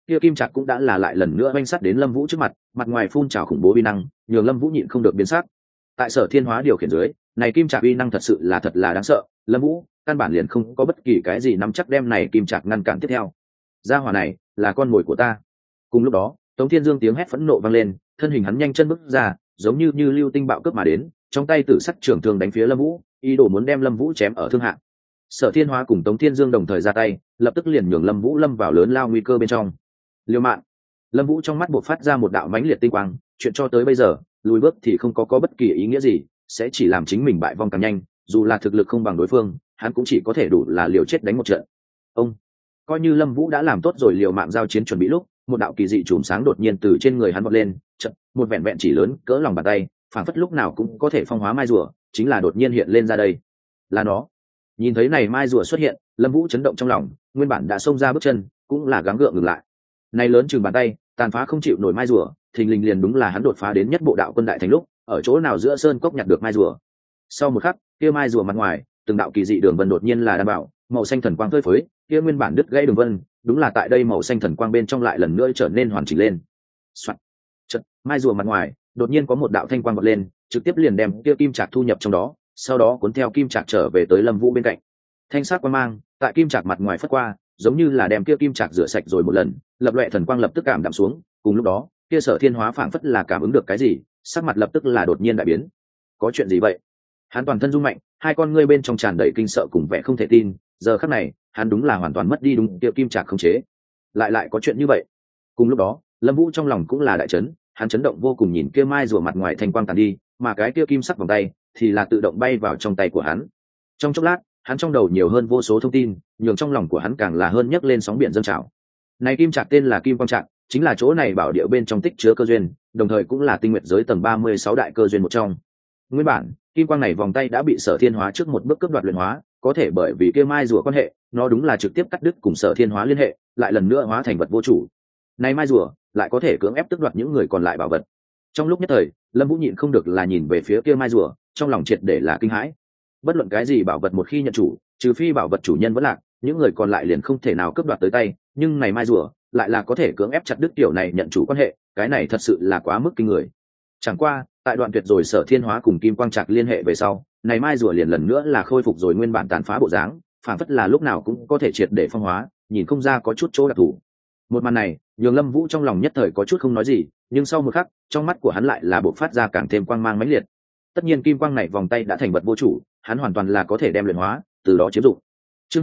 kia kim trạc cũng đã là lại lần nữa oanh sắt đến lâm vũ trước mặt, mặt ngoài phun trào khủng bố uy năng nhường lâm vũ nhịn không được biến sắc. Tại Sở Thiên Hóa điều khiển dưới, này kim trạc uy năng thật sự là đáng sợ, lâm vũ căn bản liền không có bất kỳ cái gì nắm chắc đem này kim trạc ngăn cản tiếp theo. Gia hỏa này là con mồi của ta. Cùng lúc đó Tống Thiên Dương tiếng hét phẫn nộ vang lên, thân hình hắn nhanh chân bước ra, giống như lưu tinh bạo cướp mà đến, trong tay tử sắc trường thương đánh phía lâm vũ, ý đồ muốn đem lâm vũ chém ở thương hạng. Sở Thiên Hóa cùng Tống Thiên Dương đồng thời ra tay, lập tức liền nhường lâm vũ lâm vào lớn lao nguy cơ bên trong. Liêu mạng. Lâm vũ trong mắt buộc phát ra một đạo mãnh liệt tinh quang, chuyện cho tới bây giờ lùi bước thì không có bất kỳ ý nghĩa gì, sẽ chỉ làm chính mình bại vong càng nhanh. Dù là thực lực không bằng đối phương, hắn cũng chỉ có thể đủ là liều chết đánh một trận. Ông coi như lâm vũ đã làm tốt rồi liều mạng giao chiến chuẩn bị lúc, một đạo kỳ dị chùm sáng đột nhiên từ trên người hắn vọt lên, chợt một vẹn vẹn chỉ lớn cỡ lòng bàn tay, phảng phất lúc nào cũng có thể phong hóa mai rùa, chính là đột nhiên hiện lên ra đây. Là nó. Nhìn thấy này mai rùa xuất hiện, lâm vũ chấn động trong lòng, nguyên bản đã xông ra bước chân cũng là gắng gượng ngừng lại. Này lớn chừng bàn tay, tàn phá không chịu nổi mai rùa, thình lình liền đúng là hắn đột phá đến nhất bộ đạo quân đại thành lúc, ở chỗ nào giữa sơn cốc nhặt được mai rùa. Sau một khắc, kia mai rùa mặt ngoài, từng đạo kỳ dị đường vân đột nhiên là đảm bảo, màu xanh thần quang phơi phới, kia nguyên bản đứt gãy đường vân, đúng là tại đây màu xanh thần quang bên trong lại lần nữa trở nên hoàn chỉnh lên. Soạt. Chợt, mai rùa mặt ngoài, đột nhiên có một đạo thanh quang vọt lên, trực tiếp liền đem kia kim trạc thu nhập trong đó, sau đó cuốn theo kim trạc trở về tới lâm vũ bên cạnh. Thanh sắc quang mang tại kim trạc mặt ngoài phất qua, giống như là đem kia kim trạc rửa sạch rồi một lần, lập loè thần quang lập tức cảm đạm xuống. Cùng lúc đó, kia Sở Thiên Hóa phảng phất là cảm ứng được cái gì, sắc mặt lập tức là đột nhiên đại biến. Có chuyện gì vậy? Hắn toàn thân rung mạnh, hai con ngươi bên trong tràn đầy kinh sợ cùng vẻ không thể tin. Giờ khắc này, hắn đúng là hoàn toàn mất đi đúng kia kim trạc không chế. Lại có chuyện như vậy? Cùng lúc đó, lâm vũ trong lòng cũng là đại chấn, hắn chấn động vô cùng nhìn kia mai rùa mặt ngoài thanh quang tàn đi, mà cái kia kim sắc vòng tay thì là tự động bay vào trong tay của hắn. Trong chốc lát, hắn trong đầu nhiều hơn vô số thông tin, nhường trong lòng của hắn càng là hơn nhấc lên sóng biển dâng trào. Này kim trạc tên là Kim Quang Trạc, chính là chỗ này bảo địa bên trong tích chứa cơ duyên, đồng thời cũng là tinh nguyệt giới tầng 36 đại cơ duyên một trong. Nguyên bản, kim quang này vòng tay đã bị Sở Thiên Hóa trước một bước cướp đoạt luyện hóa, có thể bởi vì kia mai rùa quan hệ, nó đúng là trực tiếp cắt đứt cùng Sở Thiên Hóa liên hệ, lại lần nữa hóa thành vật vô chủ. Này mai rùa lại có thể cưỡng ép tước đoạt những người còn lại bảo vật. Trong lúc nhất thời, Lâm Vũ nhịn không được là nhìn về phía kia mai rùa, trong lòng triệt để là kinh hãi. Bất luận cái gì bảo vật một khi nhận chủ, trừ phi bảo vật chủ nhân vẫn lạc, những người còn lại liền không thể nào cướp đoạt tới tay, nhưng này mai rùa lại là có thể cưỡng ép chặt đứt tiểu này nhận chủ quan hệ, cái này thật sự là quá mức kinh người. Chẳng qua, tại đoạn tuyệt rồi Sở Thiên Hóa cùng Kim Quang Trạc liên hệ về sau, này mai rùa liền lần nữa là khôi phục rồi nguyên bản tàn phá bộ dáng, phản phất là lúc nào cũng có thể triệt để phong hóa, nhìn không ra có chút chỗ đặc thù. Một màn này, nhường Lâm Vũ trong lòng nhất thời có chút không nói gì, nhưng sau một khắc, trong mắt của hắn lại là bộc phát ra càng thêm quang mang mãnh liệt. Tất nhiên kim quang này vòng tay đã thành vật vô chủ, hắn hoàn toàn là có thể đem luyện hóa, từ đó chiếm dụng. Chương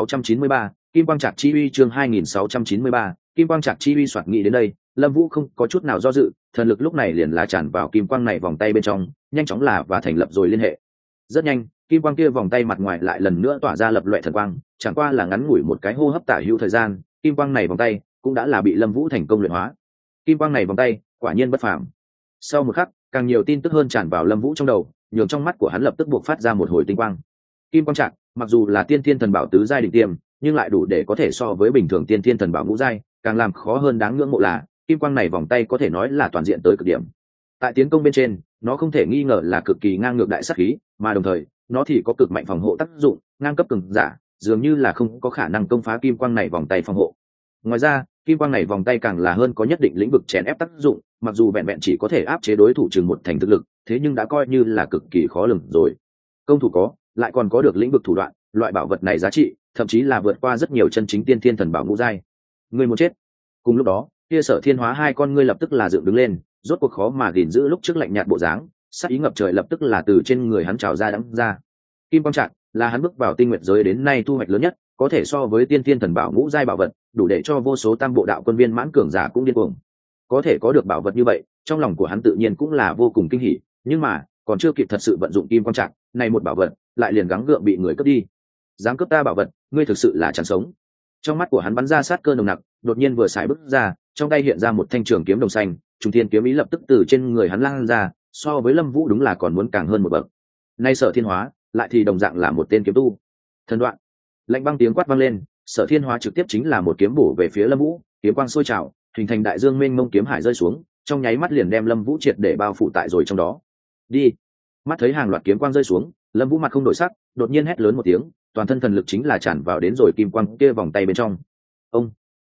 2693, Kim Quang Trạc chi uy. Chương 2693, Kim Quang Trạc chi uy. Soạt nghĩ đến đây, Lâm Vũ không có chút nào do dự, thần lực lúc này liền là tràn vào kim quang này vòng tay bên trong, nhanh chóng là và thành lập rồi liên hệ. Rất nhanh, kim quang kia vòng tay mặt ngoài lại lần nữa tỏa ra lập loè thần quang, chẳng qua là ngắn ngủi một cái hô hấp tả hữu thời gian, kim quang này vòng tay cũng đã là bị Lâm Vũ thành công luyện hóa. Kim quang này vòng tay, quả nhiên bất phàm. Sau một khắc, càng nhiều tin tức hơn tràn vào Lâm Vũ trong đầu, nhường trong mắt của hắn lập tức buộc phát ra một hồi tinh quang. Kim Quang Trạc, mặc dù là tiên thiên thần bảo tứ giai đỉnh tiêm, nhưng lại đủ để có thể so với bình thường tiên thiên thần bảo ngũ giai, càng làm khó hơn đáng ngưỡng mộ là kim quang này vòng tay có thể nói là toàn diện tới cực điểm. Tại tiến công bên trên, nó không thể nghi ngờ là cực kỳ ngang ngược đại sát khí, mà đồng thời, nó thì có cực mạnh phòng hộ tác dụng, ngang cấp cường giả, dường như là không có khả năng công phá kim quang này vòng tay phòng hộ. Ngoài ra, kim quang này vòng tay càng là hơn có nhất định lĩnh vực chèn ép tác dụng, mặc dù vẹn vẹn chỉ có thể áp chế đối thủ chừng một thành thực lực, thế nhưng đã coi như là cực kỳ khó lường rồi. Công thủ có, lại còn có được lĩnh vực thủ đoạn, loại bảo vật này giá trị thậm chí là vượt qua rất nhiều chân chính tiên thiên thần bảo ngũ giai. Người muốn chết. Cùng lúc đó, kia Sở Thiên Hóa hai con ngươi lập tức là dựng đứng lên, rốt cuộc khó mà gìn giữ lúc trước lạnh nhạt bộ dáng, sát ý ngập trời lập tức là từ trên người hắn trào ra đắng ra. Kim Quang Trạc là hắn bước vào tinh nguyệt giới đến nay thu hoạch lớn nhất, có thể so với tiên thiên thần bảo ngũ giai bảo vật, đủ để cho vô số tam bộ đạo quân viên mãn cường giả cũng điên cuồng. Có thể có được bảo vật như vậy, trong lòng của hắn tự nhiên cũng là vô cùng kinh hỉ, nhưng mà còn chưa kịp thật sự vận dụng Kim Quang Trạc, này một bảo vật lại liền gắng gượng bị người cướp đi. Dám cướp ta bảo vật, ngươi thực sự là chẳng sống. Trong mắt của hắn bắn ra sát cơ nồng nặc, đột nhiên vừa xài bước ra, trong tay hiện ra một thanh trường kiếm đồng xanh, trùng thiên kiếm ý lập tức từ trên người hắn lan ra, so với Lâm Vũ đúng là còn muốn càng hơn một bậc. Nay Sở Thiên Hóa lại thì đồng dạng là một tên kiếm tu. Thần đoạn. Lạnh băng tiếng quát vang lên, Sở Thiên Hóa trực tiếp chính là một kiếm bổ về phía Lâm Vũ, kiếm quang sôi trào, hình thành đại dương mênh mông kiếm hải rơi xuống, trong nháy mắt liền đem Lâm Vũ triệt để bao phủ tại rồi trong đó. Đi. Mắt thấy hàng loạt kiếm quang rơi xuống, Lâm Vũ mặt không đổi sắc, đột nhiên hét lớn một tiếng, toàn thân thần lực chính là tràn vào đến rồi kim quang kia vòng tay bên trong. Ông.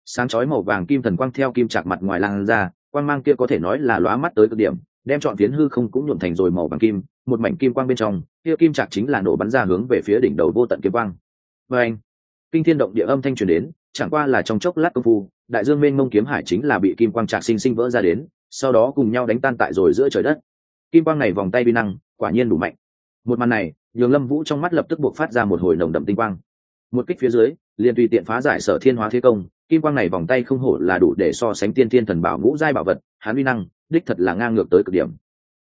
sáng chói màu vàng kim thần quang theo kim trạc mặt ngoài lan ra, quang mang kia có thể nói là lóa mắt tới cực điểm, đem trọn phiến hư không cũng nhuộm thành rồi màu vàng kim, một mảnh kim quang bên trong kia kim trạc chính là nổ bắn ra hướng về phía đỉnh đầu vô tận kim quang. Và anh, kinh thiên động địa âm thanh truyền đến, chẳng qua là trong chốc lát công phu, đại dương mênh mông kiếm hải chính là bị kim quang trạc sinh sinh vỡ ra đến, sau đó cùng nhau đánh tan tại rồi giữa trời đất. Kim quang này vòng tay vi năng quả nhiên đủ mạnh. Một màn này nhường Lâm Vũ trong mắt lập tức buộc phát ra một hồi nồng đậm tinh quang. Một kích phía dưới liền tùy tiện phá giải Sở Thiên Hóa thế công, kim quang này vòng tay không hổ là đủ để so sánh tiên thiên thần bảo ngũ giai bảo vật, hắn uy năng đích thật là ngang ngược tới cực điểm.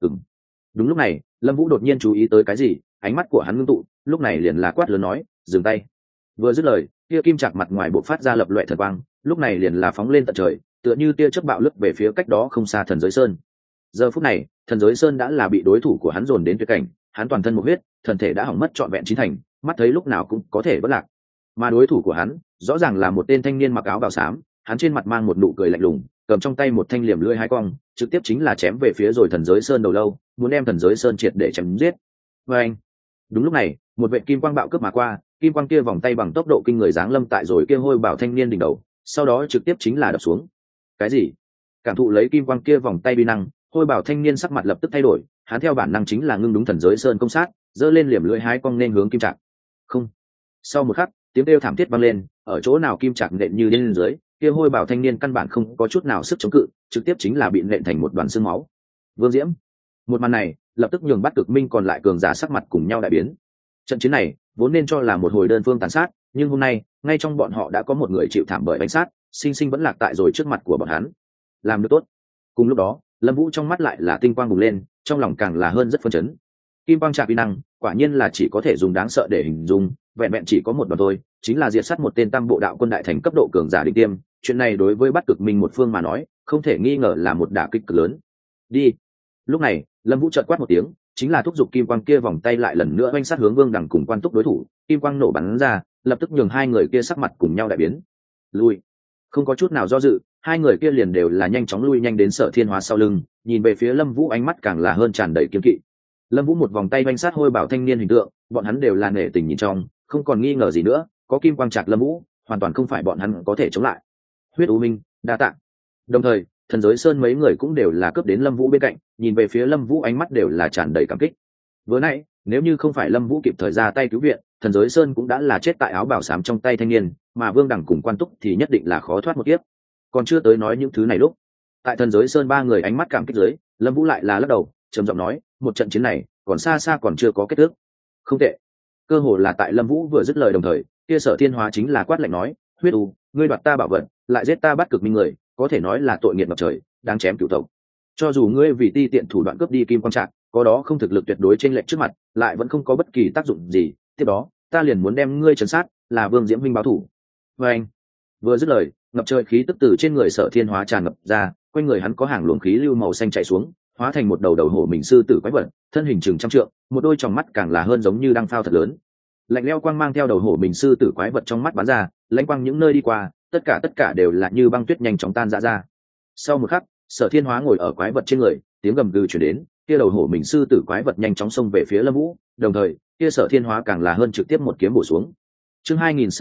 Đúng lúc này, Lâm Vũ đột nhiên chú ý tới cái gì, ánh mắt của hắn ngưng tụ, lúc này liền là quát lớn nói, dừng tay. Vừa dứt lời, kia kim trạc mặt ngoài bộc phát ra lập loè thần quang, lúc này liền là phóng lên tận trời, tựa như tia chớp bạo lướt về phía cách đó không xa Thần Giới Sơn. Giờ phút này, Thần Giới Sơn đã là bị đối thủ của hắn dồn đến tuyệt cảnh, hắn toàn thân một huyết, thần thể đã hỏng mất trọn vẹn chín thành, mắt thấy lúc nào cũng có thể vỡ lạc. Mà đối thủ của hắn, rõ ràng là một tên thanh niên mặc áo bào xám, hắn trên mặt mang một nụ cười lạnh lùng, cầm trong tay một thanh liềm lưỡi hai cong, trực tiếp chính là chém về phía rồi Thần Giới Sơn đầu lâu, muốn đem Thần Giới Sơn triệt để chém giết. Và anh, đúng lúc này, một vệ kim quang bạo cướp mà qua, kim quang kia vòng tay bằng tốc độ kinh người giáng lâm tại rồi kia hôi bảo thanh niên đỉnh đầu, sau đó trực tiếp chính là đập xuống. Cái gì? Cảm thụ lấy kim quang kia vòng tay bi năng, hôi bảo thanh niên sắc mặt lập tức thay đổi, hắn theo bản năng chính là ngưng đúng Thần Giới Sơn công sát, giơ lên liềm lưỡi hái cong nên hướng kim trạc. Không. Sau một khắc, tiếng kêu thảm thiết vang lên, ở chỗ nào kim trạc nện như lên dưới, kia hôi bảo thanh niên căn bản không có chút nào sức chống cự, trực tiếp chính là bị nện thành một đoàn xương máu. Vương Diễm. Một màn này, lập tức nhường Bát Cực Minh còn lại cường giả sắc mặt cùng nhau đại biến. Trận chiến này vốn nên cho là một hồi đơn phương tàn sát, nhưng hôm nay ngay trong bọn họ đã có một người chịu thảm bởi bánh sát, sinh sinh vẫn lạc tại rồi trước mặt của bọn hắn. Làm được tốt. Cùng lúc đó, Lâm Vũ trong mắt lại là tinh quang bùng lên, trong lòng càng là hơn rất phấn chấn. Kim quang trạc uy năng quả nhiên là chỉ có thể dùng đáng sợ để hình dung, vẹn vẹn chỉ có một đoạn thôi, chính là diệt sát một tên tam bộ đạo quân đại thành cấp độ cường giả đỉnh tiêm, chuyện này đối với Bát Cực Minh một phương mà nói không thể nghi ngờ là một đả kích cực lớn. Đi. Lúc này, Lâm Vũ chợt quát một tiếng, chính là thúc giục kim quang kia vòng tay lại lần nữa oanh sát hướng Vương Đằng cùng Quan Túc đối thủ, kim quang nổ bắn ra, lập tức nhường hai người kia sắc mặt cùng nhau đại biến. Lui. Không có chút nào do dự, hai người kia liền đều là nhanh chóng lui nhanh đến Sở Thiên Hóa sau lưng, nhìn về phía Lâm Vũ ánh mắt càng là hơn tràn đầy kiêng kỵ. Lâm Vũ một vòng tay oanh sát hôi bảo thanh niên hình tượng, bọn hắn đều là nể tình nhìn trong, không còn nghi ngờ gì nữa, có kim quang trạc Lâm Vũ, hoàn toàn không phải bọn hắn có thể chống lại. Huyết U Minh, đa tạ. Đồng thời, Thần Giới Sơn mấy người cũng đều là cướp đến Lâm Vũ bên cạnh, nhìn về phía Lâm Vũ ánh mắt đều là tràn đầy cảm kích. Vừa nãy, nếu như không phải Lâm Vũ kịp thời ra tay cứu viện, Thần Giới Sơn cũng đã là chết tại áo bào xám trong tay thanh niên, mà Vương Đẳng cùng Quan Túc thì nhất định là khó thoát một kiếp. Còn chưa tới nói những thứ này lúc, tại Thần Giới Sơn ba người ánh mắt cảm kích dưới, Lâm Vũ lại là lắc đầu, trầm giọng nói, một trận chiến này còn xa xa còn chưa có kết thúc. Không tệ. Cơ hồ là tại Lâm Vũ vừa dứt lời đồng thời, kia Sở Thiên Hóa chính là quát lạnh nói, Huyết U, ngươi đoạt ta bảo vật, lại giết ta Bát Cực Minh người, có thể nói là tội nghiệt ngập trời, đáng chém cửu tộc. Cho dù ngươi vì ti tiện thủ đoạn cướp đi kim quang trạc, có đó không thực lực tuyệt đối trên lệnh trước mặt, lại vẫn không có bất kỳ tác dụng gì, tiếp đó ta liền muốn đem ngươi trấn sát, là Vương Diễm Minh báo thủ. Và anh vừa dứt lời, ngập trời khí tức từ trên người Sở Thiên Hóa tràn ngập ra, quanh người hắn có hàng luồng khí lưu màu xanh chảy xuống, hóa thành một đầu đầu hổ mình sư tử quái vật, thân hình chừng trăm trượng, một đôi tròng mắt càng là hơn giống như đăng phao thật lớn. Lạnh lẽo quang mang theo đầu hổ mình sư tử quái vật trong mắt bắn ra, lãnh quang những nơi đi qua, tất cả đều là như băng tuyết nhanh chóng tan ra. Sau một khắc, Sở Thiên Hóa ngồi ở quái vật trên người, tiếng gầm gừ truyền đến, kia đầu hổ mình sư tử quái vật nhanh chóng xông về phía Lâm Vũ, đồng thời, kia Sở Thiên Hóa càng là hơn trực tiếp một kiếm bổ xuống. Chương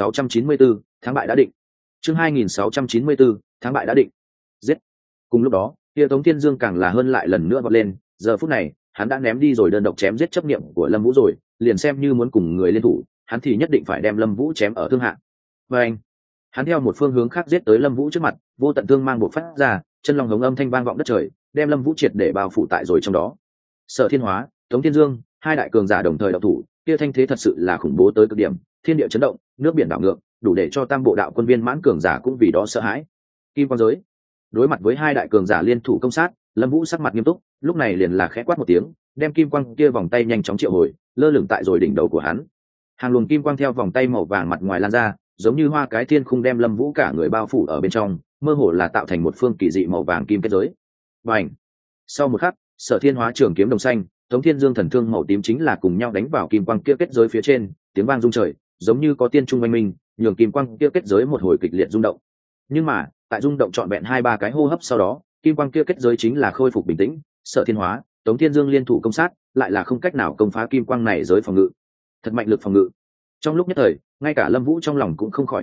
2694, thắng bại đã định. Chương 2694, thắng bại đã định. Giết. Cùng lúc đó, kia Tống Thiên Dương càng là hơn lại lần nữa vọt lên, giờ phút này, hắn đã ném đi rồi đơn độc chém giết chấp niệm của Lâm Vũ rồi, liền xem như muốn cùng người liên thủ, hắn thì nhất định phải đem Lâm Vũ chém ở thương hạ. Và anh, hắn theo một phương hướng khác giết tới Lâm Vũ trước mặt, vô tận thương mang bộc phát ra, chân long hống âm thanh vang vọng đất trời, đem Lâm Vũ triệt để bao phủ tại rồi trong đó. Sở Thiên Hóa, Tống Thiên Dương, hai đại cường giả đồng thời động thủ, kia thanh thế thật sự là khủng bố tới cực điểm, thiên địa chấn động, nước biển đảo ngược, đủ để cho tam bộ đạo quân viên mãn cường giả cũng vì đó sợ hãi. Kim Quang Giới, đối mặt với hai đại cường giả liên thủ công sát, Lâm Vũ sắc mặt nghiêm túc, lúc này liền là khẽ quát một tiếng, đem kim quang kia vòng tay nhanh chóng triệu hồi, lơ lửng tại rồi đỉnh đầu của hắn. Hàng luồng kim quang theo vòng tay màu vàng mặt ngoài lan ra, giống như hoa cái thiên khung đem Lâm Vũ cả người bao phủ ở bên trong, mơ hồ là tạo thành một phương kỳ dị màu vàng kim kết giới. Bành! Sau một khắc, Sở Thiên Hóa trường kiếm đồng xanh, Tống Thiên Dương thần thương màu tím chính là cùng nhau đánh vào kim quang kia kết giới phía trên, tiếng vang rung trời, giống như có tiên trung oanh minh, nhường kim quang kia kết giới một hồi kịch liệt rung động. Nhưng mà, tại rung động trọn vẹn 2-3 cái hô hấp sau đó, kim quang kia kết giới chính là khôi phục bình tĩnh, Sở Thiên Hóa, Tống Thiên Dương liên thủ công sát, lại là không cách nào công phá kim quang này giới phòng ngự. Thật mạnh lực phòng ngự. Trong lúc nhất thời, ngay cả Lâm Vũ trong lòng cũng không khỏi chấn động,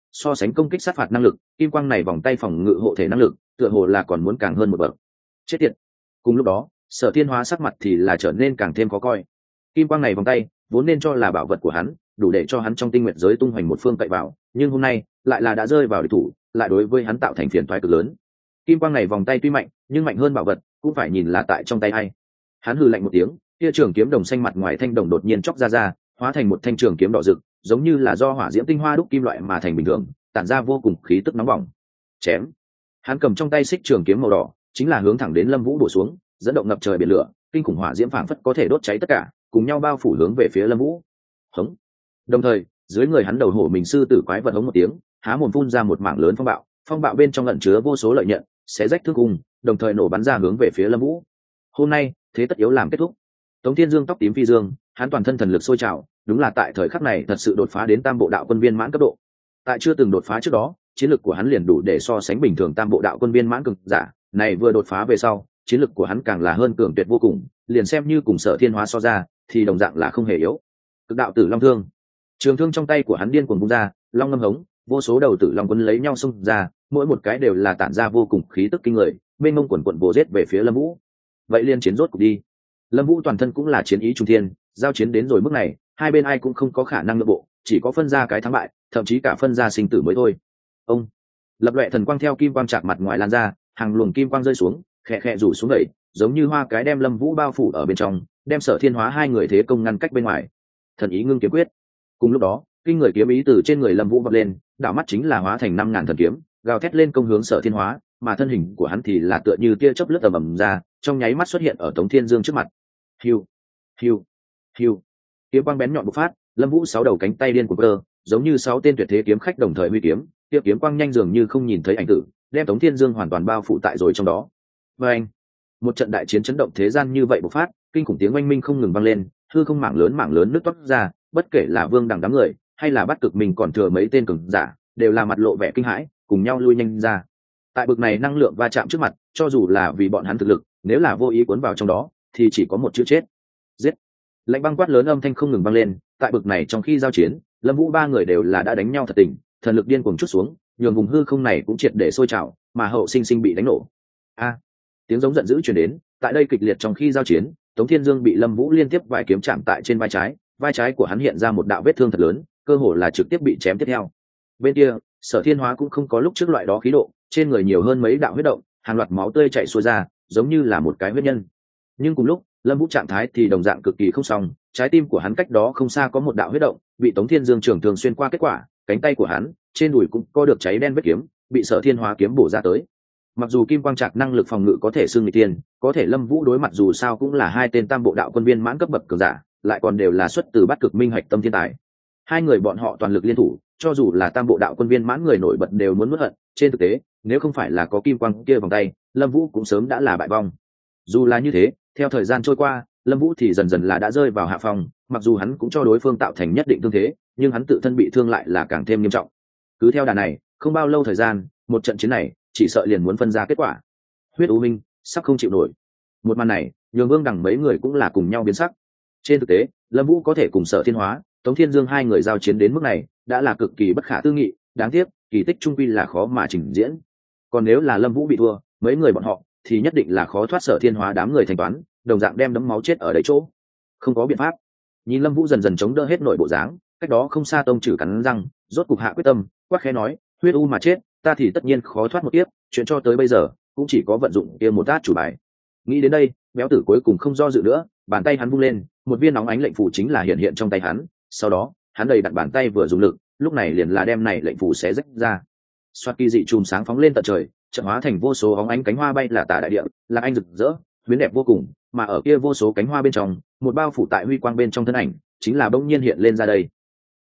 so sánh công kích sát phạt năng lực, kim quang này vòng tay phòng ngự hộ thể năng lực tựa hồ là còn muốn càng hơn một bậc. Chết tiệt. Cùng lúc đó Sở Thiên Hóa sắc mặt thì là trở nên càng thêm khó coi. Kim quang này vòng tay vốn nên cho là bảo vật của hắn, đủ để cho hắn trong tinh nguyện giới tung hoành một phương cậy vào, nhưng hôm nay lại là đã rơi vào địch thủ, lại đối với hắn tạo thành phiền toái cực lớn. Kim quang này vòng tay tuy mạnh, nhưng mạnh hơn bảo vật cũng phải nhìn là tại trong tay ai. Hắn hừ lạnh một tiếng, kia trường kiếm đồng xanh mặt ngoài thanh đồng đột nhiên chóc ra, hóa thành một thanh trường kiếm đỏ rực, giống như là do hỏa diễm tinh hoa đúc kim loại mà thành bình thường, tản ra vô cùng khí tức nóng bỏng. Chém. Hắn cầm trong tay xích trường kiếm màu đỏ, chính là hướng thẳng đến Lâm Vũ bổ xuống, dẫn động ngập trời biển lửa, kinh khủng hỏa diễm phảng phất có thể đốt cháy tất cả, cùng nhau bao phủ hướng về phía Lâm Vũ. Hống. Đồng thời, dưới người hắn đầu hổ mình sư tử quái vật hống một tiếng, há mồm phun ra một mảng lớn phong bạo bên trong ẩn chứa vô số lợi nhận, xé rách thương cung, đồng thời nổ bắn ra hướng về phía Lâm Vũ. Hôm nay, thế tất yếu làm kết thúc. Tống Thiên Dương tóc tím phi dương, hắn toàn thân thần lực sôi trào, đúng là tại thời khắc này thật sự đột phá đến tam bộ đạo quân viên mãn cấp độ. Tại chưa từng đột phá trước đó, chiến lực của hắn liền đủ để so sánh bình thường tam bộ đạo quân viên mãn cường giả, này vừa đột phá về sau, chiến lực của hắn càng là hơn cường tuyệt vô cùng, liền xem như cùng Sở Thiên Hóa so ra, thì đồng dạng là không hề yếu. Cực đạo tử long thương, trường thương trong tay của hắn điên cuồng vung ra, long ngâm hống, vô số đầu tử long quấn lấy nhau xung ra, mỗi một cái đều là tản ra vô cùng khí tức kinh người, mênh mông quần quần vồ giết về phía Lâm Vũ. Vậy liên chiến rốt cục đi. Lâm Vũ toàn thân cũng là chiến ý trung thiên, giao chiến đến rồi mức này, hai bên ai cũng không có khả năng nhượng bộ, chỉ có phân ra cái thắng bại, thậm chí cả phân ra sinh tử mới thôi. Ông lập loè thần quang theo kim quang chạc mặt ngoài lan ra, hàng luồng kim quang rơi xuống, khẽ khẽ rủ xuống đẩy, giống như hoa cái đem Lâm Vũ bao phủ ở bên trong, đem Sở Thiên Hóa hai người thế công ngăn cách bên ngoài. Thần ý ngưng kiếm quyết. Cùng lúc đó, kinh người kiếm ý từ trên người Lâm Vũ vọt lên, đạo mắt chính là hóa thành 5000 thần kiếm, gào thét lên công hướng Sở Thiên Hóa, mà thân hình của hắn thì là tựa như tia chớp lướt ầm ra, trong nháy mắt xuất hiện ở Tống Thiên Dương trước mặt. Hiu, hiu, hiu. Kiếm quang bén nhọn bộc phát, Lâm Vũ sáu đầu cánh tay điên cuồng cơ, giống như sáu tên tuyệt thế kiếm khách đồng thời huy kiếm, tiếp kiếm quang nhanh dường như không nhìn thấy ảnh tử, đem Tống Thiên Dương hoàn toàn bao phủ tại rồi trong đó. Oeng! Một trận đại chiến chấn động thế gian như vậy bộc phát, kinh khủng tiếng oanh minh không ngừng vang lên, hư không mảng lớn nứt toát ra, bất kể là Vương Đẳng đám người, hay là Bát Cực mình còn thừa mấy tên cường giả, đều là mặt lộ vẻ kinh hãi, cùng nhau lui nhanh ra. Tại bực này năng lượng va chạm trước mặt, cho dù là vì bọn hắn thực lực, nếu là vô ý cuốn vào trong đó, thì chỉ có một chữ chết. Giết! Lạnh băng quát lớn âm thanh không ngừng vang lên, tại bực này trong khi giao chiến, Lâm Vũ ba người đều là đã đánh nhau thật tình, thần lực điên cuồng trút xuống, nhường vùng hư không này cũng triệt để sôi trào, mà hậu sinh bị đánh nổ. A! Tiếng giống giận dữ truyền đến, tại đây kịch liệt trong khi giao chiến, Tống Thiên Dương bị Lâm Vũ liên tiếp vài kiếm chạm tại trên vai trái của hắn hiện ra một đạo vết thương thật lớn, cơ hồ là trực tiếp bị chém tiếp theo. Bên kia, Sở Thiên Hóa cũng không có lúc trước loại đó khí độ, trên người nhiều hơn mấy đạo huyết động, hàng loạt máu tươi chảy xuôi ra, giống như là một cái huyết nhân. Nhưng cùng lúc, Lâm Vũ trạng thái thì đồng dạng cực kỳ không xong, trái tim của hắn cách đó không xa có một đạo huyết động, bị Tống Thiên Dương trường thường xuyên qua kết quả, cánh tay của hắn, trên đùi cũng có được cháy đen vết kiếm, bị Sở Thiên Hóa kiếm bổ ra tới. Mặc dù kim quang trạc năng lực phòng ngự có thể xưng người tiên, có thể Lâm Vũ đối mặt dù sao cũng là hai tên tam bộ đạo quân viên mãn cấp bậc cường giả, lại còn đều là xuất từ Bát Cực Minh Hạch Tâm thiên tài. Hai người bọn họ toàn lực liên thủ, cho dù là tam bộ đạo quân viên mãn người nổi bật đều muốn nuốt hận, trên thực tế, nếu không phải là có kim quang kia vòng tay, Lâm Vũ cũng sớm đã là bại vong. Dù là như thế, theo thời gian trôi qua, Lâm Vũ thì dần dần là đã rơi vào hạ phong, mặc dù hắn cũng cho đối phương tạo thành nhất định thương thế, nhưng hắn tự thân bị thương lại là càng thêm nghiêm trọng. Cứ theo đà này, không bao lâu thời gian, một trận chiến này chỉ sợ liền muốn phân ra kết quả. Huyết U Minh sắp không chịu nổi. Một màn này, nhường Vương Đẳng mấy người cũng là cùng nhau biến sắc. Trên thực tế, Lâm Vũ có thể cùng Sở Thiên Hóa, Tống Thiên Dương hai người giao chiến đến mức này, đã là cực kỳ bất khả tư nghị, đáng tiếc, kỳ tích trung quy là khó mà trình diễn. Còn nếu là Lâm Vũ bị thua, mấy người bọn họ thì nhất định là khó thoát Sở Thiên Hóa đám người thanh toán, đồng dạng đem đấm máu chết ở đấy chỗ. Không có biện pháp. Nhìn Lâm Vũ dần dần chống đỡ hết nội bộ dáng, cách đó không xa Tông Trử cắn răng, rốt cục hạ quyết tâm, quát khẽ nói, huyết u mà chết, ta thì tất nhiên khó thoát một kiếp, chuyện cho tới bây giờ cũng chỉ có vận dụng kia một át chủ bài. Nghĩ đến đây, béo tử cuối cùng không do dự nữa, bàn tay hắn vung lên, một viên nóng ánh lệnh phù chính là hiện hiện trong tay hắn, sau đó, hắn đầy đặn bàn tay vừa dùng lực, lúc này liền là đem này lệnh phù xé rách ra. Soạt kỳ dị chùm sáng phóng lên tận trời, chợt hóa thành vô số óng ánh cánh hoa bay là tả đại địa, là anh rực rỡ, huyễn đẹp vô cùng, mà ở kia vô số cánh hoa bên trong, một bao phủ tại huy quang bên trong thân ảnh, chính là bỗng nhiên hiện lên ra đây.